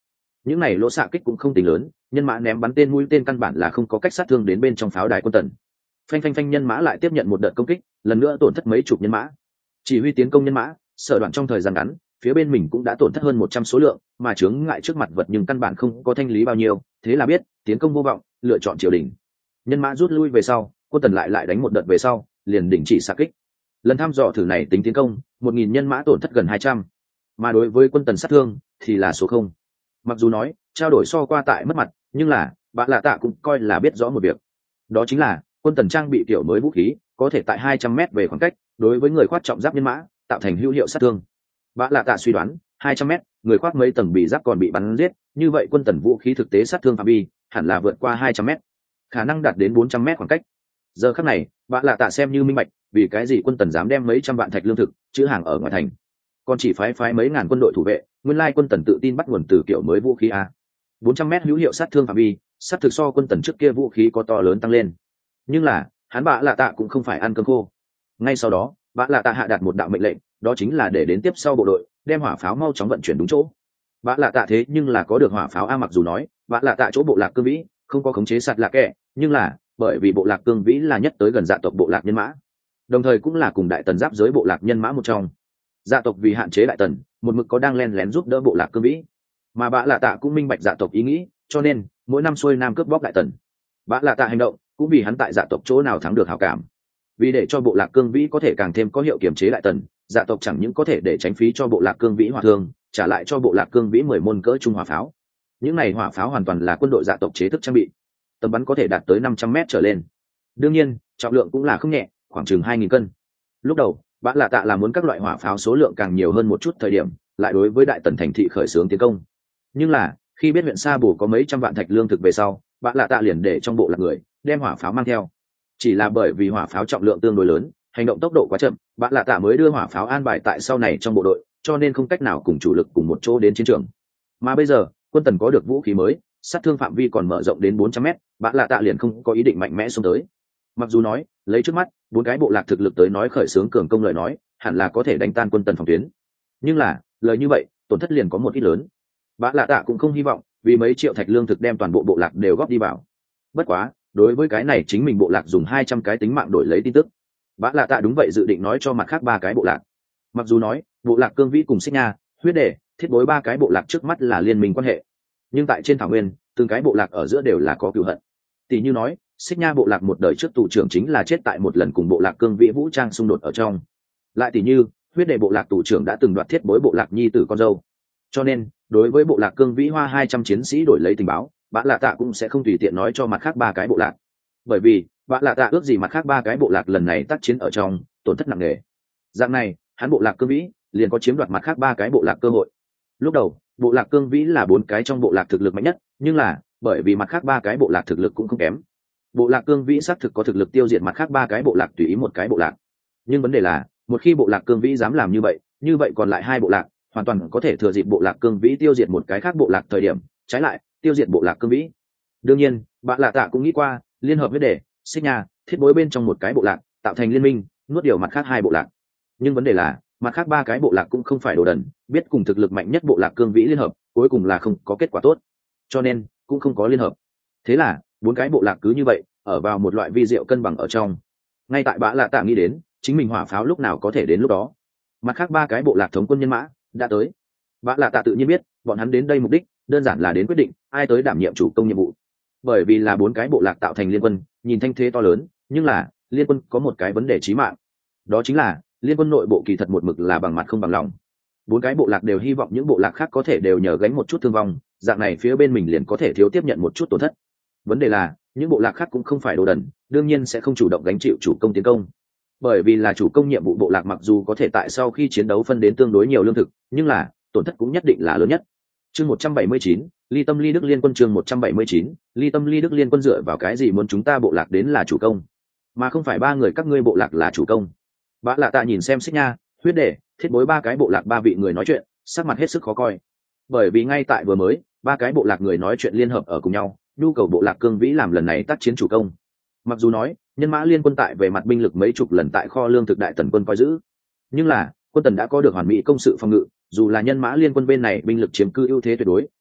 những này lỗ xạ kích cũng không tính lớn, nhân mã ném bắn tên mũi tên căn bản là không có cách sát thương đến bên trong pháo đài quân tần. Phanh phanh phanh, nhân mã lại tiếp nhận một đợt công kích, lần nữa tổn thất mấy chục nhân mã. Chỉ huy tiến công nhân mã, Sở Đoạn trong thời gian ngắn, phía bên mình cũng đã tổn thất hơn một trăm số lượng, mà chướng ngại trước mặt vật nhưng căn bản không có thanh lý bao nhiêu, thế là biết tiến công vô vọng, lựa chọn triều đình. Nhân mã rút lui về sau, quân tần lại lại đánh một đợt về sau, liền đình chỉ xạ kích. Lần thăm dò thử này tính tiến công, một nghìn nhân mã tổn thất gần hai trăm, mà đối với quân tần sát thương thì là số không. Mặc dù nói trao đổi so qua tại mất mặt, nhưng là Bạ Lạ Tạ cũng coi là biết rõ một việc, đó chính là quân tần trang bị kiểu mới vũ khí, có thể tại hai trăm mét về khoảng cách, đối với người khoác trọng giáp nhân mã tạo thành hữu hiệu sát thương. Bạ Lạ Tạ suy đoán hai trăm mét, người khoác mấy tầng bị giáp còn bị bắn giết, như vậy quân tần vũ khí thực tế sát thương phạm vi hẳn là vượt qua hai trăm mét, khả năng đạt đến bốn trăm mét khoảng cách. Giờ khắc này, Bạ Lạ Tạ xem như minh bạch, vì cái gì quân tần dám đem mấy trăm vạn thạch lương thực chữ hàng ở ngoài thành, còn chỉ phái phái mấy ngàn quân đội thủ vệ. Nguyên lai quân tần tự tin bắt nguồn từ kiểu mới vũ khí a. bốn trăm mét hữu hiệu sát thương phạm vi, sát thực so quân tần trước kia vũ khí có to lớn tăng lên. Nhưng là hắn Bạ Lạ Tạ cũng không phải ăn cơm khô. Ngay sau đó, Bạ Lạ Tạ hạ đạt một đạo mệnh lệnh, đó chính là để đến tiếp sau bộ đội đem hỏa pháo mau chóng vận chuyển đúng chỗ. Bạ Lạ Tạ thế nhưng là có được hỏa pháo a. Mặc dù nói Bạ Lạ Tạ chỗ bộ lạc cương vĩ không có khống chế sạt lạc kẻ, nhưng là bởi vì bộ lạc cương vĩ là nhất tới gần dạ tộc bộ lạc nhân mã, đồng thời cũng là cùng đại tần giáp giới bộ lạc nhân mã một trong. Dạ tộc vì hạn chế đại tần, một mực có đang len lén giúp đỡ bộ lạc cương vĩ, mà Bạ Lạ Tạ cũng minh bạch dạ tộc ý nghĩ, cho nên mỗi năm xuôi nam cướp bóc đại tần. Bạ Lạ Tạ hành động cũng vì hắn tại dạ tộc chỗ nào thắng được hảo cảm, vì để cho bộ lạc cương vĩ có thể càng thêm có hiệu kiềm chế đại tần, dạ tộc chẳng những có thể để tránh phí cho bộ lạc cương vĩ hỏa thương, trả lại cho bộ lạc cương vĩ mười môn cỡ trung hỏa pháo. Những này hỏa pháo hoàn toàn là quân đội dạ tộc chế thức trang bị, tầm bắn có thể đạt tới năm trăm mét trở lên, đương nhiên trọng lượng cũng là không nhẹ, khoảng chừng hai nghìn cân. Lúc đầu Bạ Lạ Tạ là muốn các loại hỏa pháo số lượng càng nhiều hơn một chút thời điểm, lại đối với đại tần thành thị khởi xướng tiến công. Nhưng là khi biết huyện Sa Bù có mấy trăm vạn thạch lương thực về sau, Bạ Lạ Tạ liền để trong bộ lạc người đem hỏa pháo mang theo. Chỉ là bởi vì hỏa pháo trọng lượng tương đối lớn, hành động tốc độ quá chậm, Bạ Lạ Tạ mới đưa hỏa pháo an bài tại sau này trong bộ đội, cho nên không cách nào cùng chủ lực cùng một chỗ đến chiến trường. Mà bây giờ quân tần có được vũ khí mới, sát thương phạm vi còn mở rộng đến bốn trăm mét, Bạ Lạ Tạ liền không có ý định mạnh mẽ xông tới. Mặc dù nói lấy trước mắt bốn cái bộ lạc thực lực tới nói khởi xướng cường công lời nói, hẳn là có thể đánh tan quân tần phòng tuyến, nhưng là lời như vậy tổn thất liền có một ít lớn. Bạ Lạ Tạ cũng không hy vọng vì mấy triệu thạch lương thực đem toàn bộ bộ lạc đều góp đi vào. Bất quá đối với cái này chính mình bộ lạc dùng hai trăm cái tính mạng đổi lấy tin tức, Bạ Lạ Tạ đúng vậy dự định nói cho mặt khác ba cái bộ lạc. Mặc dù nói bộ lạc cương vĩ cùng Xích Nha, Huyết Đề, Thiết Bối ba cái bộ lạc trước mắt là liên minh quan hệ, nhưng tại trên thảo nguyên từng cái bộ lạc ở giữa đều là có cừu hận. Tỷ như nói Xích Nha bộ lạc một đời trước tù trưởng chính là chết tại một lần cùng bộ lạc cương vĩ vũ trang xung đột ở trong. Lại tỷ như Huyết Đề bộ lạc tù trưởng đã từng đoạt Thiết Bối bộ lạc nhi tử con dâu. Cho nên đối với bộ lạc cương vĩ hoa hai trăm chiến sĩ đổi lấy tình báo, Bạ Lạ Tạ cũng sẽ không tùy tiện nói cho mặt khác ba cái bộ lạc, bởi vì Bạ Lạ Tạ ước gì mặt khác ba cái bộ lạc lần này tác chiến ở trong tổn thất nặng nề. Dạng này hắn bộ lạc cương vĩ liền có chiếm đoạt mặt khác ba cái bộ lạc cơ hội. Lúc đầu bộ lạc cương vĩ là bốn cái trong bộ lạc thực lực mạnh nhất, nhưng là bởi vì mặt khác ba cái bộ lạc thực lực cũng không kém, bộ lạc cương vĩ xác thực có thực lực tiêu diệt mặt khác ba cái bộ lạc tùy ý một cái bộ lạc. Nhưng vấn đề là một khi bộ lạc cương vĩ dám làm như vậy, như vậy còn lại hai bộ lạc hoàn toàn có thể thừa dịp bộ lạc cương vĩ tiêu diệt một cái khác bộ lạc thời điểm trái lại tiêu diệt bộ lạc cương vĩ. Đương nhiên Bạ Lạ Tạ cũng nghĩ qua liên hợp với Đề, Xích Nha, Thiết Bối bên trong một cái bộ lạc tạo thành liên minh nuốt điều mặt khác hai bộ lạc. Nhưng vấn đề là mặt khác ba cái bộ lạc cũng không phải đồ đần, biết cùng thực lực mạnh nhất bộ lạc cương vĩ liên hợp cuối cùng là không có kết quả tốt, cho nên cũng không có liên hợp. Thế là bốn cái bộ lạc cứ như vậy ở vào một loại vi diệu cân bằng ở trong. Ngay tại Bạ Lạ Tạ nghĩ đến chính mình hỏa pháo lúc nào có thể đến lúc đó, mặt khác ba cái bộ lạc thống quân nhân mã đã tới. Bạ Lạ Tạ tự nhiên biết bọn hắn đến đây mục đích đơn giản là đến quyết định ai tới đảm nhiệm chủ công nhiệm vụ. Bởi vì là bốn cái bộ lạc tạo thành liên quân, nhìn thanh thế to lớn, nhưng là liên quân có một cái vấn đề chí mạng, đó chính là liên quân nội bộ kỳ thật một mực là bằng mặt không bằng lòng. Bốn cái bộ lạc đều hy vọng những bộ lạc khác có thể đều nhờ gánh một chút thương vong, dạng này phía bên mình liền có thể thiếu tiếp nhận một chút tổn thất. Vấn đề là những bộ lạc khác cũng không phải đồ đần, đương nhiên sẽ không chủ động gánh chịu chủ công tiến công. Bởi vì là chủ công nhiệm vụ, bộ lạc mặc dù có thể tại sau khi chiến đấu phân đến tương đối nhiều lương thực, nhưng là tổn thất cũng nhất định là lớn nhất. Chương một trăm bảy mươi chín, Ly Tâm Ly Đức Liên Quân. Chương một trăm bảy mươi chín, Ly Tâm Ly Đức Liên Quân. Dựa vào cái gì muốn chúng ta bộ lạc đến là chủ công, mà không phải ba người các ngươi bộ lạc là chủ công? Bạ Lạ Tạ nhìn xem Xích Nha, Huyết Đề, Thiết Bối ba cái bộ lạc ba vị người nói chuyện, sắc mặt hết sức khó coi. Bởi vì ngay tại vừa mới, ba cái bộ lạc người nói chuyện liên hợp ở cùng nhau, nhu cầu bộ lạc cương vĩ làm lần này tác chiến chủ công. Mặc dù nói nhân mã liên quân tại về mặt binh lực mấy chục lần tại kho lương thực đại tần quân coi giữ, nhưng là quân tần đã có được hoàn mỹ công sự phòng ngự, dù là nhân mã liên quân bên này binh lực chiếm cư ưu thế tuyệt đối,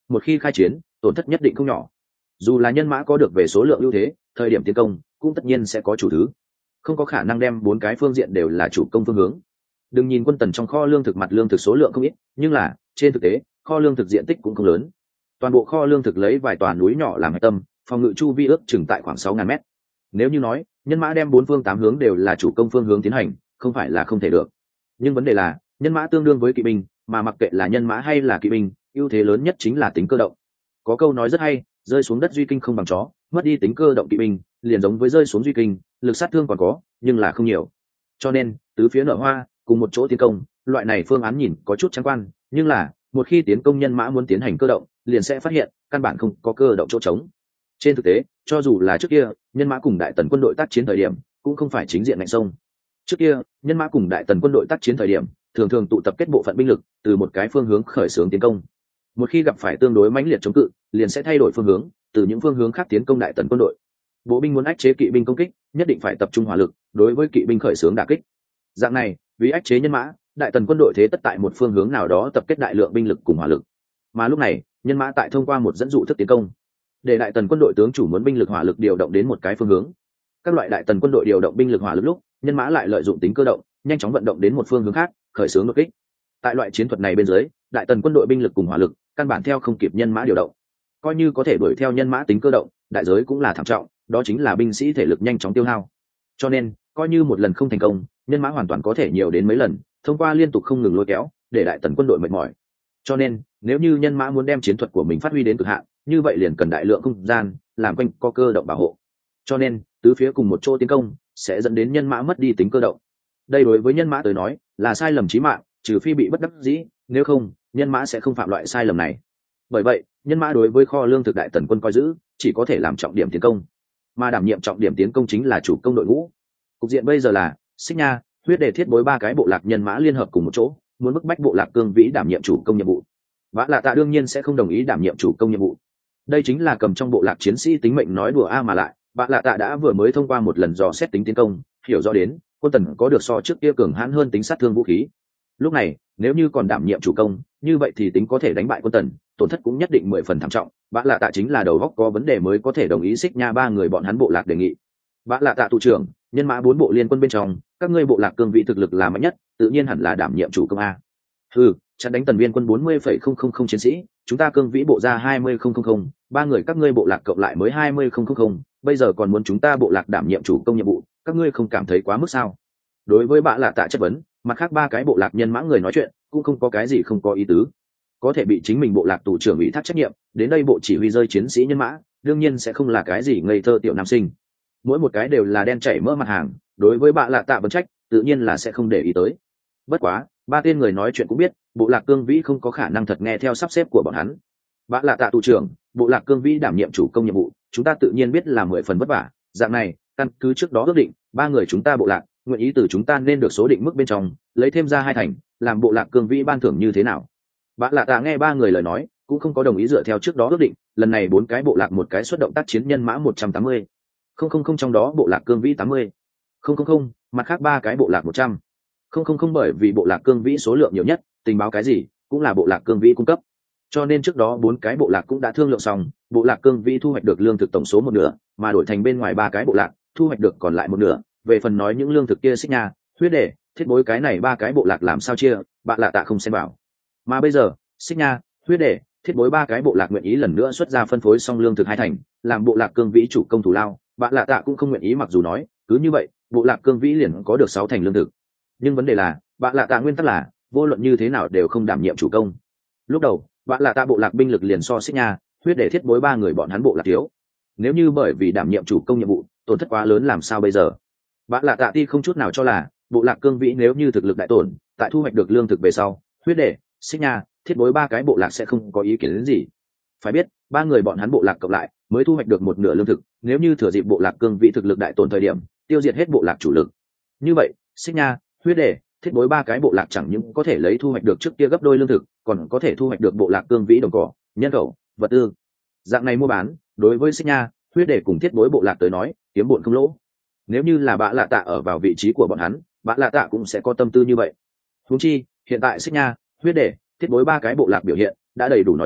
một khi khai chiến tổn thất nhất định không nhỏ. Dù là nhân mã có được về số lượng ưu thế, thời điểm tiến công cũng tất nhiên sẽ có chủ thứ, không có khả năng đem bốn cái phương diện đều là chủ công phương hướng. Đừng nhìn quân tần trong kho lương thực mặt lương thực số lượng không ít, nhưng là trên thực tế kho lương thực diện tích cũng không lớn. Toàn bộ kho lương thực lấy vài tòa núi nhỏ làm hạch tâm, phòng ngự chu vi ước chừng tại khoảng sáu ngàn mét. Nếu như nói nhân mã đem bốn phương tám hướng đều là chủ công phương hướng tiến hành, không phải là không thể được. Nhưng vấn đề là nhân mã tương đương với kỵ binh, mà mặc kệ là nhân mã hay là kỵ binh, ưu thế lớn nhất chính là tính cơ động. Có câu nói rất hay, rơi xuống đất duy kinh không bằng chó, mất đi tính cơ động kỵ binh liền giống với rơi xuống duy kinh, lực sát thương còn có nhưng là không nhiều. Cho nên tứ phía nở hoa cùng một chỗ tiến công, loại này phương án nhìn có chút trắng quan, nhưng là một khi tiến công nhân mã muốn tiến hành cơ động liền sẽ phát hiện căn bản không có cơ động chỗ trống. Trên thực tế cho dù là trước kia nhân mã cùng đại tần quân đội tác chiến thời điểm cũng không phải chính diện ngạnh sông. Trước kia nhân mã cùng đại tần quân đội tác chiến thời điểm thường thường tụ tập kết bộ phận binh lực từ một cái phương hướng khởi xướng tiến công. Một khi gặp phải tương đối mãnh liệt chống cự liền sẽ thay đổi phương hướng, từ những phương hướng khác tiến công đại tần quân đội. Bộ binh muốn ách chế kỵ binh công kích nhất định phải tập trung hỏa lực đối với kỵ binh khởi xướng đả kích. Dạng này vì ách chế nhân mã, đại tần quân đội thế tất tại một phương hướng nào đó tập kết đại lượng binh lực cùng hỏa lực. Mà lúc này nhân mã tại thông qua một dẫn dụ thức tiến công, để đại tần quân đội tướng chủ muốn binh lực hỏa lực điều động đến một cái phương hướng. Các loại đại tần quân đội điều động binh lực hỏa lực lúc, nhân mã lại lợi dụng tính cơ động nhanh chóng vận động đến một phương hướng khác khởi xướng đột kích. Tại loại chiến thuật này bên dưới, đại tần quân đội binh lực cùng hỏa lực căn bản theo không kịp nhân mã điều động. Coi như có thể đuổi theo nhân mã tính cơ động, đại giới cũng là thảm trọng, đó chính là binh sĩ thể lực nhanh chóng tiêu hao. Cho nên coi như một lần không thành công, nhân mã hoàn toàn có thể nhiều đến mấy lần thông qua liên tục không ngừng lôi kéo để đại tần quân đội mệt mỏi. Cho nên nếu như nhân mã muốn đem chiến thuật của mình phát huy đến cực hạn, như vậy liền cần đại lượng không gian làm quanh có cơ động bảo hộ. Cho nên tứ phía cùng một chỗ tiến công sẽ dẫn đến nhân mã mất đi tính cơ động. Đây đối với nhân mã tới nói là sai lầm chí mạng, trừ phi bị bất đắc dĩ, nếu không nhân mã sẽ không phạm loại sai lầm này. Bởi vậy nhân mã đối với kho lương thực đại tần quân coi giữ chỉ có thể làm trọng điểm tiến công, mà đảm nhiệm trọng điểm tiến công chính là chủ công đội ngũ. Cục diện bây giờ là Xích Nha, Huyết Đề, Thiết Bối ba cái bộ lạc nhân mã liên hợp cùng một chỗ muốn bức bách bộ lạc Cương Vĩ đảm nhiệm chủ công nhiệm vụ. Vã Lạ Tạ đương nhiên sẽ không đồng ý đảm nhiệm chủ công nhiệm vụ. Đây chính là cầm trong bộ lạc chiến sĩ tính mệnh nói đùa a, mà lại Vã Lạ Tạ đã vừa mới thông qua một lần dò xét tính tiến công, hiểu rõ đến quân tần có được so trước kia cường hãn hơn tính sát thương vũ khí. Lúc này nếu như còn đảm nhiệm chủ công, như vậy thì tính có thể đánh bại quân tần, tổn thất cũng nhất định mười phần thảm trọng. Vã Lạ Tạ chính là đầu góc có vấn đề mới có thể đồng ý Xích Nha ba người bọn hắn bộ lạc đề nghị. Vã Lạ Tạ thủ trưởng, nhân mã bốn bộ liên quân bên trong các ngươi bộ lạc Cương Vị thực lực là mạnh nhất, tự nhiên hẳn là đảm nhiệm chủ công a. Ừ, chặn đánh tần viên quân bốn mươi phẩy không không không chiến sĩ, chúng ta Cương Vĩ bộ ra hai mươi không không không, ba người các ngươi bộ lạc cộng lại mới hai mươi không không không, bây giờ còn muốn chúng ta bộ lạc đảm nhiệm chủ công nhiệm vụ, các ngươi không cảm thấy quá mức sao? Đối với Vã Lạ Tạ chất vấn, mặt khác ba cái bộ lạc nhân mã người nói chuyện cũng không có cái gì không có ý tứ. Có thể bị chính mình bộ lạc tù trưởng ủy thác trách nhiệm đến đây bộ chỉ huy rơi chiến sĩ nhân mã, đương nhiên sẽ không là cái gì ngây thơ tiểu nam sinh. Mỗi một cái đều là đen chảy mỡ mặt hàng, đối với Vã Lạ Tạ vấn trách tự nhiên là sẽ không để ý tới. Bất quá ba tên người nói chuyện cũng biết bộ lạc Cương Vĩ không có khả năng thật nghe theo sắp xếp của bọn hắn. Vã Lạ Tạ tù trưởng, bộ lạc Cương Vĩ đảm nhiệm chủ công nhiệm vụ, chúng ta tự nhiên biết là mười phần vất vả. Dạng này căn cứ trước đó ước định, ba người chúng ta bộ lạc nguyện ý từ chúng ta nên được số định mức bên trong lấy thêm ra hai thành, làm bộ lạc Cương Vĩ ban thưởng như thế nào? Vã Lạ Tạ nghe ba người lời nói cũng không có đồng ý dựa theo trước đó ước định, lần này bốn cái bộ lạc một cái xuất động tác chiến nhân mã một trăm tám mươi không không không, trong đó bộ lạc Cương Vĩ tám mươi không không không, mặt khác ba cái bộ lạc một trăm không không không, bởi vì bộ lạc Cương Vĩ số lượng nhiều nhất, tình báo cái gì cũng là bộ lạc Cương Vĩ cung cấp, cho nên trước đó bốn cái bộ lạc cũng đã thương lượng xong, bộ lạc Cương Vĩ thu hoạch được lương thực tổng số một nửa, mà đổi thành bên ngoài ba cái bộ lạc thu hoạch được còn lại một nửa. Về phần nói những lương thực kia Xích Nha, Huyết Đề, Thiết Bối cái này ba cái bộ lạc làm sao chia, Vã Lạ Tạ không xem vào. Mà bây giờ Xích Nha, Huyết Đề, Thiết Bối ba cái bộ lạc nguyện ý lần nữa xuất ra phân phối xong lương thực hai thành, làm bộ lạc Cương Vĩ chủ công thủ lao, Vã Lạ Tạ cũng không nguyện ý, mặc dù nói cứ như vậy bộ lạc Cương Vĩ liền có được sáu thành lương thực, nhưng vấn đề là Vã Lạ Tạ nguyên tắc là vô luận như thế nào đều không đảm nhiệm chủ công. Lúc đầu Vã Lạ Tạ bộ lạc binh lực liền so Xích Nha, Huyết Đề, Thiết Bối ba người bọn hắn bộ lạc thiếu, nếu như bởi vì đảm nhiệm chủ công nhiệm vụ tổn thất quá lớn làm sao bây giờ? Vã Lạ Tạ ti không chút nào cho là bộ lạc Cương Vĩ nếu như thực lực đại tổn, tại thu hoạch được lương thực về sau, Huyết Đề, Xích Nha, Thiết Bối ba cái bộ lạc sẽ không có ý kiến đến gì. Phải biết ba người bọn hắn bộ lạc cộng lại mới thu hoạch được một nửa lương thực, nếu như thừa dịp bộ lạc Cương Vĩ thực lực đại tổn thời điểm tiêu diệt hết bộ lạc chủ lực, như vậy Xích Nha, Huyết Đề, Thiết Bối ba cái bộ lạc chẳng những có thể lấy thu hoạch được trước kia gấp đôi lương thực, còn có thể thu hoạch được bộ lạc Cương Vĩ đồng cỏ, nhân khẩu, vật tư. Dạng này mua bán đối với Xích Nha, Huyết Đề cùng Thiết Bối bộ lạc tới nói kiếm bộn không lỗ. Nếu như là Vã Lạ Tạ ở vào vị trí của bọn hắn, Vã Lạ Tạ cũng sẽ có tâm tư như vậy. Huống chi hiện tại Xích Nha, Huyết Đề, Thiết Bối ba cái bộ lạc biểu hiện đã đầy đủ nói rõ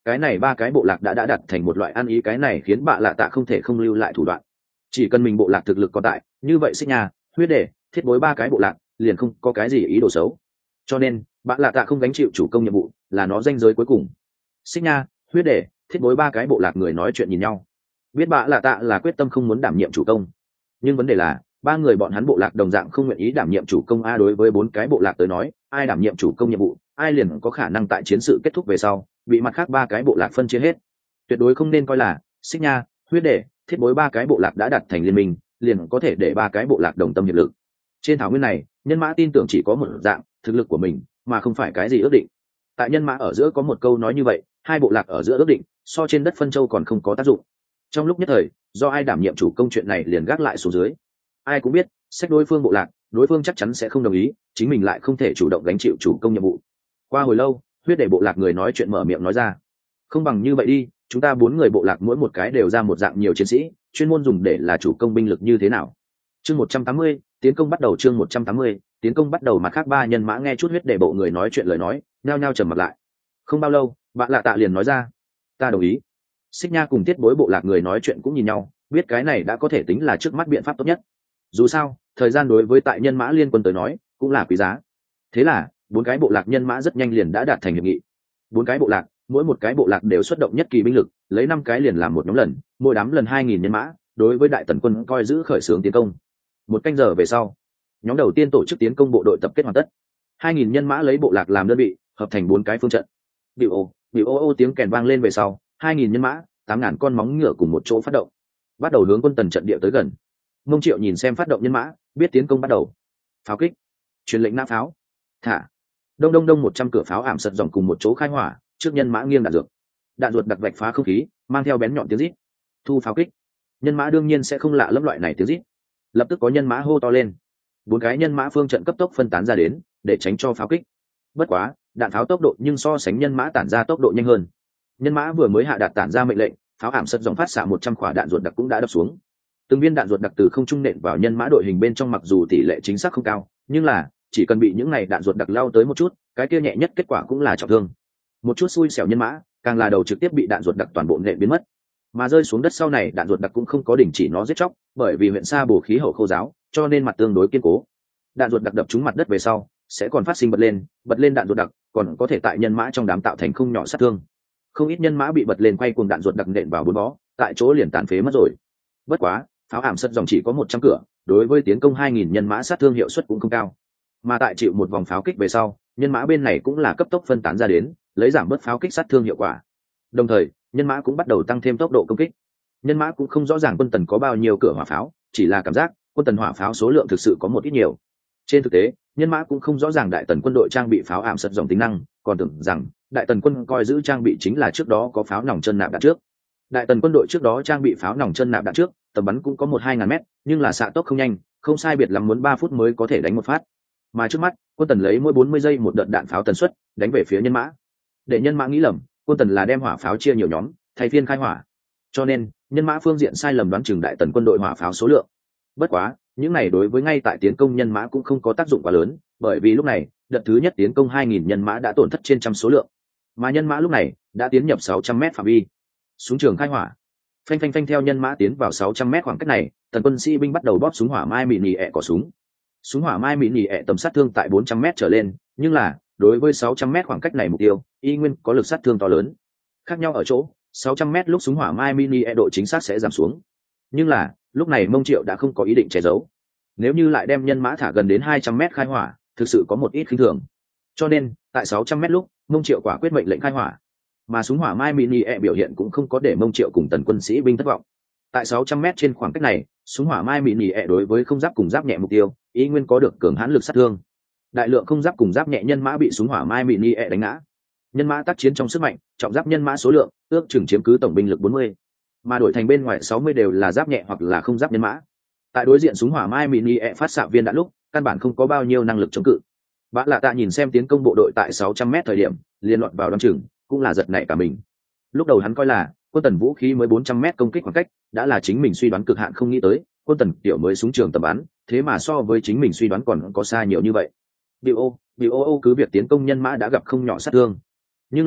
cái này ba cái bộ lạc đã đã đặt thành một loại ăn ý, cái này khiến bạ lạ tạ không thể không lưu lại thủ đoạn. Chỉ cần mình bộ lạc thực lực có tại, như vậy xích nha, huyết để, thiết bối ba cái bộ lạc liền không có cái gì ý đồ xấu. Cho nên bạ lạ tạ không gánh chịu chủ công nhiệm vụ, là nó danh giới cuối cùng. Xích nha, huyết để, thiết bối ba cái bộ lạc người nói chuyện nhìn nhau, biết bạ lạ tạ là quyết tâm không muốn đảm nhiệm chủ công, nhưng vấn đề là ba người bọn hắn bộ lạc đồng dạng không nguyện ý đảm nhiệm chủ công. A đối với bốn cái bộ lạc tới nói, ai đảm nhiệm chủ công nhiệm vụ, ai liền có khả năng tại chiến sự kết thúc về sau bị mặt khác ba cái bộ lạc phân chia hết. Tuyệt đối không nên coi là xích nha, huyết để, thiết bối ba cái bộ lạc đã đặt thành liên minh liền có thể để ba cái bộ lạc đồng tâm hiệp lực. Trên thảo nguyên này, nhân mã tin tưởng chỉ có một dạng, thực lực của mình, mà không phải cái gì ước định. Tại nhân mã ở giữa có một câu nói như vậy, hai bộ lạc ở giữa ước định so trên đất phân châu còn không có tác dụng. Trong lúc nhất thời, do ai đảm nhiệm chủ công chuyện này liền gác lại xuống dưới. Ai cũng biết sách đối phương bộ lạc, đối phương chắc chắn sẽ không đồng ý, chính mình lại không thể chủ động gánh chịu chủ công nhiệm vụ. Qua hồi lâu, huyết để bộ lạc người nói chuyện mở miệng nói ra, không bằng như vậy đi, chúng ta bốn người bộ lạc mỗi một cái đều ra một dạng nhiều chiến sĩ, chuyên môn dùng để là chủ công binh lực, như thế nào? Chương một trăm tám mươi, tiến công bắt đầu. Chương một trăm tám mươi, tiến công bắt đầu. Mặt khác ba nhân mã nghe chút huyết để bộ người nói chuyện lời nói, nhao nhao trầm mặt lại. Không bao lâu, bạn lạ tạ liền nói ra, ta đồng ý. Xích nha cùng tiết bối bộ lạc người nói chuyện cũng nhìn nhau, biết cái này đã có thể tính là trước mắt biện pháp tốt nhất. Dù sao thời gian đối với tại nhân mã liên quân tới nói cũng là quý giá. Thế là bốn cái bộ lạc nhân mã rất nhanh liền đã đạt thành hiệp nghị. Bốn cái bộ lạc, mỗi một cái bộ lạc đều xuất động nhất kỳ binh lực, lấy năm cái liền làm một nhóm lần, mỗi đám lần hai nghìn nhân mã, đối với đại tần quân coi giữ khởi xướng tiến công. Một canh giờ về sau, nhóm đầu tiên tổ chức tiến công bộ đội tập kết hoàn tất. Hai nghìn nhân mã lấy bộ lạc làm đơn vị, hợp thành bốn cái phương trận. Bịu ô, bịu ô ô tiếng kèn vang lên về sau, hai nghìn nhân mã, tám ngàn con móng ngựa cùng một chỗ phát động, bắt đầu hướng quân tần trận địa tới gần. Mông Triệu nhìn xem phát động nhân mã, biết tiến công bắt đầu. Pháo kích, truyền lệnh nã pháo, thả. Đông đông đông một trăm cửa pháo ảm sật dòng cùng một chỗ khai hỏa, trước nhân mã nghiêng đạn dược. Đạn ruột đặc vạch phá không khí, mang theo bén nhọn tiếng rít. Thu pháo kích. Nhân mã đương nhiên sẽ không lạ lẫm loại này tiếng rít. Lập tức có nhân mã hô to lên. Bốn cái nhân mã phương trận cấp tốc phân tán ra đến, để tránh cho pháo kích. Bất quá, đạn pháo tốc độ nhưng so sánh nhân mã tản ra tốc độ nhanh hơn. Nhân mã vừa mới hạ đạt tản ra mệnh lệnh, pháo ảm sật dòng phát xạ một trăm quả đạn ruột đặc cũng đã đập xuống. Từng viên đạn ruột đặc từ không trung nện vào nhân mã đội hình bên trong, mặc dù tỷ lệ chính xác không cao, nhưng là chỉ cần bị những này đạn ruột đặc lao tới một chút, cái kia nhẹ nhất kết quả cũng là trọng thương. Một chút xui xẻo nhân mã, càng là đầu trực tiếp bị đạn ruột đặc toàn bộ nện biến mất. Mà rơi xuống đất sau này, đạn ruột đặc cũng không có đình chỉ nó giết chóc, bởi vì huyện Sa Bồ khí hậu khô giáo, cho nên mặt tương đối kiên cố. Đạn ruột đặc đập trúng mặt đất về sau, sẽ còn phát sinh bật lên, bật lên đạn ruột đặc, còn có thể tại nhân mã trong đám tạo thành không nhỏ sát thương. Không ít nhân mã bị bật lên quay cuồng đạn ruột đặc nện vào bốn bó, tại chỗ liền tàn phế mất rồi. Bất quá, pháo ảm sật dòng chỉ có một trăm cửa, đối với tiến công hai nghìn nhân mã sát thương hiệu suất cũng không cao. Mà tại chịu một vòng pháo kích về sau, nhân mã bên này cũng là cấp tốc phân tán ra đến, lấy giảm bớt pháo kích sát thương hiệu quả. Đồng thời, nhân mã cũng bắt đầu tăng thêm tốc độ công kích. Nhân mã cũng không rõ ràng quân tần có bao nhiêu cửa hỏa pháo, chỉ là cảm giác quân tần hỏa pháo số lượng thực sự có một ít nhiều. Trên thực tế, nhân mã cũng không rõ ràng đại tần quân đội trang bị pháo ảm sật dòng tính năng, còn tưởng rằng đại tần quân coi giữ trang bị chính là trước đó có pháo nòng chân nạp đạn trước. Đại tần quân đội trước đó trang bị pháo nòng chân nạp đạn trước, tầm bắn cũng có một hai ngàn mét, nhưng là xạ tốc không nhanh, không sai biệt lắm muốn ba phút mới có thể đánh một phát. Mà trước mắt, quân tần lấy mỗi bốn mươi giây một đợt đạn pháo tần suất đánh về phía nhân mã. Để nhân mã nghĩ lầm, quân tần là đem hỏa pháo chia nhiều nhóm, thay phiên khai hỏa. Cho nên, nhân mã phương diện sai lầm đoán chừng đại tần quân đội hỏa pháo số lượng. Bất quá, những này đối với ngay tại tiến công nhân mã cũng không có tác dụng quá lớn, bởi vì lúc này, đợt thứ nhất tiến công hai nghìn nhân mã đã tổn thất trên trăm số lượng. Mà nhân mã lúc này đã tiến nhập sáu trăm mét phạm vi. Súng trường khai hỏa. Phanh phanh phanh, theo nhân mã tiến vào sáu trăm mét khoảng cách này, tần quân sĩ binh bắt đầu bóp súng hỏa mai mịn nhì ẹ cò súng. Súng hỏa mai mịn nhì ẹ tầm sát thương tại bốn trăm mét trở lên, nhưng là đối với sáu trăm mét khoảng cách này mục tiêu, y nguyên có lực sát thương to lớn. Khác nhau ở chỗ, sáu trăm mét lúc súng hỏa mai mini e độ chính xác sẽ giảm xuống. Nhưng là, lúc này Mông Triệu đã không có ý định che giấu. Nếu như lại đem nhân mã thả gần đến hai trăm mét khai hỏa, thực sự có một ít khinh thường. Cho nên, tại sáu trăm mét lúc, Mông Triệu quả quyết mệnh lệnh khai hỏa. Mà súng hỏa mai mini e biểu hiện cũng không có để Mông Triệu cùng tần quân sĩ binh thất vọng. Tại sáu trăm mét trên khoảng cách này, súng hỏa mai mini e đối với không giáp cùng giáp nhẹ mục tiêu, ý nguyên có được cường hãn lực sát thương. Đại lượng không giáp cùng giáp nhẹ nhân mã bị súng hỏa mai mini e đánh ngã. Nhân mã tác chiến trong sức mạnh, trọng giáp nhân mã số lượng ước chừng chiếm cứ tổng binh lực bốn mươi, mà đổi thành bên ngoài sáu mươi đều là giáp nhẹ hoặc là không giáp nhân mã. Tại đối diện súng hỏa mai mini e phát xạ viên đạn lúc, căn bản không có bao nhiêu năng lực chống cự. Bã Lạ Tạ nhìn xem tiến công bộ đội tại sáu trăm mét thời điểm, liên loạn vào đón chừng, cũng là giật nảy cả mình. Lúc đầu hắn coi là quân tần vũ khí mới bốn trăm mét công kích khoảng cách, đã là chính mình suy đoán cực hạn, không nghĩ tới quân tần tiểu mới súng trường tầm bắn, thế mà so với chính mình suy đoán còn có xa nhiều như vậy. Biểu ô, biểu ô ô cứ việc tiến công nhân mã đã gặp không nhỏ sát thương, nhưng là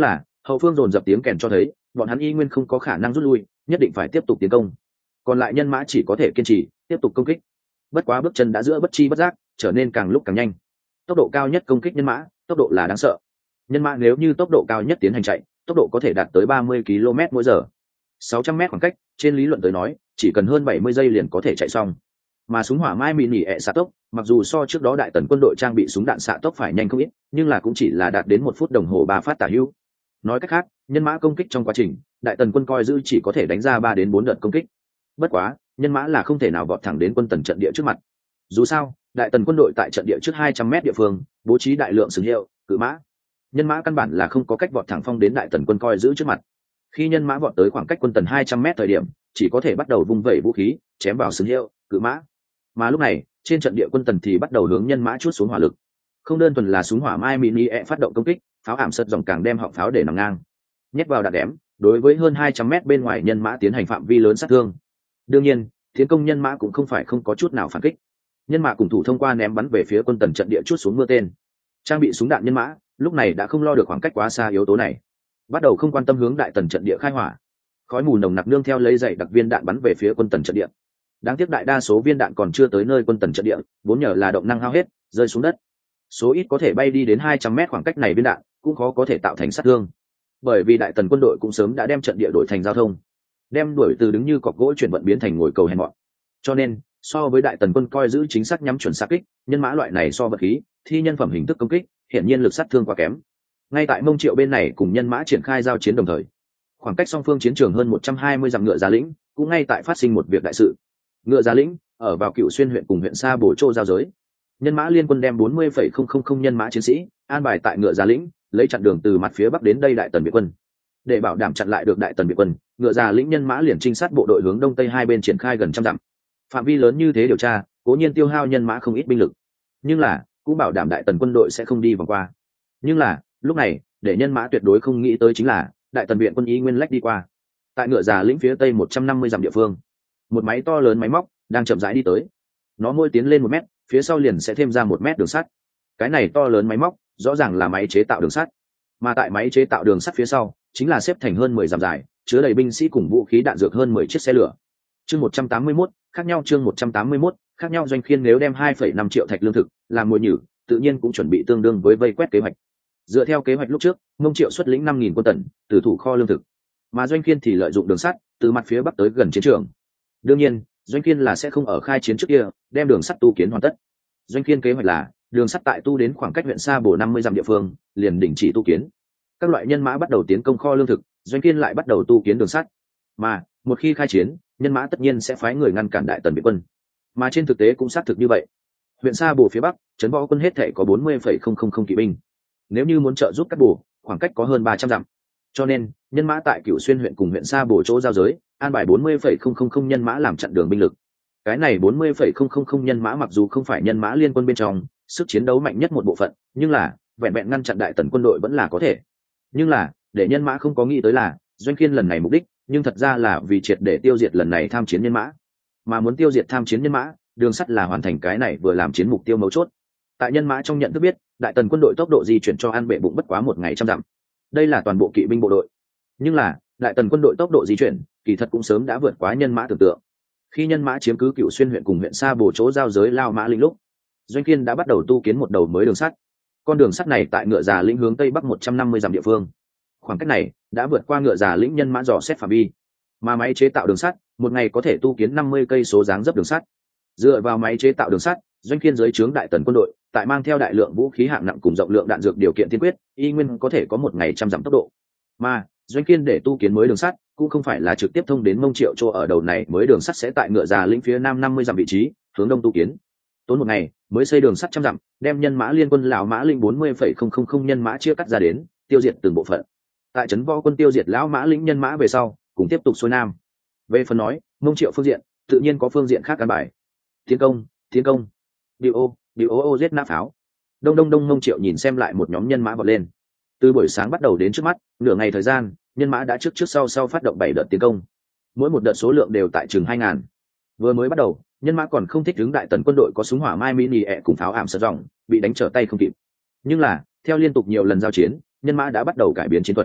Hậu phương dồn dập tiếng kèn cho thấy bọn hắn y nguyên không có khả năng rút lui, nhất định phải tiếp tục tiến công. Còn lại nhân mã chỉ có thể kiên trì tiếp tục công kích. Bất quá bước chân đã giữa bất chi bất giác trở nên càng lúc càng nhanh. Tốc độ cao nhất công kích nhân mã, tốc độ là đáng sợ. Nhân mã nếu như tốc độ cao nhất tiến hành chạy, tốc độ có thể đạt tới ba mươi ki lô mét mỗi giờ. sáu trăm mét khoảng cách, trên lý luận tới nói, chỉ cần hơn bảy mươi giây liền có thể chạy xong. Mà súng hỏa mai mini ẹ xạ tốc, mặc dù so trước đó đại tần quân đội trang bị súng đạn xạ tốc phải nhanh không ít, nhưng là cũng chỉ là đạt đến một phút đồng hồ ba phát tả hữu. Nói cách khác, nhân mã công kích trong quá trình, đại tần quân coi giữ chỉ có thể đánh ra ba đến bốn đợt công kích. Bất quá, nhân mã là không thể nào vọt thẳng đến quân tần trận địa trước mặt. Dù sao, đại tần quân đội tại trận địa trước hai trăm mét địa phương, bố trí đại lượng sừng hiệu, cự mã. Nhân mã căn bản là không có cách vọt thẳng phong đến đại tần quân coi giữ trước mặt. Khi nhân mã vọt tới khoảng cách quân tần hai trăm mét thời điểm, chỉ có thể bắt đầu vung vẩy vũ khí, chém vào sừng hiệu, cự mã. Mà lúc này, trên trận địa quân tần thì bắt đầu hướng nhân mã chuốt xuống hỏa lực. Không đơn thuần là súng hỏa mai mini e phát động công kích, pháo ảm sật dòng càng đem họng pháo để nằm ngang, nhét vào đạn đém, đối với hơn hai trăm mét bên ngoài nhân mã tiến hành phạm vi lớn sát thương. Đương nhiên, tiến công nhân mã cũng không phải không có chút nào phản kích. Nhân mã cùng thủ thông qua ném bắn về phía quân tần trận địa chuốt xuống mưa tên. Trang bị súng đạn nhân mã, lúc này đã không lo được khoảng cách quá xa yếu tố này, bắt đầu không quan tâm hướng đại tần trận địa khai hỏa. Khói mù nồng nặc nương theo lấy dày đặc viên đạn bắn về phía quân tần trận địa. Đáng tiếc đại đa số viên đạn còn chưa tới nơi quân tần trận địa, vốn nhờ là động năng hao hết, rơi xuống đất. Số ít có thể bay đi đến hai trăm mét khoảng cách này viên đạn, cũng khó có thể tạo thành sát thương. Bởi vì đại tần quân đội cũng sớm đã đem trận địa đổi thành giao thông, đem đuổi từ đứng như cọc gỗ chuyển vận biến thành ngồi cầu hèn mọn. Cho nên, so với đại tần quân coi giữ chính xác nhắm chuẩn sát kích, nhân mã loại này so vật khí, thi nhân phẩm hình thức công kích, hiển nhiên lực sát thương quá kém. Ngay tại Mông Triệu bên này cùng nhân mã triển khai giao chiến đồng thời, khoảng cách song phương chiến trường hơn một trăm hai mươi dặm ngựa Giá Lĩnh, cũng ngay tại phát sinh một việc đại sự. Ngựa Giá Lĩnh ở vào Cựu Xuyên huyện cùng huyện Sa Bồ Trô giao giới. Nhân mã liên quân đem bốn mươi phẩy không không không nhân mã chiến sĩ an bài tại ngựa Giá Lĩnh, lấy chặn đường từ mặt phía bắc đến đây đại tần biệt quân. Để bảo đảm chặn lại được đại tần biệt quân, ngựa Giá Lĩnh nhân mã liền trinh sát bộ đội hướng đông tây hai bên triển khai gần trăm dặm. Phạm vi lớn như thế điều tra, cố nhiên tiêu hao nhân mã không ít binh lực, nhưng là cũng bảo đảm đại tần quân đội sẽ không đi vòng qua. Nhưng là lúc này, để nhân mã tuyệt đối không nghĩ tới chính là đại tần viện quân ý nguyên lách đi qua. Tại ngựa Giá Lĩnh phía tây một trăm năm mươi dặm địa phương, một máy to lớn máy móc đang chậm rãi đi tới. Nó mỗi tiến lên một mét, phía sau liền sẽ thêm ra một mét đường sắt. Cái này to lớn máy móc rõ ràng là máy chế tạo đường sắt, mà tại máy chế tạo đường sắt phía sau chính là xếp thành hơn mười dặm dài, chứa đầy binh sĩ cùng vũ khí đạn dược hơn mười chiếc xe lửa. Chương một trăm tám mươi mốt, khác nhau chương một trăm tám mươi mốt, khác nhau Doanh Khiên nếu đem hai phẩy năm triệu thạch lương thực làm mồi nhử, tự nhiên cũng chuẩn bị tương đương với vây quét kế hoạch. Dựa theo kế hoạch lúc trước, Mông Triệu xuất lĩnh năm nghìn quân tần, từ thủ kho lương thực, mà Doanh Khiên thì lợi dụng đường sắt từ mặt phía bắc tới gần chiến trường. Đương nhiên, Doanh Khiên là sẽ không ở khai chiến trước kia đem đường sắt tu kiến hoàn tất. Doanh Khiên kế hoạch là đường sắt tại tu đến khoảng cách huyện Sa Bồ năm mươi dặm địa phương, liền đình chỉ tu kiến. Các loại nhân mã bắt đầu tiến công kho lương thực, Doanh Khiên lại bắt đầu tu kiến đường sắt. Mà một khi khai chiến, nhân mã tất nhiên sẽ phái người ngăn cản đại tần biệt quân. Mà trên thực tế cũng xác thực như vậy. Huyện Sa Bồ phía bắc, trấn võ quân hết thể có bốn mươi phẩy không không không kỵ binh. Nếu như muốn trợ giúp Cát Bồ, khoảng cách có hơn ba trăm dặm. Cho nên, nhân mã tại Cựu Xuyên huyện cùng huyện Sa Bồ chỗ giao giới, an bài bốn mươi phẩy không không không nhân mã làm chặn đường binh lực. Cái này bốn mươi phẩy không không không nhân mã mặc dù không phải nhân mã liên quân bên trong sức chiến đấu mạnh nhất một bộ phận, nhưng là vẹn vẹn ngăn chặn đại tần quân đội vẫn là có thể. Nhưng là, để nhân mã không có nghĩ tới là, Doanh Khiên lần này mục đích, nhưng thật ra là vì triệt để tiêu diệt lần này tham chiến nhân mã. Mà muốn tiêu diệt tham chiến nhân mã, đường sắt là hoàn thành cái này vừa làm chiến mục tiêu mấu chốt. Tại nhân mã trong nhận thức biết, đại tần quân đội tốc độ di chuyển cho an bệ bụng bất quá một ngày trăm dặm. Đây là toàn bộ kỵ binh bộ đội. Nhưng là, đại tần quân đội tốc độ di chuyển, kỳ thật cũng sớm đã vượt quá nhân mã tưởng tượng. Khi nhân mã chiếm cứ Cựu Xuyên huyện cùng huyện Sa Bồ chỗ giao giới Lao Mã Lĩnh lúc, Doanh Khiên đã bắt đầu tu kiến một đầu mới đường sắt. Con đường sắt này tại ngựa Già Lĩnh hướng tây bắc một trăm năm mươi dặm địa phương. Khoảng cách này đã vượt qua ngựa Già Lĩnh nhân mã dò xét phạm vi. Mà máy chế tạo đường sắt, một ngày có thể tu kiến năm mươi cây số dáng dấp đường sắt. Dựa vào máy chế tạo đường sắt, Doanh Khiên dưới trướng đại tần quân đội, tại mang theo đại lượng vũ khí hạng nặng cùng rộng lượng đạn dược điều kiện tiên quyết, y nguyên có thể có một ngày trăm dặm tốc độ. Mà Doanh Khiên để tu kiến mới đường sắt, cũng không phải là trực tiếp thông đến Mông Triệu chỗ ở đầu này, mới đường sắt sẽ tại ngựa Già Lĩnh phía nam năm mươi dặm vị trí, hướng đông tu kiến. Tốn một ngày mới xây đường sắt trăm dặm, đem nhân mã liên quân lão Mã Lĩnh bốn mươi phẩy không không không nhân mã chia cắt ra đến, tiêu diệt từng bộ phận. Tại trấn võ quân tiêu diệt lão Mã Lĩnh nhân mã về sau, cùng tiếp tục xuôi nam. Về phần nói, Mông Triệu phương diện, tự nhiên có phương diện khác căn bài. Tiến công, tiến công. Điều ô, điều ô ô giết nã pháo. Đông đông đông Mông Triệu nhìn xem lại một nhóm nhân mã vọt lên. Từ buổi sáng bắt đầu đến trước mắt, nửa ngày thời gian, nhân mã đã trước trước sau sau phát động bảy đợt tiến công. Mỗi một đợt số lượng đều tại chừng hai ngàn. Vừa mới bắt đầu, nhân mã còn không thích ứng đại tần quân đội có súng hỏa mai mini ẹ cùng pháo ảm sật ròng, bị đánh trở tay không kịp. Nhưng là, theo liên tục nhiều lần giao chiến, nhân mã đã bắt đầu cải biến chiến thuật.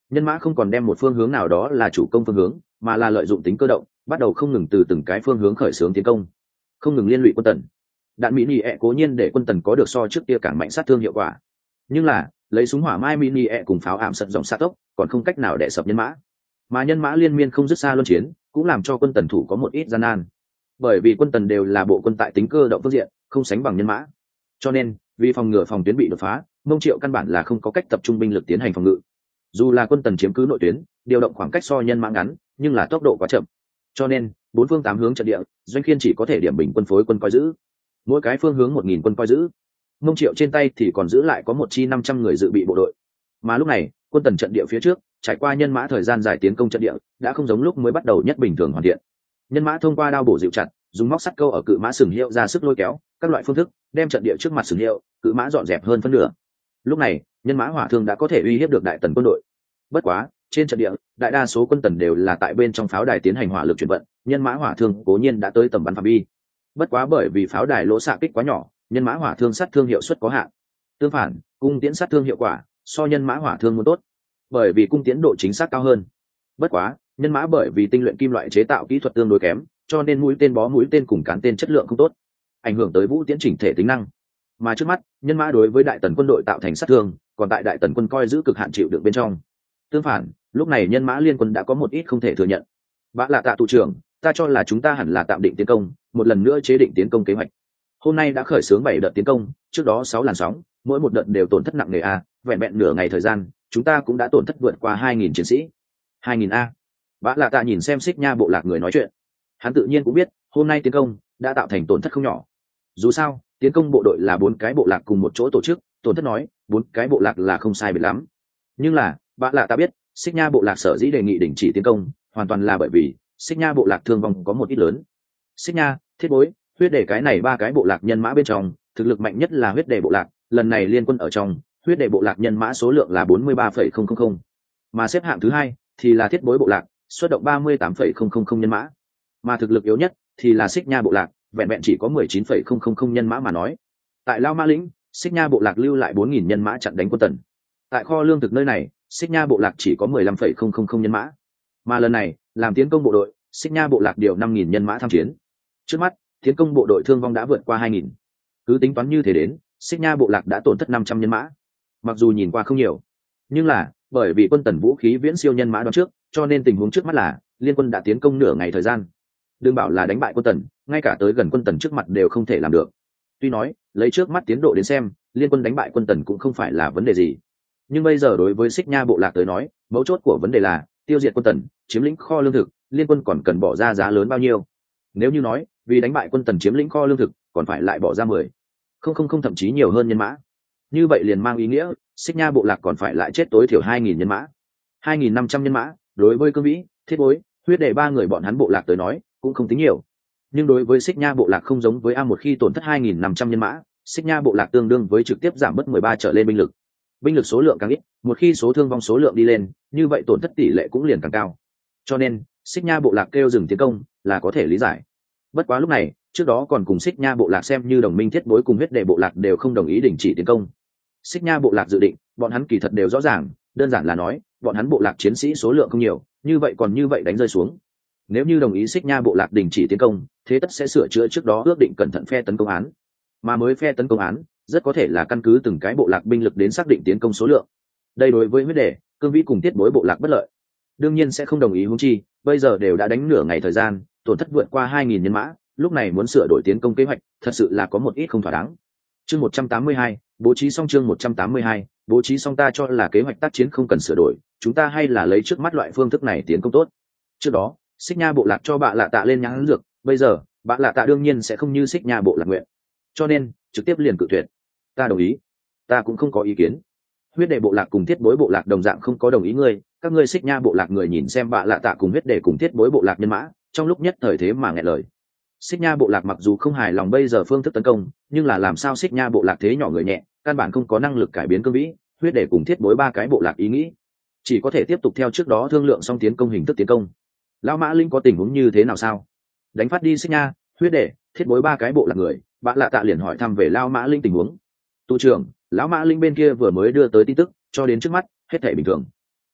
nhân mã không còn đem một phương hướng nào đó là chủ công phương hướng, mà là lợi dụng tính cơ động, bắt đầu không ngừng từ từng cái phương hướng khởi xướng tiến công, không ngừng liên lụy quân tần. Đạn mỹ nỉ ẹ cố nhiên để quân tần có được so trước kia càng mạnh sát thương hiệu quả, nhưng là lấy súng hỏa mai mini ẹ cùng pháo ảm sật dòng xa tốc còn không cách nào đè sập nhân mã, mà nhân mã liên miên không dứt xa luân chiến cũng làm cho quân tần thủ có một ít gian nan, bởi vì quân tần đều là bộ quân tại tính cơ động phương diện không sánh bằng nhân mã, cho nên vì phòng ngừa phòng tuyến bị đột phá, Mông Triệu căn bản là không có cách tập trung binh lực tiến hành phòng ngự. Dù là quân tần chiếm cứ nội tuyến, điều động khoảng cách so nhân mã ngắn, nhưng là tốc độ quá chậm, cho nên bốn phương tám hướng trận địa, Doanh Khiên chỉ có thể điểm bình quân phối quân coi giữ, mỗi cái phương hướng một nghìn quân coi giữ. Mông Triệu trên tay thì còn giữ lại có một chi năm trăm người dự bị bộ đội, mà lúc này quân tần trận địa phía trước trải qua nhân mã thời gian dài tiến công trận địa đã không giống lúc mới bắt đầu nhất bình thường hoàn thiện. Nhân mã thông qua đao bổ dịu chặt, dùng móc sắt câu ở cự mã sừng hiệu ra sức lôi kéo các loại phương thức, đem trận địa trước mặt sừng hiệu cự mã dọn dẹp hơn phân nửa. Lúc này nhân mã hỏa thương đã có thể uy hiếp được đại tần quân đội. Bất quá trên trận địa đại đa số quân tần đều là tại bên trong pháo đài tiến hành hỏa lực chuyển vận, nhân mã hỏa thương cố nhiên đã tới tầm bắn phạm vi, bất quá bởi vì pháo đài lỗ xạ kích quá nhỏ, nhân mã hỏa thương sát thương hiệu suất có hạn. Tương phản, cung tiễn sát thương hiệu quả so nhân mã hỏa thương muốn tốt, bởi vì cung tiễn độ chính xác cao hơn. Bất quá nhân mã bởi vì tinh luyện kim loại chế tạo kỹ thuật tương đối kém, cho nên mũi tên bó mũi tên cùng cán tên chất lượng không tốt, ảnh hưởng tới vũ tiễn chỉnh thể tính năng. Mà trước mắt nhân mã đối với đại tần quân đội tạo thành sát thương còn tại đại tần quân coi giữ cực hạn chịu đựng bên trong. Tương phản, lúc này nhân mã liên quân đã có một ít không thể thừa nhận. Bạ Lạ Tạ thủ trưởng, ta cho là chúng ta hẳn là tạm định tiến công, một lần nữa chế định tiến công kế hoạch. Hôm nay đã khởi xướng bảy đợt tiến công, trước đó sáu làn sóng, mỗi một đợt đều tổn thất nặng nề a, vẹn vẹn nửa ngày thời gian, chúng ta cũng đã tổn thất vượt qua hai nghìn chiến sĩ. hai nghìn a. Bạ Lạ Tạ nhìn xem Xích Nha bộ lạc người nói chuyện. Hắn tự nhiên cũng biết, hôm nay tiến công đã tạo thành tổn thất không nhỏ. Dù sao, tiến công bộ đội là bốn cái bộ lạc cùng một chỗ tổ chức, tổn thất nói, bốn cái bộ lạc là không sai biệt lắm. Nhưng là, Bạ Lạ Tạ biết, Xích Nha bộ lạc sở dĩ đề nghị đình chỉ tiến công, hoàn toàn là bởi vì Xích Nha bộ lạc thương vong có một ít lớn. Xích Nha, Thiết Bối, Huyết Đề cái này ba cái bộ lạc nhân mã bên trong, thực lực mạnh nhất là Huyết Đề bộ lạc, lần này liên quân ở trong, Huyết Đề bộ lạc nhân mã số lượng là bốn mươi ba phẩy không không không, mà xếp hạng thứ hai thì là Thiết Bối bộ lạc, xuất động ba mươi tám phẩy không không không nhân mã, mà thực lực yếu nhất thì là Xích Nha bộ lạc, vẹn vẹn chỉ có mười chín phẩy không không không nhân mã mà nói. Tại Lao Ma lĩnh, Xích Nha bộ lạc lưu lại bốn nghìn nhân mã chặn đánh quân tần. Tại kho lương thực nơi này, Xích Nha bộ lạc chỉ có mười lăm phẩy không không không nhân mã, mà lần này làm tiến công bộ đội, Xích Nha bộ lạc điều năm nghìn nhân mã tham chiến. Trước mắt tiến công bộ đội thương vong đã vượt qua hai nghìn, cứ tính toán như thế đến, Xích Nha bộ lạc đã tổn thất năm trăm nhân mã. Mặc dù nhìn qua không nhiều, nhưng là bởi vì quân tần vũ khí viễn siêu nhân mã đoán trước, cho nên tình huống trước mắt là liên quân đã tiến công nửa ngày thời gian. Đừng bảo là đánh bại quân tần, ngay cả tới gần quân tần trước mặt đều không thể làm được. Tuy nói lấy trước mắt tiến độ đến xem, liên quân đánh bại quân tần cũng không phải là vấn đề gì, nhưng bây giờ đối với Xích Nha bộ lạc tới nói, mấu chốt của vấn đề là tiêu diệt quân tần, chiếm lĩnh kho lương thực, liên quân còn cần bỏ ra giá lớn bao nhiêu. Nếu như nói vì đánh bại quân tần chiếm lĩnh kho lương thực còn phải lại bỏ ra mười không không không thậm chí nhiều hơn nhân mã, như vậy liền mang ý nghĩa Xích Nha bộ lạc còn phải lại chết tối thiểu hai nghìn nhân mã. Hai nghìn năm trăm nhân mã đối với Cương Vĩ, Thiết Bối, Huyết Đề ba người bọn hắn bộ lạc tới nói cũng không tính nhiều, nhưng đối với Xích Nha bộ lạc không giống với a, một khi tổn thất hai nghìn năm trăm nhân mã, Xích Nha bộ lạc tương đương với trực tiếp giảm bớt mười ba trở lên binh lực. Binh lực số lượng càng ít, một khi số thương vong số lượng đi lên, như vậy tổn thất tỷ lệ cũng liền càng cao. Cho nên Xích Nha bộ lạc kêu dừng tiến công là có thể lý giải. Bất quá lúc này, trước đó còn cùng Xích Nha bộ lạc xem như đồng minh Thiết Bối cùng Huyết Đề bộ lạc đều không đồng ý đình chỉ tiến công. Xích Nha bộ lạc dự định, bọn hắn kỳ thật đều rõ ràng, đơn giản là nói, bọn hắn bộ lạc chiến sĩ số lượng không nhiều, như vậy còn như vậy đánh rơi xuống. Nếu như đồng ý Xích Nha bộ lạc đình chỉ tiến công, thế tất sẽ sửa chữa trước đó ước định cẩn thận phe tấn công án, mà mới phe tấn công án rất có thể là căn cứ từng cái bộ lạc binh lực đến xác định tiến công số lượng. Đây đối với Huyết Đề, Cương Vĩ cùng Thiết Bối bộ lạc bất lợi, đương nhiên sẽ không đồng ý. Huống chi bây giờ đều đã đánh nửa ngày thời gian, tổn thất vượt qua hai nghìn nhân mã, lúc này muốn sửa đổi tiến công kế hoạch thật sự là có một ít không thỏa đáng. Chương một trăm tám mươi hai, bố trí xong. Chương một trăm tám mươi hai, bố trí xong. Ta cho là kế hoạch tác chiến không cần sửa đổi, chúng ta hay là lấy trước mắt loại phương thức này tiến công tốt. Trước đó Xích Nha bộ lạc cho Bạ Lạ Tạ lên nhãn dược, bây giờ Bạ Lạ Tạ đương nhiên sẽ không như Xích Nha bộ lạc nguyện, cho nên trực tiếp liền cự tuyệt. Ta đồng ý, ta cũng không có ý kiến. Huyết Đề bộ lạc cùng Thiết Bối bộ lạc đồng dạng không có đồng ý ngươi, các ngươi Xích Nha bộ lạc người nhìn xem Bạ Lạ Tạ cùng Huyết Đề cùng Thiết Bối bộ lạc nhân mã, trong lúc nhất thời thế mà nghẹn lời. Xích Nha bộ lạc mặc dù không hài lòng bây giờ phương thức tấn công, nhưng là làm sao Xích Nha bộ lạc thế nhỏ người nhẹ, căn bản không có năng lực cải biến Cương Vĩ, Huyết Đề cùng Thiết Bối ba cái bộ lạc ý nghĩ, chỉ có thể tiếp tục theo trước đó thương lượng xong tiến công hình thức tiến công. Lão Mã Linh có tình huống như thế nào sao? Đánh phát đi Xích Nha, Huyết Đề, Thiết Bối ba cái bộ lạc người, Bạ Lạ Tạ liền hỏi thăm về Lão Mã Linh tình huống. Tu trưởng, Lão Mã Linh bên kia vừa mới đưa tới tin tức, cho đến trước mắt hết thảy bình thường.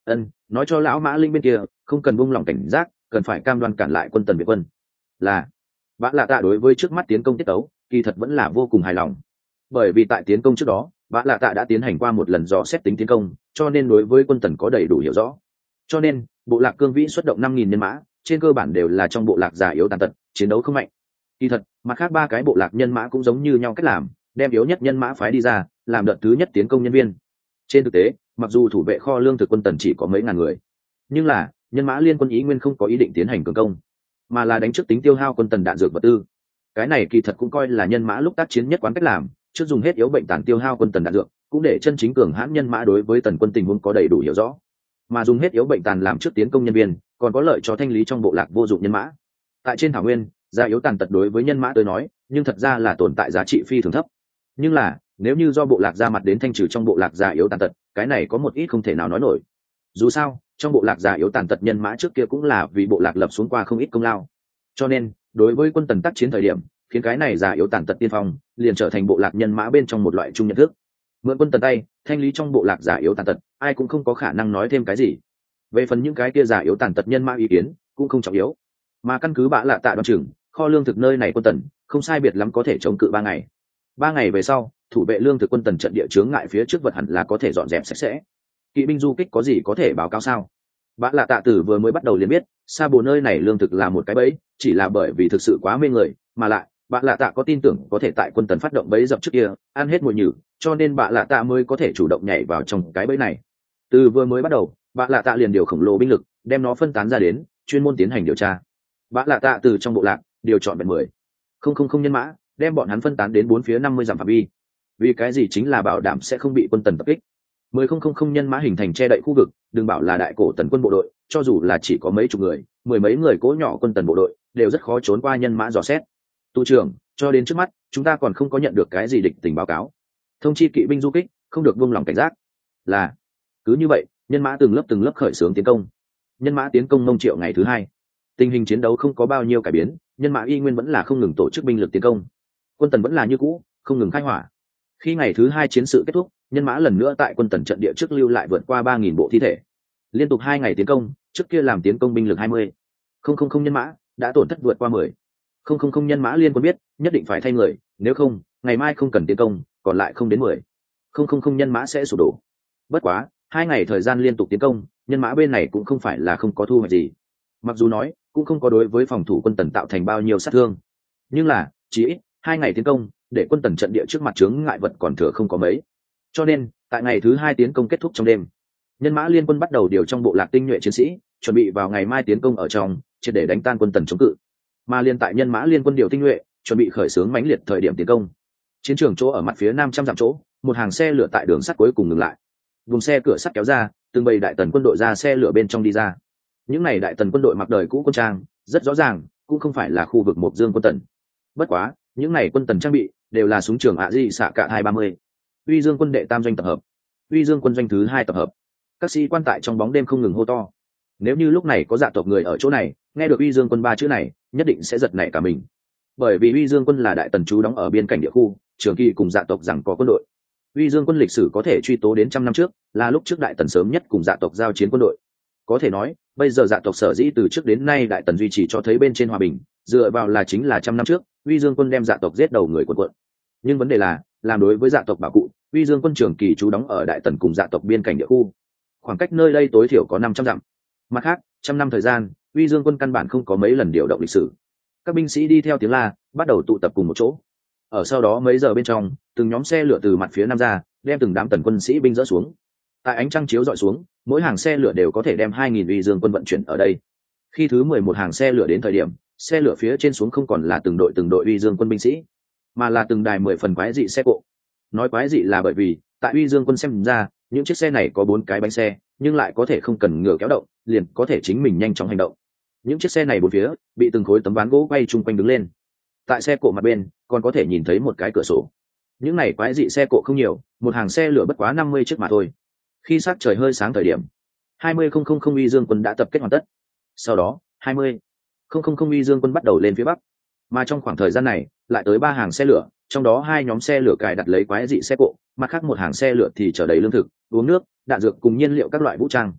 ân nói cho lão mã linh bên kia không cần buông lỏng cảnh giác, cần phải cam đoan cản lại quân tần việt quân. Là vã lạ tạ đối với trước mắt tiến công tiết tấu kỳ thật vẫn là vô cùng hài lòng, bởi vì tại tiến công trước đó vã lạ tạ đã tiến hành qua một lần dò xét tính tiến công, cho nên đối với quân tần có đầy đủ hiểu rõ. Cho nên bộ lạc cương vĩ xuất động năm nghìn nhân mã, trên cơ bản đều là trong bộ lạc già yếu tàn tật, chiến đấu không mạnh. Kỳ thật mặt khác ba cái bộ lạc nhân mã cũng giống như nhau cách làm, đem yếu nhất nhân mã phái đi ra làm đợt thứ nhất tiến công nhân viên. Trên thực tế mặc dù thủ vệ kho lương thực quân tần chỉ có mấy ngàn người, nhưng là nhân mã liên quân ý nguyên không có ý định tiến hành cường công, mà là đánh trước tính tiêu hao quân tần đạn dược vật tư. Cái này kỳ thật cũng coi là nhân mã lúc tác chiến nhất quán cách làm, trước dùng hết yếu bệnh tàn tiêu hao quân tần đạn dược, cũng để chân chính cường hãn nhân mã đối với tần quân tình huống có đầy đủ hiểu rõ. Mà dùng hết yếu bệnh tàn làm trước tiến công nhân viên còn có lợi cho thanh lý trong bộ lạc vô dụng nhân mã. Tại trên thảo nguyên già yếu tàn tật đối với nhân mã tôi nói nhưng thật ra là tồn tại giá trị phi thường thấp, nhưng là nếu như do bộ lạc ra mặt đến thanh trừ trong bộ lạc già yếu tàn tật, cái này có một ít không thể nào nói nổi. Dù sao trong bộ lạc già yếu tàn tật nhân mã trước kia cũng là vì bộ lạc lập xuống qua không ít công lao, cho nên đối với quân tần tác chiến thời điểm khiến cái này già yếu tàn tật tiên phong liền trở thành bộ lạc nhân mã bên trong một loại chung nhận thức. Mượn quân tần tay thanh lý trong bộ lạc già yếu tàn tật, ai cũng không có khả năng nói thêm cái gì. Về phần những cái kia già yếu tàn tật nhân mã ý kiến cũng không trọng yếu, mà căn cứ bạ lạ tạ đoan chừng kho lương thực nơi này quân tần không sai biệt lắm có thể chống cự ba ngày. Ba ngày về sau thủ vệ lương thực quân tần trận địa chướng ngại phía trước vật hẳn là có thể dọn dẹp sạch sẽ. Kỵ binh du kích có gì có thể báo cáo sao? Bạ lạ tạ tử vừa mới bắt đầu liền biết sa bồ nơi này lương thực là một cái bẫy, chỉ là bởi vì thực sự quá mê người, mà lại bạ lạ tạ có tin tưởng có thể tại quân tần phát động bẫy dập trước kia ăn hết mùi nhử, cho nên bạ lạ tạ mới có thể chủ động nhảy vào trong cái bẫy này. Từ vừa mới bắt đầu bạ lạ tạ liền điều khổng lồ binh lực đem nó phân tán ra đến chuyên môn tiến hành điều tra. Bạ lạ tạ từ trong bộ lạc điều chọn vẹn mười không không không nhân mã đem bọn hắn phân tán đến bốn phía năm mươi dặm phạm vi. Vì cái gì? Chính là bảo đảm sẽ không bị quân tần tập kích. Mười không không không nhân mã hình thành che đậy khu vực, đừng bảo là đại cổ tần quân bộ đội, cho dù là chỉ có mấy chục người mười mấy người cỗ nhỏ quân tần bộ đội đều rất khó trốn qua nhân mã dò xét. Tu trưởng, cho đến trước mắt chúng ta còn không có nhận được cái gì địch tình báo cáo, thông chi kỵ binh du kích không được buông lỏng cảnh giác. Là cứ như vậy nhân mã từng lớp từng lớp khởi xướng tiến công. Nhân mã tiến công Mông Triệu ngày thứ hai, tình hình chiến đấu không có bao nhiêu cải biến, nhân mã y nguyên vẫn là không ngừng tổ chức binh lực tiến công, quân tần vẫn là như cũ không ngừng khai hỏa. Khi ngày thứ hai chiến sự kết thúc, nhân mã lần nữa tại quân tần trận địa trước lưu lại vượt qua ba nghìn bộ thi thể. Liên tục hai ngày tiến công, trước kia làm tiến công binh lực hai mươi không không không nhân mã đã tổn thất vượt qua mười không không không nhân mã. Liên quân biết nhất định phải thay người, nếu không ngày mai không cần tiến công, còn lại không đến mười không không không nhân mã sẽ sụp đổ. Bất quá hai ngày thời gian liên tục tiến công, nhân mã bên này cũng không phải là không có thu hoạch gì. Mặc dù nói cũng không có đối với phòng thủ quân tần tạo thành bao nhiêu sát thương, nhưng là chỉ ít hai ngày tiến công để quân tần trận địa trước mặt chướng ngại vật còn thừa không có mấy. Cho nên tại ngày thứ hai tiến công kết thúc trong đêm, nhân mã liên quân bắt đầu điều trong bộ lạc tinh nhuệ chiến sĩ, chuẩn bị vào ngày mai tiến công ở trong triệt để đánh tan quân tần chống cự. Mà liên tại nhân mã liên quân điều tinh nhuệ chuẩn bị khởi xướng mãnh liệt thời điểm tiến công, chiến trường chỗ ở mặt phía nam trăm dặm chỗ, một hàng xe lửa tại đường sắt cuối cùng ngừng lại. Vùng xe cửa sắt kéo ra, từng bầy đại tần quân đội ra xe lửa bên trong đi ra. Những này đại tần quân đội mặc đời cũ quân trang, rất rõ ràng cũng không phải là khu vực Mộc Dương quân tần. Bất quá những này quân tần trang bị đều là súng trường ạ di xạ cả hai ba mươi, Uy Dương quân đệ tam doanh tập hợp, Uy Dương quân doanh thứ hai tập hợp. Các sĩ quan tại trong bóng đêm không ngừng hô to. Nếu như lúc này có dạ tộc người ở chỗ này nghe được Uy Dương quân ba chữ này, nhất định sẽ giật nảy cả mình, bởi vì Uy Dương quân là đại tần trú đóng ở biên cảnh địa khu, trường kỳ cùng dạ tộc rằng có quân đội. Uy Dương quân lịch sử có thể truy tố đến trăm năm trước, là lúc trước đại tần sớm nhất cùng dạ tộc giao chiến quân đội. Có thể nói bây giờ dạ tộc sở dĩ từ trước đến nay đại tần duy trì cho thấy bên trên hòa bình, dựa vào là chính là trăm năm trước Uy Dương quân đem dạ tộc giết đầu người quần quận. Nhưng vấn đề là làm đối với dạ tộc bảo cụ, Uy Dương quân trường kỳ trú đóng ở đại tần cùng dạ tộc biên cảnh địa khu, khoảng cách nơi đây tối thiểu có năm trăm dặm. Mặt khác trăm năm thời gian, Uy Dương quân căn bản không có mấy lần điều động lịch sử. Các binh sĩ đi theo tiếng la bắt đầu tụ tập cùng một chỗ. Ở sau đó mấy giờ bên trong, từng nhóm xe lửa từ mặt phía nam ra, đem từng đám tần quân sĩ binh dỡ xuống. Tại ánh trăng chiếu dọi xuống, mỗi hàng xe lửa đều có thể đem hai nghìn Uy Dương quân vận chuyển ở đây. Khi thứ mười một hàng xe lửa đến thời điểm, xe lửa phía trên xuống không còn là từng đội từng đội Uy Dương quân binh sĩ, mà là từng đài mười phần quái dị xe cộ. Nói quái dị là bởi vì tại Uy Dương quân xem ra, những chiếc xe này có bốn cái bánh xe, nhưng lại có thể không cần ngựa kéo động, liền có thể chính mình nhanh chóng hành động. Những chiếc xe này bốn phía bị từng khối tấm ván gỗ quay chung quanh đứng lên. Tại xe cộ mặt bên còn có thể nhìn thấy một cái cửa sổ. Những này quái dị xe cộ không nhiều, một hàng xe lửa bất quá năm mươi chiếc mà thôi. Khi sắc trời hơi sáng thời điểm, hai mươi không không không Uy Dương quân đã tập kết hoàn tất. Sau đó hai mươi không không không Uy Dương quân bắt đầu lên phía bắc, mà trong khoảng thời gian này lại tới ba hàng xe lửa, trong đó hai nhóm xe lửa cài đặt lấy quái dị xe cộ, mặt khác một hàng xe lửa thì chở đầy lương thực, uống nước, đạn dược cùng nhiên liệu các loại vũ trang.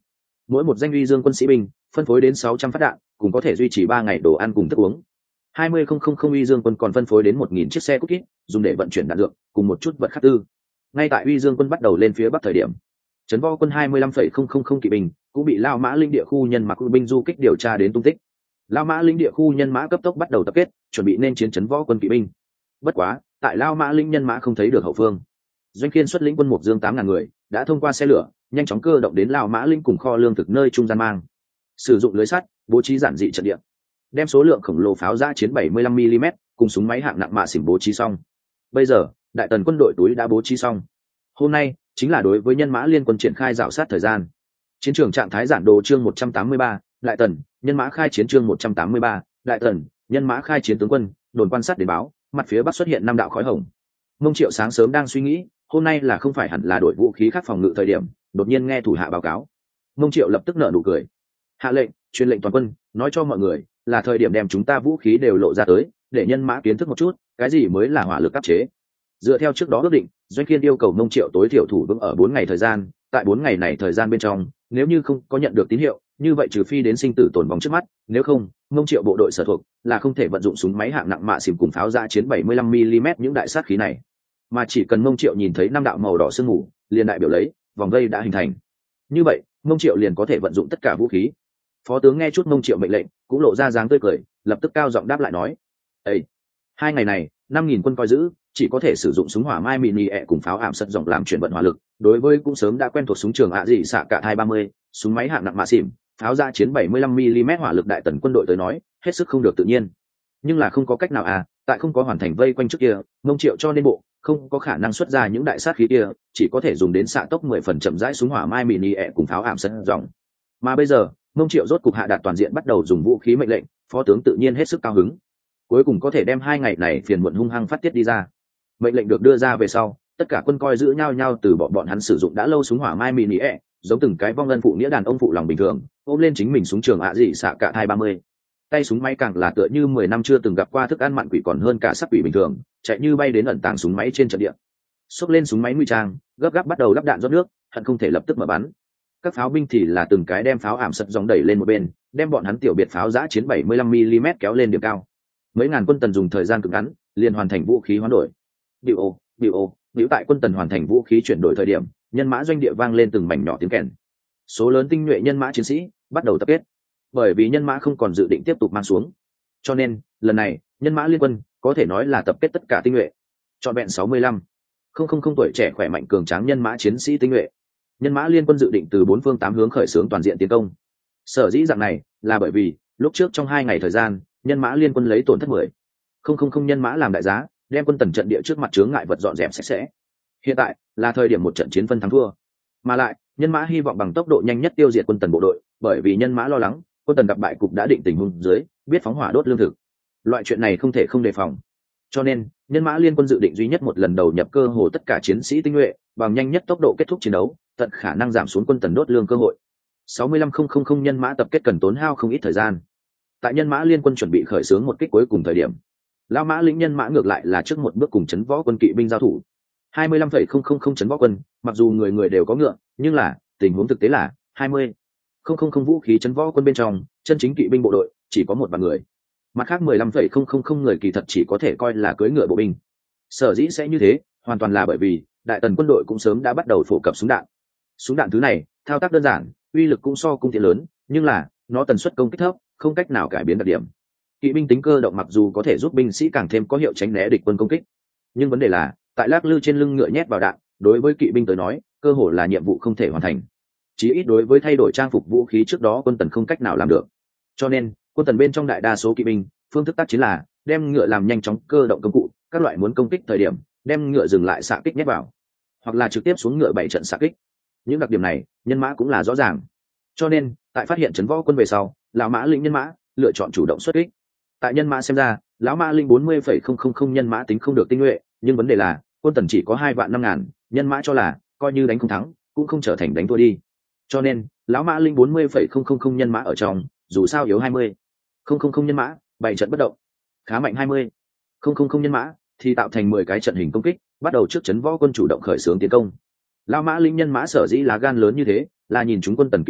mỗi một danh uy dương quân sĩ binh phân phối đến sáu trăm phát đạn, cùng có thể duy trì ba ngày đồ ăn cùng thức uống. hai mươi nghìn uy dương quân còn phân phối đến một nghìn chiếc xe cút kít, dùng để vận chuyển đạn dược cùng một chút vật khác tư. Ngay tại uy dương quân bắt đầu lên phía bắc thời điểm, trấn võ quân hai mươi lăm nghìn kỵ binh cũng bị Lao Mã linh địa khu nhân mã quân binh du kích điều tra đến tung tích. Lao Mã linh địa khu nhân mã cấp tốc bắt đầu tập kết, chuẩn bị nên chiến trấn võ quân kỵ binh. Bất quá, tại Lao Mã linh nhân mã không thấy được hậu phương. Doanh Khiên xuất lĩnh quân Mộc Dương tám ngàn người, đã thông qua xe lửa, nhanh chóng cơ động đến Lao Mã linh cùng kho lương thực nơi trung gian mang. Sử dụng lưới sắt, bố trí giản dị trận địa, đem số lượng khổng lồ pháo giã chiến bảy mươi lăm mi li mét cùng súng máy hạng nặng mạ xỉm bố trí xong. Bây giờ, đại tần quân đội túi đã bố trí xong. Hôm nay chính là đối với nhân mã liên quân triển khai rảo sát thời gian. Chiến trường trạng thái giản đồ chương một trăm tám mươi ba, đại tần, nhân mã khai chiến chương một trăm tám mươi ba, đại tần, nhân mã khai chiến tướng quân, đồn quan sát đến báo, mặt phía bắc xuất hiện năm đạo khói hồng. Mông Triệu sáng sớm đang suy nghĩ, hôm nay là không phải hẳn là đổi vũ khí khác phòng ngự thời điểm, đột nhiên nghe thủ hạ báo cáo. Mông Triệu lập tức nở nụ cười. Hạ lệnh, truyền lệnh toàn quân, nói cho mọi người, là thời điểm đem chúng ta vũ khí đều lộ ra tới, để nhân mã kiến thức một chút, cái gì mới là hỏa lực áp chế. Dựa theo trước đó ước định, Doanh Khiên yêu cầu Mông Triệu tối thiểu thủ vững ở bốn ngày thời gian, tại bốn ngày này thời gian bên trong, nếu như không có nhận được tín hiệu, như vậy trừ phi đến sinh tử tồn vong trước mắt, nếu không, Mông Triệu bộ đội sở thuộc là không thể vận dụng súng máy hạng nặng mạ xỉm cùng pháo giã chiến bảy mươi lăm mi li mét những đại sát khí này, mà chỉ cần Mông Triệu nhìn thấy năm đạo màu đỏ sương mù, liền đại biểu lấy vòng vây đã hình thành. Như vậy, Mông Triệu liền có thể vận dụng tất cả vũ khí. Phó tướng nghe chút Mông Triệu mệnh lệnh, cũng lộ ra dáng tươi cười, lập tức cao giọng đáp lại nói: "Ê, hai ngày này, năm nghìn quân coi giữ, chỉ có thể sử dụng súng hỏa mai mini ẹ cùng pháo ảm sật rộng làm chuyển vận hỏa lực, đối với cũng sớm đã quen thuộc súng trường ạ dị xạ cả hai ba mươi, súng máy hạng nặng mạ xỉm, pháo ra chiến bảy mươi lăm mi li mét hỏa lực đại tần quân đội tới nói, hết sức không được tự nhiên. Nhưng là không có cách nào à, tại không có hoàn thành vây quanh trước kia, Mông Triệu cho nên bộ không có khả năng xuất ra những đại sát khí kia, chỉ có thể dùng đến xạ tốc mười phần chậm rãi súng hỏa mai mini ẹ cùng pháo ảm sật rộng. Mà bây giờ, Mông Triệu rốt cục hạ đạt toàn diện bắt đầu dùng vũ khí mệnh lệnh, phó tướng tự nhiên hết sức cao hứng. Cuối cùng có thể đem hai ngày này phiền muộn hung hăng phát tiết đi ra. Mệnh lệnh được đưa ra về sau, tất cả quân coi giữ nhau nhau từ bọn bọn hắn sử dụng đã lâu súng hỏa mai mini ẹ, giống từng cái vong ân phụ nghĩa đàn ông phụ lòng bình thường, ôm lên chính mình súng trường ạ dị xạ cả hai ba mươi. Tay súng máy càng là tựa như mười năm chưa từng gặp qua thức ăn mặn quỷ còn hơn cả sắc quỷ bình thường, chạy như bay đến ẩn tàng súng máy trên trận địa. Xốc lên súng máy nguy trang, gấp gáp bắt đầu lắp đạn rót nước, hận không thể lập tức mở bắn. Các pháo binh thì là từng cái đem pháo ảm sật dòng đẩy lên một bên, đem bọn hắn tiểu biệt pháo giã chiến bảy mươi lăm mi li mét kéo lên điểm cao. Mấy ngàn quân tần dùng thời gian cực ngắn, liền hoàn thành vũ khí hoán đổi. Biểu ô, biểu ô, biểu tại quân tần hoàn thành vũ khí chuyển đổi thời điểm, nhân mã doanh địa vang lên từng mảnh nhỏ tiếng kèn. Số lớn tinh nhuệ nhân mã chiến sĩ bắt đầu tập kết. Bởi vì nhân mã không còn dự định tiếp tục mang xuống, cho nên lần này nhân mã liên quân có thể nói là tập kết tất cả tinh nhuệ, trọn vẹn sáu mươi lăm không không không tuổi trẻ khỏe mạnh cường tráng nhân mã chiến sĩ tinh nhuệ. Nhân mã liên quân dự định từ bốn phương tám hướng khởi xướng toàn diện tiến công. Sở dĩ dạng này là bởi vì lúc trước trong hai ngày thời gian, nhân mã liên quân lấy tổn thất mười không không không nhân mã làm đại giá, đem quân tần trận địa trước mặt chướng ngại vật dọn dẹp sạch sẽ. Hiện tại là thời điểm một trận chiến phân thắng thua, mà lại nhân mã hy vọng bằng tốc độ nhanh nhất tiêu diệt quân tần bộ đội, bởi vì nhân mã lo lắng quân tần gặp bại cục đã định tình huống dưới biết phóng hỏa đốt lương thực, loại chuyện này không thể không đề phòng. Cho nên nhân mã liên quân dự định duy nhất một lần đầu nhập cơ hồ tất cả chiến sĩ tinh nhuệ, bằng nhanh nhất tốc độ kết thúc chiến đấu, tận khả năng giảm xuống quân tần đốt lương cơ hội. sáu mươi lăm nghìn nhân mã tập kết cần tốn hao không ít thời gian. Tại nhân mã liên quân chuẩn bị khởi xướng một kích cuối cùng thời điểm, Lão Mã lĩnh nhân mã ngược lại là trước một bước cùng chấn võ quân kỵ binh giao thủ. hai mươi lăm nghìn chấn võ quân, mặc dù người người đều có ngựa, nhưng là tình huống thực tế là hai mươi nghìn vũ khí chấn võ quân bên trong, chân chính kỵ binh bộ đội chỉ có một vạn người. Mặt khác mười lăm nghìn người kỳ thật chỉ có thể coi là cưỡi ngựa bộ binh. Sở dĩ sẽ như thế, hoàn toàn là bởi vì đại tần quân đội cũng sớm đã bắt đầu phổ cập súng đạn. Súng đạn thứ này, thao tác đơn giản, uy lực cũng so cung tiễn lớn, nhưng là nó tần suất công kích thấp, không cách nào cải biến đặc điểm. Kỵ binh tính cơ động mặc dù có thể giúp binh sĩ càng thêm có hiệu tránh né địch quân công kích, nhưng vấn đề là tại lác lư trên lưng ngựa nhét vào đạn, đối với kỵ binh tới nói, cơ hồ là nhiệm vụ không thể hoàn thành. Chí ít đối với thay đổi trang phục vũ khí trước đó quân tần không cách nào làm được. Cho nên quân tần bên trong đại đa số kỵ binh phương thức tác chiến là đem ngựa làm nhanh chóng cơ động công cụ, các loại muốn công kích thời điểm đem ngựa dừng lại xạ kích nhét vào, hoặc là trực tiếp xuống ngựa bảy trận xạ kích. Những đặc điểm này nhân mã cũng là rõ ràng. Cho nên tại phát hiện trấn võ quân về sau, lão mã lĩnh nhân mã lựa chọn chủ động xuất kích. Tại nhân mã xem ra, lão mã linh bốn mươi nghìn nhân mã tính không được tinh nhuệ, nhưng vấn đề là quân tần chỉ có hai vạn năm ngàn, nhân mã cho là coi như đánh không thắng cũng không trở thành đánh thua đi. Cho nên lão mã linh bốn mươi nghìn nhân mã ở trong, dù sao yếu hai mươi nghìn nhân mã, bảy trận bất động. Khá mạnh hai mươi nghìn nhân mã thì tạo thành mười cái trận hình công kích, bắt đầu trước trấn võ quân chủ động khởi xướng tiến công. Lão mã linh nhân mã sở dĩ lá gan lớn như thế, là nhìn chúng quân tần kỵ binh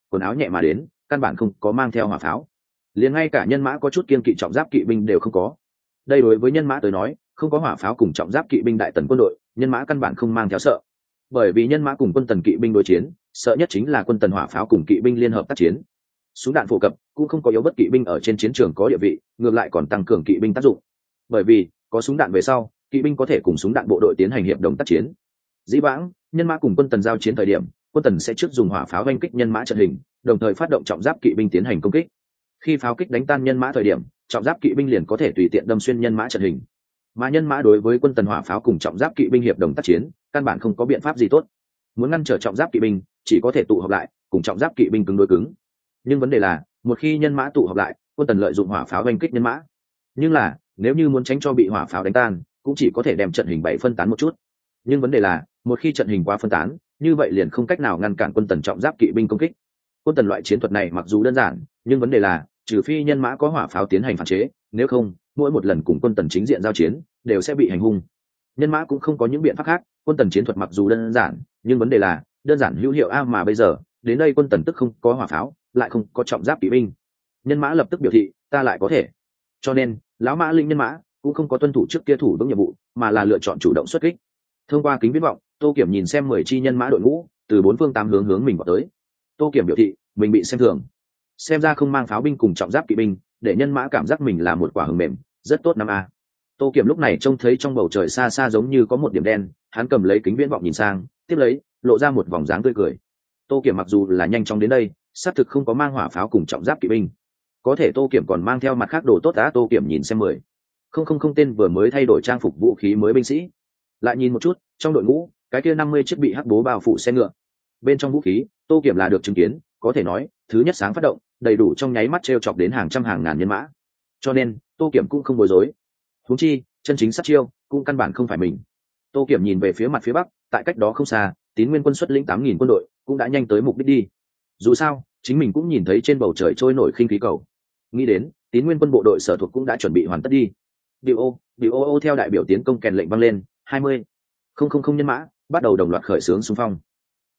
quần áo nhẹ mà đến, căn bản không có mang theo hỏa pháo. Liền ngay cả nhân mã có chút kiên kỵ trọng giáp kỵ binh đều không có. Đây đối với nhân mã tới nói, không có hỏa pháo cùng trọng giáp kỵ binh đại tần quân đội, nhân mã căn bản không mang theo sợ. Bởi vì nhân mã cùng quân tần kỵ binh đối chiến, sợ nhất chính là quân tần hỏa pháo cùng kỵ binh liên hợp tác chiến. Súng đạn phổ cập cũng không có yếu bất kỵ binh ở trên chiến trường có địa vị, ngược lại còn tăng cường kỵ binh tác dụng. Bởi vì có súng đạn về sau, kỵ binh có thể cùng súng đạn bộ đội tiến hành hiệp đồng tác chiến. Dĩ vãng, nhân mã cùng quân tần giao chiến thời điểm, quân tần sẽ trước dùng hỏa pháo đánh kích nhân mã trận hình, đồng thời phát động trọng giáp kỵ binh tiến hành công kích. Khi pháo kích đánh tan nhân mã thời điểm, trọng giáp kỵ binh liền có thể tùy tiện đâm xuyên nhân mã trận hình. Mà nhân mã đối với quân tần hỏa pháo cùng trọng giáp kỵ binh hiệp đồng tác chiến, căn bản không có biện pháp gì tốt. Muốn ngăn trở trọng giáp kỵ binh, chỉ có thể tụ họp lại, cùng trọng giáp kỵ binh cứng đối cứng. Nhưng vấn đề là, một khi nhân mã tụ họp lại, quân tần lợi dụng hỏa pháo đánh kích nhân mã. Nhưng là, nếu như muốn tránh cho bị hỏa pháo đánh tan, cũng chỉ có thể đem trận hình bảy phân tán một chút. Nhưng vấn đề là, một khi trận hình quá phân tán, như vậy liền không cách nào ngăn cản quân tần trọng giáp kỵ binh công kích. Quân tần loại chiến thuật này mặc dù đơn giản, nhưng vấn đề là, trừ phi nhân mã có hỏa pháo tiến hành phản chế, nếu không, mỗi một lần cùng quân tần chính diện giao chiến, đều sẽ bị hành hung. Nhân mã cũng không có những biện pháp khác, quân tần chiến thuật mặc dù đơn giản, nhưng vấn đề là, đơn giản hữu hiệu a mà bây giờ, đến đây quân tần tức không có hỏa pháo, lại không có trọng giáp kỵ binh. Nhân mã lập tức biểu thị, ta lại có thể. Cho nên, lão mã linh nhân mã cũng không có tuân thủ trước kia thủ vững nhiệm vụ, mà là lựa chọn chủ động xuất kích. Thông qua kính viễn vọng, Tô Kiểm nhìn xem mười chi nhân mã đội ngũ, từ bốn phương tám hướng hướng mình vào tới. Tô Kiểm biểu thị, mình bị xem thường. Xem ra không mang pháo binh cùng trọng giáp kỵ binh, để nhân mã cảm giác mình là một quả hừng mềm, rất tốt năm a. Tô Kiểm lúc này trông thấy trong bầu trời xa xa giống như có một điểm đen, hắn cầm lấy kính viễn vọng nhìn sang, tiếp lấy, lộ ra một vòng dáng tươi cười. Tô Kiểm mặc dù là nhanh chóng đến đây, xác thực không có mang hỏa pháo cùng trọng giáp kỵ binh, có thể Tô Kiểm còn mang theo mặt khác đồ tốt đã. Tô Kiểm nhìn xem mười không không không tên vừa mới thay đổi trang phục vũ khí mới binh sĩ, lại nhìn một chút trong đội ngũ cái kia năm mươi chiếc bị hắc bố bao phủ xe ngựa, bên trong vũ khí Tô Kiểm là được chứng kiến, có thể nói thứ nhất sáng phát động đầy đủ trong nháy mắt t r e o chọc đến hàng trăm hàng ngàn nhân mã, cho nên Tô Kiểm cũng không bối rối. Huống chi chân chính sát chiêu cũng căn bản không phải mình. Tô Kiểm nhìn về phía mặt phía bắc, tại cách đó không xa Tín Nguyên quân xuất lĩnh tám nghìn quân đội cũng đã nhanh tới mục đích đi. Dù sao chính mình cũng nhìn thấy trên bầu trời trôi nổi khinh khí cầu, nghĩ đến Tín Nguyên quân bộ đội sở thuộc cũng đã chuẩn bị hoàn tất đi. Điều ô điều ô ô theo đại biểu tiến công kèn lệnh vang lên, hai mươi không không không nhân mã bắt đầu đồng loạt khởi xướng xung phong.